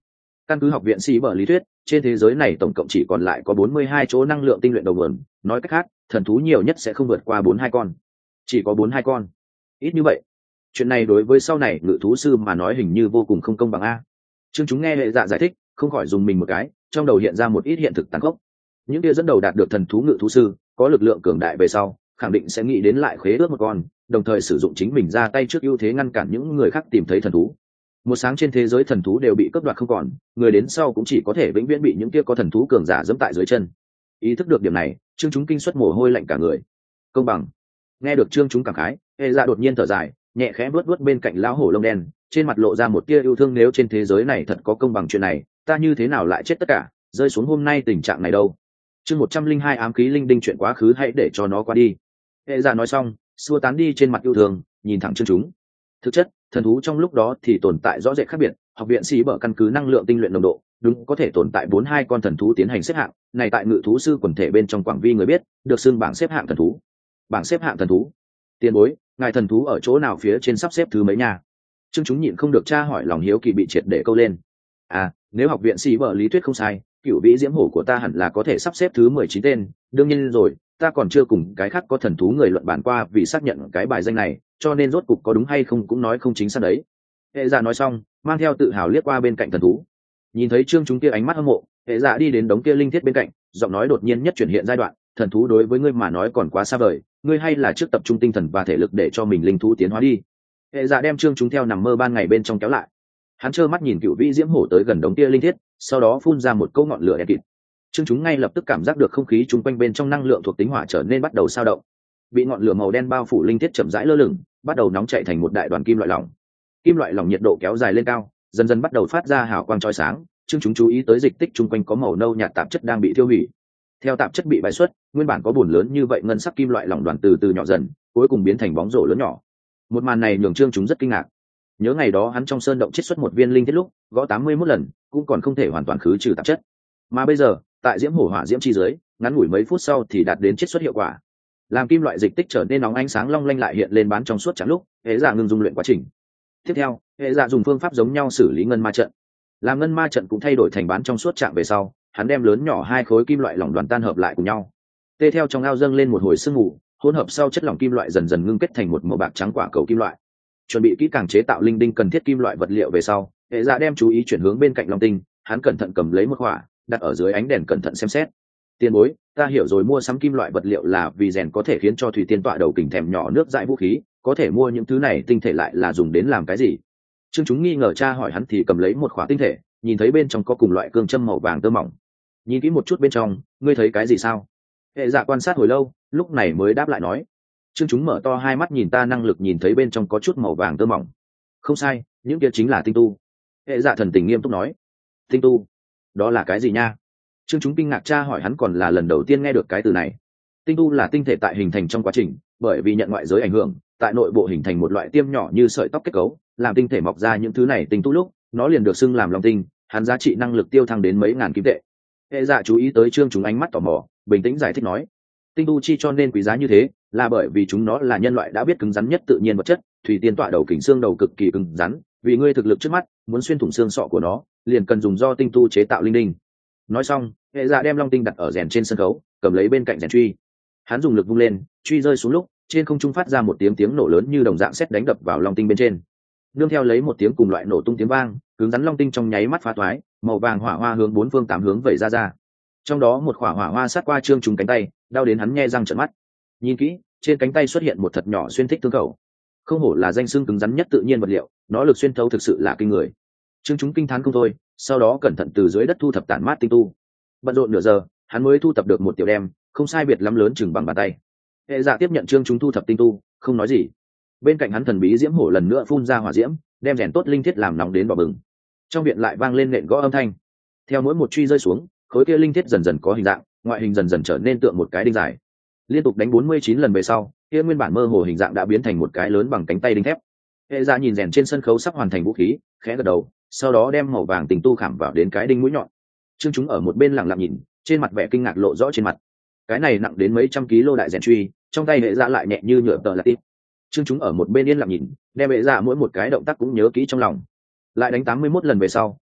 Căn cứ học viện sĩ bở lý thuyết, trên thế giới này tổng cộng chỉ còn lại có bốn mươi hai chỗ năng lượng tinh luyện đầu nguồn, nói cách khác, thần thú nhiều nhất sẽ không vượt qua bốn hai con. Chỉ có bốn hai con. Ít như vậy. Chuyện này đối với sau này ngự thú sư mà nói hình như vô cùng không công bằng a. Trương chúng nghe hệ dạ giải thích, không khỏi dùng mình một cái, trong đầu hiện ra một ít hiện thực tàn khốc. Những kia dẫn đầu đạt được thần thú ngự thú sư, có lực lượng cường đại về sau, khẳng định sẽ nghĩ đến lại khế ước một con, đồng thời sử dụng chính mình ra tay trước ưu thế ngăn cản những người khác tìm thấy thần thú. Một sáng trên thế giới thần thú đều bị cướp đoạt không còn, người đến sau cũng chỉ có thể vĩnh viễn bị những kia có thần thú cường giả dẫm tại dưới chân. Ý thức được điểm này, Trương chúng kinh suất mồ hôi lạnh cả người. Công bằng. Nghe được Trương chúng cảm khái, hệ dạ đột nhiên thở dài, nhẹ khẽ vuốt vuốt bên cạnh lão hổ lông đen, trên mặt lộ ra một tia yêu thương. Nếu trên thế giới này thật có công bằng chuyện này, ta như thế nào lại chết tất cả, rơi xuống hôm nay tình trạng này đâu. Chương một trăm linh hai ám khí linh đinh, chuyện quá khứ hãy để cho nó qua đi. Hệ dạ nói xong, xua tán đi trên mặt yêu thương, nhìn thẳng Trương chúng. Thực chất, thần thú trong lúc đó thì tồn tại rõ rệt khác biệt. Học viện sĩ bở căn cứ năng lượng tinh luyện nồng độ, đúng có thể tồn tại bốn hai con thần thú tiến hành xếp hạng, này tại ngự thú sư quần thể bên trong quảng vi người biết, được xưng bảng xếp hạng thần thú. Bảng xếp hạng thần thú. Tiền bối, ngài thần thú ở chỗ nào phía trên sắp xếp thứ mấy nhà? Trương chúng nhịn không được tra hỏi, lòng hiếu kỳ bị triệt để câu lên. À, nếu học viện sĩ bở lý thuyết không sai, cựu vĩ diễm hổ của ta hẳn là có thể sắp xếp thứ mười chín tên, đương nhiên rồi, ta còn chưa cùng cái khác có thần thú người luận bàn qua vì xác nhận cái bài danh này, cho nên rốt cục có đúng hay không cũng nói không chính xác đấy. Hệ dạ nói xong, mang theo tự hào liếc qua bên cạnh thần thú. Nhìn thấy Trương chúng kia ánh mắt hâm mộ, hệ dạ đi đến đống kia linh thiết bên cạnh, giọng nói đột nhiên nhất chuyển hiện giai đoạn, thần thú đối với ngươi mà nói còn quá xa vời, ngươi hay là trước tập trung tinh thần và thể lực để cho mình linh thú tiến hóa đi. Hệ dạ đem Trương chúng theo nằm mơ ban ngày bên trong kéo lại. Hắn trơ mắt nhìn cựu vĩ diễm hổ tới gần đống kia linh thiết, sau đó phun ra một câu ngọn lửa đen kịt. Trương chúng ngay lập tức cảm giác được không khí chung quanh bên trong năng lượng thuộc tính hỏa trở nên bắt đầu sao động. Bị ngọn lửa màu đen bao phủ linh thiết chậm rãi lơ lửng, bắt đầu nóng chảy thành một đại đoàn kim loại lỏng. Kim loại lỏng nhiệt độ kéo dài lên cao, dần dần bắt đầu phát ra hào quang chói sáng. Trương chúng chú ý tới dịch tích chung quanh có màu nâu nhạt tạp chất đang bị tiêu hủy. Theo tạp chất bị bài xuất, nguyên bản có bùn lớn như vậy ngân sắc kim loại lỏng đoàn từ từ nhỏ dần, cuối cùng biến thành bóng rổ lớn nhỏ. Một màn này nhường Trương chúng rất kinh ngạc. Nhớ ngày đó hắn trong sơn động chiết xuất một viên linh thiết lúc, gõ tám mươi mốt lần, cũng còn không thể hoàn toàn khứ trừ tạp chất. Mà bây giờ, tại diễm hổ hỏa diễm chi dưới, ngắn ngủi mấy phút sau thì đạt đến chiết xuất hiệu quả. Làm kim loại dịch tích trở nên nóng ánh sáng long lanh lại hiện lên bán trong suốt trắng lúc, hệ dạ ngừng dung luyện quá trình. Tiếp theo, hệ dạ dùng phương pháp giống nhau xử lý ngân ma trận. Làm ngân ma trận cũng thay đổi thành bán trong suốt trạng về sau, hắn đem lớn nhỏ hai khối kim loại lỏng đoàn tan hợp lại cùng nhau. Tê theo trong ao dâng lên một hồi sương mù, hỗn hợp sau chất lỏng kim loại dần dần ngưng kết thành một màu bạc trắng quả cầu kim loại. Chuẩn bị kỹ càng chế tạo linh đinh cần thiết kim loại vật liệu về sau, hệ dạ đem chú ý chuyển hướng bên cạnh long tinh, hắn cẩn thận cầm lấy một quả, đặt ở dưới ánh đèn cẩn thận xem xét. Tiền bối, ta hiểu rồi, mua sắm kim loại vật liệu là vì rèn có thể khiến cho thủy tiên tọa đầu kình thèm nhỏ nước dãi vũ khí, có thể mua những thứ này tinh thể lại là dùng đến làm cái gì? Trương chúng nghi ngờ cha hỏi hắn thì cầm lấy một khỏa tinh thể, nhìn thấy bên trong có cùng loại cương châm màu vàng tơ mỏng. Nhìn kỹ một chút bên trong, ngươi thấy cái gì sao? Hệ dạ quan sát hồi lâu, lúc này mới đáp lại nói. Trương chúng mở to hai mắt nhìn ta năng lực nhìn thấy bên trong có chút màu vàng tơ mỏng. Không sai, những kia chính là tinh tu. Hệ dạ thần tình nghiêm túc nói. Tinh tu? Đó là cái gì nha? Trương chúng kinh ngạc cha hỏi hắn còn là lần đầu tiên nghe được cái từ này. Tinh tu là tinh thể tại hình thành trong quá trình, bởi vì nhận ngoại giới ảnh hưởng, tại nội bộ hình thành một loại tiêm nhỏ như sợi tóc kết cấu, làm tinh thể mọc ra những thứ này tinh tu lúc, nó liền được xưng làm long tinh, hắn giá trị năng lực tiêu thăng đến mấy ngàn kim tệ. Hệ dạ chú ý tới Trương chúng ánh mắt tò mò, bình tĩnh giải thích nói. Tinh tu chi cho nên quý giá như thế, là bởi vì chúng nó là nhân loại đã biết cứng rắn nhất tự nhiên vật chất, thủy tiên tọa đầu kình xương đầu cực kỳ cứng rắn, vì ngươi thực lực trước mắt, muốn xuyên thủng xương sọ của nó, liền cần dùng do tinh tu chế tạo linh đinh. Nói xong, hệ dạ đem long tinh đặt ở rèn trên sân khấu, cầm lấy bên cạnh rèn truy. Hắn dùng lực vung lên, truy rơi xuống lúc, trên không trung phát ra một tiếng tiếng nổ lớn như đồng dạng sét đánh đập vào long tinh bên trên. Nương theo lấy một tiếng cùng loại nổ tung tiếng vang, cứng rắn long tinh trong nháy mắt phá toái, màu vàng hỏa hoa hướng bốn phương tám hướng vẩy ra ra. Trong đó một quả hỏa hoa sát qua Trương chúng cánh tay, đau đến hắn nhe răng trợn mắt. Nhìn kỹ, trên cánh tay xuất hiện một thật nhỏ xuyên thích thương khẩu. Không hổ là danh xưng cứng rắn nhất tự nhiên vật liệu, nó lực xuyên thấu thực sự là kinh người. Trương chúng kinh thán không thôi, sau đó cẩn thận từ dưới đất thu thập tản mát tinh tu. Bận rộn nửa giờ, hắn mới thu thập được một tiểu đem, không sai biệt lắm lớn chừng bằng bàn tay. Hệ dạ tiếp nhận Trương chúng thu thập tinh tu, không nói gì. Bên cạnh hắn thần bí diễm hổ lần nữa phun ra hỏa diễm, đem rèn tốt linh thiết làm nóng đến đỏ bừng. Trong viện lại vang lên nện gõ âm thanh. Theo mỗi một truy rơi xuống, khối kia linh thiết dần dần có hình dạng, ngoại hình dần dần trở nên tượng một cái đinh dài. Liên tục đánh bốn mươi chín lần về sau, kia nguyên bản mơ hồ hình dạng đã biến thành một cái lớn bằng cánh tay đinh thép. Hệ dạ nhìn rèn trên sân khấu sắp hoàn thành vũ khí, khẽ gật đầu, sau đó đem màu vàng tình tu khảm vào đến cái đinh mũi nhọn. Trương chúng ở một bên lặng lặng nhìn, trên mặt vẻ kinh ngạc lộ rõ trên mặt. Cái này nặng đến mấy trăm ký lô đại rèn truy, trong tay hệ dạ lại nhẹ như nhựa tờ là tít. Trương chúng ở một bên yên lặng nhìn, đem hệ dạ mỗi một cái động tác cũng nhớ kỹ trong lòng. Lại đánh tám mươi mốt lần về sau,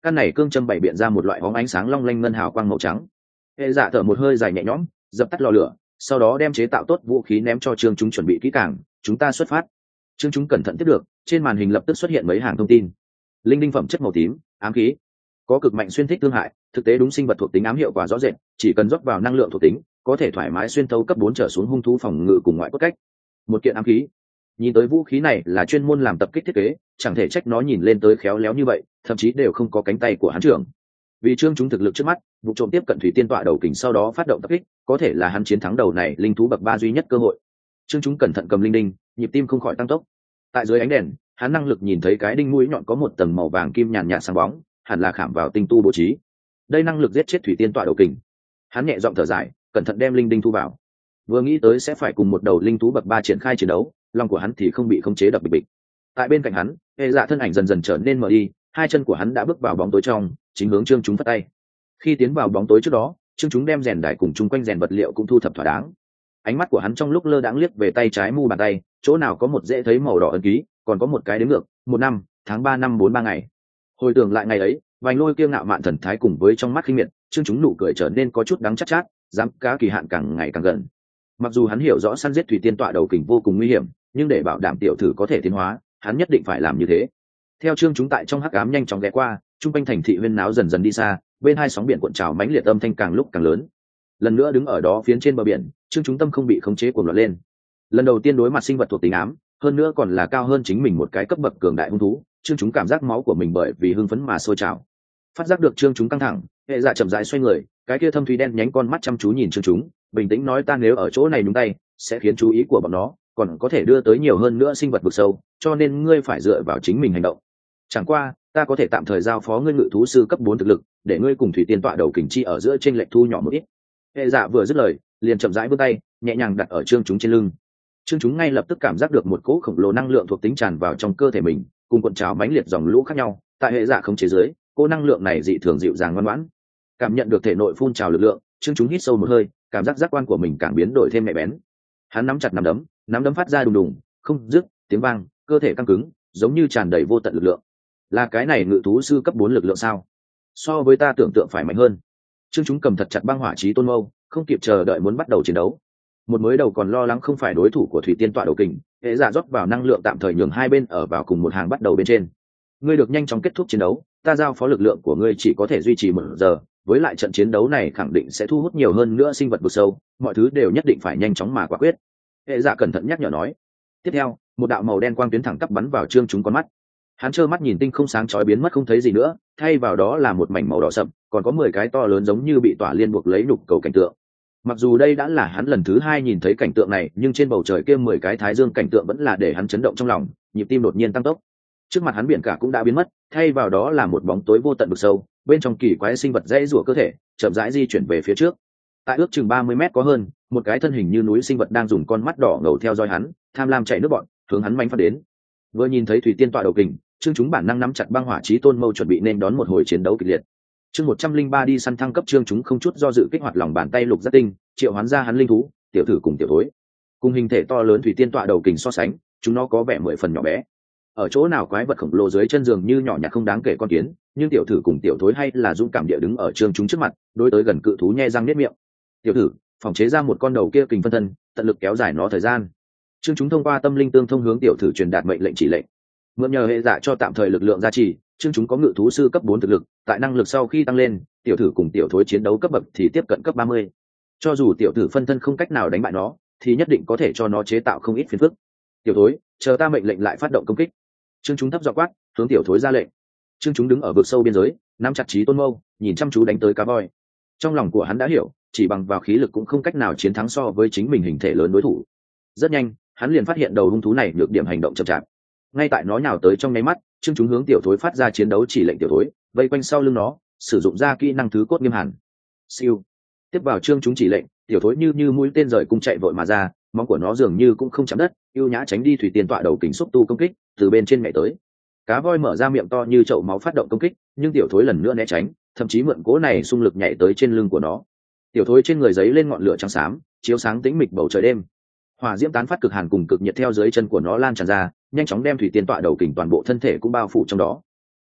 căn này cương châm bày biện ra một loại bóng ánh sáng long lanh ngân hào quang màu trắng. Hệ dạ thở một hơi dài nhẹ nhõm, dập tắt lò lửa, sau đó đem chế tạo tốt vũ khí ném cho trương chúng chuẩn bị kỹ càng. Chúng ta xuất phát. Trương chúng cẩn thận tiếp được, trên màn hình lập tức xuất hiện mấy hàng thông tin. Linh đinh phẩm chất màu tím, ám khí, có cực mạnh xuyên thích thương hại, thực tế đúng sinh vật thuộc tính ám hiệu quả rõ rệt, chỉ cần rót vào năng lượng thuộc tính có thể thoải mái xuyên thấu cấp bốn trở xuống hung thú phòng ngự cùng ngoại cốt cách. Một kiện ám khí. Nhìn tới vũ khí này là chuyên môn làm tập kích thiết kế, chẳng thể trách nó nhìn lên tới khéo léo như vậy, thậm chí đều không có cánh tay của hắn trưởng. Vì trương chúng thực lực trước mắt, vụ trộm tiếp cận thủy tiên tọa đầu kình sau đó phát động tập kích, có thể là hắn chiến thắng đầu này linh thú bậc ba duy nhất cơ hội. Trương chúng cẩn thận cầm linh đinh, nhịp tim không khỏi tăng tốc. Tại dưới ánh đèn, hắn năng lực nhìn thấy cái đinh mũi nhọn có một tầng màu vàng kim nhàn nhạt sáng bóng, hẳn là khảm vào tinh tu bố trí. Đây năng lực giết chết thủy tiên tọa đầu kình. Hắn nhẹ giọng thở dài, cẩn thận đem linh đinh thu vào. Vừa nghĩ tới sẽ phải cùng một đầu linh thú bậc ba triển khai chiến đấu, lòng của hắn thì không bị khống chế đập bịch bịch. Tại bên cạnh hắn, hệ dạ thân ảnh dần dần trở nên mờ đi, hai chân của hắn đã bước vào bóng tối trong, chính hướng trương chúng phất tay. Khi tiến vào bóng tối trước đó, trương chúng đem rèn đài cùng chung quanh rèn vật liệu cũng thu thập thỏa đáng. Ánh mắt của hắn trong lúc lơ đãng liếc về tay trái mu bàn tay, chỗ nào có một dễ thấy màu đỏ ấn ký, còn có một cái đếm ngược, một năm, tháng ba năm bốn ba ngày. Hồi tưởng lại ngày ấy, vành lôi kiêu ngạo mạn thần thái cùng với trong mắt khinh miệt, trương chúng nụ cười trở nên có chút đắng chát chát, dám cá kỳ hạn càng ngày càng gần. Mặc dù hắn hiểu rõ săn giết thủy tiên tọa đầu kình vô cùng nguy hiểm, nhưng để bảo đảm tiểu thử có thể tiến hóa, hắn nhất định phải làm như thế. Theo trương chúng tại trong hắc ám nhanh chóng ghé qua, trung quanh thành thị huyên náo dần dần đi xa, bên hai sóng biển cuộn trào mãnh liệt âm thanh càng lúc càng lớn. Lần nữa đứng ở đó phiến trên bờ biển, trương chúng tâm không bị khống chế cuồng loạn lên. Lần đầu tiên đối mặt sinh vật thuộc tính ám, hơn nữa còn là cao hơn chính mình một cái cấp bậc cường đại hung thú, trương chúng cảm giác máu của mình bởi vì hưng phấn mà sôi trào. Phát giác được trương chúng căng thẳng, hệ dạ chậm rãi xoay người, cái kia thâm thúy đen nhánh con mắt chăm chú nhìn trương chúng, bình tĩnh nói, ta nếu ở chỗ này nhúng tay sẽ khiến chú ý của bọn nó, còn có thể đưa tới nhiều hơn nữa sinh vật vực sâu, cho nên ngươi phải dựa vào chính mình hành động. Chẳng qua ta có thể tạm thời giao phó ngươi ngự thú sư cấp bốn thực lực, để ngươi cùng thủy tiên tọa đầu kình chi ở giữa trên lệch thu nhỏ một ít. Hệ dạ vừa dứt lời, liền chậm rãi vươn tay nhẹ nhàng đặt ở trương chúng trên lưng. Trương chúng ngay lập tức cảm giác được một cỗ khổng lồ năng lượng thuộc tính tràn vào trong cơ thể mình, cùng cuộn trào mãnh liệt dòng lũ khác nhau. Tại hệ dạ không chế giới, cỗ năng lượng này dị thường dịu dàng ngoan ngoãn. Cảm nhận được thể nội phun trào lực lượng, trương chúng hít sâu một hơi, cảm giác giác quan của mình càng biến đổi thêm nhạy bén. Hắn nắm chặt nắm đấm, nắm đấm phát ra đùng đùng không dứt tiếng vang, cơ thể căng cứng, giống như tràn đầy vô tận lực lượng. Là cái này ngự thú sư cấp bốn lực lượng sao? So với ta tưởng tượng phải mạnh hơn. Trương chúng cầm thật chặt băng hỏa chí tôn mâu, không kịp chờ đợi muốn bắt đầu chiến đấu. Một mới đầu còn lo lắng không phải đối thủ của thủy tiên tọa đầu kình, hệ dạ rót vào năng lượng tạm thời nhường hai bên ở vào cùng một hàng bắt đầu bên trên. Ngươi được nhanh chóng kết thúc chiến đấu, ta giao phó lực lượng của ngươi chỉ có thể duy trì một giờ, với lại trận chiến đấu này khẳng định sẽ thu hút nhiều hơn nữa sinh vật vực sâu, mọi thứ đều nhất định phải nhanh chóng mà quả quyết. Hệ dạ cẩn thận nhắc nhở nói. Tiếp theo, một đạo màu đen quang tuyến thẳng tắp bắn vào trương chúng con mắt. Hắn trơ mắt nhìn tinh không sáng chói biến mất không thấy gì nữa, thay vào đó là một mảnh màu đỏ sậm, còn có mười cái to lớn giống như bị tỏa liên buộc lấy nhục cầu cảnh tượng. Mặc dù đây đã là hắn lần thứ hai nhìn thấy cảnh tượng này, nhưng trên bầu trời kia mười cái thái dương cảnh tượng vẫn là để hắn chấn động trong lòng, nhịp tim đột nhiên tăng tốc. Trước mặt hắn biển cả cũng đã biến mất, thay vào đó là một bóng tối vô tận vực sâu, bên trong kỳ quái sinh vật dãy rủa cơ thể, chậm rãi di chuyển về phía trước. Tại ước chừng ba mươi mét có hơn, một cái thân hình như núi sinh vật đang dùng con mắt đỏ ngầu theo dõi hắn, tham lam chạy nước bọn, hướng hắn manh phát đến. Vừa nhìn thấy thủy tiên tọa đầu kình, trương chúng bản năng nắm chặt băng hỏa chí tôn mâu chuẩn bị nên đón một hồi chiến đấu kịch liệt. Chương một trăm linh ba đi săn thăng cấp, trương chúng không chút do dự kích hoạt lòng bàn tay lục giác tinh, triệu hoán ra hắn linh thú, tiểu thử cùng tiểu thối. Cùng hình thể to lớn thủy tiên tọa đầu kình so sánh, chúng nó có vẻ mười phần nhỏ bé. Ở chỗ nào quái vật khổng lồ dưới chân giường như nhỏ nhặt không đáng kể con kiến, nhưng tiểu thử cùng tiểu thối hay là dũng cảm địa đứng ở trương chúng trước mặt, đối tới gần cự thú nhe răng niết miệng. Tiểu thử phòng chế ra một con đầu kia kình phân thân, tận lực kéo dài nó thời gian. Trương chúng thông qua tâm linh tương thông hướng tiểu thử truyền đạt mệnh lệnh chỉ lệnh. Mượn nhờ hệ dạ cho tạm thời lực lượng gia trì, trương chúng có ngự thú sư cấp bốn thực lực, tại năng lực sau khi tăng lên, tiểu thử cùng tiểu thối chiến đấu cấp bậc thì tiếp cận cấp ba mươi. Cho dù tiểu thử phân thân không cách nào đánh bại nó, thì nhất định có thể cho nó chế tạo không ít phiền phức. Tiểu thối, chờ ta mệnh lệnh lại phát động công kích. Trương chúng thấp giọng quát, hướng tiểu thối ra lệnh. Trương chúng đứng ở vực sâu biên giới, nắm chặt chí tôn mâu, nhìn chăm chú đánh tới cá voi. Trong lòng của hắn đã hiểu, chỉ bằng vào khí lực cũng không cách nào chiến thắng so với chính mình hình thể lớn đối thủ. Rất nhanh, hắn liền phát hiện đầu hung thú này nhược điểm hành động chậm chạp. Ngay tại nó nhào tới trong nháy mắt, trương chúng hướng tiểu thối phát ra chiến đấu chỉ lệnh, tiểu thối vây quanh sau lưng nó, sử dụng ra kỹ năng thứ cốt nghiêm hàn. Siêu. Tiếp vào trương chúng chỉ lệnh, tiểu thối như như mũi tên rời cung chạy vội mà ra, móng của nó dường như cũng không chạm đất, ưu nhã tránh đi thủy tiên tọa đầu kình xúc tu công kích, từ bên trên nhảy tới. Cá voi mở ra miệng to như chậu máu phát động công kích, nhưng tiểu thối lần nữa né tránh, thậm chí mượn cố này xung lực nhảy tới trên lưng của nó. Tiểu thối trên người giấy lên ngọn lửa trắng xám, chiếu sáng tĩnh mịch bầu trời đêm. Hỏa diễm tán phát cực hàn cùng cực nhiệt theo dưới chân của nó lan tràn ra, nhanh chóng đem thủy tiên tọa đầu kình toàn bộ thân thể cũng bao phủ trong đó.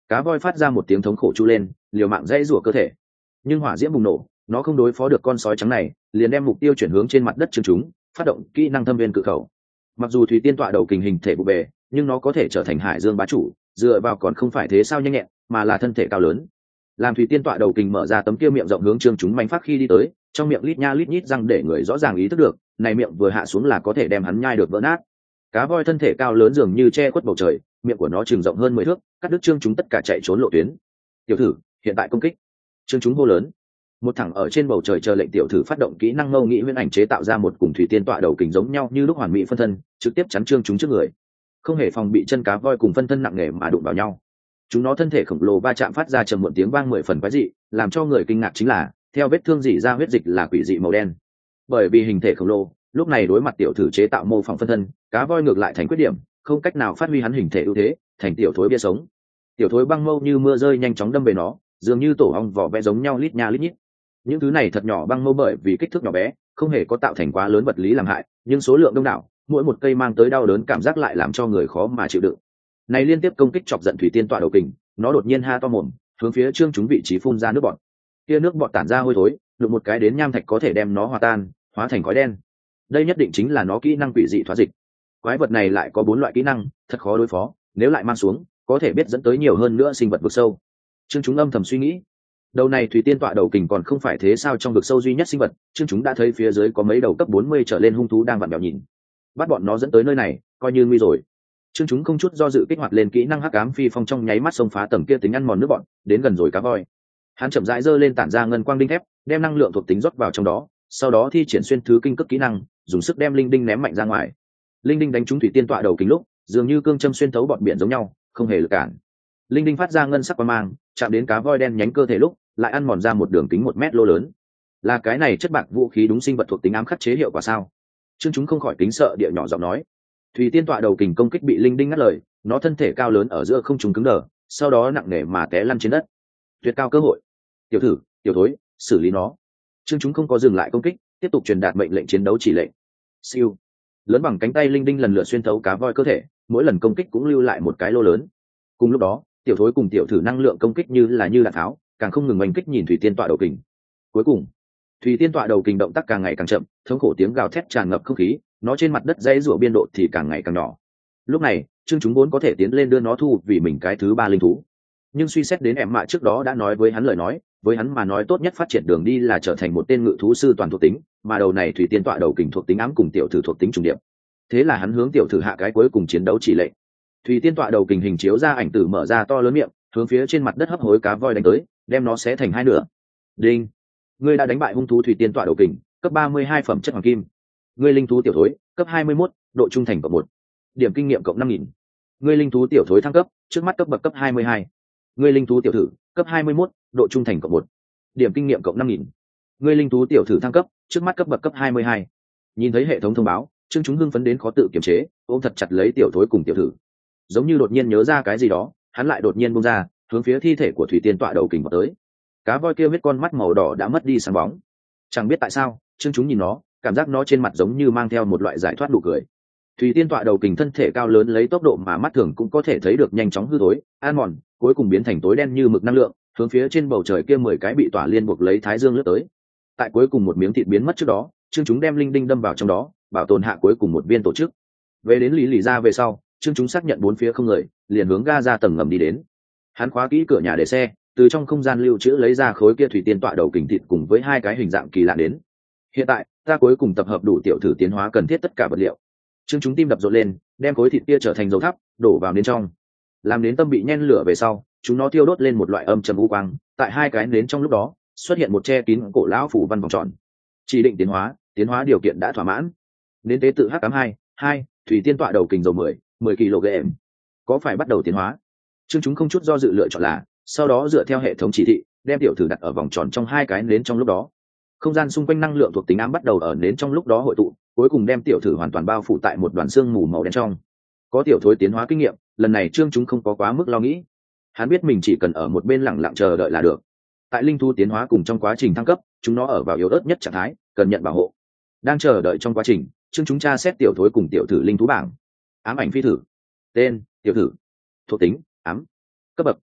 Cá voi phát ra một tiếng thống khổ chu lên, liều mạng dãy rủa cơ thể, nhưng hỏa diễm bùng nổ, nó không đối phó được con sói trắng này, liền đem mục tiêu chuyển hướng trên mặt đất chương chúng, phát động kỹ năng thâm viên cự khẩu. Mặc dù thủy tiên tọa đầu kình hình thể bù bề, nhưng nó có thể trở thành hải dương bá chủ, dựa vào còn không phải thế sao nhanh nhẹn, mà là thân thể cao lớn. Làm thủy tiên tọa đầu kình mở ra tấm kia miệng rộng hướng chương chúng manh phát khi đi tới, trong miệng lít nha lít nhít răng để người rõ ràng ý thức được, này miệng vừa hạ xuống là có thể đem hắn nhai được vỡ nát. Cá voi thân thể cao lớn dường như che khuất bầu trời, miệng của nó chừng rộng hơn mười thước, cắt đứt chương chúng tất cả chạy trốn lộ tuyến. Tiểu thử, hiện tại công kích. Chương chúng hô lớn. Một thẳng ở trên bầu trời chờ lệnh tiểu thử phát động kỹ năng mâu nghĩ huyễn ảnh chế tạo ra một cùng thủy tiên tọa đầu kình giống nhau như lúc hoàn mỹ phân thân, trực tiếp chắn chương chúng trước người. Không hề phòng bị chân cá voi cùng phân thân nặng nề mà đụng vào nhau. Chúng nó thân thể khổng lồ va chạm phát ra trầm muộn tiếng vang mười phần quái dị, làm cho người kinh ngạc chính là, theo vết thương rỉ ra huyết dịch là quỷ dị màu đen. Bởi vì hình thể khổng lồ, lúc này đối mặt tiểu thử chế tạo mô phỏng phân thân, cá voi ngược lại thành khuyết điểm, không cách nào phát huy hắn hình thể ưu thế, thành tiểu thối bia sống. Tiểu thối băng mâu như mưa rơi nhanh chóng đâm về nó, dường như tổ ong vỏ vẽ giống nhau lít nha lít nhít. Những thứ này thật nhỏ băng mâu bởi vì kích thước nhỏ bé, không hề có tạo thành quá lớn vật lý làm hại, nhưng số lượng đông đảo, mỗi một cây mang tới đau đớn cảm giác lại làm cho người khó mà chịu đựng. Này liên tiếp công kích chọc giận thủy tiên tọa đầu kình, nó đột nhiên ha to mồm, hướng phía trương chúng vị trí phun ra nước bọt. Kia nước bọt tản ra hôi thối, đụng một cái đến nham thạch có thể đem nó hòa tan, hóa thành khói đen. Đây nhất định chính là nó kỹ năng quỷ dị thoát dịch. Quái vật này lại có bốn loại kỹ năng, thật khó đối phó, nếu lại mang xuống, có thể biết dẫn tới nhiều hơn nữa sinh vật vực sâu. Trương chúng âm thầm suy nghĩ. Đầu này thủy tiên tọa đầu kình còn không phải thế sao trong vực sâu duy nhất sinh vật, Trương chúng đã thấy phía dưới có mấy đầu cấp bốn mươi trở lên hung thú đang vặn vẹo nhìn. Bắt bọn nó dẫn tới nơi này, coi như nguy rồi. Trương chúng không chút do dự kích hoạt lên kỹ năng hắc ám phi phong trong nháy mắt xông phá tầng kia tính ăn mòn nước bọn, đến gần rồi cá voi. Hắn chậm rãi giơ lên tản ra ngân quang đinh thép, đem năng lượng thuộc tính rót vào trong đó, sau đó thi triển xuyên thứ kinh cấp kỹ năng, dùng sức đem linh đinh ném mạnh ra ngoài. Linh đinh đánh trúng thủy tiên tọa đầu kình lúc, dường như cương châm xuyên thấu bọt biển giống nhau, không hề lực cản. Linh đinh phát ra ngân sắc quang mang, chạm đến cá voi đen nhánh cơ thể lúc, lại ăn mòn ra một đường kính một mét lô lớn. Là cái này chất bạc vũ khí đúng sinh vật thuộc tính ám khắc chế hiệu quả sao? Trương chúng không khỏi kính sợ địa nhỏ giọng nói. Thủy tiên tọa đầu kình công kích bị linh đinh ngắt lời, nó thân thể cao lớn ở giữa không trung cứng đờ, sau đó nặng nề mà té lăn trên đất. Tuyệt cao cơ hội. Tiểu thử, tiểu thối, xử lý nó. Trương chúng không có dừng lại công kích, tiếp tục truyền đạt mệnh lệnh chiến đấu chỉ lệnh. Siêu. Lớn bằng cánh tay linh đinh lần lượt xuyên thấu cá voi cơ thể, mỗi lần công kích cũng lưu lại một cái lô lớn. Cùng lúc đó, tiểu thối cùng tiểu thử năng lượng công kích như là như đạn tháo, càng không ngừng oanh kích nhìn thủy tiên tọa đầu kình. Cuối cùng, thủy tiên tọa đầu kình động tác càng ngày càng chậm, thống khổ tiếng gào thét tràn ngập không khí, nó trên mặt đất dãy rủa biên độ thì càng ngày càng nhỏ. Lúc này, Trương chúng vốn có thể tiến lên đưa nó thu vì mình cái thứ ba linh thú, nhưng suy xét đến em mạ trước đó đã nói với hắn lời nói, với hắn mà nói tốt nhất phát triển đường đi là trở thành một tên ngự thú sư toàn thuộc tính, mà đầu này thủy tiên tọa đầu kình thuộc tính ám cùng tiểu thử thuộc tính trùng điệp. Thế là hắn hướng tiểu thử hạ cái cuối cùng chiến đấu chỉ lệnh. Thủy tiên tọa đầu kình hình chiếu ra ảnh tử mở ra to lớn miệng, hướng phía trên mặt đất hấp hối cá voi đánh tới, đem nó xé thành hai nửa. Đinh, ngươi đã đánh bại hung thú thủy tiên tọa đầu kình, cấp ba mươi hai phẩm chất hoàng kim. Ngươi linh thú tiểu thối, cấp hai mươi mốt, độ trung thành cộng một, điểm kinh nghiệm cộng năm nghìn. Ngươi linh thú tiểu thối thăng cấp, trước mắt cấp bậc cấp hai mươi hai. Ngươi linh thú tiểu thử, cấp hai mươi mốt, độ trung thành cộng một, điểm kinh nghiệm cộng năm nghìn. Ngươi linh thú tiểu thử thăng cấp, trước mắt cấp bậc cấp hai mươi hai. Nhìn thấy hệ thống thông báo, Trương chúng hưng phấn đến khó tự kiềm chế, ôm thật chặt lấy tiểu thối cùng tiểu thử. Giống như đột nhiên nhớ ra cái gì đó, hắn lại đột nhiên buông ra, hướng phía thi thể của thủy tiên tọa đầu kình vào tới. Cá voi kia huyết con mắt màu đỏ đã mất đi sáng bóng. Chẳng biết tại sao, Trương chúng nhìn nó, cảm giác nó trên mặt giống như mang theo một loại giải thoát nụ cười. Thủy tiên tọa đầu kình thân thể cao lớn lấy tốc độ mà mắt thường cũng có thể thấy được nhanh chóng hư thối, an mòn, cuối cùng biến thành tối đen như mực năng lượng, hướng phía trên bầu trời kia mười cái bị tỏa liên buộc lấy thái dương lướt tới. Tại cuối cùng một miếng thịt biến mất trước đó, Trương chúng đem linh đinh đâm vào trong đó, bảo tồn hạ cuối cùng một viên tổ chức. Về đến lý lì ra về sau, Trương chúng xác nhận bốn phía không người, liền hướng ga ra tầng ngầm đi đến. Hắn khóa kỹ cửa nhà để xe, từ trong không gian lưu trữ lấy ra khối kia thủy tiên tọa đầu kình thịt cùng với hai cái hình dạng kỳ lạ đến. Hiện tại, ta cuối cùng tập hợp đủ tiểu thử tiến hóa cần thiết tất cả vật liệu. Trương chúng tim đập rộn lên, đem khối thịt kia trở thành dầu thắp, đổ vào nến trong. Làm đến tâm bị nhen lửa về sau, chúng nó tiêu đốt lên một loại âm trầm u quang, tại hai cái nến trong lúc đó, xuất hiện một che kín cổ lão phủ văn vòng tròn. Chỉ định tiến hóa, tiến hóa điều kiện đã thỏa mãn. Nến tế tự H tám hai, hai, thủy tiên tọa đầu kình dầu mười, mười ki lô gam. Có phải bắt đầu tiến hóa? Trương chúng không chút do dự lựa chọn là, sau đó dựa theo hệ thống chỉ thị, đem tiểu thử đặt ở vòng tròn trong hai cái nến trong lúc đó. Không gian xung quanh năng lượng thuộc tính ám bắt đầu ở nến trong lúc đó hội tụ, cuối cùng đem tiểu thử hoàn toàn bao phủ tại một đoàn xương mù màu đen trong. Có tiểu thối tiến hóa kinh nghiệm, lần này Trương chúng không có quá mức lo nghĩ. Hắn biết mình chỉ cần ở một bên lặng lặng chờ đợi là được. Tại linh thú tiến hóa cùng trong quá trình thăng cấp, chúng nó ở vào yếu ớt nhất trạng thái, cần nhận bảo hộ. Đang chờ đợi trong quá trình, Trương chúng tra xét tiểu thối cùng tiểu thử linh thú bảng. Ám ảnh phi thử. Tên: tiểu thử. Thuộc tính: ám. Cấp bậc: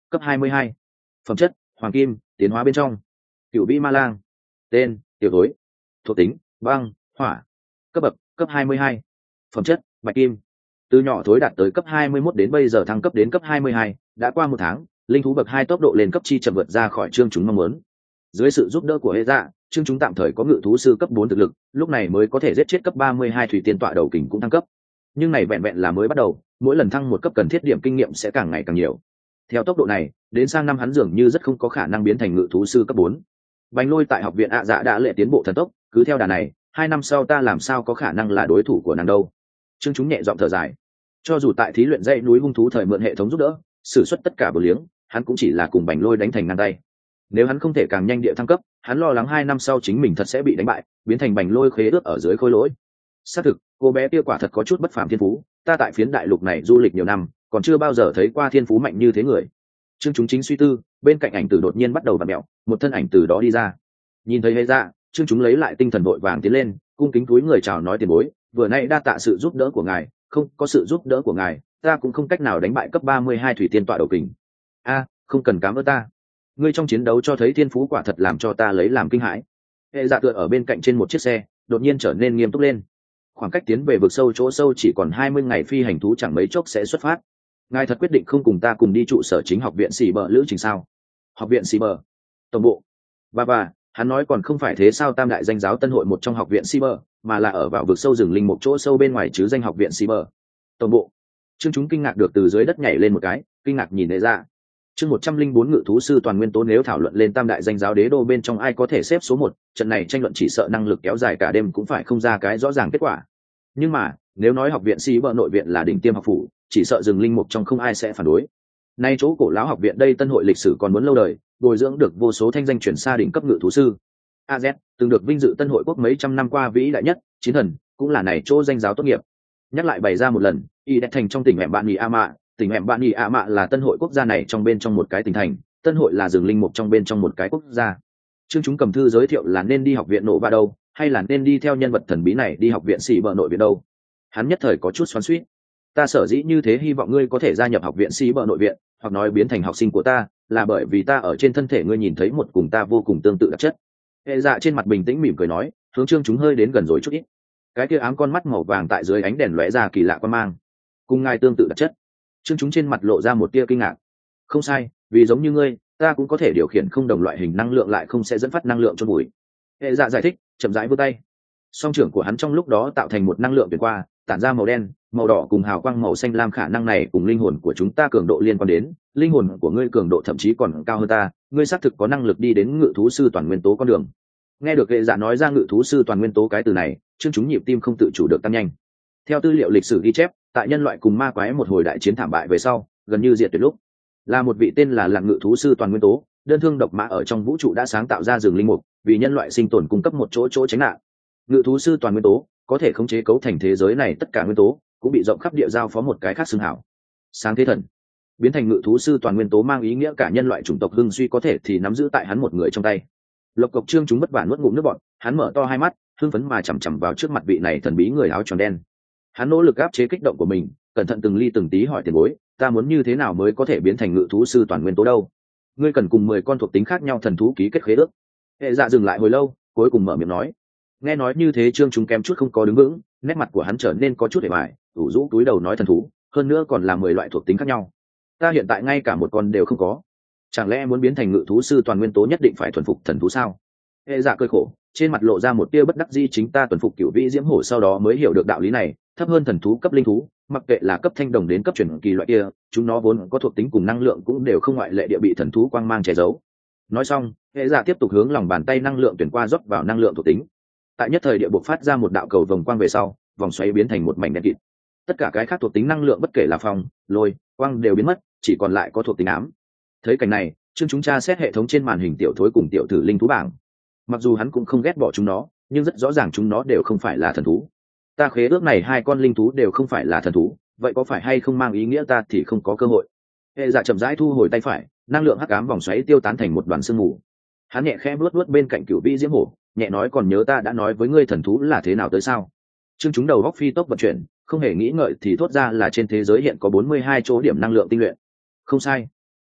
cấp hai mươi hai. Phẩm chất hoàng kim, tiến hóa bên trong. Cựu vĩ ma lang. Tên tiểu tối. Thuộc tính băng hỏa. Cấp bậc cấp hai mươi hai. Phẩm chất bạch kim. Từ nhỏ thối đạt tới cấp hai mươi mốt đến bây giờ thăng cấp đến cấp hai mươi hai, đã qua một tháng, linh thú bậc hai tốc độ lên cấp chi chậm vượt ra khỏi chương chúng mong muốn. Dưới sự giúp đỡ của hệ dạ, chương chúng tạm thời có ngự thú sư cấp bốn thực lực, lúc này mới có thể giết chết cấp ba mươi hai thủy tiên tọa đầu kình cũng thăng cấp. Nhưng này vẹn vẹn là mới bắt đầu, mỗi lần thăng một cấp cần thiết điểm kinh nghiệm sẽ càng ngày càng nhiều. Theo tốc độ này, đến sang năm hắn dường như rất không có khả năng biến thành ngự thú sư cấp bốn. Bành Lôi tại học viện ạ dạ đã lệ tiến bộ thần tốc, cứ theo đà này, hai năm sau ta làm sao có khả năng là đối thủ của nàng đâu. Chương chúng nhẹ giọng thở dài. Cho dù tại thí luyện dãy núi hung thú thời mượn hệ thống giúp đỡ, sử xuất tất cả bờ liếng, hắn cũng chỉ là cùng Bành Lôi đánh thành ngang tay. Nếu hắn không thể càng nhanh địa thăng cấp, hắn lo lắng hai năm sau chính mình thật sẽ bị đánh bại, biến thành Bành Lôi khế ước ở dưới khối lỗi. Xác thực, cô bé kia quả thật có chút bất phàm thiên phú, ta tại phiến đại lục này du lịch nhiều năm, còn chưa bao giờ thấy qua thiên phú mạnh như thế người. Trương chúng chính suy tư, bên cạnh ảnh tử đột nhiên bắt đầu vặn mèo, một thân ảnh từ đó đi ra. Nhìn thấy hệ dạ, Trương chúng lấy lại tinh thần vội vàng tiến lên, cung kính cúi người chào nói tiền bối, vừa nay đa tạ sự giúp đỡ của ngài, không có sự giúp đỡ của ngài, ta cũng không cách nào đánh bại cấp ba mươi hai thủy tiên tọa đầu kình. A, không cần cảm ơn ta. Ngươi trong chiến đấu cho thấy thiên phú quả thật làm cho ta lấy làm kinh hãi. Hệ dạ tựa ở bên cạnh trên một chiếc xe, đột nhiên trở nên nghiêm túc lên. Khoảng cách tiến về vực sâu chỗ sâu chỉ còn hai mươi ngày phi hành thú chẳng mấy chốc sẽ xuất phát. Ngài thật quyết định không cùng ta cùng đi trụ sở chính học viện xì bờ lữ trình sao? Học viện xì bờ, tổng bộ. Và và, hắn nói còn không phải thế sao? Tam đại danh giáo tân hội một trong học viện xì bờ, mà là ở vào vực sâu rừng linh một chỗ sâu bên ngoài chứ danh học viện xì bờ. Tổng bộ. Trương chúng kinh ngạc được từ dưới đất nhảy lên một cái, kinh ngạc nhìn hệ dạ. Chương một trăm linh bốn ngự thú sư toàn nguyên tố, nếu thảo luận lên tam đại danh giáo đế đô bên trong ai có thể xếp số một, trận này tranh luận chỉ sợ năng lực kéo dài cả đêm cũng phải không ra cái rõ ràng kết quả. Nhưng mà, nếu nói học viện xí bờ nội viện là đỉnh tiêm học phủ, chỉ sợ rừng linh mục trong không ai sẽ phản đối. Nay chỗ cổ lão học viện đây tân hội lịch sử còn muốn lâu đời, bồi dưỡng được vô số thanh danh chuyển xa đỉnh cấp ngự thú sư. a zét từng được vinh dự tân hội quốc mấy trăm năm qua vĩ đại nhất, chiến thần, cũng là này chỗ danh giáo tốt nghiệp. Nhắc lại bày ra một lần, y đẹp thành trong tỉnh hẻm bạn nhì a mạ, tỉnh hẻm bạn nhì a mạ là tân hội quốc gia này trong bên trong một cái tỉnh thành, tân hội là rừng linh mục trong bên trong một cái quốc gia. Chương chúng cầm thư giới thiệu là nên đi học viện nổ ba đâu, hay là nên đi theo nhân vật thần bí này đi học viện sĩ bờ nội viện đâu. Hắn nhất thời có chút xoắn xuýt. Ta sở dĩ như thế hy vọng ngươi có thể gia nhập học viện sĩ bờ nội viện, hoặc nói biến thành học sinh của ta, là bởi vì ta ở trên thân thể ngươi nhìn thấy một cùng ta vô cùng tương tự đặc chất. Hệ dạ trên mặt bình tĩnh mỉm cười nói, hướng Trương chúng hơi đến gần rồi chút ít. Cái kia ám con mắt màu vàng tại dưới ánh đèn lóe ra kỳ lạ quan mang. Cùng ngài tương tự đặc chất. Trương chúng trên mặt lộ ra một tia kinh ngạc. Không sai, vì giống như ngươi, ta cũng có thể điều khiển không đồng loại hình năng lượng lại không sẽ dẫn phát năng lượng cho bụi. Hệ dạ giải thích, chậm rãi vươn tay. Song trưởng của hắn trong lúc đó tạo thành một năng lượng tuyệt qua, tản ra màu đen, màu đỏ cùng hào quang màu xanh lam, khả năng này cùng linh hồn của chúng ta cường độ liên quan đến, linh hồn của ngươi cường độ thậm chí còn cao hơn ta, ngươi xác thực có năng lực đi đến ngự thú sư toàn nguyên tố con đường. Nghe được hệ dạ nói ra ngự thú sư toàn nguyên tố cái từ này, Trương chúng nhịp tim không tự chủ được tăng nhanh. Theo tư liệu lịch sử ghi chép, tại nhân loại cùng ma quái một hồi đại chiến thảm bại về sau, gần như diệt tuyệt lúc, là một vị tên là Lặng ngự thú sư toàn nguyên tố, đơn thương độc mã ở trong vũ trụ đã sáng tạo ra rừng linh mục, vì nhân loại sinh tồn cung cấp một chỗ chỗ tránh nạn. Ngự thú sư toàn nguyên tố có thể khống chế cấu thành thế giới này tất cả nguyên tố, cũng bị rộng khắp địa giao phó một cái khác xưng hảo, sáng thế thần. Biến thành ngự thú sư toàn nguyên tố mang ý nghĩa cả nhân loại chủng tộc hưng suy có thể thì nắm giữ tại hắn một người trong tay. Lộc Cộc Trương chúng bất vả nuốt ngụm nước bọt, hắn mở to hai mắt, hưng phấn mà chằm chằm vào trước mặt vị này thần bí người áo tròn đen. Hắn nỗ lực áp chế kích động của mình, cẩn thận từng ly từng tí hỏi tiền bối, ta muốn như thế nào mới có thể biến thành ngự thú sư toàn nguyên tố đâu? Ngươi cần cùng mười con thuộc tính khác nhau thần thú ký kết khế ước. Hệ dạ dừng lại hồi lâu, cuối cùng mở miệng nói. Nghe nói như thế Trương chúng kém chút không có đứng vững, nét mặt của hắn trở nên có chút hề bại, ủ rũ túi đầu nói thần thú, hơn nữa còn là mười loại thuộc tính khác nhau. Ta hiện tại ngay cả một con đều không có. Chẳng lẽ muốn biến thành ngự thú sư toàn nguyên tố nhất định phải thuần phục thần thú sao? Hệ dạ cười khổ, trên mặt lộ ra một tia bất đắc dĩ, chính ta thuần phục cửu vĩ diễm hổ sau đó mới hiểu được đạo lý này, thấp hơn thần thú cấp linh thú, mặc kệ là cấp thanh đồng đến cấp truyền kỳ loại kia, chúng nó vốn có thuộc tính cùng năng lượng cũng đều không ngoại lệ địa bị thần thú quang mang che giấu. Nói xong, hệ dạ tiếp tục hướng lòng bàn tay năng lượng tuyển qua rót vào năng lượng thuộc tính. Tại nhất thời địa bộ phát ra một đạo cầu vòng quang về sau, vòng xoáy biến thành một mảnh đen kịt. Tất cả cái khác thuộc tính năng lượng bất kể là phong, lôi, quang đều biến mất, chỉ còn lại có thuộc tính ám. Thấy cảnh này, Trương chúng tra xét hệ thống trên màn hình tiểu thối cùng tiểu thử linh thú bảng. Mặc dù hắn cũng không ghét bỏ chúng nó, nhưng rất rõ ràng chúng nó đều không phải là thần thú. Ta khế ước này hai con linh thú đều không phải là thần thú, vậy có phải hay không mang ý nghĩa ta thì không có cơ hội? Hệ dạ chậm rãi thu hồi tay phải, năng lượng hắc ám vòng xoáy tiêu tán thành một đoàn sương mù. Hắn nhẹ khẽ vuốt vuốt bên cạnh cửu vĩ diễm hổ, nhẹ nói, còn nhớ ta đã nói với ngươi thần thú là thế nào tới sao? Trương chúng đầu góc phi tốc vận chuyển, không hề nghĩ ngợi thì thốt ra là trên thế giới hiện có bốn mươi hai chỗ điểm năng lượng tinh luyện. Không sai.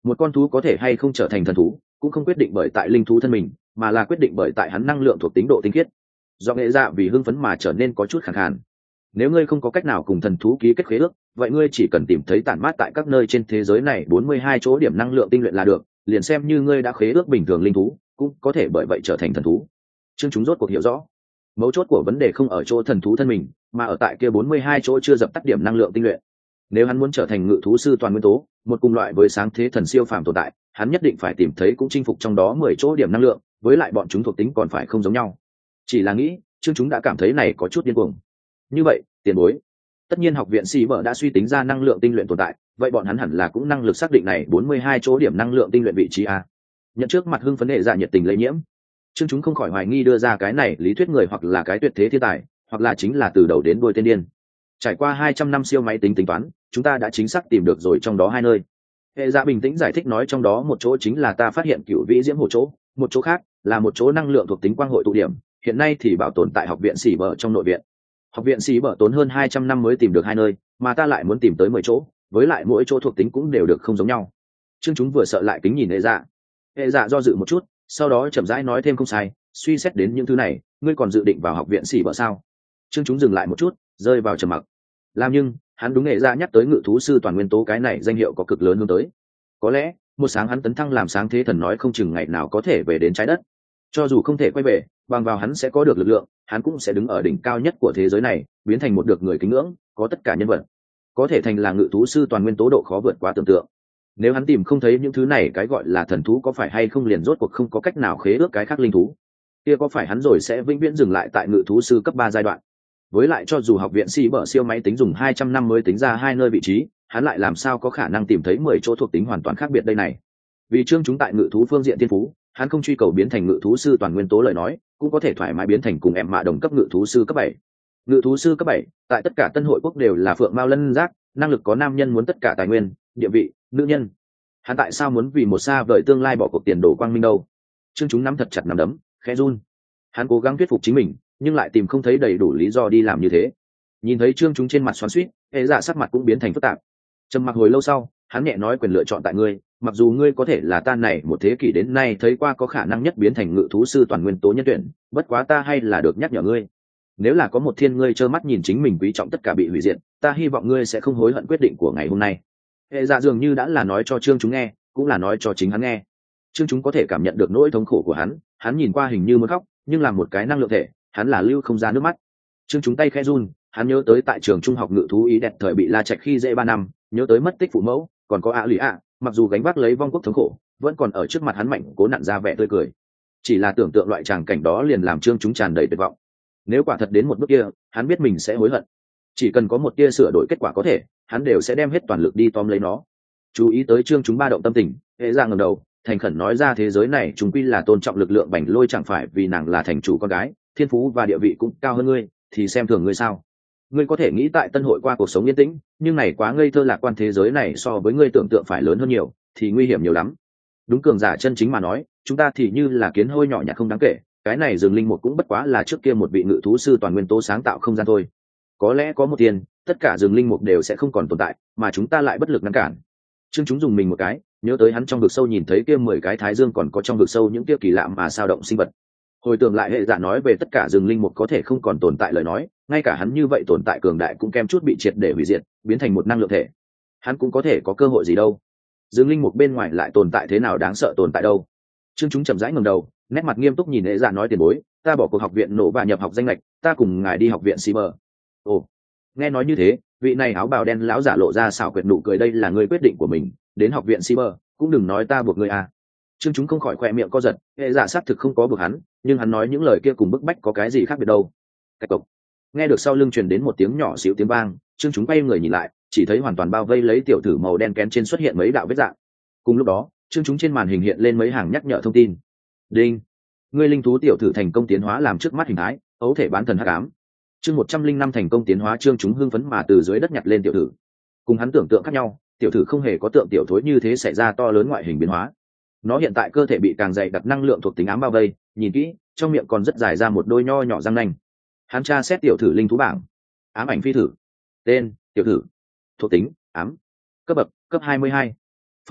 Một con thú có thể hay không trở thành thần thú cũng không quyết định bởi tại linh thú thân mình, mà là quyết định bởi tại hắn năng lượng thuộc tính độ tinh khiết. Do nghệ dạ vì hưng phấn mà trở nên có chút khàn khàn. Nếu ngươi không có cách nào cùng thần thú ký kết khế ước, vậy ngươi chỉ cần tìm thấy tản mát tại các nơi trên thế giới này bốn mươi hai chỗ điểm năng lượng tinh luyện là được, liền xem như ngươi đã khế ước bình thường linh thú cũng có thể bởi vậy trở thành thần thú. Chương chúng rốt cuộc hiểu rõ, mấu chốt của vấn đề không ở chỗ thần thú thân mình, mà ở tại kia bốn mươi hai chỗ chưa dập tắt điểm năng lượng tinh luyện. Nếu hắn muốn trở thành ngự thú sư toàn nguyên tố, một cùng loại với sáng thế thần siêu phàm tồn tại, hắn nhất định phải tìm thấy cũng chinh phục trong đó mười chỗ điểm năng lượng, với lại bọn chúng thuộc tính còn phải không giống nhau. Chỉ là nghĩ, chương chúng đã cảm thấy này có chút điên cuồng. Như vậy, tiền bối, tất nhiên học viện sĩ bở đã suy tính ra năng lượng tinh luyện tồn tại, vậy bọn hắn hẳn là cũng năng lực xác định này bốn mươi hai chỗ điểm năng lượng tinh luyện vị trí a. Nhận trước mặt hưng phấn hệ dạ nhiệt tình lây nhiễm, chương chúng không khỏi hoài nghi đưa ra cái này lý thuyết người hoặc là cái tuyệt thế thiên tài, hoặc là chính là từ đầu đến đuôi tên điên. Trải qua hai trăm năm siêu máy tính tính toán, chúng ta đã chính xác tìm được rồi trong đó hai nơi. Hệ dạ bình tĩnh giải thích nói, trong đó một chỗ chính là ta phát hiện cựu vĩ diễm hồ chỗ, một chỗ khác là một chỗ năng lượng thuộc tính quang hội tụ điểm, hiện nay thì bảo tồn tại học viện sĩ bở trong nội viện. Học viện sĩ bở tốn hơn hai trăm năm mới tìm được hai nơi, mà ta lại muốn tìm tới mười chỗ, với lại mỗi chỗ thuộc tính cũng đều được không giống nhau. Chương chúng vừa sợ lại kính nhìn hệ dạ. Hệ dạ do dự một chút, sau đó chậm rãi nói thêm, không sai, suy xét đến những thứ này, ngươi còn dự định vào học viện sĩ bở sao? Chương chúng dừng lại một chút, rơi vào trầm mặc. Làm nhưng hắn đúng hệ dạ nhắc tới ngự thú sư toàn nguyên tố cái này danh hiệu có cực lớn hướng tới. Có lẽ một sáng hắn tấn thăng làm sáng thế thần, nói không chừng ngày nào có thể về đến trái đất. Cho dù không thể quay về, bằng vào hắn sẽ có được lực lượng, hắn cũng sẽ đứng ở đỉnh cao nhất của thế giới này, biến thành một được người kính ngưỡng, có tất cả nhân vật, có thể thành là ngự thú sư toàn nguyên tố độ khó vượt quá tưởng tượng. Nếu hắn tìm không thấy những thứ này, cái gọi là thần thú có phải hay không liền rốt cuộc không có cách nào khế ước cái khác linh thú, kia có phải hắn rồi sẽ vĩnh viễn dừng lại tại ngự thú sư cấp ba giai đoạn. Với lại cho dù học viện sĩ bở siêu máy tính dùng hai trăm năm mới tính ra hai nơi vị trí, hắn lại làm sao có khả năng tìm thấy mười chỗ thuộc tính hoàn toàn khác biệt đây này. Vì chương chúng tại ngự thú phương diện thiên phú, hắn không truy cầu biến thành ngự thú sư toàn nguyên tố lời nói, cũng có thể thoải mái biến thành cùng em mạ đồng cấp ngự thú sư cấp bảy. Ngự thú sư cấp bảy tại tất cả tân hội quốc đều là phượng mao lân giác, năng lực có nam nhân muốn tất cả tài nguyên, địa vị, nữ nhân. Hắn tại sao muốn vì một xa vời tương lai bỏ cuộc tiền đồ quang minh đâu? Chương chúng nắm thật chặt nắm đấm, khẽ run. Hắn cố gắng thuyết phục chính mình, nhưng lại tìm không thấy đầy đủ lý do đi làm như thế. Nhìn thấy chương chúng trên mặt xoắn xuýt, hệ dạ sắc mặt cũng biến thành phức tạp. Trầm mặc hồi lâu sau, hắn nhẹ nói, quyền lựa chọn tại ngươi, mặc dù ngươi có thể là ta này một thế kỷ đến nay thấy qua có khả năng nhất biến thành ngự thú sư toàn nguyên tố nhân tuyển, bất quá ta hay là được nhắc nhở ngươi, nếu là có một thiên ngươi trơ mắt nhìn chính mình quý trọng tất cả bị hủy diệt, ta hy vọng ngươi sẽ không hối hận quyết định của ngày hôm nay. Hệ dạ dường như đã là nói cho trương chúng nghe, cũng là nói cho chính hắn nghe. Trương chúng có thể cảm nhận được nỗi thống khổ của hắn, hắn nhìn qua hình như muốn khóc, nhưng là một cái năng lượng thể, hắn là lưu không ra nước mắt. Trương chúng tay khẽ run, hắn nhớ tới tại trường trung học ngự thú ý đẹp thời bị la trạch khi dễ ba năm, nhớ tới mất tích phụ mẫu, còn có ạ lì ạ, mặc dù gánh vác lấy vong quốc thống khổ, vẫn còn ở trước mặt hắn mạnh cố nặn ra vẻ tươi cười. Chỉ là tưởng tượng loại tràng cảnh đó liền làm trương chúng tràn đầy tuyệt vọng. Nếu quả thật đến một bước kia, hắn biết mình sẽ hối hận. Chỉ cần có một tia sửa đổi kết quả có thể, hắn đều sẽ đem hết toàn lực đi tóm lấy nó. Chú ý tới trương chúng ba động tâm tình, hệ ra ngẩng đầu, thành khẩn nói ra, thế giới này chúng quy là tôn trọng lực lượng bành lôi, chẳng phải vì nàng là thành chủ con gái, thiên phú và địa vị cũng cao hơn ngươi, thì xem thường ngươi sao? Ngươi có thể nghĩ tại tân hội qua cuộc sống yên tĩnh, nhưng này quá ngây thơ lạc quan, thế giới này so với ngươi tưởng tượng phải lớn hơn nhiều, thì nguy hiểm nhiều lắm. Đúng cường giả chân chính mà nói, chúng ta thì như là kiến hôi nhỏ nhặt không đáng kể, cái này rừng linh một cũng bất quá là trước kia một vị ngự thú sư toàn nguyên tố sáng tạo không gian thôi. Có lẽ có một tiền, tất cả rừng linh mục đều sẽ không còn tồn tại, mà chúng ta lại bất lực ngăn cản. Trương chúng dùng mình một cái, nhớ tới hắn trong vực sâu nhìn thấy kia mười cái thái dương, còn có trong vực sâu những kia kỳ lạ mà sao động sinh vật. Hồi tưởng lại hệ dạ nói về tất cả rừng linh mục có thể không còn tồn tại lời nói, ngay cả hắn như vậy tồn tại cường đại cũng kem chút bị triệt để hủy diệt, biến thành một năng lượng thể. Hắn cũng có thể có cơ hội gì đâu? Rừng linh mục bên ngoài lại tồn tại thế nào đáng sợ tồn tại đâu? Trương chúng chậm rãi ngẩng đầu, nét mặt nghiêm túc nhìn hệ dạ nói, tiền bối, ta bỏ cuộc học viện nổ và nhập học danh lệch, ta cùng ngài đi học viện Cyber. Ồ, nghe nói như thế, vị này áo bào đen lão giả lộ ra xảo quyệt nụ cười, đây là ngươi quyết định của mình, đến học viện Cyber, cũng đừng nói ta buộc ngươi à. Trương chúng không khỏi khoe miệng co giật, hệ dạ xác thực không có buộc hắn, nhưng hắn nói những lời kia cùng bức bách có cái gì khác biệt đâu. Cách cộc. Nghe được sau lưng truyền đến một tiếng nhỏ xíu tiếng vang, Trương chúng bay người nhìn lại, chỉ thấy hoàn toàn bao vây lấy tiểu tử màu đen kén trên xuất hiện mấy đạo vết dạng. Cùng lúc đó, Trương chúng trên màn hình hiện lên mấy hàng nhắc nhở thông tin. Đinh, ngươi linh thú tiểu thử thành công tiến hóa làm trước mắt hình thái ấu thể bán thần hắc ám. Chương một trăm linh năm thành công tiến hóa. Trương chúng hưng phấn mà từ dưới đất nhặt lên tiểu thử. Cùng hắn tưởng tượng khác nhau, tiểu thử không hề có tượng tiểu thối như thế xảy ra to lớn ngoại hình biến hóa. Nó hiện tại cơ thể bị càng dày đặc năng lượng thuộc tính ám bao vây, nhìn kỹ, trong miệng còn rất dài ra một đôi nho nhỏ răng nanh. Hắn tra xét tiểu thử linh thú bảng. Ám ảnh phi thử. Tên: tiểu thử. Thuộc tính: ám. Cấp bậc: cấp hai mươi hai. Phẩm chất: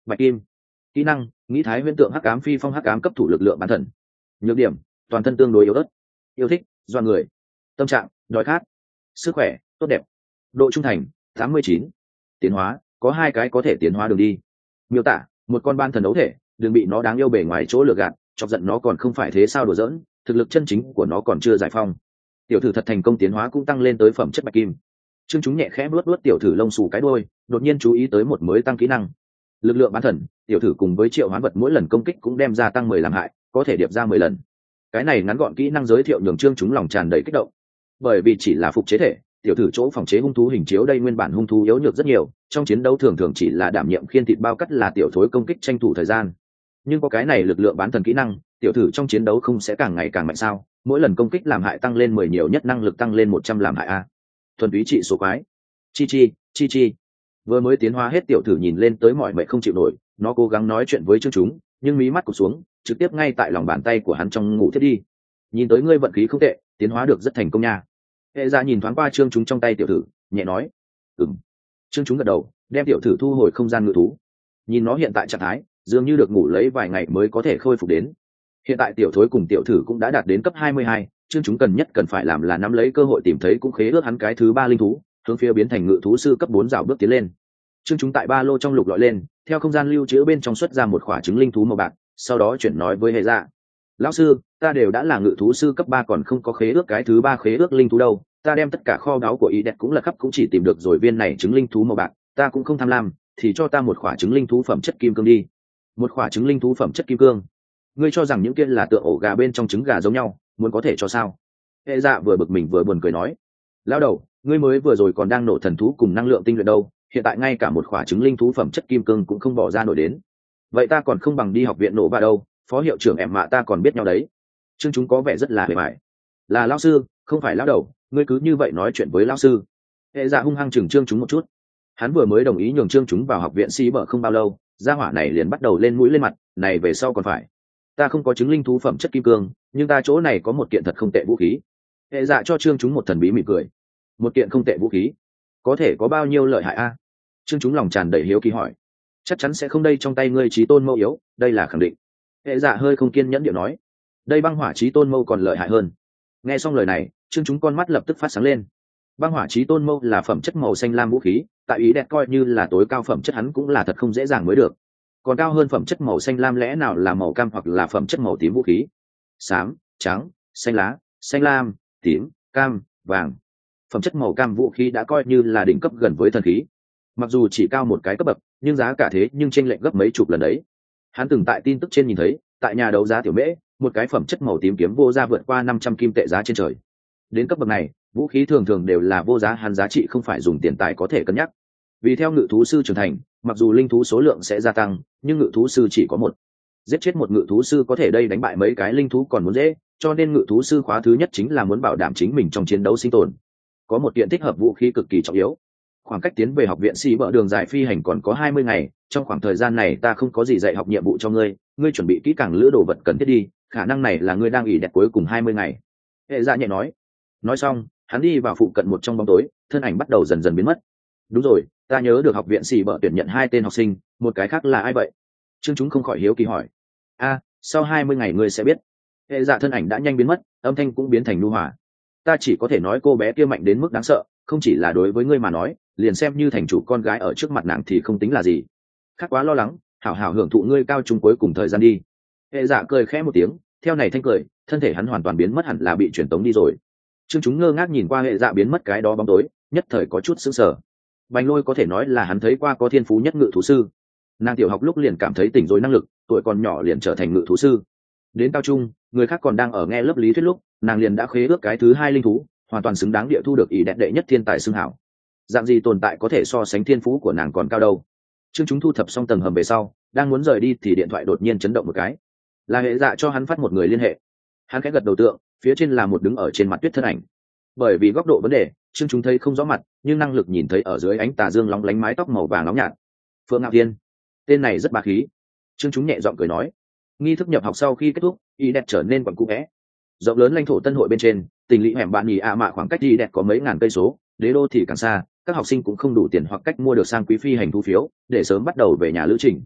Bạch kim. Kỹ năng: nghĩ thái huyễn tượng hắc ám phi phong hắc ám cấp thủ lực lượng bán thần. Nhược điểm: toàn thân tương đối yếu ớt. Yêu thích: do người. Tâm trạng: đói khát. Sức khỏe: tốt đẹp. Độ trung thành: tám mươi chín. Tiến hóa: có hai cái có thể tiến hóa đường đi. Miêu tả: một con ban thần đấu thể, đừng bị nó đáng yêu bề ngoài chỗ lừa gạt, chọc giận nó còn không phải thế sao đùa giỡn, thực lực chân chính của nó còn chưa giải phong. Tiểu thử thật thành công tiến hóa cũng tăng lên tới phẩm chất bạch kim. Trương chúng nhẹ khẽ nuốt nuốt tiểu thử lông xù cái đuôi, đột nhiên chú ý tới một mới tăng kỹ năng. Lực lượng bán thần, tiểu thử cùng với triệu hoán vật mỗi lần công kích cũng đem ra tăng mười làm hại, có thể điệp ra mười lần. Cái này ngắn gọn kỹ năng giới thiệu nhường Trương chúng lòng tràn đầy kích động. Bởi vì chỉ là phục chế thể, tiểu thử chỗ phòng chế hung thú hình chiếu đây nguyên bản hung thú yếu nhược rất nhiều, trong chiến đấu thường thường chỉ là đảm nhiệm khiên thịt bao cắt là tiểu thối công kích tranh thủ thời gian. Nhưng có cái này lực lượng bán thần kỹ năng, tiểu thử trong chiến đấu không sẽ càng ngày càng mạnh sao? Mỗi lần công kích làm hại tăng lên mười nhiều nhất năng lực tăng lên một trăm làm hại a. Thuần túy trị số quái. Chi chi, chi chi. Vừa mới tiến hóa hết tiểu thử nhìn lên tới mọi mệnh không chịu nổi, nó cố gắng nói chuyện với Trương chúng, nhưng mí mắt cụp xuống, trực tiếp ngay tại lòng bàn tay của hắn trong ngủ thiết đi. Nhìn tới ngươi vận khí không tệ, tiến hóa được rất thành công nha. Hệ Dạ nhìn thoáng qua Trương chúng trong tay tiểu thử, nhẹ nói: "Ừm." Trương chúng gật đầu, đem tiểu thử thu hồi không gian ngự thú. Nhìn nó hiện tại trạng thái, dường như được ngủ lấy vài ngày mới có thể khôi phục đến. Hiện tại tiểu thối cùng tiểu thử cũng đã đạt đến cấp hai mươi hai, Trương chúng cần nhất cần phải làm là nắm lấy cơ hội tìm thấy cũng khế ước hắn cái thứ ba linh thú, hướng phía biến thành ngự thú sư cấp bốn dạo bước tiến lên. Trương chúng tại ba lô trong lục lọi lên, theo không gian lưu trữ bên trong xuất ra một quả trứng linh thú màu bạc, sau đó chuyển nói với Hệ Dạ: "Lão sư, ta đều đã là ngự thú sư cấp ba còn không có khế ước cái thứ ba khế ước linh thú đâu, ta đem tất cả kho báu của ý đẹp cũng là khắp cũng chỉ tìm được rồi viên này trứng linh thú màu bạc, ta cũng không tham lam, thì cho ta một quả trứng linh thú phẩm chất kim cương đi." Một quả trứng linh thú phẩm chất kim cương? Ngươi cho rằng những kia là tượng ổ gà bên trong trứng gà giống nhau, muốn có thể cho sao? Hệ Dạ vừa bực mình vừa buồn cười nói: "Lão đầu, ngươi mới vừa rồi còn đang nổ thần thú cùng năng lượng tinh luyện đâu, hiện tại ngay cả một quả trứng linh thú phẩm chất kim cương cũng không bỏ ra nổi đến. Vậy ta còn không bằng đi học viện nổ ba đâu, phó hiệu trưởng em mạ ta còn biết nhau đấy." Trương chúng có vẻ rất là bề bại. "Là lão sư, không phải lão đầu, ngươi cứ như vậy nói chuyện với lão sư." Hệ Dạ hung hăng chừng Trương chúng một chút. Hắn vừa mới đồng ý nhường Trương chúng vào học viện sĩ bở không bao lâu, gia hỏa này liền bắt đầu lên mũi lên mặt, này về sau còn phải. "Ta không có chứng linh thú phẩm chất kim cương, nhưng ta chỗ này có một kiện thật không tệ vũ khí." Hệ Dạ cho Trương chúng một thần bí mỉm cười. "Một kiện không tệ vũ khí? Có thể có bao nhiêu lợi hại a?" Trương chúng lòng tràn đầy hiếu kỳ hỏi. "Chắc chắn sẽ không đây trong tay ngươi chí tôn mâu yếu, đây là khẳng định." Hệ Dạ hơi không kiên nhẫn điệu nói. "Đây băng hỏa chí tôn mâu còn lợi hại hơn." Nghe xong lời này, Trương chúng con mắt lập tức phát sáng lên. Băng hỏa chí tôn mâu là phẩm chất màu xanh lam vũ khí, tại ý đẹp coi như là tối cao phẩm chất hắn cũng là thật không dễ dàng mới được. Còn cao hơn phẩm chất màu xanh lam lẽ nào là màu cam hoặc là phẩm chất màu tím vũ khí? Xám, trắng, xanh lá, xanh lam, tím, cam, vàng. Phẩm chất màu cam vũ khí đã coi như là đỉnh cấp gần với thần khí. Mặc dù chỉ cao một cái cấp bậc, nhưng giá cả thế nhưng chênh lệch gấp mấy chục lần đấy. Hắn từng tại tin tức trên nhìn thấy, tại nhà đấu giá tiểu mễ, một cái phẩm chất màu tím kiếm vô giá vượt qua năm trăm kim tệ giá trên trời. Đến cấp bậc này, vũ khí thường thường đều là vô giá, hắn giá trị không phải dùng tiền tài có thể cân nhắc. Vì theo ngự thú sư trưởng thành, mặc dù linh thú số lượng sẽ gia tăng, nhưng ngự thú sư chỉ có một. Giết chết một ngự thú sư có thể đây đánh bại mấy cái linh thú còn muốn dễ, cho nên ngự thú sư khóa thứ nhất chính là muốn bảo đảm chính mình trong chiến đấu sinh tồn. Có một kiện thích hợp vũ khí cực kỳ trọng yếu. Khoảng cách tiến về học viện sĩ bở đường dài phi hành còn có hai mươi ngày, trong khoảng thời gian này ta không có gì dạy học nhiệm vụ cho ngươi, ngươi chuẩn bị kỹ càng lữ đồ vật cần thiết đi, khả năng này là ngươi đang ỉ đẹp cuối cùng hai mươi ngày. Hệ Dạ nhẹ nói. Nói xong, hắn đi vào phụ cận một trong bóng tối, thân ảnh bắt đầu dần dần biến mất. "Đúng rồi, ta nhớ được học viện sĩ bở tuyển nhận hai tên học sinh, một cái khác là ai vậy?" Trương chúng không khỏi hiếu kỳ hỏi. "A, sau hai mươi ngày ngươi sẽ biết." Hệ Dạ thân ảnh đã nhanh biến mất, âm thanh cũng biến thành nhu hòa. "Ta chỉ có thể nói cô bé kia mạnh đến mức đáng sợ, không chỉ là đối với ngươi mà nói, liền xem như thành chủ con gái ở trước mặt nàng thì không tính là gì. Khác quá lo lắng, hảo hảo hưởng thụ ngươi cao trung cuối cùng thời gian đi." Hệ Dạ cười khẽ một tiếng, theo này thanh cười, thân thể hắn hoàn toàn biến mất hẳn là bị truyền tống đi rồi. Trương chúng ngơ ngác nhìn qua Hệ Dạ biến mất cái đó bóng tối, nhất thời có chút sững sờ. Bành Lôi có thể nói là hắn thấy qua có thiên phú nhất ngự thú sư. Nàng tiểu học lúc liền cảm thấy tỉnh rồi năng lực, tuổi còn nhỏ liền trở thành ngự thú sư. Đến cao trung, người khác còn đang ở nghe lớp lý thuyết lúc, nàng liền đã khế ước cái thứ hai linh thú, hoàn toàn xứng đáng địa thu được ý đẹp đệ nhất thiên tài xưng hảo. Dạng gì tồn tại có thể so sánh thiên phú của nàng còn cao đâu? Trương chúng thu thập xong tầng hầm về sau, đang muốn rời đi thì điện thoại đột nhiên chấn động một cái. Là Hệ Dạ cho hắn phát một người liên hệ. Hắn khẽ gật đầu tượng, phía trên là một đứng ở trên mặt tuyết thân ảnh. Bởi vì góc độ vấn đề, Trương chúng thấy không rõ mặt, nhưng năng lực nhìn thấy ở dưới ánh tà dương lóng lánh mái tóc màu vàng nóng nhạt. Phượng Ngạo Thiên, tên này rất bá khí. Trương chúng nhẹ giọng cười nói. Nghi thức nhập học sau khi kết thúc, y đẹp trở nên quận cũ vẽ. Rộng lớn lãnh thổ tân hội bên trên, tỉnh lỵ hẻm bạn nhì ạ mạ khoảng cách y đẹp có mấy ngàn cây số, đế đô thì càng xa, các học sinh cũng không đủ tiền hoặc cách mua được sang quý phi hành thú phiếu để sớm bắt đầu về nhà lữ trình.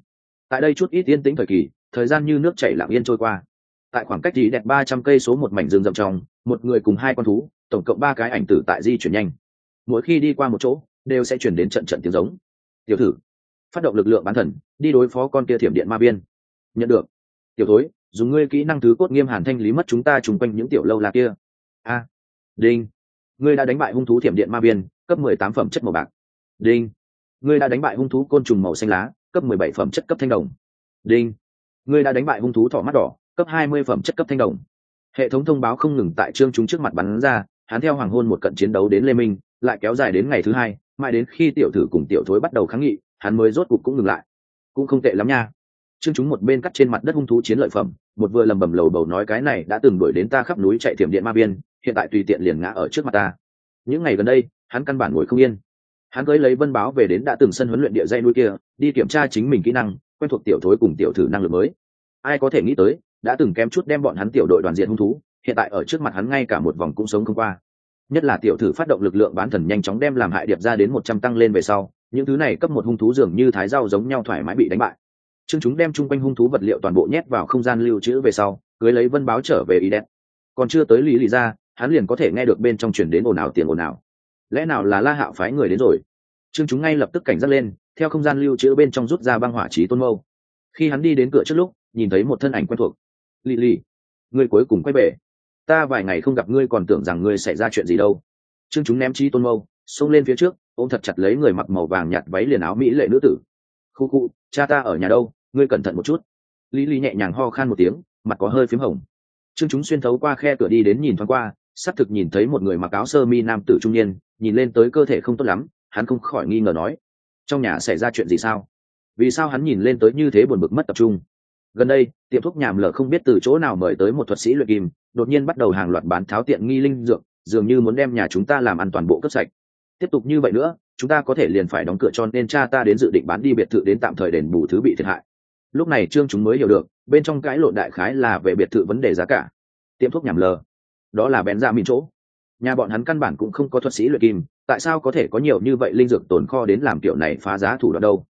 Tại đây chút ít yên tĩnh thời kỳ, thời gian như nước chảy lặng yên trôi qua. Tại khoảng cách tí đẹp ba trăm cây số một mảnh rừng rậm trong, một người cùng hai con thú, tổng cộng ba cái ảnh tử tại di chuyển nhanh. Mỗi khi đi qua một chỗ, đều sẽ chuyển đến trận trận tiếng giống. Tiểu thử, phát động lực lượng bán thần, đi đối phó con kia thiểm điện ma biên. Nhận được. Tiểu thối, dùng ngươi kỹ năng thứ cốt nghiêm hàn thanh lý mất chúng ta trùng quanh những tiểu lâu la kia. A. Đinh. Ngươi đã đánh bại hung thú thiểm điện ma biên, cấp mười tám phẩm chất màu bạc. Đinh. Ngươi đã đánh bại hung thú côn trùng màu xanh lá, cấp mười bảy phẩm chất cấp thanh đồng. Đinh. Ngươi đã đánh bại hung thú thỏ mắt đỏ, cấp hai mươi phẩm chất cấp thanh đồng. Hệ thống thông báo không ngừng tại trương chúng trước mặt bắn ra, hắn theo hoàng hôn một trận chiến đấu đến lê minh, lại kéo dài đến ngày thứ hai, mãi đến khi tiểu thử cùng tiểu thối bắt đầu kháng nghị, hắn mới rốt cục cũng ngừng lại. Cũng không tệ lắm nha. Trương chúng một bên cắt trên mặt đất hung thú chiến lợi phẩm, một vừa lầm bầm lầu bầu nói cái này đã từng đuổi đến ta khắp núi chạy thiểm điện ma biên, hiện tại tùy tiện liền ngã ở trước mặt ta. Những ngày gần đây, hắn căn bản ngồi không yên. Hắn cưới lấy vân báo về đến đã từng sân huấn luyện địa dây núi kia, đi kiểm tra chính mình kỹ năng, quen thuộc tiểu thối cùng tiểu thử năng lực mới. Ai có thể nghĩ tới, đã từng kém chút đem bọn hắn tiểu đội đoàn diện hung thú, hiện tại ở trước mặt hắn ngay cả một vòng cũng sống không qua. Nhất là tiểu thử phát động lực lượng bán thần nhanh chóng đem làm hại điệp ra đến một trăm tăng lên về sau, những thứ này cấp một hung thú dường như thái rau giống nhau thoải mái bị đánh bại. Chương chúng đem chung quanh hung thú vật liệu toàn bộ nhét vào không gian lưu trữ về sau, cưới lấy vân báo trở về ý đẹp. Còn chưa tới lý lý ra, hắn liền có thể nghe được bên trong truyền đến ồn ào tiền ồn ào. Lẽ nào là La Hạo phái người đến rồi? Chương chúng ngay lập tức cảnh giác lên, theo không gian lưu trữ bên trong rút ra băng hỏa chí tôn mâu. Khi hắn đi đến cửa trước lúc, nhìn thấy một thân ảnh quen thuộc. Lì lì, ngươi cuối cùng quay về. Ta vài ngày không gặp ngươi còn tưởng rằng ngươi xảy ra chuyện gì đâu. Chương chúng ném chí tôn mâu, xông lên phía trước, ôm thật chặt lấy người mặc màu vàng nhạt váy liền áo mỹ lệ nữ tử. Khu khu, cha ta ở nhà đâu, ngươi cẩn thận một chút. Lý lý nhẹ nhàng ho khan một tiếng, mặt có hơi phím hồng. Chương chúng xuyên thấu qua khe cửa đi đến nhìn thoáng qua, xác thực nhìn thấy một người mặc áo sơ mi nam tử trung niên, nhìn lên tới cơ thể không tốt lắm, hắn không khỏi nghi ngờ nói: trong nhà xảy ra chuyện gì sao? Vì sao hắn nhìn lên tới như thế buồn bực mất tập trung? Gần đây, tiệm thuốc nhàm lở không biết từ chỗ nào mời tới một thuật sĩ luyện kim, đột nhiên bắt đầu hàng loạt bán tháo tiện nghi linh dược, dường như muốn đem nhà chúng ta làm ăn toàn bộ cấp sạch. Tiếp tục như vậy nữa, chúng ta có thể liền phải đóng cửa, cho nên cha ta đến dự định bán đi biệt thự đến tạm thời đền bù thứ bị thiệt hại. Lúc này Trương chúng mới hiểu được, bên trong cãi lộn đại khái là về biệt thự vấn đề giá cả. Tiệm thuốc nhàm lờ, đó là bén ra mình chỗ. Nhà bọn hắn căn bản cũng không có thuật sĩ luyện kim, tại sao có thể có nhiều như vậy linh dược tồn kho đến làm kiểu này phá giá thủ đoạn đâu?